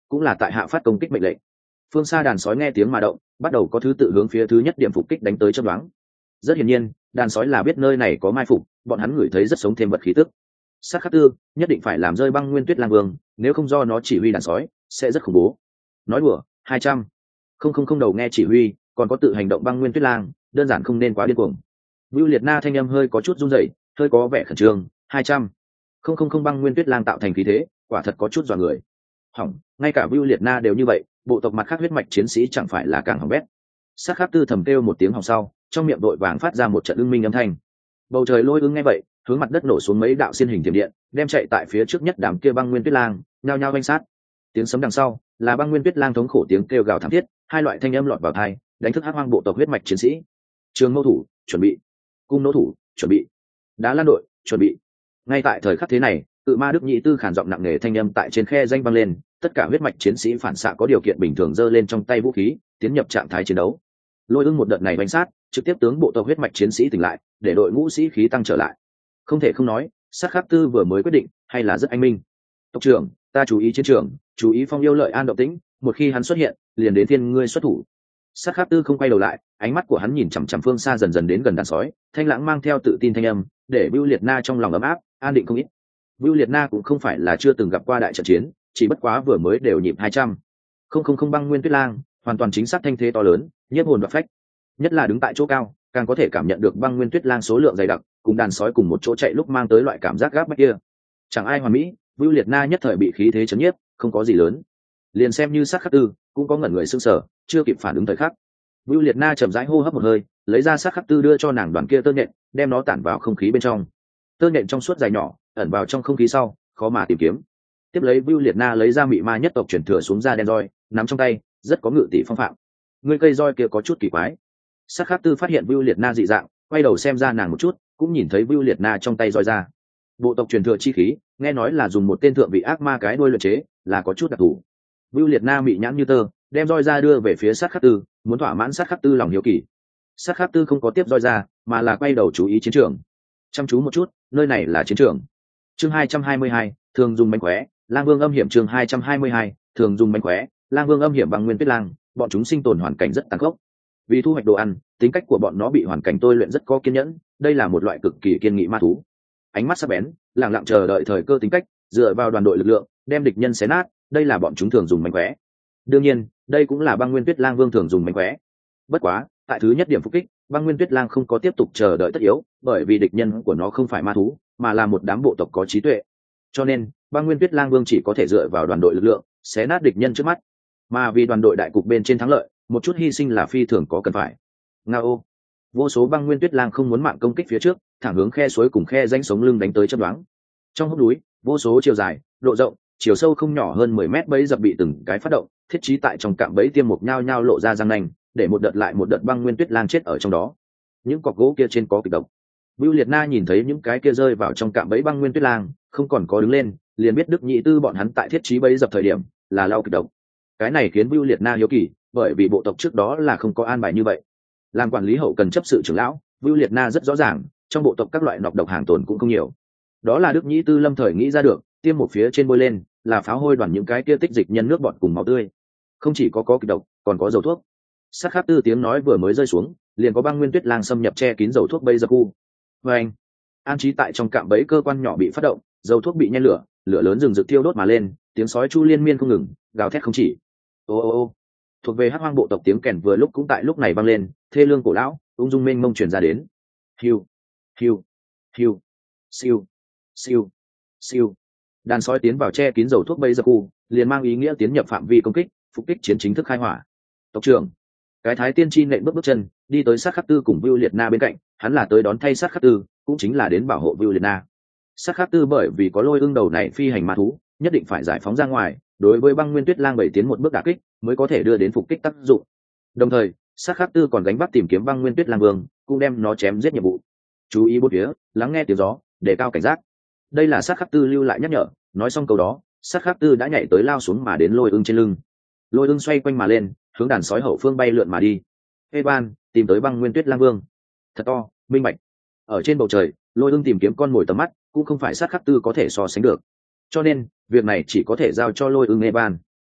cũng là tại hạ phát công kích mệnh lệnh. Phương xa đàn sói nghe tiếng mà động, bắt đầu có thứ tự hướng phía thứ nhất điểm phục kích đánh tới chớp nhoáng. Rất hiển nhiên, đàn sói là biết nơi này có mai phục, bọn hắn ngửi thấy rất sống thêm vật khí tức. Sát khắc tư nhất định phải làm rơi băng nguyên tuyết lang vương, nếu không do nó chỉ huy đàn sói sẽ rất khủng bố. Nói đùa, hai trăm không không không đầu nghe chỉ huy, còn có tự hành động băng nguyên tuyết lang, đơn giản không nên quá điên cuồng. Vưu Liệt Na thanh âm hơi có chút run rẩy, hơi có vẻ khẩn trương. Hai trăm không không không băng nguyên tuyết lang tạo thành khí thế, quả thật có chút dọa người. Hỏng, ngay cả Vưu Liệt Na đều như vậy, bộ tộc mặt khác huyết mạch chiến sĩ chẳng phải là càng hỏng bét. Sát khắc tư thầm kêu một tiếng hỏng sau, trong miệng đội vàng phát ra một trận ưng minh âm thanh. Bầu trời lôi ưng nghe vậy, hướng mặt đất nổ xuống mấy đạo xiên hình thiểm điện, đem chạy tại phía trước nhất đám kia băng nguyên tuyết lang nhao nhao vanh sát. Tiếng sấm đằng sau là băng nguyên tuyết lang thống khổ tiếng kêu gào thảm thiết, hai loại thanh âm lọt vào tai, đánh thức hắc hoang bộ tộc huyết mạch chiến sĩ. Trường mâu thủ chuẩn bị, cung nỗ thủ chuẩn bị, đá lan đội chuẩn bị. Ngay tại thời khắc thế này, tự ma đức nhị tư khản giọng nặng nề thanh âm tại trên khe danh vang lên, tất cả huyết mạch chiến sĩ phản xạ có điều kiện bình thường giơ lên trong tay vũ khí, tiến nhập trạng thái chiến đấu. Lôi ưng một đợt này bánh sát, trực tiếp tướng bộ tộc huyết mạch chiến sĩ tỉnh lại, để đội ngũ sĩ khí tăng trở lại. Không thể không nói, sát khắc tư vừa mới quyết định hay là rất anh minh. Tộc trưởng, ta chú ý chiến trường, chú ý Phong Yêu Lợi An động tĩnh, một khi hắn xuất hiện, liền đến thiên ngươi xuất thủ. Sát khắc tư không quay đầu lại, ánh mắt của hắn nhìn chằm chằm phương xa dần dần đến gần đàn sói, thanh lãng mang theo tự tin thanh âm, để Vưu Liệt Na trong lòng ấm áp, an định không ít. Vưu Liệt Na cũng không phải là chưa từng gặp qua đại trận chiến, chỉ bất quá vừa mới đều nhịp hai trăm không không không băng nguyên tuyết lang, hoàn toàn chính xác thanh thế to lớn, nhiếp hồn và phách. Nhất là đứng tại chỗ cao, càng có thể cảm nhận được băng nguyên tuyết lang số lượng dày đặc, cùng đàn sói cùng một chỗ chạy lúc mang tới loại cảm giác gáp bách kia. Chẳng ai hoàn mỹ, Vưu Liệt Na nhất thời bị khí thế chấn nhiếp, không có gì lớn. Liền xem như sát khắc tư, cũng có ngẩn người sững sờ, chưa kịp phản ứng thời khắc. Vưu Liệt Na chậm rãi hô hấp một hơi, lấy ra sát khắc tư đưa cho nàng đoàn kia tơ nhện, đem nó tản vào không khí bên trong. Tơ nhện trong suốt dài nhỏ, ẩn vào trong không khí sau, khó mà tìm kiếm. Tiếp lấy Vưu Liệt Na lấy ra mị ma nhất tộc chuyển thừa xuống ra đen roi, nắm trong tay, rất có ngự tỷ phong phạm. Người cây roi kia có chút kỳ quái. Sát khắc tư phát hiện Vưu Liệt Na dị dạng, quay đầu xem ra nàng một chút, cũng nhìn thấy Vưu Liệt Na trong tay roi ra. Bộ tộc truyền thừa chi khí, nghe nói là dùng một tên thượng vị ác ma cái đuôi luyện chế, là có chút đặc thù. Vưu Liệt Na mị nhãn như tơ, đem roi ra đưa về phía sát khắc tư, muốn thỏa mãn sát khắc tư lòng hiếu kỳ. Sát khắc tư không có tiếp roi ra, mà là quay đầu chú ý chiến trường. Chăm chú một chút, nơi này là chiến trường. Chương hai trăm hai mươi hai, thường dùng mánh khóe, Lang Vương âm hiểm. Chương hai trăm hai mươi hai, thường dùng mánh khóe, Lang Vương âm hiểm. Bằng nguyên tuyết lang, bọn chúng sinh tồn hoàn cảnh rất tàn khốc. Vì thu hoạch đồ ăn, tính cách của bọn nó bị hoàn cảnh tôi luyện rất có kiên nhẫn, đây là một loại cực kỳ kiên nghị ma thú. Ánh mắt sắc bén, lặng lặng chờ đợi thời cơ tính cách, dựa vào đoàn đội lực lượng, đem địch nhân xé nát, đây là bọn chúng thường dùng mánh khóe. Đương nhiên, đây cũng là băng nguyên tuyết lang vương thường dùng mánh khóe. Bất quá, tại thứ nhất điểm phục kích, băng nguyên tuyết lang không có tiếp tục chờ đợi tất yếu, bởi vì địch nhân của nó không phải ma thú, mà là một đám bộ tộc có trí tuệ. Cho nên, băng nguyên tuyết lang vương chỉ có thể dựa vào đoàn đội lực lượng, xé nát địch nhân trước mắt. Mà vì đoàn đội đại cục bên trên thắng lợi, một chút hy sinh là phi thường có cần phải. Ngao, vô số băng nguyên tuyết lang không muốn mạng công kích phía trước, thẳng hướng khe suối cùng khe rãnh sống lưng đánh tới chớp nhoáng. Trong hốc núi, vô số chiều dài, độ rộng, chiều sâu không nhỏ hơn mười mét bẫy dập bị từng cái phát động, thiết trí tại trong cạm bẫy tiêm mục nhao nhao lộ ra răng nanh, để một đợt lại một đợt băng nguyên tuyết lang chết ở trong đó. Những cọc gỗ kia trên có kịch độc. Vưu Liệt Na nhìn thấy những cái kia rơi vào trong cạm bẫy băng nguyên tuyết lang, không còn có đứng lên, liền biết Đức Nhị Tư bọn hắn tại thiết trí bẫy dập thời điểm là lao kịch độc. Cái này khiến Vưu Liệt Na hiếu kỳ, bởi vì bộ tộc trước đó là không có an bài như vậy. Làm quản lý hậu cần chấp sự trưởng lão, Vưu Liệt Na rất rõ ràng, trong bộ tộc các loại nọc độc hàng tồn cũng không nhiều. Đó là Đức Nhị Tư lâm thời nghĩ ra được, tiêm một phía trên bôi lên, là pháo hôi đoàn những cái kia tích dịch nhân nước bọt cùng máu tươi. Không chỉ có có kịch độc, còn có dầu thuốc. Sát khắc tư tiếng nói vừa mới rơi xuống, liền có băng nguyên tuyết lang xâm nhập che kín dầu thuốc bây giờ khu. Và anh, an trí tại trong cạm bẫy cơ quan nhỏ bị phát động, dầu thuốc bị nhen lửa, lửa lớn rừng rực thiêu đốt mà lên, tiếng sói chu liên miên không ngừng, gào thét không chỉ. Ô ô ô, thuộc về hắc hoang bộ tộc tiếng kèn vừa lúc cũng tại lúc này vang lên, thê lương cổ lão, ung dung mênh mông truyền ra đến. Hiu, hiu, hiu, siêu, siêu, siêu. Đàn sói tiến vào che kín dầu thuốc bây giờ khu, liền mang ý nghĩa tiến nhập phạm vi công kích, phục kích chiến chính thức khai hỏa. Tộc trưởng, cái thái tiên chi nện bước bước chân đi tới sát khắc tư cùng Vưu Liệt Na bên cạnh, hắn là tới đón thay sát khắc tư, cũng chính là đến bảo hộ Vưu Liệt Na. Sát khắc tư bởi vì có lôi ưng đầu này phi hành ma thú, nhất định phải giải phóng ra ngoài, đối với băng nguyên tuyết lang bảy tiến một bước đả kích, mới có thể đưa đến phục kích tác dụng. Đồng thời, sát khắc tư còn gánh vác tìm kiếm băng nguyên tuyết lang vương, cũng đem nó chém giết nhiệm vụ. Chú ý bốn phía, lắng nghe tiếng gió, để cao cảnh giác. Đây là sát khắc tư lưu lại nhắc nhở. Nói xong câu đó, sát khắc tư đã nhảy tới lao xuống mà đến lôi ưng trên lưng. Lôi ưng xoay quanh mà lên, hướng đàn sói hậu phương bay lượn mà đi. Evan tìm tới băng nguyên tuyết lang vương. Thật to, minh bạch. Ở trên bầu trời, lôi ưng tìm kiếm con mồi tầm mắt, cũng không phải sát khắc tư có thể so sánh được. Cho nên, việc này chỉ có thể giao cho lôi ưng Evan.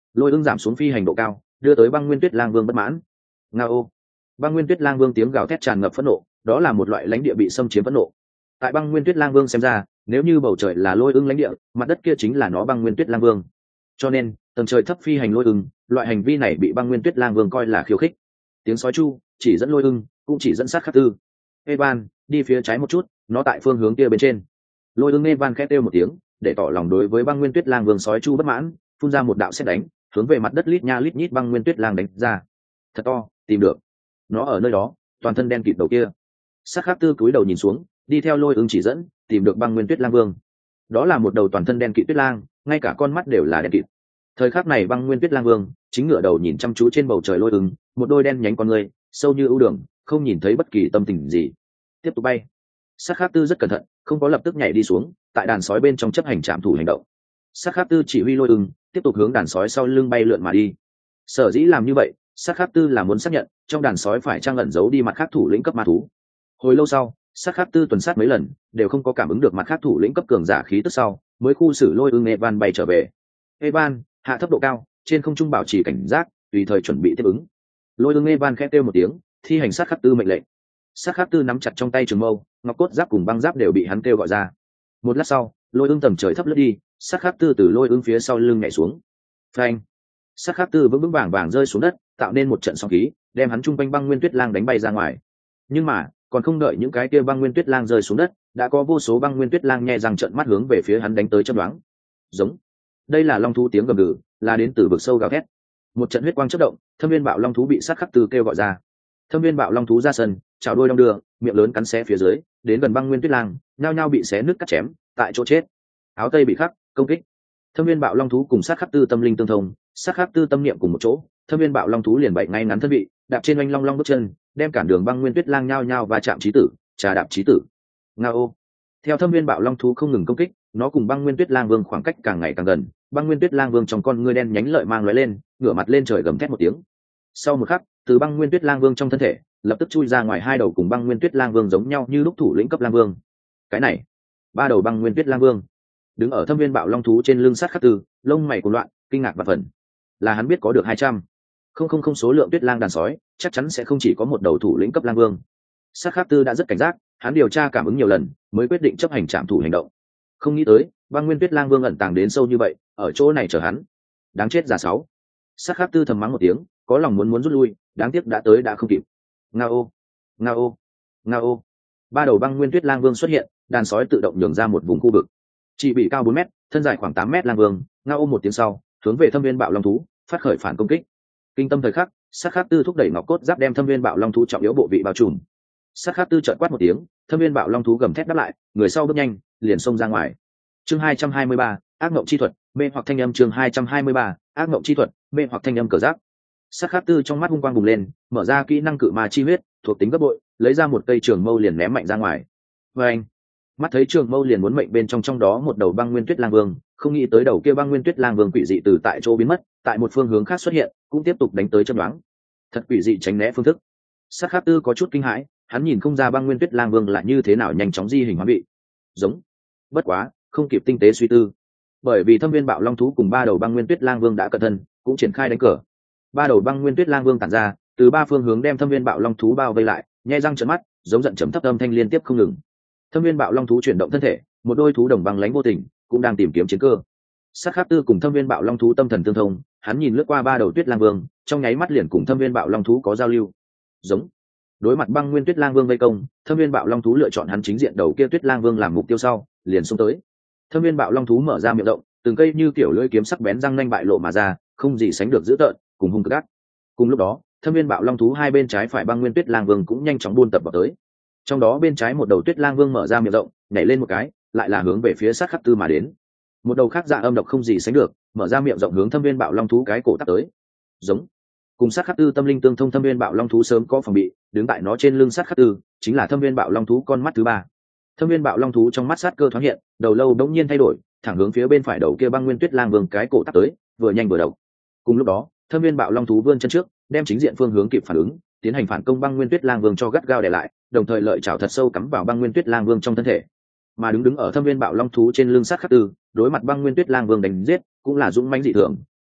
Lôi ưng giảm xuống phi hành độ cao, đưa tới băng nguyên tuyết lang vương bất mãn. Ngao. Băng nguyên tuyết lang vương tiếng gào thét tràn ngập phẫn nộ, đó là một loại lãnh địa bị xâm chiếm phẫn nộ. Tại băng nguyên tuyết lang vương xem ra, nếu như bầu trời là lôi ưng lãnh địa, mặt đất kia chính là nó băng nguyên tuyết lang vương. Cho nên tầng trời thấp phi hành lôi ưng, loại hành vi này bị băng nguyên tuyết lang vương coi là khiêu khích. Tiếng sói chu chỉ dẫn lôi ưng, cũng chỉ dẫn sát khắc tư. Evan, đi phía trái một chút, nó tại phương hướng kia bên trên. Lôi ưng Evan khẽ kêu một tiếng, để tỏ lòng đối với băng nguyên tuyết lang vương sói chu bất mãn, phun ra một đạo sét đánh, hướng về mặt đất lít nha lít nhít băng nguyên tuyết lang đánh ra. Thật to, tìm được. Nó ở nơi đó, toàn thân đen kịt đầu kia. Sát khắc tư cúi đầu nhìn xuống, đi theo lôi ưng chỉ dẫn, tìm được băng nguyên tuyết lang vương. Đó là một đầu toàn thân đen kịt tuyết lang, ngay cả con mắt đều là đen kịt. Thời khắc này băng nguyên tuyết lang vương chính ngửa đầu nhìn chăm chú trên bầu trời lôi ưng, một đôi đen nhánh con người sâu như ưu đường, không nhìn thấy bất kỳ tâm tình gì. Tiếp tục bay. Sát khắc tư rất cẩn thận, không có lập tức nhảy đi xuống, tại đàn sói bên trong chấp hành trạm thủ hành động. Sát khắc tư chỉ huy lôi ưng tiếp tục hướng đàn sói sau lưng bay lượn mà đi. Sở dĩ làm như vậy, sát khắc tư là muốn xác nhận trong đàn sói phải trang ẩn giấu đi mặt khác thủ lĩnh cấp ma thú. Hồi lâu sau, sát khắc tư tuần sát mấy lần đều không có cảm ứng được mặt khác thủ lĩnh cấp cường giả khí tức sau, mới khu xử lôi ưng Evan bay trở về. Evan, hạ thấp độ cao, trên không trung bảo trì cảnh giác, tùy thời chuẩn bị tiếp ứng. Lôi ưng Evan khẽ kêu một tiếng, thi hành sát khắc tư mệnh lệnh. Sát khắc tư nắm chặt trong tay trường mâu, ngọc cốt giáp cùng băng giáp đều bị hắn kêu gọi ra. Một lát sau, lôi ưng tầm trời thấp lướt đi, sát khắc tư từ lôi ưng phía sau lưng nhảy xuống. Phanh! Sát khắc tư vững vững vàng vàng rơi xuống đất, tạo nên một trận sóng khí, đem hắn trung quanh băng nguyên tuyết lang đánh bay ra ngoài. Nhưng mà còn không đợi những cái kia băng nguyên tuyết lang rơi xuống đất, đã có vô số băng nguyên tuyết lang nhẹ răng trợn mắt hướng về phía hắn đánh tới chớp đoán. Giống. Đây là long thú tiếng gầm gừ, là đến từ vực sâu gào thét. Một trận huyết quang chớp động, thâm viên bạo long thú bị sát khắc tư kêu gọi ra. Thâm viên bạo long thú ra sân, chảo đuôi đong đưa, miệng lớn cắn xé phía dưới, đến gần băng nguyên tuyết lang, nhao nhao bị xé nứt cắt chém, tại chỗ chết. Áo tây bị khắc, công kích. Thâm viên bạo long thú cùng sát khắc tư tâm linh tương thông, sát khắc tư tâm niệm cùng một chỗ, thâm viên bạo long thú liền bậy ngay ngắn thân vị, đạp trên oanh long long bước chân, đem cản đường băng nguyên tuyết lang nhao nhao và chạm chí tử, trà đạp chí tử. Ngao. Theo thâm viên bạo long thú không ngừng công kích, nó cùng băng nguyên tuyết lang vương khoảng cách càng ngày càng gần, băng nguyên tuyết lang vương trong con ngươi đen nhánh lợi mang lóe lên, ngửa mặt lên trời gầm thét một tiếng. Sau một khắc, từ băng nguyên tuyết lang vương trong thân thể lập tức chui ra ngoài hai đầu cùng băng nguyên tuyết lang vương giống nhau như lúc thủ lĩnh cấp lang vương. Cái này, ba đầu băng nguyên tuyết lang vương đứng ở thâm viên bạo long thú trên lưng sát khắc tư, lông mày cuồng loạn, kinh ngạc và phần. Là hắn biết có được hai trăm không không không số lượng tuyết lang đàn sói, chắc chắn sẽ không chỉ có một đầu thủ lĩnh cấp lang vương. Sát khắc tư đã rất cảnh giác, hắn điều tra cảm ứng nhiều lần mới quyết định chấp hành trạm thủ hành động. Không nghĩ tới băng nguyên tuyết lang vương ẩn tàng đến sâu như vậy, ở chỗ này chờ hắn. Đáng chết giả sáu. Sát khắc tư thầm mắng một tiếng, có lòng muốn muốn rút lui, đáng tiếc đã tới đã không kịp. Ngao, ngao, ngao. Ba đầu băng nguyên tuyết lang vương xuất hiện, đàn sói tự động nhường ra một vùng khu vực. Chỉ bị cao bốn mét, thân dài khoảng tám mét lang vương, ngao một tiếng sau, hướng về thâm viên bạo long thú phát khởi phản công kích. Kinh tâm thời khắc, sát khắc tư thúc đẩy ngọc cốt giáp đem thâm viên bạo long thú trọng yếu bộ vị bao trùm. Sát khắc tư chợt quát một tiếng, thâm viên bạo long thú gầm thét đáp lại, người sau bước nhanh, liền xông ra ngoài. Chương hai trăm hai mươi ba, ác ngộng chi thuật, mê hoặc thanh âm. Chương hai trăm hai mươi ba, ác ngộng chi thuật, mê hoặc thanh âm cờ giáp. Sát khắc tư trong mắt hung quang bùng lên, mở ra kỹ năng cự ma chi huyết, thuộc tính gấp bội, lấy ra một cây trường mâu liền ném mạnh ra ngoài. Và anh, mắt thấy trường mâu liền muốn mệnh bên trong trong đó một đầu băng nguyên tuyết lang vương, không nghĩ tới đầu kia băng nguyên tuyết lang vương quỷ dị từ tại chỗ biến mất, tại một phương hướng khác xuất hiện, cũng tiếp tục đánh tới châm đoán. Thật quỷ dị tránh né phương thức. Sát khắc tư có chút kinh hãi, hắn nhìn không ra băng nguyên tuyết lang vương là như thế nào nhanh chóng di hình hóa bị. Giống. Bất quá, không kịp tinh tế suy tư, bởi vì thâm viên bạo long thú cùng ba đầu băng nguyên tuyết lang vương đã cẩn thân, cũng triển khai đánh cờ. Ba đầu băng nguyên tuyết lang vương tản ra, từ ba phương hướng đem thâm viên bạo long thú bao vây lại, nhe răng trợn mắt, giống giận chấm thấp âm thanh liên tiếp không ngừng. Thâm viên bạo long thú chuyển động thân thể, một đôi thú đồng băng lãnh vô tình, cũng đang tìm kiếm chiến cơ. Sát khắc tư cùng thâm viên bạo long thú tâm thần tương thông, hắn nhìn lướt qua ba đầu tuyết lang vương, trong nháy mắt liền cùng thâm viên bạo long thú có giao lưu. Giống. Đối mặt băng nguyên tuyết lang vương vây công, thâm viên bạo long thú lựa chọn hắn chính diện đầu kia tuyết lang vương làm mục tiêu sau, liền xông tới. Thâm viên bạo long thú mở ra miệng rộng, từng cây như kiểu lưỡi kiếm sắc bén răng nanh bại lộ mà ra, không gì sánh được dữ tợn, cùng hung cực ác. Cùng lúc đó, thâm viên bạo long thú hai bên trái phải băng nguyên tuyết lang vương cũng nhanh chóng buôn tập vào tới. Trong đó bên trái một đầu tuyết lang vương mở ra miệng rộng, nhảy lên một cái, lại là hướng về phía sát khắc tư mà đến. Một đầu khác dạ âm độc không gì sánh được, mở ra miệng rộng hướng thâm viên bạo long thú cái cổ tắt tới. Giống. Cùng sát khắc tư tâm linh tương thông, thâm viên bạo long thú sớm có phòng bị, đứng tại nó trên lưng sát khắc tư, chính là thâm viên bạo long thú con mắt thứ ba. Thâm viên bạo long thú trong mắt sát cơ thoáng hiện, đầu lâu đống nhiên thay đổi, thẳng hướng phía bên phải đầu kia băng nguyên tuyết lang vương cái cổ tắt tới, vừa nhanh vừa độc. Cùng lúc đó, thâm viên bạo long thú vươn chân trước, đem chính diện phương hướng kịp phản ứng, tiến hành phản công băng nguyên tuyết lang vương cho gắt gao để lại, đồng thời lợi chảo thật sâu cắm vào băng nguyên tuyết lang vương trong thân thể. Mà đứng đứng ở thâm viên bạo long thú trên lưng sát khắc tư, đối mặt băng nguyên tuyết lang vương đánh giết, cũng là dũng mãnh dị thường,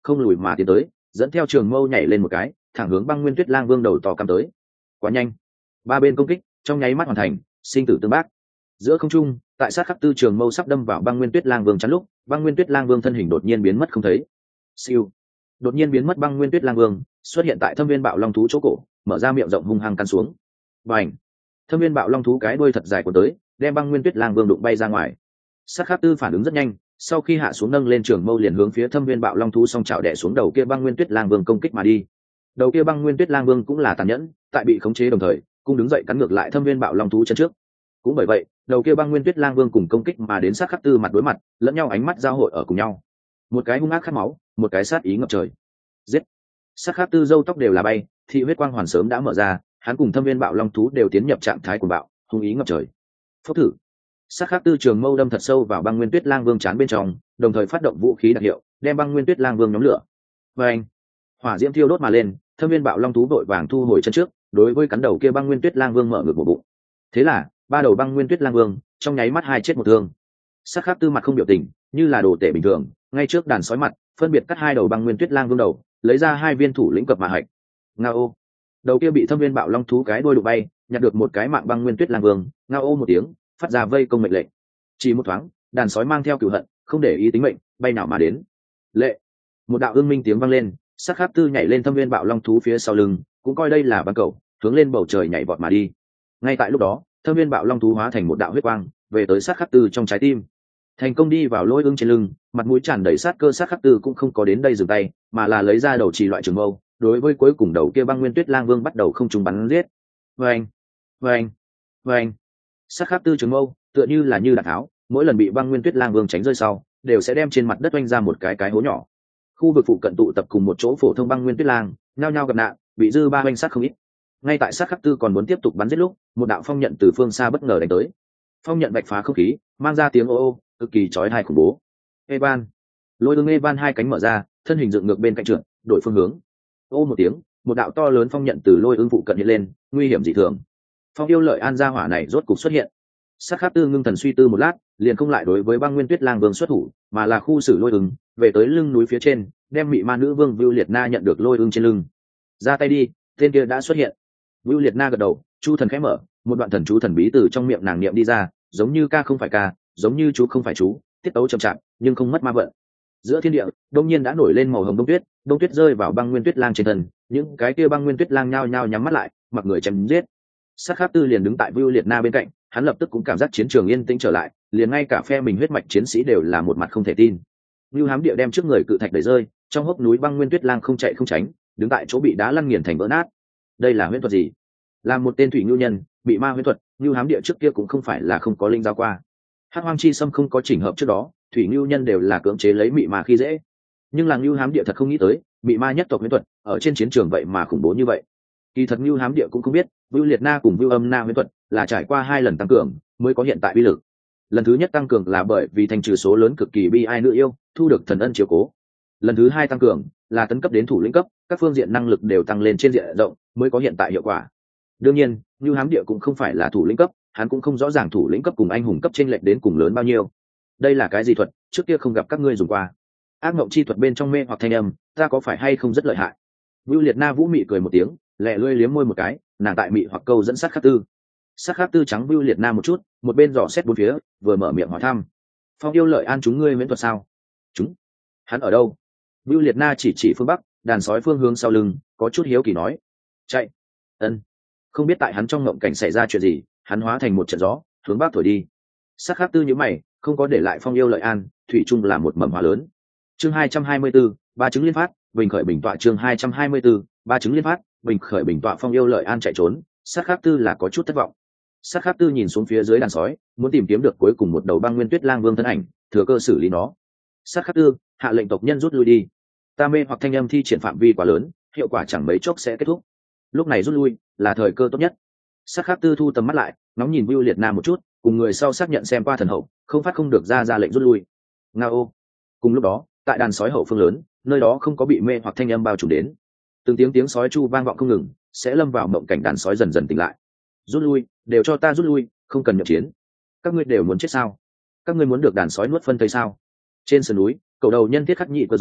không lùi mà tiến tới, dẫn theo trường mâu nhảy lên một cái, thẳng hướng băng nguyên tuyết lang vương đầu to cắm tới. Quá nhanh, ba bên công kích trong nháy mắt hoàn thành, sinh tử tương bác. Giữa không trung, tại sát khắc tư trường mâu sắp đâm vào băng nguyên tuyết lang vương chắn lúc, băng nguyên tuyết lang vương thân hình đột nhiên biến mất không thấy. Siêu, đột nhiên biến mất băng nguyên tuyết lang vương xuất hiện tại thâm viên bạo long thú chỗ cổ, mở ra miệng rộng hung hăng căn xuống. Bành, thâm viên bạo long thú cái đuôi thật dài của tới, đem băng nguyên tuyết lang vương đụng bay ra ngoài. Sát khắc tư phản ứng rất nhanh, sau khi hạ xuống nâng lên trường mâu liền hướng phía thâm viên bạo long thú song chảo đè xuống đầu kia băng nguyên tuyết lang vương công kích mà đi. Đầu kia băng nguyên tuyết lang vương cũng là tàn nhẫn, tại bị khống chế đồng thời cũng đứng dậy cắn ngược lại thâm viên bạo long thú chân trước. Cũng bởi vậy, đầu kia băng nguyên tuyết lang vương cùng công kích mà đến sát khắc tư mặt đối mặt, lẫn nhau ánh mắt giao hội ở cùng nhau. Một cái hung ác khát máu, một cái sát ý ngập trời. Giết! Sát khắc tư râu tóc đều là bay, thị huyết quang hoàn sớm đã mở ra, hắn cùng thâm viên bạo long thú đều tiến nhập trạng thái cuồng bạo, hung ý ngập trời. Phốc thử! Sát khắc tư trường mâu đâm thật sâu vào băng nguyên tuyết lang vương chán bên trong, đồng thời phát động vũ khí đặc hiệu, đem băng nguyên tuyết lang vương nhóm lửa. Và anh, hỏa diễm thiêu đốt mà lên, thâm viên bạo long thú vội vàng thu hồi chân trước, đối với cắn đầu kia băng nguyên tuyết lang vương mở ngược một bụng. Thế là ba đầu băng nguyên tuyết lang vương trong nháy mắt hai chết một thương. Sát khắc tư mặt không biểu tình, như là đồ tể bình thường, ngay trước đàn sói mặt phân biệt cắt hai đầu băng nguyên tuyết lang vương đầu, lấy ra hai viên thủ lĩnh cập mà hạch. Ngao, đầu kia bị thâm viên bạo long thú cái đuôi đụng bay, nhặt được một cái mạng băng nguyên tuyết lang vương, ngao một tiếng phát ra vây công mệnh lệnh. Chỉ một thoáng, đàn sói mang theo cửu hận, không để ý tính mệnh, bay nào mà đến. Lệ, một đạo ương minh tiếng vang lên, sát khắc tư nhảy lên thâm viên bạo long thú phía sau lưng, cũng coi đây là băng cầu, hướng lên bầu trời nhảy vọt mà đi. Ngay tại lúc đó, thâm viên bạo long thú hóa thành một đạo huyết quang, về tới sát khắc tư trong trái tim, thành công đi vào lôi ương trên lưng, mặt mũi tràn đầy sát cơ. Sát khắc tư cũng không có đến đây dừng tay, mà là lấy ra đầu trì loại trường mâu, đối với cuối cùng đầu kia băng nguyên tuyết lang vương bắt đầu không trùng bắn giết. Vâng, vâng, vâng. Sát khắc tư trường mâu tựa như là như đạn tháo, mỗi lần bị băng nguyên tuyết lang vương tránh rơi sau, đều sẽ đem trên mặt đất oanh ra một cái cái hố nhỏ. Khu vực phụ cận tụ tập cùng một chỗ phổ thông băng nguyên tuyết lang, nhao nhao gặp nạn, bị dư ba oanh sát không ít. Ngay tại sát khắc tư còn muốn tiếp tục bắn giết lúc, một đạo phong nhận từ phương xa bất ngờ đánh tới. Phong nhận vạch phá không khí, mang ra tiếng ô ô cực kỳ chói tai khủng bố. Evan, lôi ương Evan hai cánh mở ra, thân hình dựng ngược bên cạnh trượt, đổi phương hướng. Ô một tiếng, một đạo to lớn phong nhận từ lôi ương phụ cận hiện lên, nguy hiểm dị thường. Phong yêu lợi an gia hỏa này rốt cục xuất hiện. Sát khắc tư ngưng thần suy tư một lát, liền không lại đối với băng nguyên tuyết lang vương xuất thủ, mà là khu xử lôi ương về tới lưng núi phía trên, đem mị ma nữ vương Vưu Liệt Na nhận được lôi ương trên lưng. Ra tay đi, tên kia đã xuất hiện. Vưu Liệt Na gật đầu, chu thần khẽ mở, một đoạn thần chú thần bí từ trong miệng nàng niệm đi ra, giống như ca không phải ca, giống như chú không phải chú, tiết tấu chậm chạp nhưng không mất ma vận. Giữa thiên địa đông nhiên đã nổi lên màu hồng đông tuyết, đông tuyết rơi vào băng nguyên tuyết lang trên thân, những cái kia băng nguyên tuyết lang nhao nhao nhắm mắt lại, mặc người chém giết. Sát khắc tư liền đứng tại Vưu Liệt Na bên cạnh, hắn lập tức cũng cảm giác chiến trường yên tĩnh trở lại, liền ngay cả phe mình huyết mạch chiến sĩ đều là một mặt không thể tin. Vưu Hám Địa đem trước người cự thạch đẩy rơi, trong hốc núi băng nguyên tuyết lang không chạy không tránh, đứng tại chỗ bị đá lăn nghiền thành vỡ nát. Đây là huyễn thuật gì? Là một tên thủy nhu nhân, bị ma huyễn thuật, Vưu Hám Địa trước kia cũng không phải là không có linh giao qua. Hắc Hoang Chi Sâm không có chỉnh hợp trước đó, thủy nhu nhân đều là cưỡng chế lấy mị ma khi dễ. Nhưng là Vưu Hám Địa thật không nghĩ tới, mị ma nhất tộc huyễn thuật ở trên chiến trường vậy mà khủng bố như vậy. Kỳ thật Vưu Hám Địa cũng không biết, Vưu Liệt Na cùng Vưu Âm Na huyễn thuật là trải qua hai lần tăng cường mới có hiện tại uy lực. Lần thứ nhất tăng cường là bởi vì thành trừ số lớn cực kỳ bi ai nữ yêu, thu được thần ân chiếu cố. Lần thứ hai tăng cường là tấn cấp đến thủ lĩnh cấp, các phương diện năng lực đều tăng lên trên diện rộng mới có hiện tại hiệu quả. Đương nhiên, Vưu Hám Địa cũng không phải là thủ lĩnh cấp, hắn cũng không rõ ràng thủ lĩnh cấp cùng anh hùng cấp chênh lệch đến cùng lớn bao nhiêu. Đây là cái gì thuật, trước kia không gặp các ngươi dùng qua. Ác ngộng chi thuật bên trong mê hoặc thanh âm, ta có phải hay không rất lợi hại. Vưu Liệt Na vũ mị cười một tiếng, lẹ lưỡi liếm môi một cái, nàng tại mị hoặc câu dẫn sát khắc tư. Sát khắc tư trắng Vưu Liệt Na một chút, một bên dò xét bốn phía, vừa mở miệng hỏi thăm. Phong yêu lợi an chúng ngươi miễn thuật sao? Chúng? Hắn ở đâu? Vưu Liệt Na chỉ chỉ phương bắc, đàn sói phương hướng sau lưng, có chút hiếu kỳ nói. Chạy. Ân. Không biết tại hắn trong ngộng cảnh xảy ra chuyện gì, hắn hóa thành một trận gió, hướng bắc thổi đi. Sát khắc tư như mày, không có để lại phong yêu lợi an, thủy chung là một mầm hoa lớn. Chương hai trăm hai mươi 24, ba chứng liên phát, bình khởi bình tọa. Chương hai trăm hai mươi 24, ba chứng liên phát, bình khởi bình tọa. Phong yêu lợi an chạy trốn, sát khắc tư là có chút thất vọng. Sát khắc tư nhìn xuống phía dưới đàn sói, muốn tìm kiếm được cuối cùng một đầu băng nguyên tuyết lang vương thân ảnh, thừa cơ xử lý nó. Sát khắc tư hạ lệnh tộc nhân rút lui đi. Ta mê hoặc thanh âm thi triển phạm vi quá lớn, hiệu quả chẳng mấy chốc sẽ kết thúc. Lúc này rút lui là thời cơ tốt nhất. Sát khắc tư thu tầm mắt lại, ngóng nhìn Vưu Liệt Na một chút, cùng người sau xác nhận xem qua thần hậu, không phát không được ra ra lệnh rút lui. Ngao. Cùng lúc đó, tại đàn sói hậu phương lớn, nơi đó không có bị mê hoặc thanh âm bao trùm đến, từng tiếng tiếng sói chu vang vọng không ngừng, sẽ lâm vào mộng cảnh đàn sói dần dần tỉnh lại. Rút lui, đều cho ta rút lui, không cần nhậm chiến. Các ngươi đều muốn chết sao? Các ngươi muốn được đàn sói nuốt phân thây sao? Trên sườn núi, cầu đầu nhân thiết khắc nhị cơ roi,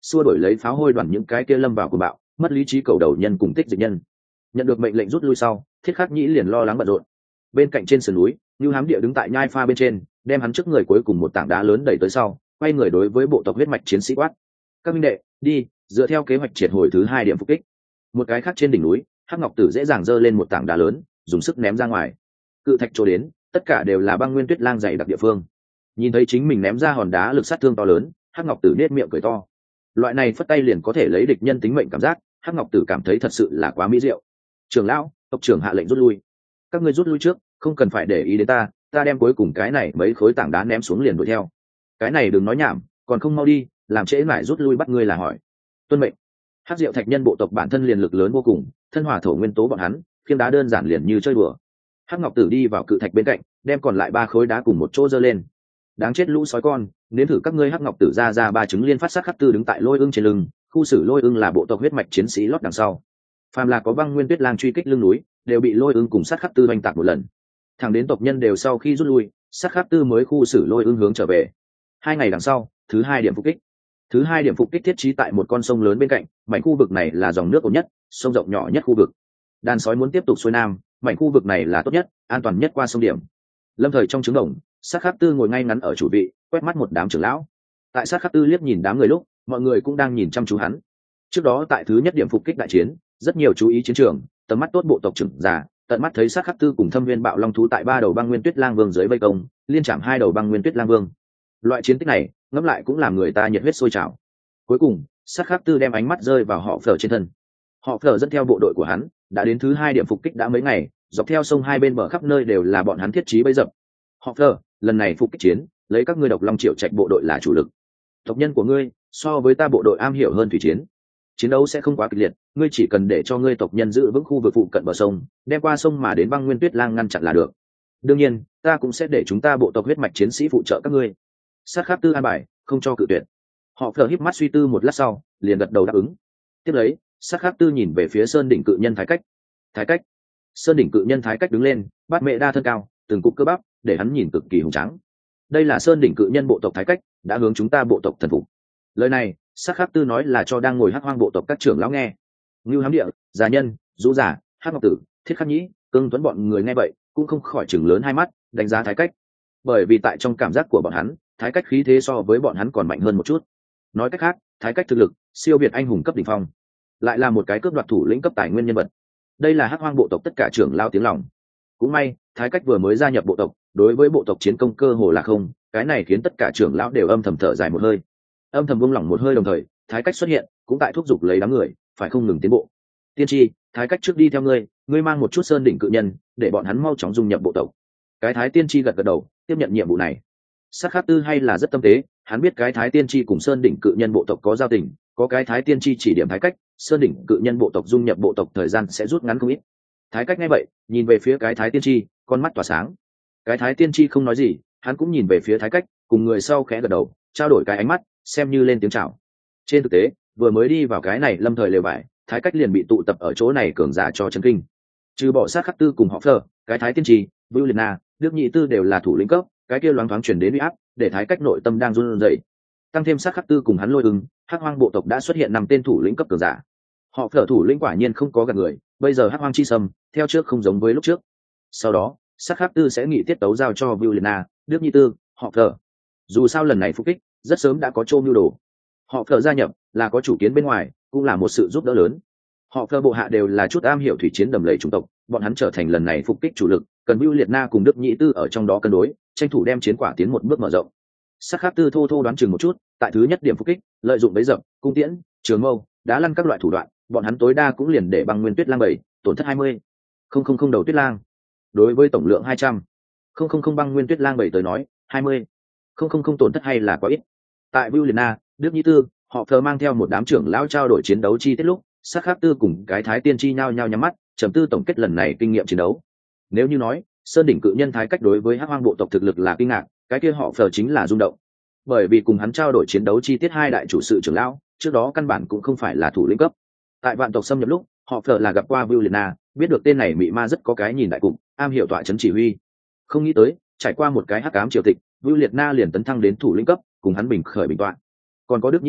xua đổi lấy pháo hôi đoàn những cái kia lâm vào của bạo mất lý trí cầu đầu nhân cùng tích dịch nhân. Nhận được mệnh lệnh rút lui sau, Thiết Khắc Nhĩ liền lo lắng bận rộn. Bên cạnh trên sườn núi, Nưu Hám Địa đứng tại nhai pha bên trên, đem hắn trước người cuối cùng một tảng đá lớn đẩy tới sau, quay người đối với bộ tộc huyết mạch chiến sĩ quát: các minh đệ, đi, dựa theo kế hoạch triệt hồi thứ hai điểm phục kích. Một cái khác trên đỉnh núi, Hắc Ngọc Tử dễ dàng giơ lên một tảng đá lớn, dùng sức ném ra ngoài. Cự thạch trổ đến, tất cả đều là băng nguyên tuyết lang dày đặc địa phương. Nhìn thấy chính mình ném ra hòn đá lực sát thương to lớn, Hắc Ngọc Tử nết miệng cười to. Loại này phất tay liền có thể lấy địch nhân tính mệnh cảm giác, Hắc Ngọc Tử cảm thấy thật sự là quá mỹ diệu. Trưởng lão, tộc trưởng hạ lệnh rút lui. Các ngươi rút lui trước, không cần phải để ý đến ta, ta đem cuối cùng cái này mấy khối tảng đá ném xuống liền đuổi theo. Cái này đừng nói nhảm, còn không mau đi, làm trễ mãi rút lui bắt ngươi là hỏi. Tuân mệnh. Hắc Diệu Thạch Nhân bộ tộc bản thân liền lực lớn vô cùng, thân hòa thổ nguyên tố bọn hắn, khiêng đá đơn giản liền như chơi đùa. Hắc Ngọc Tử đi vào cự thạch bên cạnh, đem còn lại ba khối đá cùng một chỗ giơ lên. Đáng chết lũ sói con, nếm thử các ngươi. Hắc Ngọc Tử ra ra ba trứng liên phát sát khắc tư đứng tại lôi ưng trên lưng, khu xử lôi ưng là bộ tộc huyết mạch chiến sĩ lót đằng sau. Phàm là có băng nguyên tuyết lang truy kích lưng núi, đều bị lôi ưng cùng sát khắc tư oanh tạc một lần. Thẳng đến tộc nhân đều sau khi rút lui, sát khắc tư mới khu xử lôi ưng hướng trở về. Hai ngày đằng sau, thứ hai điểm phục kích. Thứ hai điểm phục kích thiết trí tại một con sông lớn bên cạnh, mảnh khu vực này là dòng nước ổn nhất, sông rộng nhỏ nhất khu vực. Đàn sói muốn tiếp tục xuôi nam, mảnh khu vực này là tốt nhất, an toàn nhất qua sông điểm. Lâm thời trong trứng đồng, sát khắc tư ngồi ngay ngắn ở chủ vị, quét mắt một đám trưởng lão. Tại sát khắc tư liếc nhìn đám người lúc, mọi người cũng đang nhìn chăm chú hắn. Trước đó tại thứ nhất điểm phục kích đại chiến, rất nhiều chú ý chiến trường, tầm mắt tốt bộ tộc trưởng già, tận mắt thấy sát khắc tư cùng thâm viên bạo long thú tại ba đầu băng nguyên tuyết lang vương dưới vây công, liên chạm hai đầu băng nguyên tuyết lang vương. Loại chiến tích này, ngẫm lại cũng làm người ta nhiệt huyết sôi trào. Cuối cùng, sát khắc tư đem ánh mắt rơi vào họ Phở trên thân. Họ Phở dẫn theo bộ đội của hắn, đã đến thứ hai điểm phục kích đã mấy ngày, dọc theo sông hai bên bờ khắp nơi đều là bọn hắn thiết trí bấy dập. Họ Phở, lần này phục kích chiến, lấy các ngươi độc long triệu trạch bộ đội là chủ lực. Tộc nhân của ngươi, so với ta bộ đội am hiểu hơn thủy chiến. Chiến đấu sẽ không quá kịch liệt, ngươi chỉ cần để cho ngươi tộc nhân giữ vững khu vực phụ cận bờ sông, đem qua sông mà đến băng nguyên tuyết lang ngăn chặn là được. Đương nhiên, ta cũng sẽ để chúng ta bộ tộc huyết mạch chiến sĩ phụ trợ các ngươi. Sát khắc tư an bài, không cho cự tuyệt. Họ Phở híp mắt suy tư một lát sau, liền gật đầu đáp ứng. Tiếp lấy, sát khắc tư nhìn về phía sơn đỉnh cự nhân Thái Cách. Thái Cách. Sơn đỉnh cự nhân Thái Cách đứng lên, bát mẹ đa thân cao, từng cục cơ bắp, để hắn nhìn cực kỳ hùng tráng. Đây là sơn đỉnh cự nhân bộ tộc Thái Cách, đã hướng chúng ta bộ tộc thần phục. Lời này, sát khắc tư nói là cho đang ngồi hắc hoang bộ tộc các trưởng lão nghe. Ngưu Hám Địa, Già Nhân, Dũ Giả, Hắc Ngọc Tử, Thiết Khắc Nhĩ, Cương Tuấn bọn người nghe vậy, cũng không khỏi chừng lớn hai mắt, đánh giá Thái Cách. Bởi vì tại trong cảm giác của bọn hắn, Thái Cách khí thế so với bọn hắn còn mạnh hơn một chút. Nói cách khác, Thái Cách thực lực siêu việt anh hùng cấp đỉnh phong, lại là một cái cướp đoạt thủ lĩnh cấp tài nguyên nhân vật. Đây là hắc hoang bộ tộc tất cả trưởng lao tiếng lòng. Cũng may, Thái Cách vừa mới gia nhập bộ tộc, đối với bộ tộc chiến công cơ hồ là không, cái này khiến tất cả trưởng lão đều âm thầm thở dài một hơi. Âm thầm buông lỏng một hơi đồng thời, Thái Cách xuất hiện, cũng tại thúc giục lấy đám người, phải không ngừng tiến bộ. Tiên tri, Thái Cách trước đi theo ngươi, ngươi mang một chút sơn đỉnh cự nhân, để bọn hắn mau chóng dung nhập bộ tộc. Cái Thái Tiên tri gật gật đầu, tiếp nhận nhiệm vụ này. Sát khắc tư hay là rất tâm tế, hắn biết cái Thái Tiên tri cùng sơn đỉnh cự nhân bộ tộc có giao tình, có cái Thái Tiên tri chỉ điểm Thái Cách, sơn đỉnh cự nhân bộ tộc dung nhập bộ tộc thời gian sẽ rút ngắn không ít. Thái Cách nghe vậy, nhìn về phía cái Thái Tiên tri, con mắt tỏa sáng. Cái Thái Tiên tri không nói gì, hắn cũng nhìn về phía Thái Cách, cùng người sau khẽ gật đầu, trao đổi cái ánh mắt, xem như lên tiếng chào. Trên thực tế, vừa mới đi vào cái này lâm thời lều vải, Thái Cách liền bị tụ tập ở chỗ này cường giả cho chấn kinh. Trừ bỏ sát khắc tư cùng họ Phở, cái Thái Tiên tri, Vưu Liệt Na, Đức Nhị Tư đều là thủ lĩnh cấp, cái kia loáng thoáng truyền đến uy áp, để Thái Cách nội tâm đang run rẩy. Tăng thêm sát khắc tư cùng hắn lôi ứng, hắc hoang bộ tộc đã xuất hiện năm tên thủ lĩnh cấp cường giả. Họ Phở thủ lĩnh quả nhiên không có gạt người, bây giờ hắc hoang chi sâm, theo trước không giống với lúc trước. Sau đó, sát khắc tư sẽ nghị tiết tấu giao cho Vưu Liệt Na, Đức Nhị Tư, họ Phở. Dù sao lần này phục kích, rất sớm đã có chô mưu đồ. Họ Phở gia nhập là có chủ kiến bên ngoài, cũng là một sự giúp đỡ lớn. Họ Phở bộ hạ đều là chút am hiểu thủy chiến đầm lầy chủng tộc, bọn hắn trở thành lần này phục kích chủ lực, cần Vưu Liệt Na cùng Đức Nhị Tư ở trong đó cân đối, tranh thủ đem chiến quả tiến một bước mở rộng. Sát khắc tư thô thô đoán chừng một chút, tại thứ nhất điểm phục kích, lợi dụng bấy dập, cung tiễn, trường mâu, đá lăn các loại thủ đoạn, bọn hắn tối đa cũng liền để băng nguyên tuyết lang bảy, tổn thất hai mươi. Không không không đầu tuyết lang. Đối với tổng lượng hai trăm. Không không không băng nguyên tuyết lang bảy tới nói, hai mươi. Không không không tổn thất hay là quá ít. Tại Vưu Liệt Na, Đức Nhị Tư, họ Phở mang theo một đám trưởng lão trao đổi chiến đấu chi tiết lúc, sát khắc tư cùng cái Thái Tiên tri nhau nhau nhắm mắt, trầm tư tổng kết lần này kinh nghiệm chiến đấu. Nếu như nói, sơn đỉnh cự nhân Thái Cách đối với hắc hoang bộ tộc thực lực là kinh ngạc, cái kia họ Phở chính là rung động. Bởi vì cùng hắn trao đổi chiến đấu chi tiết hai đại chủ sự trưởng lão, trước đó căn bản cũng không phải là thủ lĩnh cấp. Tại vạn tộc xâm nhập lúc, họ Phở là gặp qua Vưu Liệt Na, biết được tên này mị ma rất có cái nhìn đại cục, am hiểu tọa trấn chỉ huy. Không nghĩ tới, trải qua một cái hắc ám triều tịch, Vưu Liệt Na liền tấn thăng đến thủ lĩnh cấp, cùng hắn bình khởi bình tọa. Còn có Đức Nhị Tư,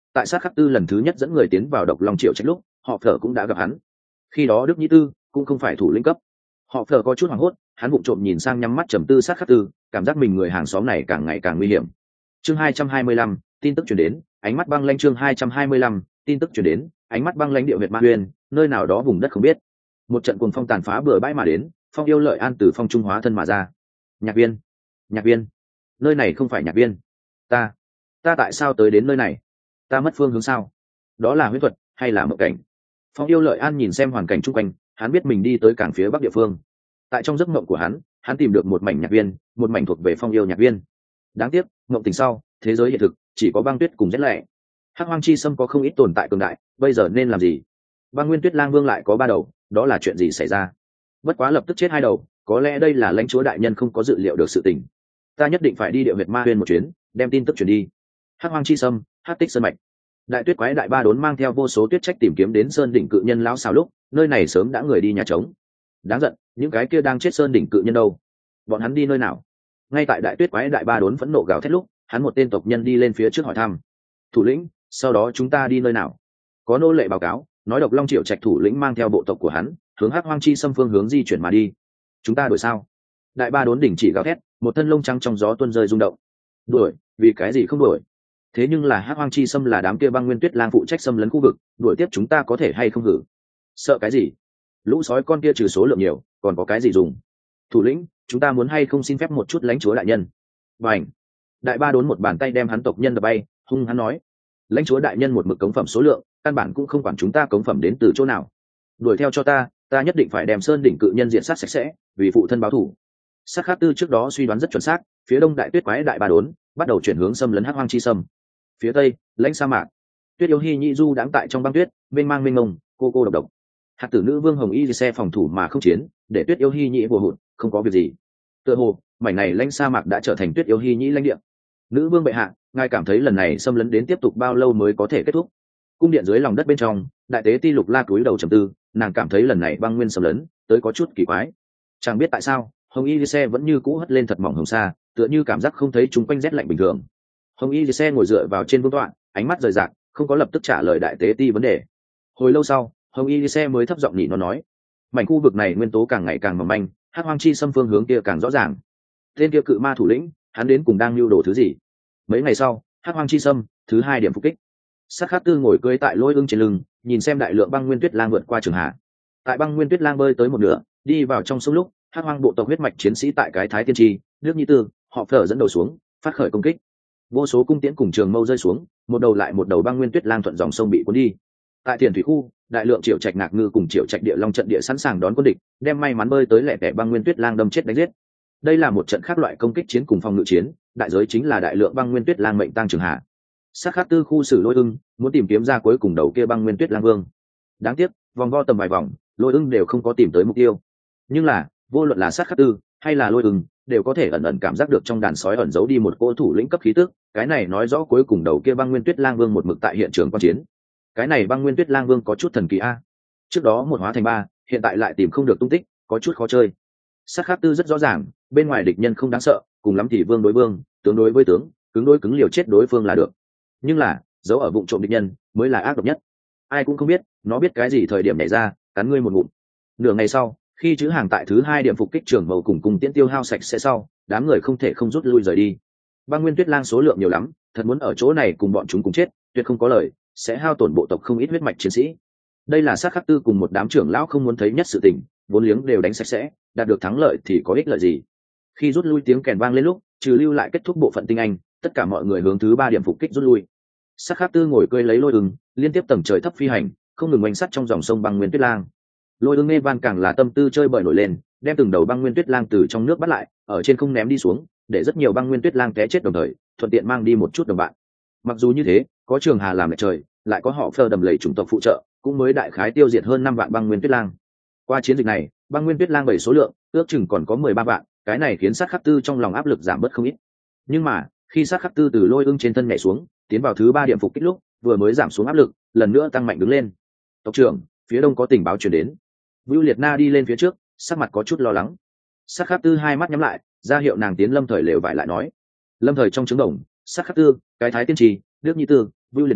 tại sát khắc tư lần thứ nhất dẫn người tiến vào độc long triệu trạch lúc họ phở cũng đã gặp hắn. Khi đó đức nhĩ tư cũng không phải thủ lĩnh cấp. Họ phở có chút hoảng hốt, hắn vụng trộm nhìn sang nhắm mắt trầm tư sát khắc tư, cảm giác mình người hàng xóm này càng ngày càng nguy hiểm. Chương hai trăm hai mươi lăm, tin tức truyền đến, ánh mắt băng lãnh. Chương hai trăm hai mươi lăm, tin tức truyền đến, ánh mắt băng lãnh. Địa huyệt Ma Uyên, nơi nào đó vùng đất không biết. Một trận cuồng phong tàn phá bừa bãi mà đến, Phong Yêu Lợi An từ phong trung hóa thân mà ra. Nhạc viên, nhạc viên, nơi này không phải nhạc viên. Ta, ta tại sao tới đến nơi này? Ta mất phương hướng sao? Đó là huyễn thuật hay là mộng cảnh? Phong Yêu Lợi An nhìn xem hoàn cảnh chung quanh, hắn biết mình đi tới cảng phía bắc địa phương. Tại trong giấc mộng của hắn, hắn tìm được một mảnh nhạc viên, một mảnh thuộc về Phong Yêu nhạc viên. Đáng tiếc, mộng tỉnh sau, thế giới hiện thực chỉ có băng tuyết cùng rét lạnh. Hắc Hoang Chi Sâm có không ít tồn tại cường đại, bây giờ nên làm gì? Băng Nguyên Tuyết Lang Vương lại có ba đầu, đó là chuyện gì xảy ra? Bất quá lập tức chết hai đầu, có lẽ đây là lãnh chúa đại nhân không có dự liệu được sự tình. Ta nhất định phải đi địa huyệt Ma Uyên một chuyến, đem tin tức truyền đi. Hắc Hoang Chi Sâm, Hắc Tích Sơn mạch. Đại tuyết quái đại ba đốn mang theo vô số tuyết trách tìm kiếm đến sơn đỉnh cự nhân lão xào lúc, nơi này sớm đã người đi nhà trống. Đáng giận, những cái kia đang chết sơn đỉnh cự nhân đâu? Bọn hắn đi nơi nào? Ngay tại đại tuyết quái đại ba đốn phẫn nộ gào thét lúc, hắn một tên tộc nhân đi lên phía trước hỏi thăm. Thủ lĩnh, sau đó chúng ta đi nơi nào? Có nô lệ báo cáo, nói độc long triệu trạch thủ lĩnh mang theo bộ tộc của hắn, hướng Hắc Hoang Chi Sâm phương hướng di chuyển mà đi. Chúng ta đuổi sao? Đại ba đốn đỉnh chỉ gào thét, một thân lông trắng trong gió tuôn rơi rung động. Đuổi? Vì cái gì không đuổi? Thế nhưng là Hắc Hoang Chi Sâm là đám kia băng nguyên tuyết lang phụ trách xâm lấn khu vực, đuổi tiếp chúng ta có thể hay không hử? Sợ cái gì? Lũ sói con kia trừ số lượng nhiều, còn có cái gì dùng? Thủ lĩnh, chúng ta muốn hay không xin phép một chút lãnh chúa đại nhân? Bành! Đại ba đốn một bàn tay đem hắn tộc nhân đập bay, hung hắn nói: lãnh chúa đại nhân một mực cống phẩm số lượng, căn bản cũng không quản chúng ta cống phẩm đến từ chỗ nào. Đuổi theo cho ta, ta nhất định phải đem sơn đỉnh cự nhân diện sát sạch sẽ, vì phụ thân báo thù. Sát Khát Tư trước đó suy đoán rất chuẩn xác, phía đông đại tuyết quái đại ba đốn bắt đầu chuyển hướng xâm lấn Hắc Hoang Chi Sâm. Phía tây, lãnh sa mạc, tuyết yêu hy nhị du đãng tại trong băng tuyết, mênh mang mênh mông, cô cô độc độc. Hạt tử nữ vương hồng y xe phòng thủ mà không chiến, để tuyết yêu hy nhị vô hụt, không có việc gì. Tựa hồ mảnh này lãnh sa mạc đã trở thành tuyết yêu hy nhị lãnh địa. Nữ vương bệ hạ, ngài cảm thấy lần này xâm lấn đến tiếp tục bao lâu mới có thể kết thúc? Cung điện dưới lòng đất bên trong, đại tế ti Lục La cúi đầu trầm tư, nàng cảm thấy lần này băng nguyên xâm lấn tới có chút kỳ quái. Chẳng biết tại sao, hồng y xe vẫn như cũ hất lên thật mỏng hồng sa, tựa như cảm giác không thấy chúng quanh rét lạnh bình thường. Hồng y xe ngồi dựa vào trên vương tọa, ánh mắt rời rạc, không có lập tức trả lời đại tế ti vấn đề. Hồi lâu sau, hồng y xe mới thấp giọng nhị nó nói: mảnh khu vực này nguyên tố càng ngày càng mỏng manh, Hắc Hoang Chi Sâm phương hướng kia càng rõ ràng. Tên kia cự ma thủ lĩnh, hắn đến cùng đang lưu đồ thứ gì? Mấy ngày sau, Hắc Hoang Chi Sâm thứ hai điểm phục kích. Sát Khát Tư ngồi cưỡi tại lôi ưng trên lưng, nhìn xem đại lượng băng nguyên tuyết lang vượt qua trường hạ. Tại băng nguyên tuyết lang bơi tới một nửa, đi vào trong sông lúc, Hắc Hoang bộ tộc huyết mạch chiến sĩ tại cái thái tiên tri, nước nhĩ tư, họ phở dẫn đầu xuống, phát khởi công kích. Vô số cung tiễn cùng trường mâu rơi xuống, một đầu lại một đầu băng nguyên tuyết lang thuận dòng sông bị cuốn đi. Tại tiền thủy khu, đại lượng triệu trạch ngạc ngư cùng triệu trạch địa long trận địa sẵn sàng đón quân địch, đem may mắn bơi tới lẻ tẻ băng nguyên tuyết lang đâm chết đánh giết. Đây là một trận khác loại công kích chiến cùng phòng ngự chiến, đại giới chính là đại lượng băng nguyên tuyết lang mệnh tăng trường hạ. Sát Khát Tư khu xử lôi ưng muốn tìm kiếm ra cuối cùng đầu kia băng nguyên tuyết lang vương. Đáng tiếc, vòng vo tầm vài vòng, lôi ưng đều không có tìm tới mục tiêu. Nhưng là, vô luận là Sát Khát Tư hay là lôi ưng, đều có thể ẩn ẩn cảm giác được trong đàn sói ẩn giấu đi một cỗ thủ lĩnh cấp khí tức, cái này nói rõ cuối cùng đầu kia băng nguyên tuyết lang vương một mực tại hiện trường quan chiến. Cái này băng nguyên tuyết lang vương có chút thần kỳ a. Trước đó một hóa thành ba, hiện tại lại tìm không được tung tích, có chút khó chơi. Sát Khát Tư rất rõ ràng, bên ngoài địch nhân không đáng sợ, cùng lắm thì vương đối vương, tướng đối với tướng, cứng đối cứng liều chết đối phương là được. Nhưng là, giấu ở vụng trộm địch nhân mới là ác độc nhất. Ai cũng không biết, nó biết cái gì thời điểm nhảy ra, cắn ngươi một ngụm. Nửa ngày sau, khi chữ hàng tại thứ hai điểm phục kích trường màu cùng cùng tiễn tiêu hao sạch sẽ sau, đám người không thể không rút lui rời đi. Băng nguyên tuyết lang số lượng nhiều lắm, thật muốn ở chỗ này cùng bọn chúng cùng chết, tuyệt không có lời, sẽ hao tổn bộ tộc không ít huyết mạch chiến sĩ. Đây là Sát Khát Tư cùng một đám trưởng lão không muốn thấy nhất sự tình, vốn liếng đều đánh sạch sẽ, đạt được thắng lợi thì có ích lợi gì? Khi rút lui tiếng kèn vang lên lúc, trừ lưu lại kết thúc bộ phận tinh anh, tất cả mọi người hướng thứ ba điểm phục kích rút lui. Sát Khát Tư ngồi cưỡi lấy lôi ưng, liên tiếp tầng trời thấp phi hành, không ngừng oanh sắt trong dòng sông băng nguyên tuyết lang. Lôi ưng nghe van càng là tâm tư chơi bời nổi lên, đem từng đầu băng nguyên tuyết lang từ trong nước bắt lại, ở trên không ném đi xuống, để rất nhiều băng nguyên tuyết lang té chết đồng thời, thuận tiện mang đi một chút đồng bạn. Mặc dù như thế, có Trường Hà làm lại trời, lại có họ phơ đầm lầy chủng tộc phụ trợ, cũng mới đại khái tiêu diệt hơn năm vạn băng nguyên tuyết lang. Qua chiến dịch này, băng nguyên tuyết lang bảy số lượng, ước chừng còn có mười ba vạn, cái này khiến Sát Khát Tư trong lòng áp lực giảm bớt không ít. Nhưng mà, khi Sát Khát Tư từ lôi ưng trên thân nhảy xuống, tiến vào thứ ba điểm phục kích lúc, vừa mới giảm xuống áp lực, lần nữa tăng mạnh đứng lên. Tộc trưởng, phía đông có tình báo truyền đến. Vưu Liệt Na đi lên phía trước, sắc mặt có chút lo lắng. Sát Khát Tư hai mắt nhắm lại, ra hiệu nàng tiến Lâm Thời lều vải lại nói. Lâm Thời trong trứng đồng, Sát Khát Tư, cái thái tiên trì, nước nhĩ tư, Vưu Liệt Na,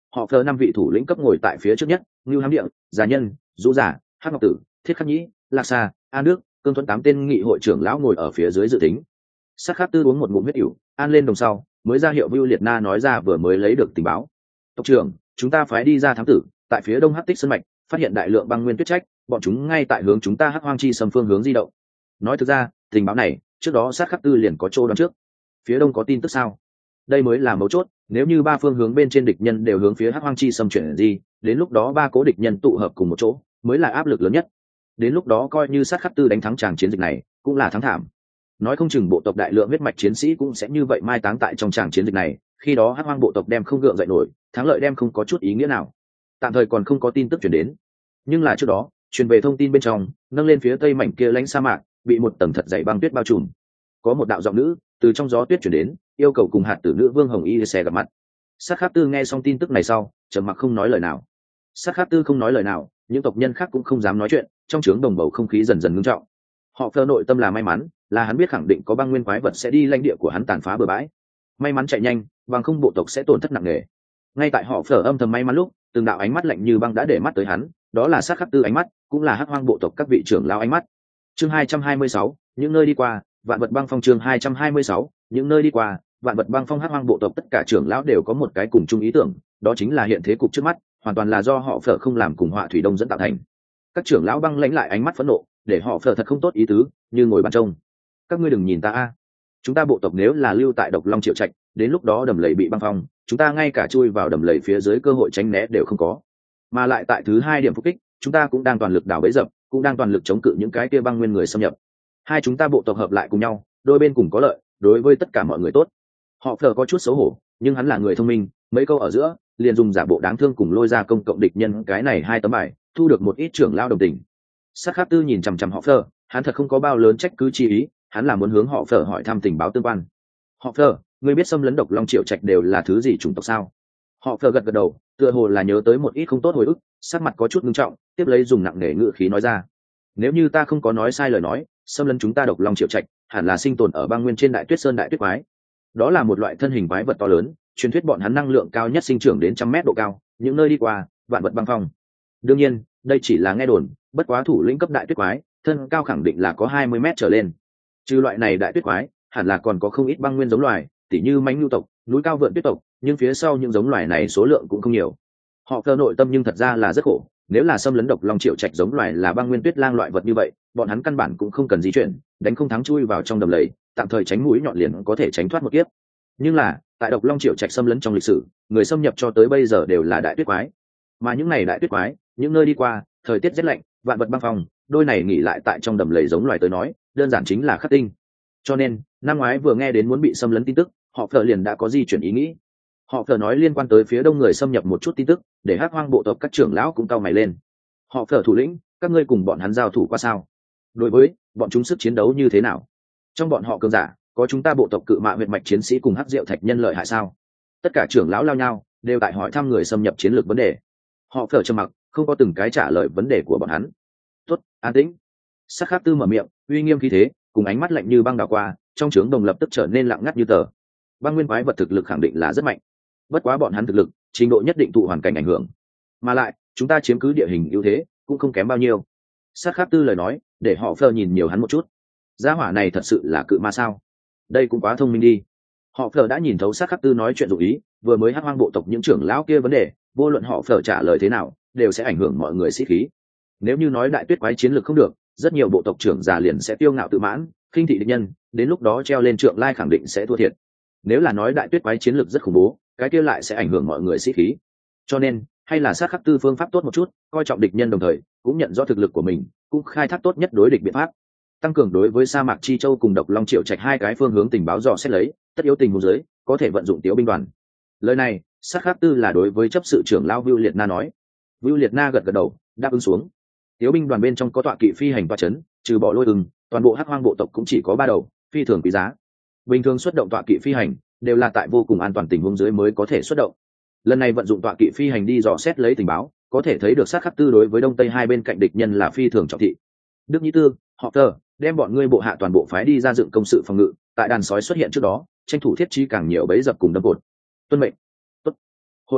họ phờ năm vị thủ lĩnh cấp ngồi tại phía trước nhất, Ngưu Hám Địa, Già Nhân, Dũ Giả, Hắc Ngọc Tử, Thiết Khắc Nhĩ, Lạc Sa, An Đức, Cương Thuẫn tám tên nghị hội trưởng lão ngồi ở phía dưới dự tính. Sát Khát Tư uống một ngụm huyết ỉu, an lên đồng sau, mới ra hiệu Vưu Liệt Na nói ra vừa mới lấy được tình báo. Tộc trưởng, chúng ta phái đi ra thám tử, tại phía đông Hắc Tích sơn mạch, phát hiện đại lượng băng nguyên tuyết trách, bọn chúng ngay tại hướng chúng ta Hắc Hoang Chi Sâm phương hướng di động. Nói thực ra, tình báo này, trước đó Sát Khát Tư liền có chỗ đoán trước. Phía đông có tin tức sao? Đây mới là mấu chốt, nếu như ba phương hướng bên trên địch nhân đều hướng phía Hắc Hoang Chi Sâm chuyển đi, đến lúc đó ba cố địch nhân tụ hợp cùng một chỗ, mới là áp lực lớn nhất. Đến lúc đó coi như Sát Khát Tư đánh thắng tràng chiến dịch này, cũng là thắng thảm. Nói không chừng bộ tộc đại lượng huyết mạch chiến sĩ cũng sẽ như vậy mai táng tại trong tràng chiến dịch này, khi đó Hắc Hoang bộ tộc đem không gượng dậy nổi, thắng lợi đem không có chút ý nghĩa nào. Tạm thời còn không có tin tức truyền đến, nhưng là trước đó, truyền về thông tin bên trong, nâng lên phía tây mảnh kia lãnh sa mạc, bị một tầng thật dày băng tuyết bao trùm. Có một đạo giọng nữ từ trong gió tuyết truyền đến, yêu cầu cùng hạt tử nữ Vương Hồng Y xe gặp mặt. Sát Khát Tư nghe xong tin tức này sau, trầm mặc không nói lời nào. Sát Khát Tư không nói lời nào, những tộc nhân khác cũng không dám nói chuyện, trong trướng đồng bầu không khí dần dần ngưng trọng. Họ Phờ nội tâm là may mắn, là hắn biết khẳng định có băng nguyên quái vật sẽ đi lãnh địa của hắn tàn phá bừa bãi. May mắn chạy nhanh, bằng không bộ tộc sẽ tổn thất nặng nề. Ngay tại họ Phờ âm thầm may mắn lúc, từng đạo ánh mắt lạnh như băng đã để mắt tới hắn, đó là Sát Khát Tư ánh mắt, cũng là Hắc Hoang bộ tộc các vị trưởng lão ánh mắt. Chương hai trăm hai mươi sáu, những nơi đi qua, vạn vật băng phong. Chương hai trăm hai mươi sáu, những nơi đi qua, vạn vật băng phong. Hắc Hoang bộ tộc tất cả trưởng lão đều có một cái cùng chung ý tưởng, đó chính là hiện thế cục trước mắt hoàn toàn là do họ Phở không làm cùng Họa Thủy Đông dẫn tạo thành. Các trưởng lão băng lãnh lại ánh mắt phẫn nộ, để họ Phở thật không tốt ý tứ, như ngồi ban trông. Các ngươi đừng nhìn ta a, chúng ta bộ tộc nếu là lưu tại Độc Long Triệu Trạch, đến lúc đó đầm lầy bị băng phong, chúng ta ngay cả chui vào đầm lầy phía dưới cơ hội tránh né đều không có. Mà lại tại thứ hai điểm phục kích, chúng ta cũng đang toàn lực đảo bẫy dập, cũng đang toàn lực chống cự những cái kia băng nguyên người xâm nhập. Hai chúng ta bộ tộc hợp lại cùng nhau, đôi bên cùng có lợi, đối với tất cả mọi người tốt. Họ Phở có chút xấu hổ, nhưng hắn là người thông minh, mấy câu ở giữa liền dùng giả bộ đáng thương cùng lôi ra công cộng địch nhân cái này hai tấm bài, thu được một ít trưởng lao đồng tình. Sát Khát Tư nhìn chằm chằm họ Phở, hắn thật không có bao lớn trách cứ chi ý, hắn là muốn hướng họ Phở hỏi thăm tình báo tương quan. Họ Phở, ngươi biết xâm lấn Độc Long Triệu Trạch đều là thứ gì chủng tộc sao? Họ Phở gật gật đầu, tựa hồ là nhớ tới một ít không tốt hồi ức, sắc mặt có chút nghiêm trọng, tiếp lấy dùng nặng nề ngữ khí nói ra: nếu như ta không có nói sai lời nói, xâm lấn chúng ta Độc Long Triệu Trạch hẳn là sinh tồn ở băng nguyên trên Đại Tuyết Sơn Đại Tuyết Quái. Đó là một loại thân hình quái vật to lớn, truyền thuyết bọn hắn năng lượng cao nhất sinh trưởng đến trăm mét độ cao, những nơi đi qua vạn vật băng phong. Đương nhiên, đây chỉ là nghe đồn, bất quá thủ lĩnh cấp Đại Tuyết Quái, thân cao khẳng định là có hai mươi mét trở lên. Trừ loại này Đại Tuyết Quái, hẳn là còn có không ít băng nguyên giống loài, tỉ như mãnh lưu tộc, núi cao vượn tuyết tộc, nhưng phía sau những giống loài này số lượng cũng không nhiều. Họ cơ nội tâm nhưng thật ra là rất khổ, nếu là xâm lấn Độc Long Triệu Trạch giống loài là băng nguyên tuyết lang loại vật như vậy, bọn hắn căn bản cũng không cần di chuyển, đánh không thắng chui vào trong đầm lầy, tạm thời tránh mũi nhọn liền có thể tránh thoát một kiếp. Nhưng là tại Độc Long Triệu Trạch xâm lấn trong lịch sử, người xâm nhập cho tới bây giờ đều là đại tuyết quái, mà những này đại tuyết quái, những nơi đi qua, thời tiết rét lạnh, vạn vật băng phong, đôi này nghỉ lại tại trong đầm lầy giống loài tới nói, đơn giản chính là khắc tinh. Cho nên năm ngoái vừa nghe đến muốn bị xâm lấn tin tức, họ Phở liền đã có di chuyển ý nghĩ. Họ Phở nói liên quan tới phía đông người xâm nhập một chút tin tức, để Hắc Hoang bộ tộc các trưởng lão cũng cau mày lên. Họ Phở thủ lĩnh, các ngươi cùng bọn hắn giao thủ qua sao? Đối với bọn chúng sức chiến đấu như thế nào? Trong bọn họ cường giả, có chúng ta bộ tộc Cự Mạ huyết mạch chiến sĩ cùng Hắc Diệu Thạch nhân lợi hại sao? Tất cả trưởng lão lao nhau, đều tại hỏi thăm người xâm nhập chiến lược vấn đề. Họ Phở trầm mặc, không có từng cái trả lời vấn đề của bọn hắn. Tốt, an tĩnh. Sát Khát Tư mở miệng, uy nghiêm khí thế, cùng ánh mắt lạnh như băng đảo qua, trong trướng đồng lập tức trở nên lặng ngắt như tờ. Băng nguyên quái vật thực lực khẳng định là rất mạnh, bất quá bọn hắn thực lực trình độ nhất định thụ hoàn cảnh ảnh hưởng, mà lại chúng ta chiếm cứ địa hình ưu thế cũng không kém bao nhiêu. Sát Khát Tư lời nói để họ Phở nhìn nhiều hắn một chút. Gia hỏa này thật sự là cự ma sao? Đây cũng quá thông minh đi. Họ Phở đã nhìn thấu Sát Khát Tư nói chuyện dụ ý, vừa mới Hắc Hoang bộ tộc những trưởng lão kia vấn đề, vô luận họ Phở trả lời thế nào đều sẽ ảnh hưởng mọi người sĩ khí. Nếu như nói đại tuyết quái chiến lược không được, rất nhiều bộ tộc trưởng già liền sẽ tiêu ngạo tự mãn, khinh thị địch nhân, đến lúc đó treo lên trượng lai khẳng định sẽ thua thiệt. Nếu là nói đại tuyết quái chiến lược rất khủng bố, cái kia lại sẽ ảnh hưởng mọi người sĩ khí. Cho nên hay là Sát Khát Tư phương pháp tốt một chút, coi trọng địch nhân đồng thời cũng nhận rõ thực lực của mình, cũng khai thác tốt nhất đối địch biện pháp, tăng cường đối với sa mạc Chi Châu cùng Độc Long Triệu Trạch hai cái phương hướng tình báo dò xét lấy, tất yếu tình huống dưới có thể vận dụng tiểu binh đoàn. Lời này Sát Khát Tư là đối với chấp sự trưởng lão Vưu Liệt Na nói. Vưu Liệt Na gật gật đầu, đáp ứng xuống. Tiểu binh đoàn bên trong có tọa kỵ phi hành toa chấn, trừ bỏ Lôi Ưng, toàn bộ Hắc Hoang bộ tộc cũng chỉ có ba đầu, phi thường quý giá. Bình thường xuất động tọa kỵ phi hành đều là tại vô cùng an toàn tình huống dưới mới có thể xuất động. Lần này vận dụng tọa kỵ phi hành đi dò xét lấy tình báo, có thể thấy được Sát Khát Tư đối với đông tây hai bên cạnh địch nhân là phi thường trọng thị. Đức Nhĩ Tư, họ Tờ, đem bọn ngươi bộ hạ toàn bộ phái đi ra dựng công sự phòng ngự, tại đàn sói xuất hiện trước đó, tranh thủ thiết trí càng nhiều bẫy dập cùng đâm cột. Tuân mệnh. Tốt. Hội nghị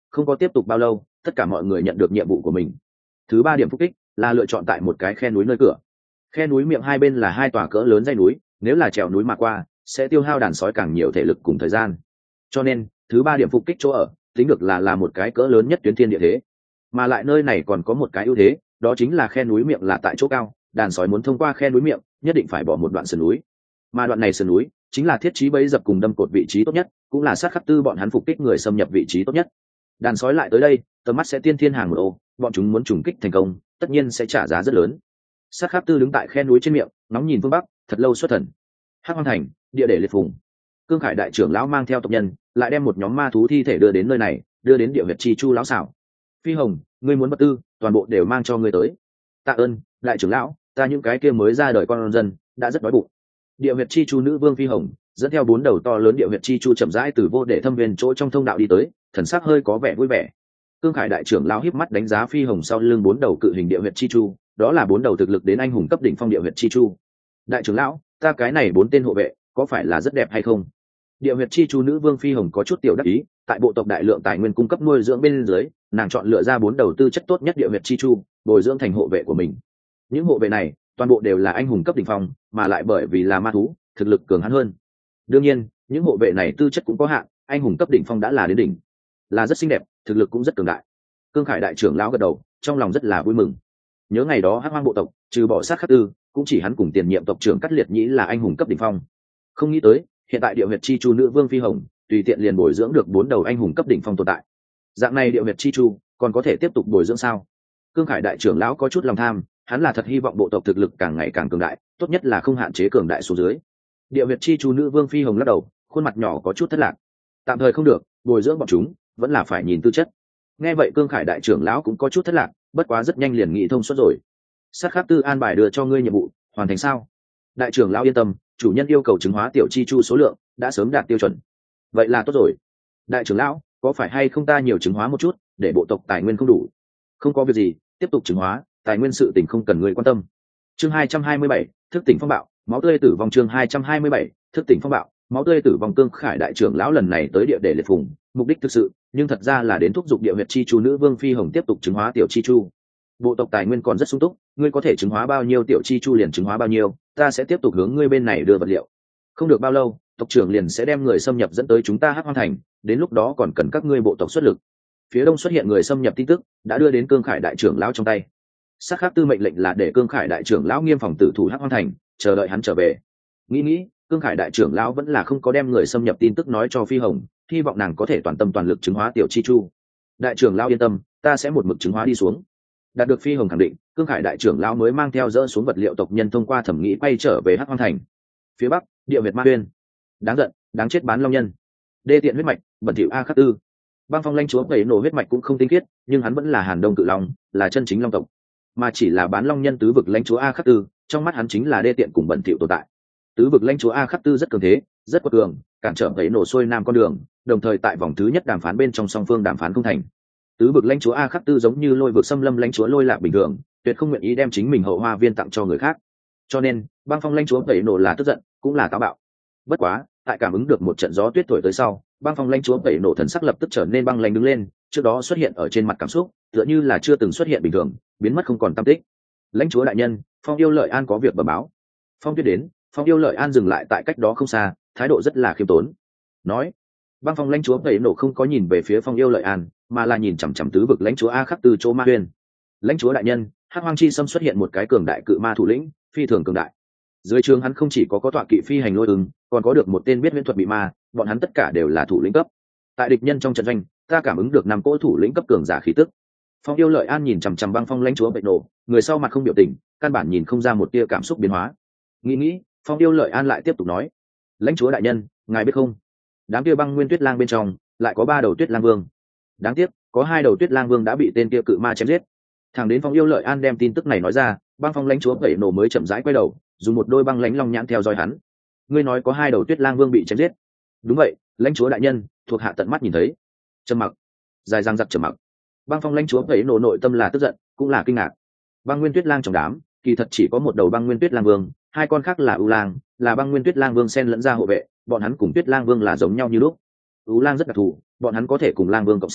không có tiếp tục bao lâu tất cả mọi người nhận được nhiệm vụ của mình. Thứ ba điểm phục kích là lựa chọn tại một cái khe núi nơi cửa. Khe núi miệng hai bên là hai tòa cỡ lớn dãy núi, nếu là trèo núi mà qua sẽ tiêu hao đàn sói càng nhiều thể lực cùng thời gian, cho nên thứ ba điểm phục kích chỗ ở tính được là là một cái cỡ lớn nhất tuyến thiên địa thế. Mà lại nơi này còn có một cái ưu thế, đó chính là khe núi miệng là tại chỗ cao, đàn sói muốn thông qua khe núi miệng nhất định phải bỏ một đoạn sườn núi, mà đoạn này sườn núi chính là thiết trí bẫy dập cùng đâm cột vị trí tốt nhất, cũng là sát khắc tư bọn hắn phục kích người xâm nhập vị trí tốt nhất. Đàn sói lại tới đây tầm mắt sẽ tiên thiên hàng một ô, bọn chúng muốn trùng kích thành công tất nhiên sẽ trả giá rất lớn. Sát khắc tư đứng tại khe núi trên miệng ngóng nhìn phương bắc thật lâu xuất thần. Hắc Hoang Thành, địa để liệt phùng. Cương Khải đại trưởng lão mang theo tộc nhân lại đem một nhóm ma thú thi thể đưa đến nơi này, đưa đến địa huyệt chi chu lão xảo. Phi Hồng, ngươi muốn vật tư toàn bộ đều mang cho ngươi tới. Tạ ơn đại trưởng lão, ta những cái kia mới ra đời con dân đã rất đói bụng. Địa huyệt chi chu nữ vương Phi Hồng dẫn theo bốn đầu to lớn địa huyệt chi chu chậm rãi từ vô để thâm viên chỗ trong thông đạo đi tới, thần sắc hơi có vẻ vui vẻ. Cương Khải đại trưởng lão híp mắt đánh giá Phi Hồng sau lưng bốn đầu cự hình địa huyệt chi chu, đó là bốn đầu thực lực đến anh hùng cấp đỉnh phong địa huyệt chi chu. Đại trưởng lão, ta cái này bốn tên hộ vệ có phải là rất đẹp hay không? Địa huyệt chi chu nữ vương Phi Hồng có chút tiểu đắc ý, tại bộ tộc đại lượng tài nguyên cung cấp nuôi dưỡng bên dưới, nàng chọn lựa ra bốn đầu tư chất tốt nhất địa huyệt chi chu, bồi dưỡng thành hộ vệ của mình. Những hộ vệ này toàn bộ đều là anh hùng cấp đỉnh phong, mà lại bởi vì là ma thú, thực lực cường hãn hơn. Đương nhiên, những hộ vệ này tư chất cũng có hạn, anh hùng cấp đỉnh phong đã là đến đỉnh, là rất xinh đẹp, thực lực cũng rất cường đại. Cương Khải đại trưởng lão gật đầu, trong lòng rất là vui mừng. Nhớ ngày đó Hắc Hoang bộ tộc, trừ bỏ sát khắc tư, cũng chỉ hắn cùng tiền nhiệm tộc trưởng Cắt Liệt Nhĩ là anh hùng cấp đỉnh phong. Không nghĩ tới, hiện tại địa huyệt chi chu nữ vương Phi Hồng tùy tiện liền bồi dưỡng được bốn đầu anh hùng cấp đỉnh phong tồn tại. Dạng này địa huyệt chi chu còn có thể tiếp tục bồi dưỡng sao? Cương Khải đại trưởng lão có chút lòng tham, hắn là thật hy vọng bộ tộc thực lực càng ngày càng cường đại, tốt nhất là không hạn chế cường đại xuống dưới. Địa huyệt chi chu nữ vương Phi Hồng lắc đầu, khuôn mặt nhỏ có chút thất lạc. Tạm thời không được, bồi dưỡng bọn chúng vẫn là phải nhìn tư chất. Nghe vậy Cương Khải đại trưởng lão cũng có chút thất lạc, bất quá rất nhanh liền nghĩ thông suốt rồi. Sát khắc tư an bài đưa cho ngươi nhiệm vụ hoàn thành sao? Đại trưởng lão yên tâm, chủ nhân yêu cầu chứng hóa tiểu chi chu số lượng đã sớm đạt tiêu chuẩn. Vậy là tốt rồi. Đại trưởng lão, có phải hay không ta nhiều chứng hóa một chút để bộ tộc tài nguyên không đủ? Không có việc gì, tiếp tục chứng hóa, tài nguyên sự tình không cần người quan tâm. Chương hai trăm hai mươi bảy, thức tỉnh phong bạo, máu tươi tử vong. Chương hai trăm hai mươi bảy, thức tỉnh phong bạo, máu tươi tử vong. Cương Khải đại trưởng lão lần này tới địa để liệt phùng, mục đích thực sự nhưng thật ra là đến thúc giục địa huyệt chi chu nữ vương Phi Hồng tiếp tục chứng hóa tiểu chi chu. Bộ tộc tài nguyên còn rất sung túc, ngươi có thể chứng hóa bao nhiêu tiểu chi chu liền chứng hóa bao nhiêu, ta sẽ tiếp tục hướng ngươi bên này đưa vật liệu. Không được bao lâu, tộc trưởng liền sẽ đem người xâm nhập dẫn tới chúng ta Hắc Hoang Thành, đến lúc đó còn cần các ngươi bộ tộc xuất lực. Phía đông xuất hiện người xâm nhập tin tức đã đưa đến Cương Khải đại trưởng lão trong tay. Sát khắc tư mệnh lệnh là để Cương Khải đại trưởng lão nghiêm phòng tử thủ Hắc Hoang Thành, chờ đợi hắn trở về. Nghĩ nghĩ, Cương Khải đại trưởng lão vẫn là không có đem người xâm nhập tin tức nói cho Phi Hồng, hy vọng nàng có thể toàn tâm toàn lực chứng hóa tiểu chi chu. Đại trưởng lão yên tâm, ta sẽ một mực chứng hóa đi xuống. Đạt được Phi Hồng khẳng định, Cương Khải đại trưởng lão mới mang theo dỡ xuống vật liệu tộc nhân thông qua thẩm nghĩ quay trở về Hắc Hoang Thành. Phía bắc, địa huyệt ma huyên. Đáng giận, đáng chết bán long nhân. Đê tiện huyết mạch, bẩn thỉu a khắc tư. Băng Phong lãnh chúa bảy nổ huyết mạch cũng không tinh khiết, nhưng hắn vẫn là Hàn Đông cự long, là chân chính long tộc, mà chỉ là bán long nhân tứ vực lãnh chúa a khắc tư, trong mắt hắn chính là đê tiện cùng bẩn thỉu tồn tại. Tứ vực lãnh chúa a khắc tư rất cường thế, rất quật cường, cản trở bảy nổ xuôi nam con đường, đồng thời tại vòng thứ nhất đàm phán bên trong song phương đàm phán không thành. Tứ vực lãnh chúa a khắc tư giống như lôi vực xâm lâm lãnh chúa lôi lạc bình thường, tuyệt không nguyện ý đem chính mình hậu hoa viên tặng cho người khác. Cho nên Băng Phong lãnh chúa bảy nổ là tức giận, cũng là táo bạo. Bất quá tại cảm ứng được một trận gió tuyết thổi tới sau, Băng Phong lãnh chúa bảy nổ thần sắc lập tức trở nên băng lãnh đứng lên, trước đó xuất hiện ở trên mặt cảm xúc tựa như là chưa từng xuất hiện bình thường, biến mất không còn tăm tích. Lãnh chúa đại nhân, Phong yêu lợi an có việc bẩm báo. Phong tuyết đến, Phong yêu lợi an dừng lại tại cách đó không xa, thái độ rất là khiêm tốn. Nói, Băng Phong lãnh chúa bảy nổ không có nhìn về phía Phong yêu lợi an, mà là nhìn chằm chằm tứ vực lãnh chúa a khắc từ chỗ ma huyên. Lãnh chúa đại nhân, Hắc Hoang chi xâm xuất hiện một cái cường đại cự ma thủ lĩnh, phi thường cường đại. Dưới trường hắn không chỉ có có tọa kỵ phi hành lôi ứng, còn có được một tên biết huyễn thuật bị ma, bọn hắn tất cả đều là thủ lĩnh cấp. Tại địch nhân trong trận doanh, ta cảm ứng được năm cỗ thủ lĩnh cấp cường giả khí tức. Phong yêu lợi an nhìn chằm chằm Băng Phong lãnh chúa bệnh nổ, người sau mặt không biểu tình, căn bản nhìn không ra một tia cảm xúc biến hóa. Nghĩ nghĩ, Phong yêu lợi an lại tiếp tục nói: lãnh chúa đại nhân, ngài biết không, đám kia băng nguyên tuyết lang bên trong lại có ba đầu tuyết lang vương. Đáng tiếc, có hai đầu tuyết lang vương đã bị tên kia cự ma chém giết. Thằng đến Phong yêu lợi an đem tin tức này nói ra, Băng Phong lãnh chúa bệnh nổ mới chậm rãi quay đầu, dùng một đôi băng lãnh long nhãn theo dõi hắn. Ngươi nói có hai đầu tuyết lang vương bị chém giết? Đúng vậy, lãnh chúa đại nhân, thuộc hạ tận mắt nhìn thấy. Trầm mặc, dài dằng dặc trầm mặc. Băng Phong lãnh chúa bảy nổ nội tâm là tức giận, cũng là kinh ngạc. Băng nguyên tuyết lang trong đám, kỳ thật chỉ có một đầu băng nguyên tuyết lang vương, hai con khác là ưu lang, là băng nguyên tuyết lang vương xen lẫn ra hộ vệ, bọn hắn cùng tuyết lang vương là giống nhau như lúc. Ưu lang rất đặc thù, bọn hắn có thể cùng lang vương cộng sinh,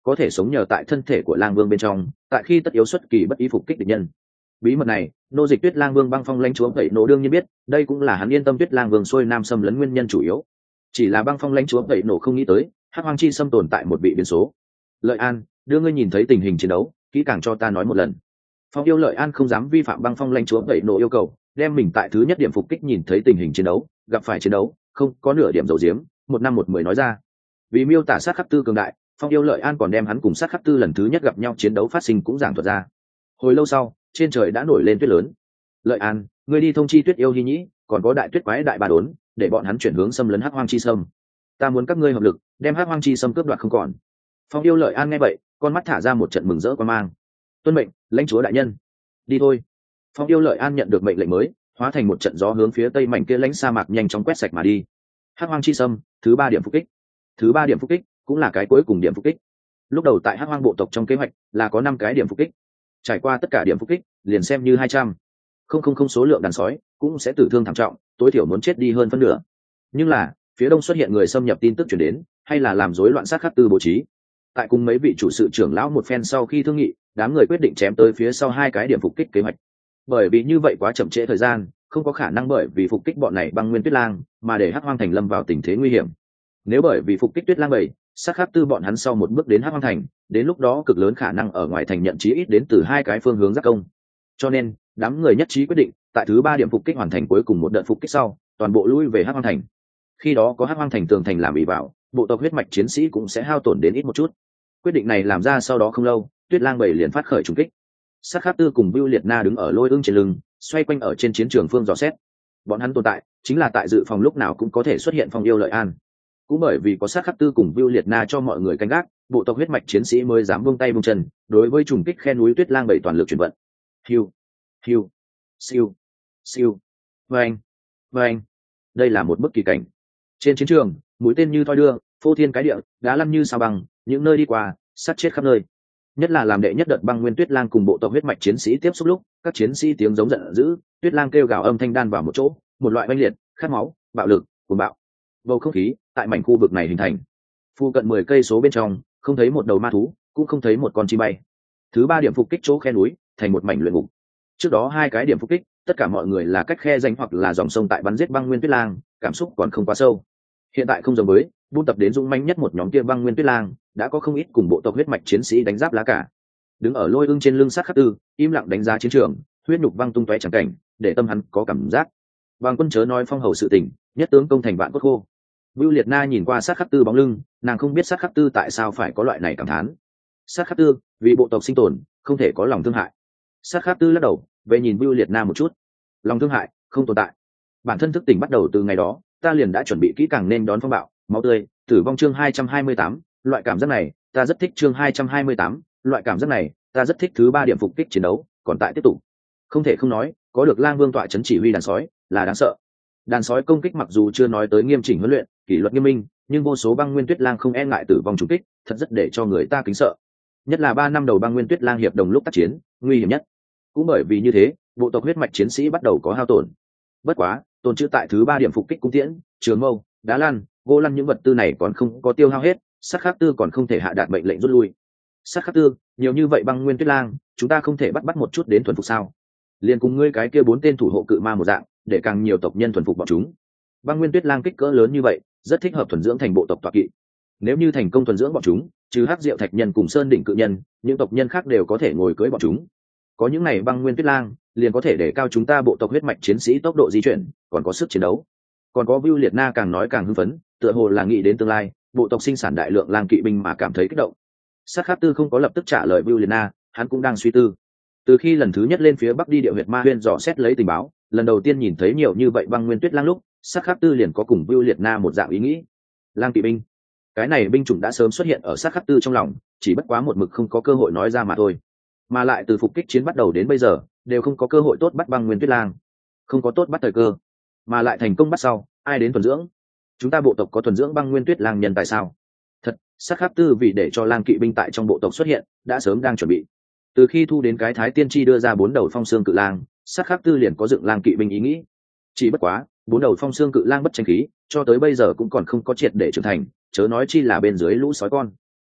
có thể sống nhờ tại thân thể của lang vương bên trong, tại khi tất yếu xuất kỳ bất ý phục kích địch nhân. Bí mật này nô dịch Tuyết Lang Vương băng phong lãnh chúa Vậy Nộ đương nhiên biết, đây cũng là hắn yên tâm Tuyết Lang Vương xuôi nam xâm lấn nguyên nhân chủ yếu. Chỉ là băng phong lãnh chúa Vậy Nộ không nghĩ tới hắc hoang chi xâm tồn tại một vị biến số. Lợi An, đưa ngươi nhìn thấy tình hình chiến đấu kỹ càng cho ta nói một lần. Phong yêu Lợi An không dám vi phạm băng phong lãnh chúa Vậy Nộ yêu cầu, đem mình tại thứ nhất điểm phục kích nhìn thấy tình hình chiến đấu, gặp phải chiến đấu không có nửa điểm dầu diếm, một năm một mười nói ra. Vì miêu tả sát khắc tư cường đại, Phong yêu Lợi An còn đem hắn cùng sát khắc tư lần thứ nhất gặp nhau chiến đấu phát sinh cũng giảng thuật ra. Hồi lâu sau, trên trời đã nổi lên tuyết lớn. Lợi An, ngươi đi thông chi Tuyết yêu Hy Nhĩ, còn có đại tuyết quái đại bà đốn, để bọn hắn chuyển hướng xâm lấn hắc hoang chi sâm. Ta muốn các ngươi hợp lực đem hắc hoang chi sâm cướp đoạt không còn. Phong yêu Lợi An nghe vậy, con mắt thả ra một trận mừng rỡ quan mang. Tuân mệnh, lãnh chúa đại nhân. Đi thôi. Phong yêu Lợi An nhận được mệnh lệnh mới, hóa thành một trận gió hướng phía tây mảnh kia lãnh sa mạc nhanh chóng quét sạch mà đi. Hắc hoang chi sâm, thứ ba điểm phục kích. Thứ ba điểm phục kích cũng là cái cuối cùng điểm phục kích. Lúc đầu tại hắc hoang bộ tộc trong kế hoạch là có năm cái điểm phục kích. Trải qua tất cả điểm phục kích, liền xem như hai trăm không không không số lượng đàn sói cũng sẽ tử thương thảm trọng, tối thiểu muốn chết đi hơn phân nửa. Nhưng là phía đông xuất hiện người xâm nhập tin tức chuyển đến, hay là làm rối loạn sát khắc tư bố trí. Tại cùng mấy vị chủ sự trưởng lão một phen sau khi thương nghị, đám người quyết định chém tới phía sau hai cái điểm phục kích kế hoạch. Bởi vì như vậy quá chậm trễ thời gian, không có khả năng bởi vì phục kích bọn này băng nguyên tuyết lang mà để hắc hoang thành lâm vào tình thế nguy hiểm. Nếu bởi vì phục kích tuyết lang bảy, sát khắc tư bọn hắn sau một bước đến hắc hoang thành, đến lúc đó cực lớn khả năng ở ngoài thành nhận chí ít đến từ hai cái phương hướng giác công. Cho nên đám người nhất trí quyết định tại thứ ba điểm phục kích hoàn thành cuối cùng một đợt phục kích sau, toàn bộ lui về hắc hoang thành. Khi đó có hắc hoang thành tường thành làm ỷ vào, bộ tộc huyết mạch chiến sĩ cũng sẽ hao tổn đến ít một chút. Quyết định này làm ra sau đó không lâu, tuyết lang bảy liền phát khởi trùng kích. Sát khắc tư cùng Bưu Liệt Na đứng ở lôi ưng trên lưng, xoay quanh ở trên chiến trường phương dò xét. Bọn hắn tồn tại chính là tại dự phòng lúc nào cũng có thể xuất hiện Phong yêu Lợi An. Cũng bởi vì có sát khắc tư cùng Bưu Liệt Na cho mọi người canh gác, bộ tộc huyết mạch chiến sĩ mới dám buông tay buông chân, đối với trùng kích khe núi tuyết lang bảy toàn lực chuyển vận. Hiu, hiu, siêu, siêu, vang, vang. Đây là một bức kỳ cảnh. Trên chiến trường, mũi tên như thoi đưa, phô thiên cái địa, đá lăn như sao băng, những nơi đi qua, sát chết khắp nơi. Nhất là làm đệ nhất đợt băng nguyên tuyết lang cùng bộ tộc huyết mạch chiến sĩ tiếp xúc lúc, các chiến sĩ tiếng giống giận dữ, tuyết lang kêu gào âm thanh đan vào một chỗ, một loại oanh liệt, khát máu, bạo lực, cuồng bạo. Bầu không khí tại mảnh khu vực này hình thành. Phu cận mười cây số bên trong, không thấy một đầu ma thú, cũng không thấy một con chim bay. Thứ ba điểm phục kích chỗ khe núi, thành một mảnh luyện ngục. Trước đó hai cái điểm phục kích, tất cả mọi người là cách khe danh hoặc là dòng sông tại bắn giết băng nguyên tuyết lang, cảm xúc còn không quá sâu. Hiện tại không giống với, buôn tập đến dũng mãnh nhất một nhóm kia băng nguyên tuyết lang, đã có không ít cùng bộ tộc huyết mạch chiến sĩ đánh giáp lá cả. Đứng ở lôi ưng trên lưng sát khắc tư, im lặng đánh giá chiến trường, huyết nhục văng tung tóe chẳng cảnh, để tâm hắn có cảm giác. Bằng quân chớ nói phong hầu sự tình, nhất tướng công thành vạn cốt khô. Bưu Liệt Na nhìn qua sát khắc tư bóng lưng, nàng không biết sát khắc tư tại sao phải có loại này cảm thán. Sát khắc tư, vì bộ tộc sinh tồn, không thể có lòng thương hại. Sát khắc tư lắc đầu, về nhìn Bưu Liệt Na một chút. Lòng thương hại không tồn tại. Bản thân thức tỉnh bắt đầu từ ngày đó, ta liền đã chuẩn bị kỹ càng nên đón phong bạo, máu tươi, tử vong. Chương hai trăm hai mươi tám, loại cảm giác này, ta rất thích. Chương hai trăm hai mươi tám, loại cảm giác này, ta rất thích. Thứ ba điểm phục kích chiến đấu, còn tại tiếp tục. Không thể không nói, có được Lang Vương tọa trấn chỉ huy đàn sói, là đáng sợ. Đàn sói công kích mặc dù chưa nói tới nghiêm chỉnh huấn luyện, kỷ luật nghiêm minh, nhưng vô số băng nguyên tuyết lang không e ngại tử vong trùng kích, thật rất để cho người ta kính sợ. Nhất là ba năm đầu băng nguyên tuyết lang hiệp đồng lúc tác chiến, nguy hiểm nhất. Cũng bởi vì như thế, bộ tộc huyết mạch chiến sĩ bắt đầu có hao tổn. Bất quá, tồn trữ tại thứ ba điểm phục kích cung tiễn, trường mâu, đá lan, gỗ lăn những vật tư này còn không có tiêu hao hết, sát khắc tư còn không thể hạ đạt mệnh lệnh rút lui. Sát khắc tư, nhiều như vậy băng nguyên tuyết lang, chúng ta không thể bắt bắt một chút đến thuần phục sao? Liên cùng ngươi cái kia bốn tên thủ hộ cự ma một dạng, để càng nhiều tộc nhân thuần phục bọn chúng. Băng nguyên tuyết lang kích cỡ lớn như vậy, rất thích hợp thuần dưỡng thành bộ tộc tọa kỵ. Nếu như thành công thuần dưỡng bọn chúng, trừ hắc diệu thạch nhân cùng sơn đỉnh cự nhân, những tộc nhân khác đều có thể ngồi cưỡi bọn chúng. Có những này băng nguyên tuyết lang, liền có thể để cao chúng ta bộ tộc huyết mạch chiến sĩ tốc độ di chuyển, còn có sức chiến đấu. Còn có Bưu Liệt Na càng nói càng hưng phấn, tựa hồ là nghĩ đến tương lai, bộ tộc sinh sản đại lượng lang kỵ binh mà cảm thấy kích động. Sát Khắc Tư không có lập tức trả lời Bưu Liệt Na, hắn cũng đang suy tư. Từ khi lần thứ nhất lên phía bắc đi địa huyệt ma huyên dò xét lấy tình báo, lần đầu tiên nhìn thấy nhiều như vậy băng nguyên tuyết lang lúc, Sát Khắc Tư liền có cùng Bưu Liệt Na một dạng ý nghĩ. Lang kỵ binh, cái này binh chủng đã sớm xuất hiện ở Sát Khắc Tư trong lòng, chỉ bất quá một mực không có cơ hội nói ra mà thôi. Mà lại từ phục kích chiến bắt đầu đến bây giờ, đều không có cơ hội tốt bắt băng nguyên tuyết lang, không có tốt bắt thời cơ, mà lại thành công bắt sau, ai đến thuần dưỡng? Chúng ta bộ tộc có thuần dưỡng băng nguyên tuyết lang nhân tại sao? Thật, Sát Khắc Tư vì để cho lang kỵ binh tại trong bộ tộc xuất hiện, đã sớm đang chuẩn bị. Từ khi thu đến cái thái tiên tri đưa ra bốn đầu phong xương cự lang, Sát Khắc Tư liền có dựng lang kỵ binh ý nghĩ. Chỉ bất quá, bốn đầu phong xương cự lang bất tranh khí, cho tới bây giờ cũng còn không có triệt để trưởng thành, chớ nói chi là bên dưới lũ sói con.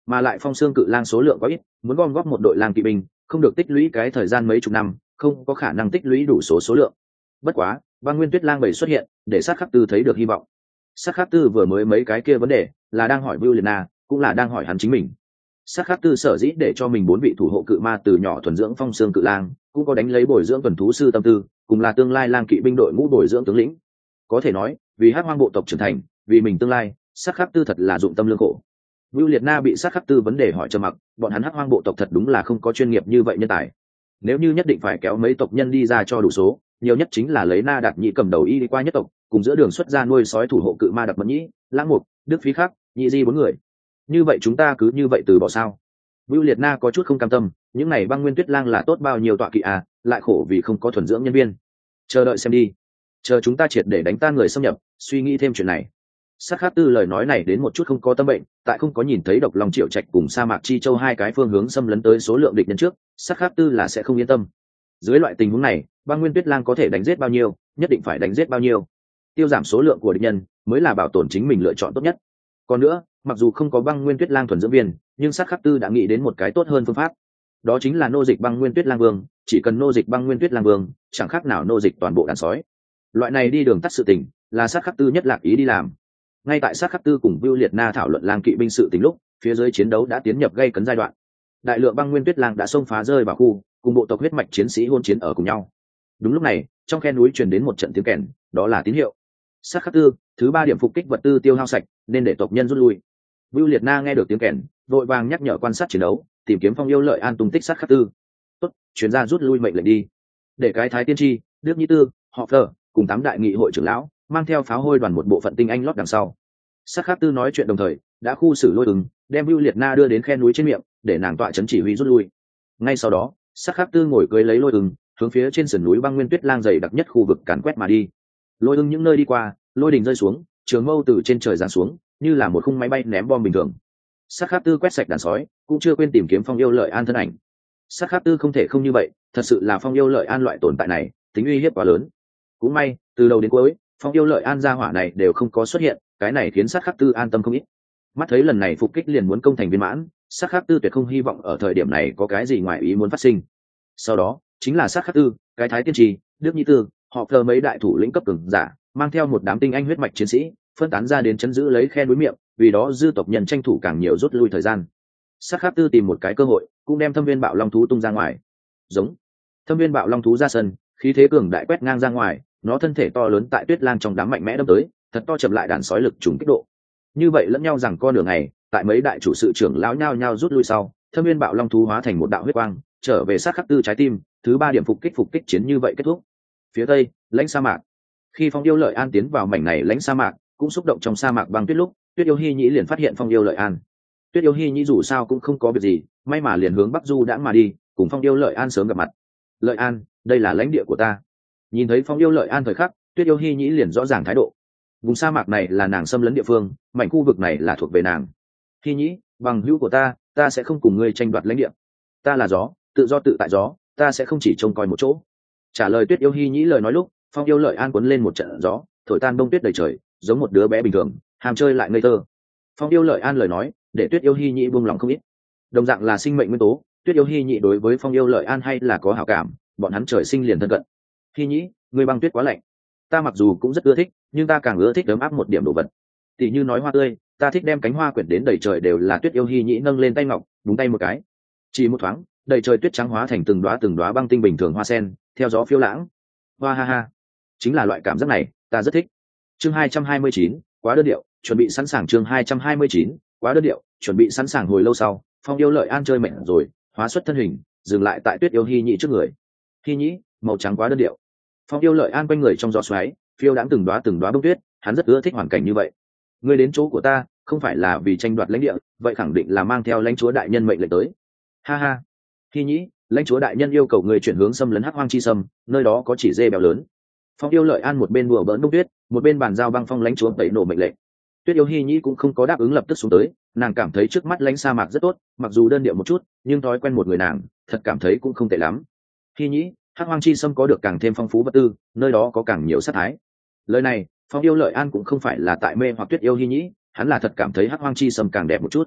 mà lại Phong Xương Cự Lang số lượng có ít, muốn gom góp một đội lang kỵ binh không được tích lũy cái thời gian mấy chục năm, không có khả năng tích lũy đủ số số lượng. Bất quá băng nguyên tuyết lang bảy xuất hiện để sát khắc tư thấy được hy vọng. Sát khắc tư vừa mới mấy cái kia vấn đề là đang hỏi Bưu Liệt Na, cũng là đang hỏi hắn chính mình. Sát khắc tư sở dĩ để cho mình bốn vị thủ hộ cự ma từ nhỏ thuần dưỡng Phong Xương Cự Lang, cũng có đánh lấy bồi dưỡng tuần thú sư tâm tư, cùng là tương lai lang kỵ binh đội ngũ bồi dưỡng tướng lĩnh. Có thể nói vì hắc hoang bộ tộc trưởng thành, vì mình tương lai, sát khắc tư thật là dụng tâm lương khổ. Bưu Liệt Na bị sát khắc tư vấn đề hỏi trầm mặc, bọn hắn hắc hoang bộ tộc thật đúng là không có chuyên nghiệp như vậy nhân tài. Nếu như nhất định phải kéo mấy tộc nhân đi ra cho đủ số, nhiều nhất chính là lấy Na Đạt Nhĩ cầm đầu y đi qua nhất tộc, cùng giữa đường xuất ra nuôi sói thủ hộ cự ma Đặc Mẫn Nhĩ, Lãng Mục, Đức Phí Khắc, Nhị Di bốn người. Như vậy chúng ta cứ như vậy từ bỏ sao? Bưu Liệt Na có chút không cam tâm, những này băng nguyên tuyết lang là tốt bao nhiêu tọa kỵ à, lại khổ vì không có thuần dưỡng nhân viên. Chờ đợi xem đi, chờ chúng ta triệt để đánh tan người xâm nhập, suy nghĩ thêm chuyện này. Sát khắc tư lời nói này đến một chút không có tâm bệnh, tại không có nhìn thấy độc long triệu trạch cùng sa mạc chi châu hai cái phương hướng xâm lấn tới số lượng địch nhân trước, sát khắc tư là sẽ không yên tâm. Dưới loại tình huống này, băng nguyên tuyết lang có thể đánh giết bao nhiêu, nhất định phải đánh giết bao nhiêu. Tiêu giảm số lượng của địch nhân mới là bảo tồn chính mình lựa chọn tốt nhất. Còn nữa, mặc dù không có băng nguyên tuyết lang thuần dưỡng viên, nhưng sát khắc tư đã nghĩ đến một cái tốt hơn phương pháp. Đó chính là nô dịch băng nguyên tuyết lang vương, chỉ cần nô dịch băng nguyên tuyết lang vương, chẳng khác nào nô dịch toàn bộ đàn sói. Loại này đi đường tắt sự tình, là sát khắc tư nhất lạc ý đi làm. Ngay tại sát khắc tư cùng Bưu Liệt Na thảo luận lang kỵ binh sự tình lúc, phía dưới chiến đấu đã tiến nhập gây cấn giai đoạn. Đại lượng băng nguyên tuyết lang đã xông phá rơi vào khu, cùng bộ tộc huyết mạch chiến sĩ hôn chiến ở cùng nhau. Đúng lúc này, trong khe núi truyền đến một trận tiếng kèn, đó là tín hiệu. Sát khắc tư, thứ ba điểm phục kích vật tư tiêu hao sạch, nên để tộc nhân rút lui. Bưu Liệt Na nghe được tiếng kèn, vội vàng nhắc nhở quan sát chiến đấu, tìm kiếm Phong Yêu Lợi An tung tích sát khắc tư. Tốt, chuyên gia rút lui mệnh lệnh đi. Để cái Thái Tiên Tri, Đức Nhĩ Tư, họ Phở, cùng tám đại nghị hội trưởng lão, mang theo pháo hôi đoàn một bộ phận tinh anh lót đằng sau. Sát khắc tư nói chuyện đồng thời đã khu xử Lôi Ứng, đem Bưu Liệt Na đưa đến khe núi trên miệng để nàng tọa chấn chỉ huy rút lui. Ngay sau đó, Sát khắc tư ngồi cưới lấy Lôi Ứng, hướng phía trên sườn núi băng nguyên tuyết lang dày đặc nhất khu vực càn quét mà đi. Lôi Ứng những nơi đi qua, lôi đình rơi xuống, trường mâu từ trên trời giáng xuống, như là một khung máy bay ném bom bình thường. Sát khắc tư quét sạch đàn sói, cũng chưa quên tìm kiếm Phong Yêu Lợi An thân ảnh. Sát khắc tư không thể không như vậy, thật sự là Phong Yêu Lợi An loại tồn tại này, tính uy hiếp quá lớn. Cũng may, từ đầu đến cuối, Phong Yêu Lợi An gia hỏa này đều không có xuất hiện, cái này khiến sát khắc tư an tâm không ít. Mắt thấy lần này phục kích liền muốn công thành viên mãn, sát khắc tư tuyệt không hy vọng ở thời điểm này có cái gì ngoài ý muốn phát sinh. Sau đó chính là sát khắc tư, cái Thái Tiên Tri, Đức Nhĩ Tư, họ Phờ mấy đại thủ lĩnh cấp cường giả, mang theo một đám tinh anh huyết mạch chiến sĩ, phân tán ra đến chấn giữ lấy khe núi miệng, vì đó dư tộc nhân tranh thủ càng nhiều rút lui thời gian. Sát khắc tư tìm một cái cơ hội, cũng đem Thâm Viên Bạo Long thú tung ra ngoài. Giống. Thâm Viên Bạo Long thú ra sân, khí thế cường đại quét ngang ra ngoài, nó thân thể to lớn tại tuyết lang trong đám mạnh mẽ đâm tới, thật to chậm lại đàn sói lực trùng kích độ. Như vậy lẫn nhau rằng con đường này, tại mấy đại chủ sự trưởng lão nhao nhao rút lui sau, Thâm Viên Bạo Long thú hóa thành một đạo huyết quang, trở về sát khắc tư trái tim, thứ ba điểm phục kích phục kích chiến như vậy kết thúc. Phía tây, lãnh sa mạc. Khi Phong Yêu Lợi An tiến vào mảnh này lãnh sa mạc, cũng xúc động trong sa mạc băng tuyết lúc, Tuyết Yêu Hi Nhĩ liền phát hiện Phong Yêu Lợi An. Tuyết Yêu Hi Nhĩ dù sao cũng không có việc gì, may mà liền hướng Bắc Du đã mà đi, cùng Phong Yêu Lợi An sớm gặp mặt. Lợi An, đây là lãnh địa của ta. Nhìn thấy Phong Yêu Lợi An thời khắc, Tuyết Yêu Hi Nhĩ liền rõ ràng thái độ. Vùng sa mạc này là nàng xâm lấn địa phương, mảnh khu vực này là thuộc về nàng. Hi Nhĩ, bằng hữu của ta, ta sẽ không cùng ngươi tranh đoạt lãnh địa. Ta là gió, tự do tự tại gió, ta sẽ không chỉ trông coi một chỗ. Trả lời Tuyết Yêu Hi Nhĩ lời nói lúc, Phong Yêu Lợi An cuốn lên một trận gió, thổi tan bông tuyết đầy trời, giống một đứa bé bình thường, ham chơi lại ngây thơ. Phong Yêu Lợi An lời nói, để Tuyết Yêu Hi Nhĩ buông lòng không ít. Đồng dạng là sinh mệnh nguyên tố, Tuyết Yêu Hi Nhĩ đối với Phong Yêu Lợi An hay là có hảo cảm, bọn hắn trời sinh liền thân cận. Hi Nhĩ, ngươi băng tuyết quá lạnh. Ta mặc dù cũng rất ưa thích, nhưng ta càng ưa thích ấm áp một điểm đồ vật. Tỷ như nói hoa tươi, ta thích đem cánh hoa quyển đến đầy trời đều là Tuyết Yêu Hi Nhĩ nâng lên tay ngọc, đúng tay một cái. Chỉ một thoáng, đầy trời tuyết trắng hóa thành từng đóa từng đóa băng tinh bình thường hoa sen, theo gió phiêu lãng. Hoa ha ha, chính là loại cảm giác này, ta rất thích. Chương hai trăm hai mươi chín, quá đơn điệu, chuẩn bị sẵn sàng. Chương hai trăm hai mươi chín, quá đơn điệu, chuẩn bị sẵn sàng. Hồi lâu sau, Phong Yêu Lợi An chơi mệt rồi, hóa xuất thân hình, dừng lại tại Tuyết Yêu Hi Nhĩ trước người. Hi Nhĩ, màu trắng quá đơn điệu. Phong Yêu Lợi An quanh người trong gió xoáy, phiêu đãng từng đóa từng đóa bông tuyết, hắn rất ưa thích hoàn cảnh như vậy. Ngươi đến chỗ của ta, không phải là vì tranh đoạt lãnh địa, vậy khẳng định là mang theo lãnh chúa đại nhân mệnh lệnh tới. Ha ha. Hi Nhĩ, lãnh chúa đại nhân yêu cầu người chuyển hướng xâm lấn Hắc Hoang chi sâm, nơi đó có chỉ dê béo lớn. Phong Yêu Lợi An một bên đùa bỡn bông tuyết, một bên bàn giao băng phong lãnh chúa tẩy nổ mệnh lệnh. Tuyết Yêu Hi Nhĩ cũng không có đáp ứng lập tức xuống tới, nàng cảm thấy trước mắt lãnh sa mạc rất tốt, mặc dù đơn điệu một chút, nhưng thói quen một người nàng, thật cảm thấy cũng không tệ lắm. Hi Nhĩ, Hắc Hoang chi sâm có được càng thêm phong phú vật tư, nơi đó có càng nhiều sát thái. Lời này, Phong Yêu Lợi An cũng không phải là tại mê hoặc Tuyết Yêu Hi Nhĩ, hắn là thật cảm thấy Hắc Hoang chi sâm càng đẹp một chút.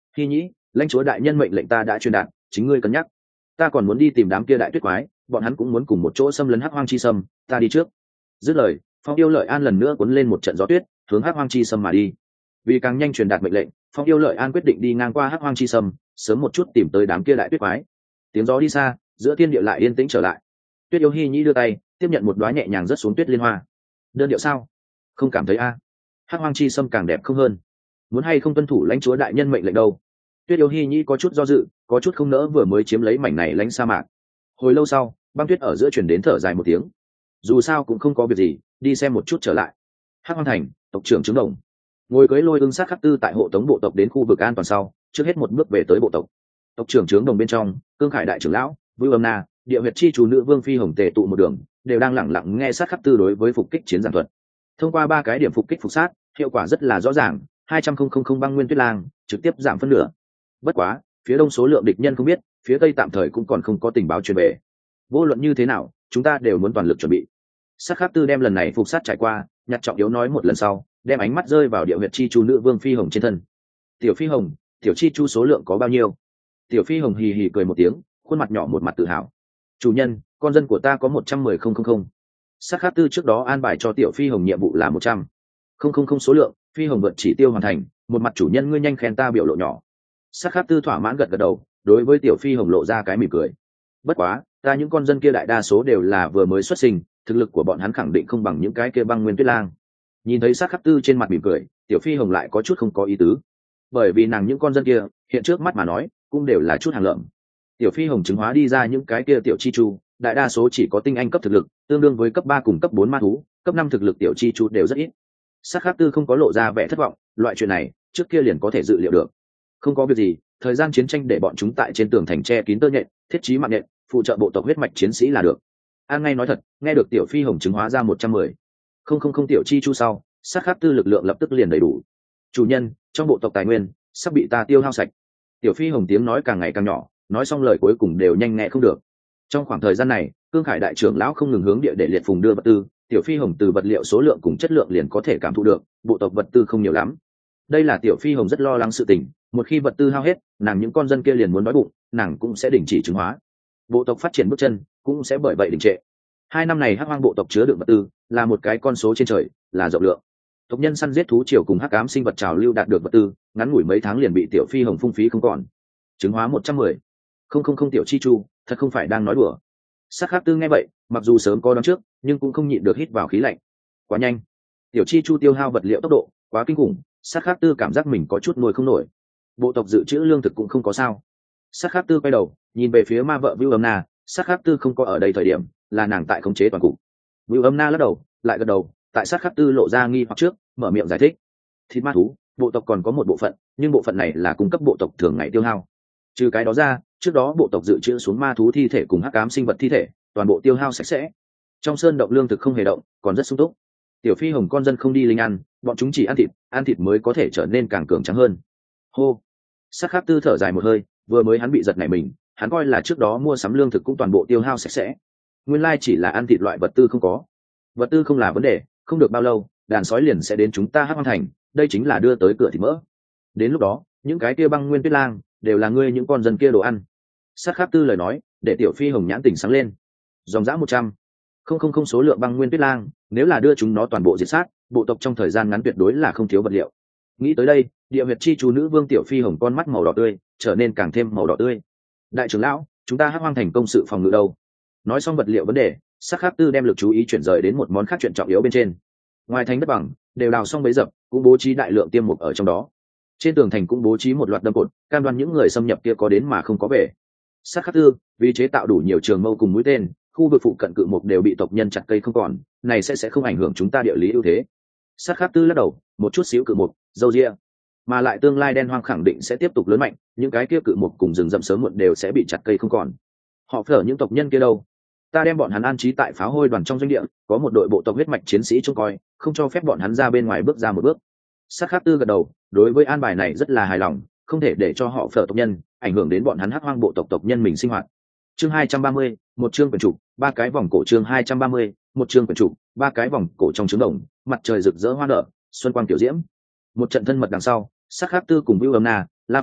Hy nhĩ, lãnh chúa đại nhân mệnh lệnh ta đã truyền đạt, chính ngươi cân nhắc. Ta còn muốn đi tìm đám kia đại tuyết quái, bọn hắn cũng muốn cùng một chỗ xâm lấn hắc hoang chi sâm, ta đi trước. Dứt lời, Phong Yêu Lợi An lần nữa cuốn lên một trận gió tuyết, hướng hắc hoang chi sâm mà đi. Vì càng nhanh truyền đạt mệnh lệnh, Phong Yêu Lợi An quyết định đi ngang qua hắc hoang chi sâm, sớm một chút tìm tới đám kia đại tuyết quái. Tiếng gió đi xa, giữa thiên địa lại yên tĩnh trở lại. Tuyết Yêu Hy nhĩ đưa tay tiếp nhận một đóa nhẹ nhàng rớt xuống tuyết liên hoa. Đơn điệu sao? Không cảm thấy a? À? Hắc hoang chi sâm càng đẹp không hơn. Muốn hay không tuân thủ lãnh chúa đại nhân mệnh lệnh đâu? Tuyết Yêu Hy nhĩ có chút do dự, có chút không nỡ vừa mới chiếm lấy mảnh này lãnh sa mạc. Hồi lâu sau, băng tuyết ở giữa chuyển đến thở dài một tiếng. Dù sao cũng không có việc gì, đi xem một chút trở lại. Hắc hoang thành, tộc trưởng trứng đồng ngồi cưới lôi ưng sát khắc tư tại hộ tống bộ tộc đến khu vực an toàn sau, trước hết một bước về tới bộ tộc. Tộc trưởng trướng đồng bên trong, Cương Khải đại trưởng lão, Vưu Âm Na, Địa huyệt chi chủ nữ Vương Phi Hồng tề tụ một đường, đều đang lẳng lặng nghe sát khắc tư đối với phục kích chiến giảng thuật. Thông qua ba cái điểm phục kích phục sát, hiệu quả rất là rõ ràng, hai trăm không băng nguyên tuyết lang trực tiếp giảm phân nửa. Bất quá, phía đông số lượng địch nhân không biết, phía tây tạm thời cũng còn không có tình báo truyền về. Vô luận như thế nào, chúng ta đều muốn toàn lực chuẩn bị. Sát khắc tư đem lần này phục sát trải qua, nhặt trọng yếu nói một lần sau, đem ánh mắt rơi vào địa huyệt chi chu nữ Vương Phi Hồng trên thân. Tiểu Phi Hồng, tiểu chi chu số lượng có bao nhiêu? Tiểu Phi Hồng hì hì cười một tiếng, khuôn mặt nhỏ một mặt tự hào. Chủ nhân, con dân của ta có một trăm mười không không không. Sát khắc tư trước đó an bài cho tiểu Phi Hồng nhiệm vụ là một trăm không không không số lượng, Phi Hồng vượt chỉ tiêu hoàn thành, một mặt chủ nhân ngươi nhanh khen ta biểu lộ nhỏ. Sát khắc tư thỏa mãn gật gật đầu, đối với tiểu Phi Hồng lộ ra cái mỉm cười. Bất quá, ta những con dân kia đại đa số đều là vừa mới xuất sinh, thực lực của bọn hắn khẳng định không bằng những cái kia băng nguyên tuyết lang. Nhìn thấy sát khắc tư trên mặt mỉm cười, tiểu Phi Hồng lại có chút không có ý tứ, bởi vì nàng những con dân kia hiện trước mắt mà nói cũng đều là chút hàng lợm. Tiểu Phi Hồng chứng hóa đi ra những cái kia tiểu chi chu, đại đa số chỉ có tinh anh cấp thực lực, tương đương với cấp ba cùng cấp bốn ma thú, cấp năm thực lực tiểu chi chu đều rất ít. Sát khắc tư không có lộ ra vẻ thất vọng, loại chuyện này trước kia liền có thể dự liệu được. Không có việc gì, thời gian chiến tranh để bọn chúng tại trên tường thành tre kín tơ nhện, thiết trí mạng nhện, phụ trợ bộ tộc huyết mạch chiến sĩ là được. An ngay nói thật, nghe được tiểu Phi Hồng chứng hóa ra một trăm mười không không không tiểu chi chu sau, sát khắc tư lực lượng lập tức liền đầy đủ. Chủ nhân, trong bộ tộc tài nguyên sắp bị ta tiêu hao sạch. Tiểu Phi Hồng tiếng nói càng ngày càng nhỏ, nói xong lời cuối cùng đều nhanh nghe không được. Trong khoảng thời gian này, Cương Khải đại trưởng lão không ngừng hướng địa để liệt phùng đưa vật tư, tiểu Phi Hồng từ vật liệu số lượng cùng chất lượng liền có thể cảm thụ được, bộ tộc vật tư không nhiều lắm. Đây là tiểu Phi Hồng rất lo lắng sự tình, một khi vật tư hao hết, nàng những con dân kia liền muốn đói bụng, nàng cũng sẽ đình chỉ chứng hóa. Bộ tộc phát triển bước chân cũng sẽ bởi vậy đình trệ. Hai năm này hắc hoang bộ tộc chứa đựng vật tư là một cái con số trên trời, là rộng lượng. Tộc nhân săn giết thú triều cùng hắc ám sinh vật trào lưu đạt được vật tư, ngắn ngủi mấy tháng liền bị tiểu Phi Hồng phung phí không còn. Chứng hóa một trăm mười không không không tiểu chi chu, thật không phải đang nói đùa. Sát khắc tư nghe vậy, mặc dù sớm có đoán trước, nhưng cũng không nhịn được hít vào khí lạnh. Quá nhanh, tiểu chi chu tiêu hao vật liệu tốc độ quá kinh khủng, sát khắc tư cảm giác mình có chút nuôi không nổi. Bộ tộc dự trữ lương thực cũng không có sao. Sát khắc tư quay đầu nhìn về phía ma vợ Vưu Âm Na, sát khắc tư không có ở đây thời điểm, là nàng tại khống chế toàn cục. Vưu Âm Na lắc đầu, lại gật đầu, tại sát khắc tư lộ ra nghi hoặc trước, mở miệng giải thích. Thịt ma thú, bộ tộc còn có một bộ phận, nhưng bộ phận này là cung cấp bộ tộc thường ngày tiêu hao. Trừ cái đó ra, trước đó bộ tộc dự trữ xuống ma thú thi thể cùng hắc ám sinh vật thi thể, toàn bộ tiêu hao sạch sẽ. Trong sơn động lương thực không hề động, còn rất sung túc. Tiểu Phi Hồng con dân không đi linh ăn, bọn chúng chỉ ăn thịt, ăn thịt mới có thể trở nên càng cường tráng hơn. Hô. Sát khắc tư thở dài một hơi, vừa mới hắn bị giật nảy mình, hắn coi là trước đó mua sắm lương thực cũng toàn bộ tiêu hao sạch sẽ. Nguyên lai chỉ là ăn thịt loại vật tư không có. Vật tư không là vấn đề, không được bao lâu, đàn sói liền sẽ đến chúng ta hắc hoang thành, đây chính là đưa tới cửa thịt mỡ. Đến lúc đó, những cái kia băng nguyên tuyết lang đều là ngươi những con dân kia đồ ăn. Sát khắc tư lời nói để tiểu Phi Hồng nhãn tỉnh sáng lên. Dòng dã một trăm không không không số lượng băng nguyên tuyết lang, nếu là đưa chúng nó toàn bộ diệt sát, bộ tộc trong thời gian ngắn tuyệt đối là không thiếu vật liệu. Nghĩ tới đây, địa huyệt chi chú nữ Vương tiểu Phi Hồng con mắt màu đỏ tươi trở nên càng thêm màu đỏ tươi. Đại trưởng lão, chúng ta hắc hoang thành công sự phòng ngự đâu? Nói xong vật liệu vấn đề, sát khắc tư đem lực chú ý chuyển rời đến một món khác chuyện trọng yếu bên trên. Ngoài thành đất bằng đều đào xong bấy dập, cũng bố trí đại lượng tiêm mục ở trong đó. Trên tường thành cũng bố trí một loạt đâm cột, cam đoan những người xâm nhập kia có đến mà không có về. Sát khắc tư vì chế tạo đủ nhiều trường mâu cùng mũi tên, khu vực phụ cận cự mục đều bị tộc nhân chặt cây không còn, này sẽ sẽ không ảnh hưởng chúng ta địa lý ưu thế. Sát khắc tư lắc đầu, một chút xíu cự mục, dâu ria, mà lại tương lai đen hoang khẳng định sẽ tiếp tục lớn mạnh, những cái kia cự mục cùng rừng rậm sớm muộn đều sẽ bị chặt cây không còn. Họ phở những tộc nhân kia đâu? Ta đem bọn hắn an trí tại pháo hôi đoàn trong doanh địa, có một đội bộ tộc huyết mạch chiến sĩ trông coi, không cho phép bọn hắn ra bên ngoài bước ra một bước. Sát khắc tư gật đầu, đối với an bài này rất là hài lòng, không thể để cho họ phở tộc nhân ảnh hưởng đến bọn hắn hắc hoang bộ tộc tộc nhân mình sinh hoạt. Chương hai trăm ba mươi, một chương quyển trục, ba cái vòng cổ. Chương hai trăm ba mươi, một chương quyển trục, ba cái vòng cổ. Trong trứng đồng, mặt trời rực rỡ hoa nở, xuân quang tiểu diễm. Một trận thân mật đằng sau, Sát khắc tư cùng Vưu Âm Na, La phủ,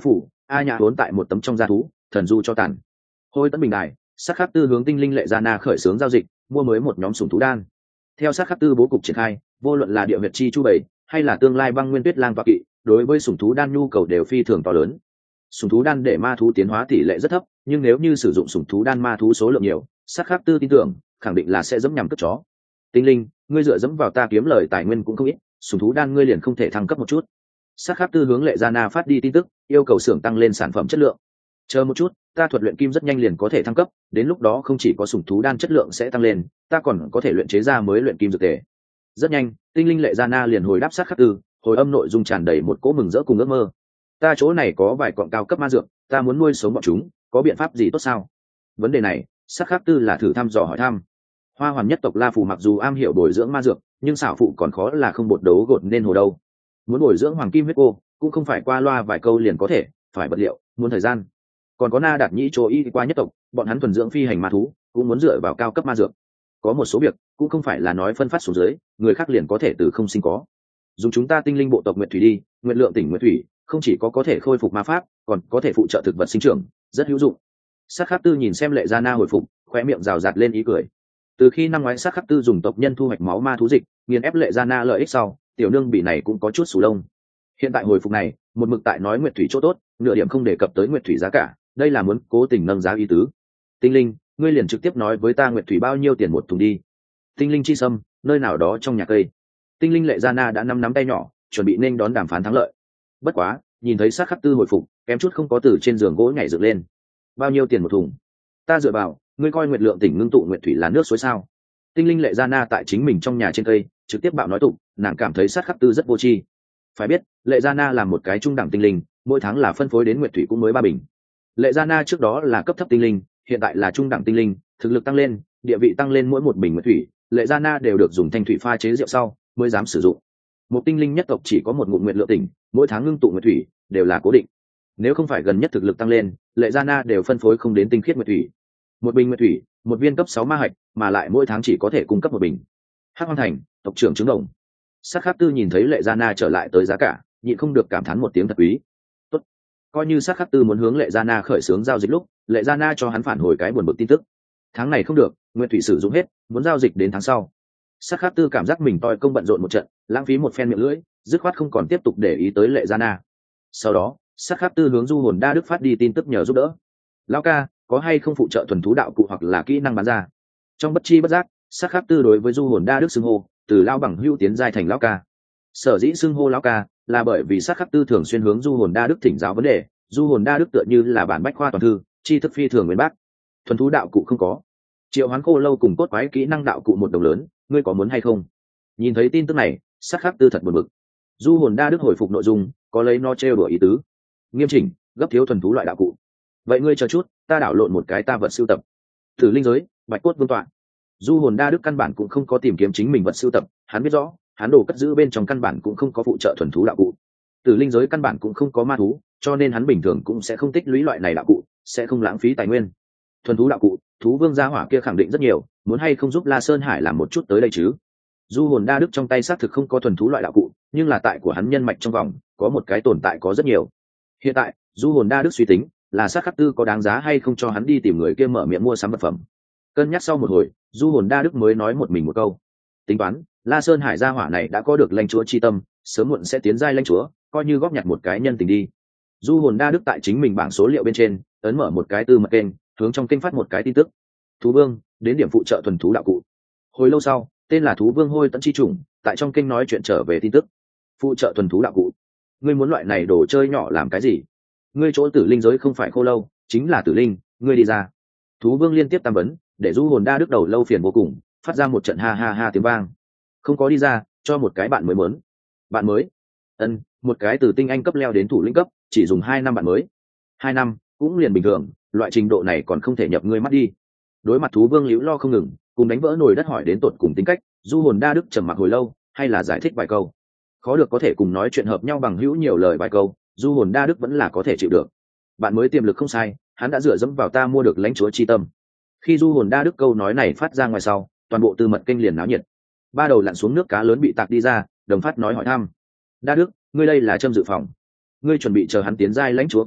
a nhã vốn tại một tấm trong gia thú thần du cho tàn. Hôi tấn bình đài, sát khắc tư hướng tinh linh lệ gia na khởi xướng giao dịch mua mới một nhóm sủng thú đan. Theo sát khắc tư bố cục triển khai, vô luận là địa huyệt chi chu bảy hay là tương lai băng nguyên tuyết lang toa kỵ, đối với sủng thú đan nhu cầu đều phi thường to lớn. Sủng thú đan để ma thú tiến hóa tỷ lệ rất thấp, nhưng nếu như sử dụng sủng thú đan ma thú số lượng nhiều, sát khắc tư tin tưởng khẳng định là sẽ dẫm nhằm cướp chó. Tinh linh, ngươi dựa dẫm vào ta kiếm lời tài nguyên cũng không ít, sủng thú đan ngươi liền không thể thăng cấp một chút. Sát khắc tư hướng lệ gia na phát đi tin tức, yêu cầu xưởng tăng lên sản phẩm chất lượng. Chờ một chút, ta thuật luyện kim rất nhanh liền có thể thăng cấp, đến lúc đó không chỉ có sủng thú đan chất lượng sẽ tăng lên, ta còn có thể luyện chế ra mới luyện kim dược tề. Rất nhanh, tinh linh lệ gia na liền hồi đáp sát khắc tư, hồi âm nội dung tràn đầy một cỗ mừng rỡ cùng ước mơ. Ta chỗ này có vài cọng cao cấp ma dược, ta muốn nuôi sống bọn chúng, có biện pháp gì tốt sao? Vấn đề này, sát khắc tư là thử thăm dò hỏi thăm. Hoa hoàn nhất tộc La Phù mặc dù am hiểu bồi dưỡng ma dược, nhưng xảo phụ còn khó là không bột đấu gột nên hồ đâu. Muốn bồi dưỡng hoàng kim huyết cô, cũng không phải qua loa vài câu liền có thể, phải vật liệu, muốn thời gian. Còn có Na Đạt Nhĩ chỗ y qua nhất tộc, bọn hắn thuần dưỡng phi hành ma thú, cũng muốn dựa vào cao cấp ma dược. Có một số việc, cũng không phải là nói phân phát xuống dưới, người khác liền có thể từ không sinh có. Dùng chúng ta tinh linh bộ tộc Nguyệt Thủy đi, Nguyệt Lượng tỉnh Nguyệt Thủy, không chỉ có có thể khôi phục ma pháp, còn có thể phụ trợ thực vật sinh trưởng, rất hữu dụng. Sát khắc tư nhìn xem lệ gia na hồi phục, khóe miệng rào rạt lên ý cười. Từ khi năm ngoái sát khắc tư dùng tộc nhân thu hoạch máu ma thú dịch, nghiền ép lệ gia na lợi ích sau, tiểu nương bị này cũng có chút sù lông. Hiện tại hồi phục này, một mực tại nói Nguyệt Thủy chỗ tốt, nửa điểm không đề cập tới Nguyệt Thủy giá cả, đây là muốn cố tình nâng giá ý tứ. Tinh linh, ngươi liền trực tiếp nói với ta Nguyệt Thủy bao nhiêu tiền một thùng đi. Tinh linh chi sâm, nơi nào đó trong nhà cây. Tinh linh lệ gia na đã năm nắm tay nhỏ, chuẩn bị nên đón đàm phán thắng lợi. Bất quá, nhìn thấy sát khắc tư hồi phục, kém chút không có từ trên giường gỗ nhảy dựng lên. Bao nhiêu tiền một thùng? Ta dựa vào, ngươi coi Nguyệt Lượng tỉnh ngưng tụ Nguyệt Thủy là nước suối sao? Tinh linh lệ gia na tại chính mình trong nhà trên cây, trực tiếp bạo nói tụng, nàng cảm thấy sát khắc tư rất vô tri. Phải biết, lệ gia na là một cái trung đẳng tinh linh, mỗi tháng là phân phối đến Nguyệt Thủy cũng mới ba bình. Lệ gia na trước đó là cấp thấp tinh linh, hiện tại là trung đẳng tinh linh, thực lực tăng lên, địa vị tăng lên, mỗi một bình Nguyệt Thủy, lệ gia na đều được dùng thanh thủy pha chế rượu sau mới dám sử dụng. Một tinh linh nhất tộc chỉ có một ngụm Nguyệt Lượng tỉnh, mỗi tháng ngưng tụ Nguyệt Thủy đều là cố định. Nếu không phải gần nhất thực lực tăng lên, lệ gia na đều phân phối không đến tinh khiết Nguyệt Thủy. Một bình Nguyệt Thủy, một viên cấp sáu ma hạch, mà lại mỗi tháng chỉ có thể cung cấp một bình. Hắc Hoang Thành, tộc trưởng trứng đồng. Sát khắc tư nhìn thấy lệ gia na trở lại tới giá cả, nhịn không được cảm thán một tiếng thật quý. Tốt, coi như sát khắc tư muốn hướng lệ gia na khởi xướng giao dịch lúc, lệ gia na cho hắn phản hồi cái buồn bực tin tức. Tháng này không được, Nguyệt Thủy sử dụng hết, muốn giao dịch đến tháng sau. Sát khắc tư cảm giác mình toi công bận rộn một trận, lãng phí một phen miệng lưỡi, dứt khoát không còn tiếp tục để ý tới lệ gia na. Sau đó, sát khắc tư hướng du hồn đa đức phát đi tin tức nhờ giúp đỡ. Lão ca, có hay không phụ trợ thuần thú đạo cụ hoặc là kỹ năng bán ra? Trong bất chi bất giác, sát khắc tư đối với du hồn đa đức xưng hô, từ lao bằng hữu tiến giai thành lão ca. Sở dĩ xưng hô lão ca là bởi vì sát khắc tư thường xuyên hướng du hồn đa đức thỉnh giáo vấn đề, du hồn đa đức tựa như là bản bách khoa toàn thư, tri thức phi thường nguyên bác. Thuần thú đạo cụ không có, triệu hoán khô lâu cùng cốt quái kỹ năng đạo cụ một đồng lớn, ngươi có muốn hay không? Nhìn thấy tin tức này, sát khắc tư thật buồn bực. Du hồn đa đức hồi phục nội dung, có lấy nó trêu đùa ý tứ. Nghiêm chỉnh, gấp thiếu thuần thú loại đạo cụ. Vậy ngươi chờ chút, ta đảo lộn một cái ta vật sưu tập. Thử linh giới, bạch cốt vương tọa. Du hồn đa đức căn bản cũng không có tìm kiếm chính mình vật sưu tập, hắn biết rõ, hắn đồ cất giữ bên trong căn bản cũng không có phụ trợ thuần thú đạo cụ. Tử linh giới căn bản cũng không có ma thú, cho nên hắn bình thường cũng sẽ không tích lũy loại này đạo cụ, sẽ không lãng phí tài nguyên. Thuần thú đạo cụ, thú vương gia hỏa kia khẳng định rất nhiều, muốn hay không giúp La Sơn Hải làm một chút tới đây chứ? Du hồn đa đức trong tay xác thực không có thuần thú loại đạo cụ, nhưng là tại của hắn nhân mạch trong vòng, có một cái tồn tại có rất nhiều. Hiện tại, du hồn đa đức suy tính, là sát khắc tư có đáng giá hay không cho hắn đi tìm người kia mở miệng mua sắm vật phẩm. Cân nhắc sau một hồi, du hồn đa đức mới nói một mình một câu. Tính toán, La Sơn Hải gia hỏa này đã có được lãnh chúa chi tâm, sớm muộn sẽ tiến giai lãnh chúa, coi như góp nhặt một cái nhân tình đi. Du hồn đa đức tại chính mình bảng số liệu bên trên, ấn mở một cái tư mật kênh, hướng trong kênh phát một cái tin tức. Thú vương, đến điểm phụ trợ thuần thú đạo cụ. Hồi lâu sau, tên là thú vương hôi tận chi trùng, tại trong kênh nói chuyện trở về tin tức. Phụ trợ thuần thú đạo cụ. Ngươi muốn loại này đồ chơi nhỏ làm cái gì? Ngươi chỗ tử linh giới không phải khô lâu, chính là tử linh, ngươi đi ra. Thú vương liên tiếp tam vấn, để du hồn đa đức đầu lâu phiền vô cùng, phát ra một trận ha ha ha tiếng vang. Không có đi ra, cho một cái bạn mới muốn. Bạn mới? Ân, một cái từ tinh anh cấp leo đến thủ lĩnh cấp, chỉ dùng hai năm bạn mới. Hai năm, cũng liền bình thường, loại trình độ này còn không thể nhập ngươi mắt đi. Đối mặt thú vương liễu lo không ngừng, cùng đánh vỡ nồi đất hỏi đến tột cùng tính cách, du hồn đa đức trầm mặc hồi lâu, hay là giải thích vài câu. Khó được có thể cùng nói chuyện hợp nhau bằng hữu nhiều lời vài câu, du hồn đa đức vẫn là có thể chịu được. Bạn mới tiềm lực không sai, hắn đã dựa dẫm vào ta mua được lãnh chúa chi tâm. Khi du hồn đa đức câu nói này phát ra ngoài sau, toàn bộ tư mật kênh liền náo nhiệt. Ba đầu lặn xuống nước cá lớn bị tạc đi ra, đồng phát nói hỏi thăm. Đa đức, ngươi đây là châm dự phòng. Ngươi chuẩn bị chờ hắn tiến giai lãnh chúa cấp sau,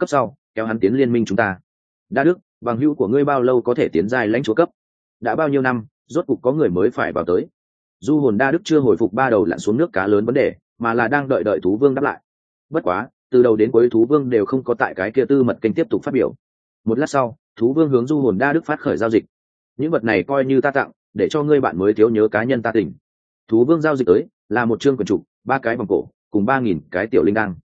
kéo hắn tiến liên minh chúng ta. Đa Đức, bằng hữu của ngươi bao lâu có thể tiến giai lãnh chúa cấp? Đã bao nhiêu năm, rốt cục có người mới phải vào tới. Du hồn Đa Đức chưa hồi phục ba đầu lặn xuống nước cá lớn vấn đề, mà là đang đợi đợi thú vương đáp lại. Bất quá, từ đầu đến cuối thú vương đều không có tại cái kia tư mật kênh tiếp tục phát biểu. Một lát sau, thú vương hướng Du hồn Đa Đức phát khởi giao dịch. Những vật này coi như ta tặng, để cho ngươi bạn mới thiếu nhớ cá nhân ta tỉnh. Thú vương giao dịch tới là một chương quần trục, ba cái vòng cổ, cùng ba nghìn cái tiểu linh đăng.